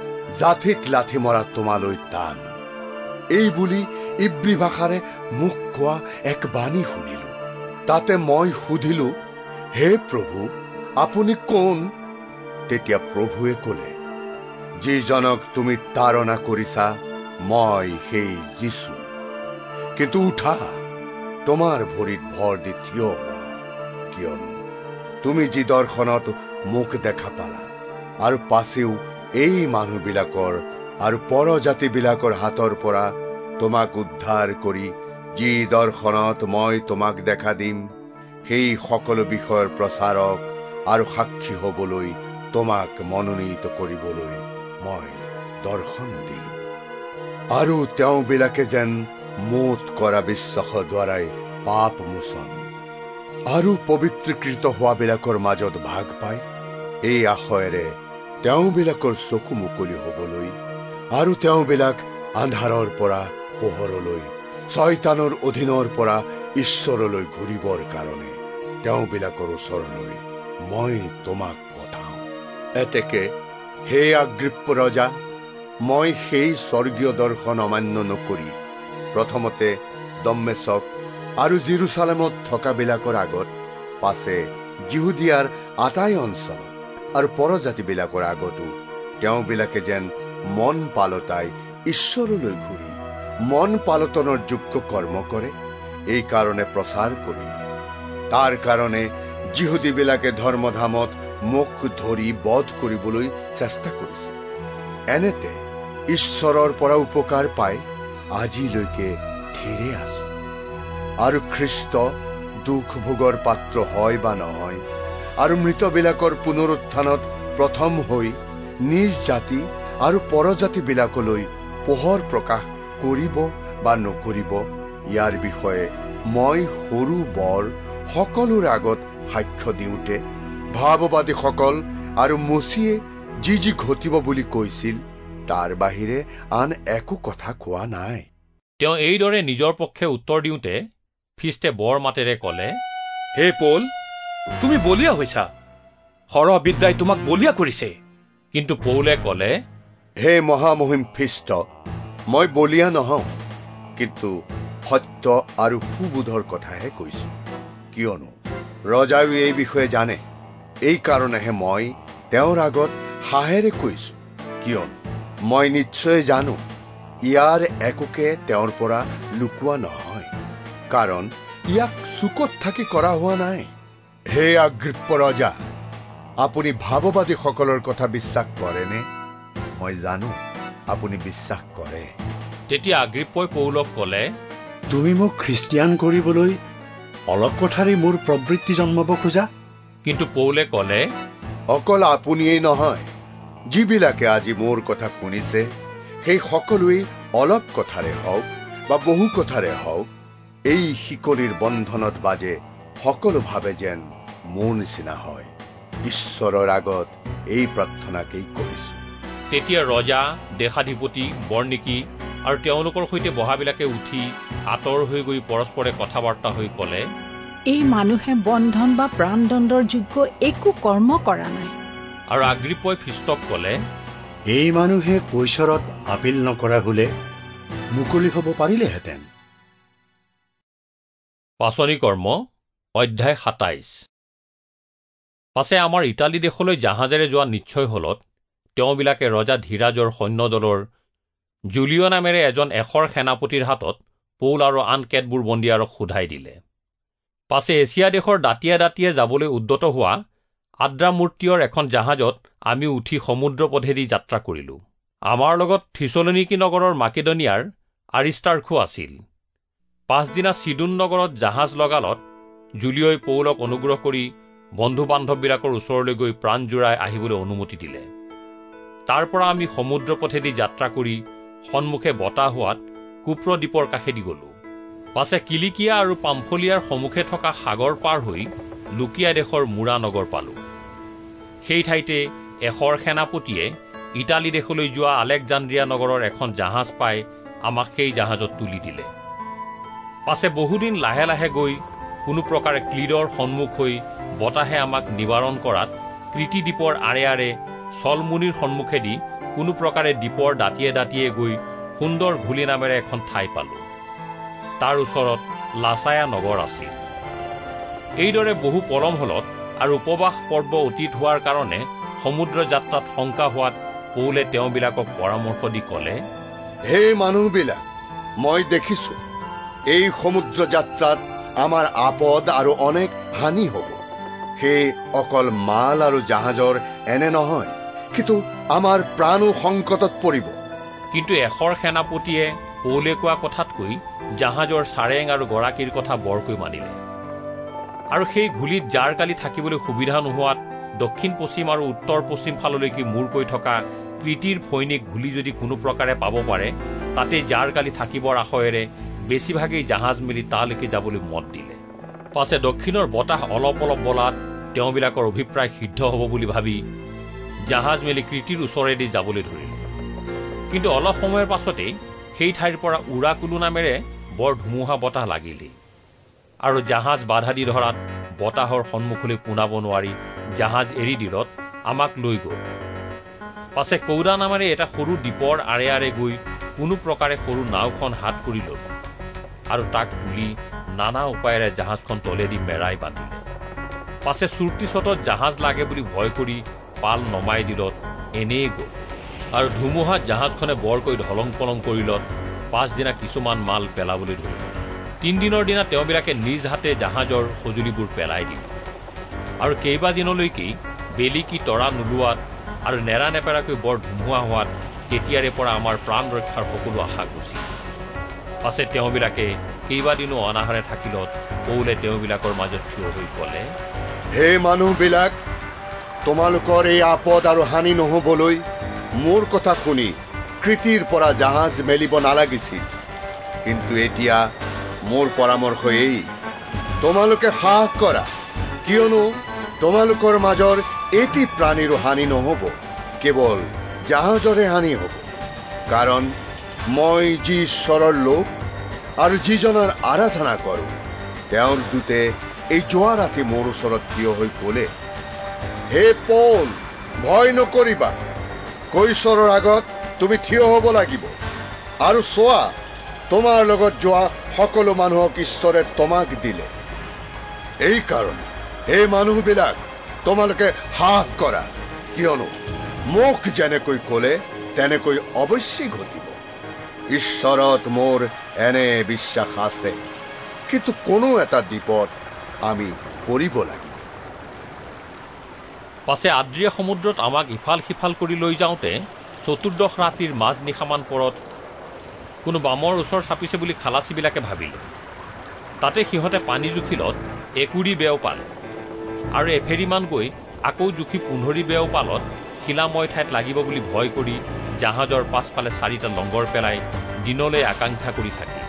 জাঠিত লাঠি মৰা তোমালৈ টান। এই বুলি ইব্ৰী ভাষাৰে মোক কোৱা এক বাণী শুনিলো। তাতে মই সুধিলো, হে প্ৰভু, আপুনি কোন? তেতিয়া প্ৰভুৱে ক'লে, যিজনক তুমি তাৰণা কৰিছা মই সেই যীশু। কিন্তু উঠা, তোমাৰ ভৰিত ভৰ দি থিয় হোৱা, কিয়নো তুমি যি দৰ্শনত মোক দেখা পালা আৰু পাছেও এই মানুহবিলাকৰ আৰু পৰজাতিবিলাকৰ হাতৰ পৰা তোমাক উদ্ধাৰ কৰি যি দৰ্শনত মই তোমাক দেখা দিম সেই সকলো বিষয়ৰ প্ৰচাৰক আৰু সাক্ষী হবলৈ তোমাক মনোনীত কৰিবলৈ মই দৰ্শন দিলো। আৰু তেওঁবিলাকে যেন মোত কৰা বিশ্বাসৰ দ্বাৰাই পাপ মোচন আৰু পবিত্ৰকৃত হোৱাবিলাকৰ মাজত ভাগ পায়, এই আশয়েৰে তেওঁবিলাকৰ চকু মুকলি হবলৈ আৰু তেওঁবিলাক আন্ধাৰৰ পৰা পোহৰলৈ, শয়তানৰ অধীনৰ পৰা ঈশ্বৰলৈ ঘূৰিবৰ কাৰণে তেওঁবিলাকৰ ওচৰলৈ মই তোমাক পঠাওঁ। এতেকে হে আগ্ৰিপ্প ৰজা, মই সেই স্বৰ্গীয় দৰ্শন অমান্য নকৰি প্ৰথমতে দম্মেশক আৰু জেৰুচালেমত থকাবিলাকৰ আগত, পাছে জিহুদিয়াৰ আটাই অঞ্চলত আৰু পৰজাতিবিলাকৰ আগতো তেওঁবিলাকে যেন মন পালতাই ঈশ্বৰলৈ ঘূৰি মন পালটনৰ যোগ্য কৰ্ম কৰে, এই কাৰণে প্ৰচাৰ কৰি। তাৰ কাৰণে জিহুদীবিলাকে ধৰ্মধামত মোক ধৰি বধ কৰিবলৈ চেষ্টা কৰিছিল। এনেতে ঈশ্বৰৰ পৰা উপকাৰ পাই আজিলৈকে থিৰে আছো। আৰু খ্ৰীষ্ট দুখ ভোগৰ পাত্ৰ হয় বা নহয়, আৰু মৃতবিলাকৰ পুনৰুত্থানত প্ৰথম হৈ নিজ জাতি আৰু পৰজাতিবিলাকলৈ পোহৰ প্ৰকাশ কৰিব বা নকৰিব, ইয়াৰ বিষয়ে মই সৰু বৰ সকলোৰে আগত সাক্ষ্য দিওঁতে ভাৱবাদীসকল আৰু মচিয়ে যি ঘটিব বুলি কৈছিল, তাৰ বাহিৰে আন একো কথা কোৱা নাই। তেওঁ এইদৰে নিজৰ পক্ষে উত্তৰ দিওঁতে ফিষ্টে বৰ মাতেৰে ক'লে, হে পৌল, তুমি বলিয়া হৈছা, সৰহ বিদ্যাই তোমাক বলিয়া কৰিছে। কিন্তু পৌলে ক'লে, হে মহামহিম ফিষ্ট, মই বলিয়া নহওঁ, কিন্তু সত্য আৰু সুবোধৰ কথাহে কৈছো। কিয়নো ৰজাও এই বিষয়ে জানে, এই কাৰণেহে মই তেওঁৰ আগত সাহেৰে কৈছো। কিয়নো মই নিশ্চয় জানো ইয়াৰ একোকে তেওঁৰ পৰা লুকোৱা নহয়, কাৰণ ইয়াক চুকত থাকি কৰা হোৱা নাই। হে আগ্ৰিপ্প ৰজা, আপুনি ভাৱবাদীসকলৰ কথা বিশ্বাস কৰেনে? মই জানো আপুনি বিশ্বাস কৰে। তেতিয়া আগ্ৰিপ্পই পৌলক ক'লে, তুমি মোক খ্ৰীষ্টিয়ান কৰিবলৈ অলপ কথাৰে মোৰ প্ৰবৃত্তি জন্মাব খোজা? কিন্তু পৌলে ক'লে, অকল আপুনিয়েই নহয়, যিবিলাকে আজি মোৰ কথা শুনিছে, সেই সকলোৱেই অলপ কথাৰে হওক বা বহু কথাৰে হওক এই শিকলিৰ বন্ধনত বাজে সকলো ভাৱে যেন মোৰ নিচিনা হয়। ঈশ্বৰৰ আগত এই প্ৰাৰ্থনাকেই কৰিছো। তেতিয়া ৰজা, দেশাধিপতি, বৰ্ণিকী আৰু তেওঁলোকৰ সৈতে বহাবিলাকে উঠি আঁতৰ হৈ গৈ পৰস্পৰে কথা বাৰ্তা হৈ ক'লে, এই মানুহে বন্ধন বা প্ৰাণদণ্ডৰ যোগ্য একো কৰ্ম কৰা নাই। আৰু আগ্ৰিপ্পই ফিষ্টক ক'লে, এই মানুহে কৈশৰত আপিল নকৰা হলে মুকলি হ'ব পাৰিলেহেঁতেন। পাচনি কৰ্ম অধ্যায় ২৭। পাছে আমাৰ ইটালী দেশলৈ জাহাজেৰে যোৱা নিশ্চয় হলত তেওঁবিলাকে ৰজা ধীৰাজৰ সৈন্যদলৰ জুলিয় নামেৰে এজন এশৰ সেনাপতিৰ হাতত পৌল আৰু আন কেতবোৰ বন্দীয়াৰক সোধাই দিলে। পাছে এছিয়া দেশৰ দাঁতিয়ে দাঁতিয়ে যাবলৈ উদ্যত হোৱা আদ্ৰামূৰ্তিয়ৰ এখন জাহাজত আমি উঠি সমুদ্ৰ পথেদি যাত্ৰা কৰিলোঁ। আমাৰ লগত থিছলনিকি নগৰৰ মাকেডনিয়াৰ আৰিষ্টাৰ্খো আছিল। পাছদিনা চিডোন নগৰত জাহাজ লগালত জুলিয়ই পৌলক অনুগ্ৰহ কৰি বন্ধু বান্ধৱবিলাকৰ ওচৰলৈ গৈ প্ৰাণ জোৰাই আহিবলৈ অনুমতি দিলে। তাৰ পৰা আমি সমুদ্ৰ পথেদি যাত্ৰা কৰি সন্মুখে বতাহ হোৱাত কুপ্ৰ দ্বীপৰ কাষেদি গলো। পাছে কিলিকিয়া আৰু পাম্ফলিয়াৰ সন্মুখে থকা সাগৰ পাৰ হৈ লুকিয়া দেশৰ মুৰা নগৰ পালো। সেই ঠাইতে এশৰ সেনাপতিয়ে ইটালী দেশলৈ যোৱা আলেকজান্দ্ৰিয়া নগৰৰ এখন জাহাজ পাই আমাক সেই জাহাজত তুলি দিলে। পাছে বহুদিন লাহে লাহে গৈ কোনো প্ৰকাৰে ক্লিডৰ সন্মুখ হৈ বতাহে আমাক নিবাৰণ কৰাত কৃতি দ্বীপৰ আৰে আৰে চলমুনিৰ সন্মুখেদি কোনো প্ৰকাৰে দ্বীপৰ দাঁতিয়ে দাঁতিয়ে গৈ সুন্দৰ ঘুলি নামেৰে এখন ঠাই পালো। তাৰ ওচৰত লাছায়া নগৰ আছিল। এইদৰে বহু পলম হলত আৰু উপবাস পৰ্ব অতীত হোৱাৰ কাৰণে সমুদ্ৰ যাত্ৰাত শংকা হোৱাত পৌলে তেওঁবিলাকক পৰামৰ্শ দি ক'লে, হে মানুহবিলাক, মই দেখিছো এই সমুদ্ৰ যাত্ৰাত আমাৰ আপদ আৰু অনেক হানি হ'ব। সেই অকল মাল আৰু জাহাজৰ এনে নহয়, কিন্তু আমাৰ প্ৰাণো সংকটত পৰিব। কিন্তু এশৰ সেনাপতিয়ে পৌলে কোৱা কথাতকৈ জাহাজৰ চাৰেং আৰু গৰাকীৰ কথা বৰকৈ মানিলে। আৰু সেই ঘুলিত জাৰ কালি থাকিবলৈ সুবিধা নোহোৱাত দক্ষিণ পশ্চিম আৰু উত্তৰ পশ্চিম ফাললৈকে মূৰ কৈ থকা কৃতিৰ সৈনিক ঘুলি যদি কোনো প্ৰকাৰে পাব পাৰে, তাতে জাৰ কালি থাকিবৰ আশয়েৰে বেছিভাগেই জাহাজ মেলি তালৈকে যাবলৈ মত দিলে। পাছে দক্ষিণৰ বতাহ অলপ অলপ বলাত তেওঁবিলাকৰ অভিপ্ৰায় সিদ্ধ হ'ব বুলি ভাবি জাহাজ মেলি কৃতিৰ ওচৰেদি যাবলৈ ধৰিলে। কিন্তু অলপ সময়ৰ পাছতেই সেই ঠাইৰ পৰা উৰাকুলু নামেৰে বৰ ধুমুহা বতাহ লাগিলেই, আৰু জাহাজ বাধা দি ধৰাত বতাহৰ সন্মুখলৈ পোনাব নোৱাৰি জাহাজ এৰি দিলত আমাক লৈ গ'ল। পাছে কৌদা নামেৰে এটা সৰু দ্বীপৰ আৰে আৰে গৈ কোনো প্ৰকাৰে সৰু নাওখন হাত কৰি ল'ল আৰু তাক তুলি নানা উপায়েৰে জাহাজখন তলেদি মেৰাই বান্ধিলে। পাছে চুৰ্তিচতত জাহাজ লাগে বুলি ভয় কৰি পাল নমাই দিলত এনেই গ'ল আৰু ধুমুহাত জাহাজখনে বৰকৈ ধলং পলং কৰিলত পাছদিনা কিছুমান মাল পেলাবলৈ ধৰিলে। ৩ দিনৰ দিনা তেওঁবিলাকে নিজ হাতে জাহাজৰ সঁজুলিবোৰ পেলাই দিলে আৰু কেইবাদিনলৈকেই বেলিকি তৰা নোলোৱাত আৰু নেৰা নেপেৰাকৈ বৰ ধুমুহা হোৱাত তেতিয়াৰে পৰা আমাৰ প্ৰাণ ৰক্ষাৰ সকলো আশা গুচি। পাছে তেওঁবিলাকে কেইবাদিনো অনাহাৰে থাকিলত পৌলে তেওঁবিলাকৰ মাজত থিয় হৈ ক'লে, হে মানুহবিলাক, তোমালোকৰ এই আপদ আৰু হানি নহবলৈ মোৰ কথা শুনি কৃতিৰ পৰা জাহাজ মেলিব নালাগিছিল। কিন্তু এতিয়া মোৰ পৰামৰ্শ এই, তোমালোকে সাহস কৰা, কিয়নো তোমালোকৰ মাজৰ এটি প্ৰাণীৰো হানি নহ'ব, কেৱল জাহাজৰে হানি হ'ব। কাৰণ মই যি ঈশ্বৰৰ লোক আৰু যিজনৰ আৰাধনা কৰোঁ, তেওঁৰ দূতে এই যোৱা ৰাতি মোৰ ওচৰত থিয় হৈ ক'লে, হে পৌল, ভয় নকৰিবা, কৈশৰৰ আগত তুমি থিয় হ'ব লাগিব আৰু চোৱা, তোমাৰ লগত যোৱা সকলো মানুহক ঈশ্বৰে তোমাক দিলে। এই কাৰণে হে মানুহবিলাক, তোমালোকে সাহস কৰা, কিয়নো মোক যেনেকৈ ক'লে তেনেকৈ অৱশ্যেই ঘটিব। ঈশ্বৰত মোৰ এনে বিশ্বাস আছে, কিন্তু কোনো এটা দ্বীপত আমি পৰিব লাগিব। পাছে আদ্ৰিয়া সমুদ্ৰত আমাক ইফাল সিফাল কৰি লৈ যাওঁতে 14 ৰাতিৰ মাজ নিশামান পৰত কোনো বামৰ ওচৰ চাপিছে বুলি খালাচীবিলাকে ভাবিলে। তাতে সিহঁতে পানী জুখিলত 1 বেও পালে আৰু এফেৰিমান গৈ আকৌ জুখি 15 বেও পালত শিলাময় ঠাইত লাগিব বুলি ভয় কৰি জাহাজৰ পাছফালে 4টা লংগৰ পেলাই দিনলৈ আকাংক্ষা কৰি থাকিল।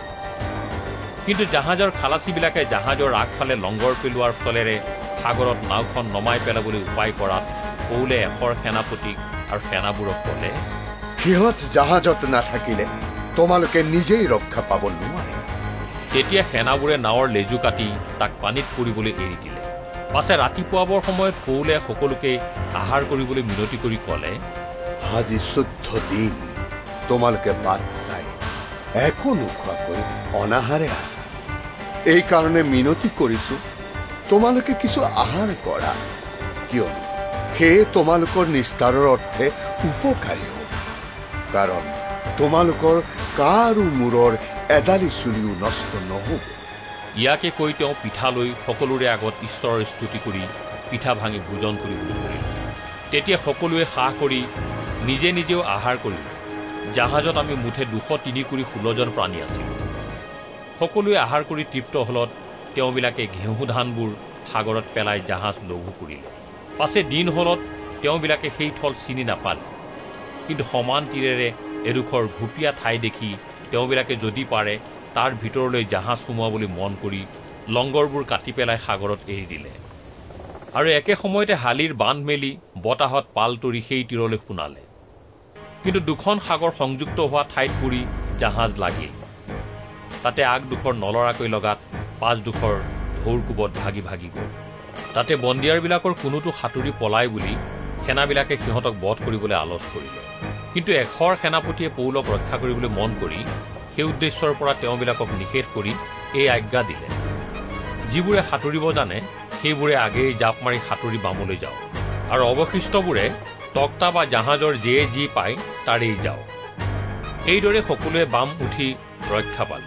কিন্তু জাহাজৰ খালাচীবিলাকে জাহাজৰ আগফালে লংগৰ পেলোৱাৰ ফলেৰে সাগৰত নাওখন নমাই পেলাবলৈ উপায় কৰাত পৌলে এশৰ সেনাপতিক আৰু সেনাবোৰক ক'লে, সিহঁত জাহাজত নাথাকিলে তোমালোকে নিজেই ৰক্ষা পাব নোৱাৰে। তেতিয়া সেনাবোৰে নাৱৰ লেজু কাটি তাক পানীত পৰিবলৈ এৰি দিলে। পাছে ৰাতিপুৱাবৰ সময়ত পৌলে সকলোকে আহাৰ কৰিবলৈ মিনতি কৰি ক'লে, আজি 14 দিন তোমালোকে বাট চাই একো নোখোৱাকৈ অনাহাৰে আছা। এই কাৰণে মিনতি কৰিছো, তোমালোকে কিছু আহাৰ কৰা, কিয়নো সেয়ে তোমালোকৰ নিস্তাৰৰ অৰ্থে উপকাৰী হ'ব। কাৰণ তোমালোকৰ কাৰো মূৰৰ এডালি চুলিও নষ্ট নহ'ব। ইয়াকে কৈ তেওঁ পিঠা লৈ সকলোৰে আগত ঈশ্বৰৰ স্তুতি কৰি পিঠা ভাঙি ভোজন কৰিবলৈ ধৰিলে। তেতিয়া সকলোৱে সাহ কৰি নিজে নিজেও আহাৰ কৰিলে। জাহাজত আমি মুঠে 203 কুৰি 16 জন প্ৰাণী আছিল। সকলোৱে আহাৰ কৰি তৃপ্ত হলত তেওঁবিলাকে ঘেঁহু ধানবোৰ সাগৰত পেলাই জাহাজ লঘু কৰিলে। পাছে দিন হলত তেওঁবিলাকে সেই থল চিনি নাপালে। কিন্তু সমান তীৰেৰে এডোখৰ ঘুপীয়া ঠাই দেখি তেওঁবিলাকে যদি পাৰে তাৰ ভিতৰলৈ জাহাজ সোমোৱাবলৈ মন কৰি লংগৰবোৰ কাটি পেলাই সাগৰত এৰি দিলে আৰু একে সময়তে হালিৰ বান্ধ মেলি বতাহত পাল তৰি সেই তীৰলৈ শুনালে। কিন্তু 2খন সাগৰ সংযুক্ত হোৱা ঠাইত পৰি জাহাজ লাগিল। তাতে আগডোখৰ নলৰাকৈ লগাত 5ডোখৰ ঢৌৰ কোবত ভাগি ভাগি গ'ল। তাতে বন্দীয়াৰবিলাকৰ কোনোটো সাঁতুৰি পলাই বুলি সেনাবিলাকে সিহঁতক বধ কৰিবলৈ আলোচ কৰিলে। কিন্তু এশৰ সেনাপতিয়ে পৌলক ৰক্ষা কৰিবলৈ মন কৰি সেই উদ্দেশ্যৰ পৰা তেওঁবিলাকক নিষেধ কৰি এই আজ্ঞা দিলে, যিবোৰে সাঁতুৰিব জানে সেইবোৰে আগেয়ে জাপ মাৰি সাঁতুৰি বামলৈ যাওক আৰু অৱশিষ্টবোৰে তক্তা বা জাহাজৰ যিয়ে যি পায় তাৰেই যাওক। এইদৰে সকলোৱে বাম উঠি ৰক্ষা পালে।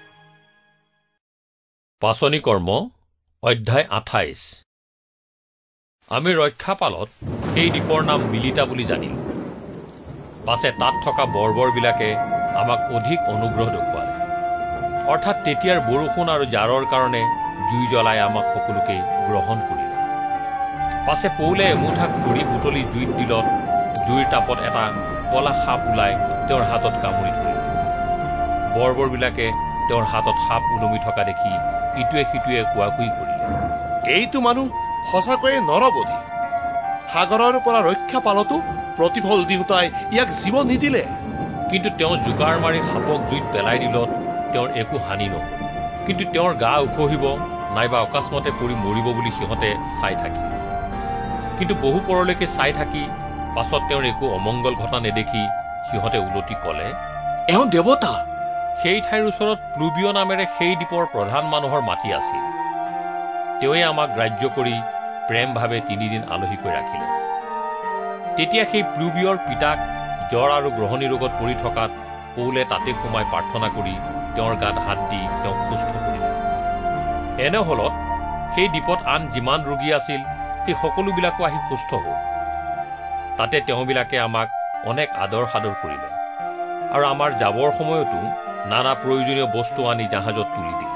পাচনি কৰ্ম অধ্যায় 28। আমি ৰক্ষা পালত সেই দ্বীপৰ নাম মিলিতা বুলি জানিলো। পাছে তাত থকা বৰ্বৰবিলাকে আমাক অধিক অনুগ্ৰহ দেখুৱালে। অৰ্থাৎ তেতিয়াৰ বৰষুণ আৰু জাৰৰ কাৰণে জুই জ্বলাই আমাক সকলোকে গ্ৰহণ কৰিলে। পাছে পৌলে এমুঠা খৰি বুটলি জুইত দিলত জুইৰ তাপত এটা কলা সাপ ওলাই তেওঁৰ হাতত কামুৰি ধৰিলে। বৰ্বৰবিলাকে তেওঁৰ হাতত সাপ ওলমি থকা দেখি ইটোৱে সিটোৱে কোৱাকুই কৰিলে, এইটো মানুহ সঁচাকৈয়ে নৰবধি। সাগৰৰ পৰা ৰক্ষা পালতো প্ৰতিফল দিওঁতাই ইয়াক জীৱ নিদিলে। কিন্তু তেওঁ জোকাৰ মাৰি সাপক জুইত পেলাই দিলত তেওঁৰ একো হানি নহল। কিন্তু তেওঁৰ গা উখহিব নাইবা অকস্মাতে পৰি মৰিব বুলি সিহঁতে চাই থাকিল। কিন্তু বহু পৰলৈকে চাই থাকি পাছত তেওঁৰ একো অমংগল ঘটা নেদেখি সিহঁতে উলটি কলে, এওঁ দেৱতা। সেই ঠাইৰ ওচৰত প্লুবিয় নামেৰে সেই দ্বীপৰ প্ৰধান মানুহৰ মাটি আছিল। তেওঁৱে আমাক গ্ৰাহ্য কৰি প্ৰেমভাৱে 3 দিন আলহীকৈ ৰাখিলে। তেতিয়া সেই প্লুবিয়ৰ পিতাক জ্বৰ আৰু গ্ৰহণী ৰোগত পৰি থকাত পৌলে তাতে সোমাই প্ৰাৰ্থনা কৰি তেওঁৰ গাত হাত দি তেওঁক সুস্থ কৰিলে। এনে হলত সেই দ্বীপত আন যিমান ৰোগী আছিল সেই সকলোবিলাকো আহি সুস্থ হ'ল। তাতে তেওঁবিলাকে আমাক অনেক আদৰ সাদৰ কৰিলে আৰু আমাৰ যাবৰ সময়তো নানা প্ৰয়োজনীয় বস্তু আনি জাহাজত তুলি দিলে।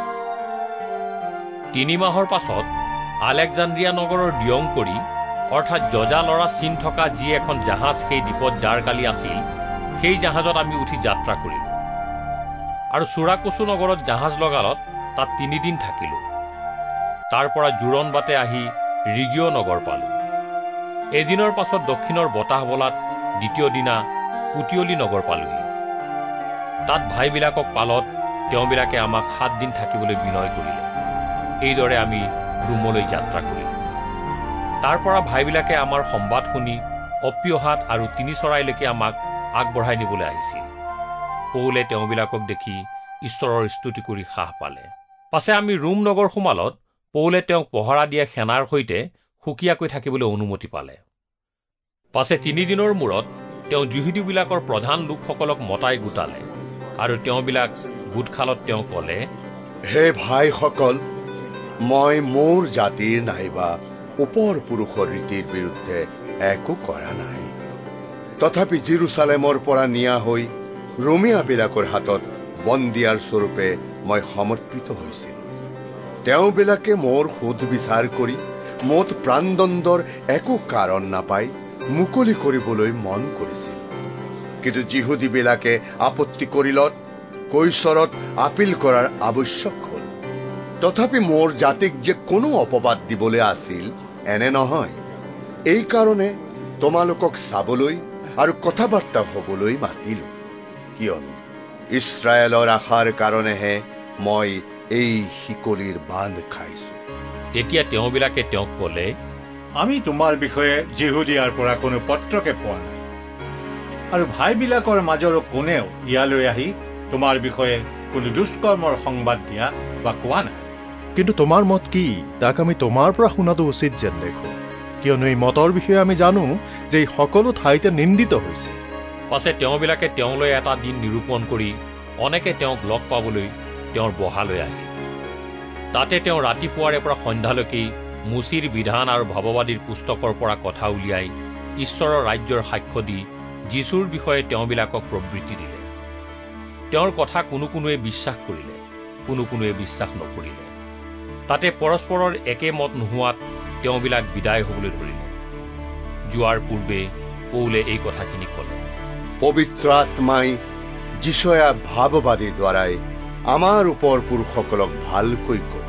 3 মাহৰ পাছত আলেকজান্দ্ৰিয়া নগৰৰ দিয়ং কৰি অৰ্থাৎ জজা লৰা চিন থকা যি এখন জাহাজ সেই দ্বীপত যাৰ কালি আছিল, সেই জাহাজত আমি উঠি যাত্ৰা কৰিলো আৰু চুৰাকচু নগৰত জাহাজ লগালত তাত 3 দিন থাকিলো। তাৰ পৰা জোৰণ বাটে আহি ৰিগিয় নগৰ পালো। এদিনৰ পাছত দক্ষিণৰ বতাহ বলাত দ্বিতীয় দিনা পুটিয়লি নগৰ পালোহি। তাত ভাইবিলাকক পালত তেওঁবিলাকে আমাক 7 দিন থাকিবলৈ বিনয় কৰিলে। এইদৰে আমি ৰোমলৈ যাত্ৰা কৰিলো। তাৰ পৰা ভাইবিলাকে আমাৰ সম্বাদ শুনি অপিয়হাত আৰু 3 চৰাইলৈকে আমাক আগবঢ়াই নিবলৈ আহিছিল। পৌলে তেওঁবিলাকক দেখি ঈশ্বৰৰ স্তুতি কৰি সাহ পালে। পাছে আমি ৰোম নগৰ সোমালত পৌলে তেওঁক পহৰা দিয়া সেনাৰ সৈতে সুকীয়াকৈ থাকিবলৈ অনুমতি পালে। পাছে 3 দিনৰ মূৰত তেওঁ যিহুদীবিলাকৰ প্ৰধান লোকসকলক মতাই গোটালে আৰু তেওঁবিলাক গোটখালত তেওঁ কলে, হে ভাইসকল, মই মোৰ জাতিৰ নাইবা ওপৰ পুৰুষৰ ৰীতিৰ বিৰুদ্ধে একো কৰা নাই। তথাপি জেৰুচালেমৰ পৰা নিয়া হৈ ৰোমিয়াবিলাকৰ হাতত বন্দিয়াৰ স্বৰূপে মই সমৰ্পিত হৈছিল। তেওঁবিলাকে মোৰ সোধ বিচাৰ কৰি মোত প্ৰাণদণ্ডৰ একো কাৰণ নাপাই মুকলি কৰিবলৈ মন কৰিছিল। কিন্তু যিহুদীবিলাকে আপত্তি কৰিলত কৈশৰত আপিল কৰাৰ আৱশ্যক হ'ল। তথাপি মোৰ জাতিক যে কোনো অপবাদ দিবলৈ আছিল এনে নহয়। এই কাৰণে তোমালোকক চাবলৈ আৰু কথা বাৰ্তা হবলৈ মাতিলো, কিয়নো ইছৰাইলৰ আশাৰ কাৰণেহে মই এই শিকলিৰ বান্ধ খাইছো। তেতিয়া তেওঁবিলাকে তেওঁক কলে, আমি তোমাৰ বিষয়ে যিহুদিয়াৰ পৰা কোনো পত্ৰকে পোৱা নাই আৰু ভাইবিলাকৰ মাজৰ কোনেও ইয়ালৈ আহি তোমাৰ বিষয়ে কোনো দুষ্কৰ্মৰ সংবাদ দিয়া বা কোৱা নাই। কিন্তু তোমাৰ মত কি তাক আমি তোমাৰ পৰা শুনাটো উচিত যেন দেখো, কিয়নো এই মতৰ বিষয়ে আমি জানো যে এই সকলো ঠাইতে নিন্দিত হৈছে। পাছে তেওঁবিলাকে তেওঁলৈ এটা দিন নিৰূপণ কৰি অনেকে তেওঁক লগ পাবলৈ তেওঁৰ বহালৈ আহিল। তাতে তেওঁ ৰাতিপুৱাৰে পৰা সন্ধ্যালৈকে মুচিৰ বিধান আৰু ভাৱবাদীৰ পুস্তকৰ পৰা কথা উলিয়াই ঈশ্বৰৰ ৰাজ্যৰ সাক্ষ্য দি যীশুৰ বিষয়ে তেওঁবিলাকক প্ৰবৃত্তি দিলে। তেওঁৰ কথা কোনো কোনোৱে বিশ্বাস কৰিলে, কোনো কোনোৱে বিশ্বাস নকৰিলে। তাতে পৰস্পৰৰ একে মত নোহোৱাত তেওঁবিলাক বিদায় হবলৈ ধৰিলে। যোৱাৰ পূৰ্বে পৌলে এই কথাখিনি কলে, পবিত্ৰ আত্মাই যিশয়া ভাৱবাদীৰ দ্বাৰাই আমাৰ ওপৰ পুৰুষসকলক ভালকৈ কয়,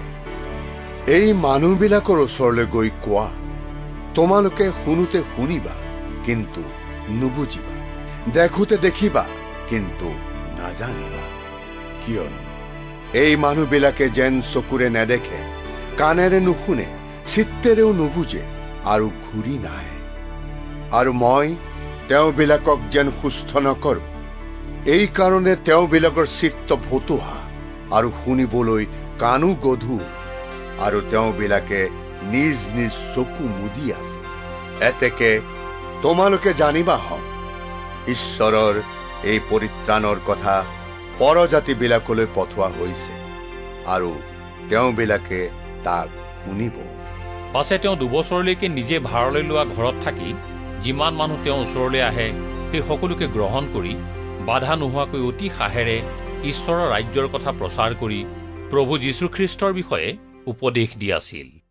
এই মানুহবিলাকৰ ওচৰলৈ গৈ কোৱা, তোমালোকে শুনোতে শুনিবা কিন্তু নুবুজিবা, দেখোতে দেখিবা কিন্তু নাজানিবা। কিয়নো এই মানুহবিলাকে যেন চকুৰে নেদেখে, কাণেৰে নুশুনে, চিত্তেৰেও নুবুজে আৰু ঘূৰি নাহে, আৰু মই তেওঁবিলাকক যেন সুস্থ নকৰো। এই কাৰণে তেওঁবিলাকৰ চিত্ত ভতুহা আৰু শুনিবলৈ কাণো গধুৰ, আৰু তেওঁবিলাকে নিজ নিজ চকু মুদি আছে। এতেকে তোমালোকে জানিবা হওক, ঈশ্বৰৰ এই পৰিত্ৰাণৰ কথা পৰজাতিবিলাকলৈ পঠোৱা হৈছে আৰু তেওঁবিলাকে তাক শুনিব। পাছে তেওঁ 2 বছৰলৈকে নিজে ভাড়ালৈ লোৱা ঘৰত থাকি যিমান মানুহ তেওঁ ওচৰলৈ আহে সেই সকলোকে গ্ৰহণ কৰি বাধা নোহোৱাকৈ অতি সাহেৰে ঈশ্বৰৰ ৰাজ্যৰ কথা প্ৰচাৰ কৰি প্ৰভু যীশুখ্ৰীষ্টৰ বিষয়ে উপদেশ দি আছিল।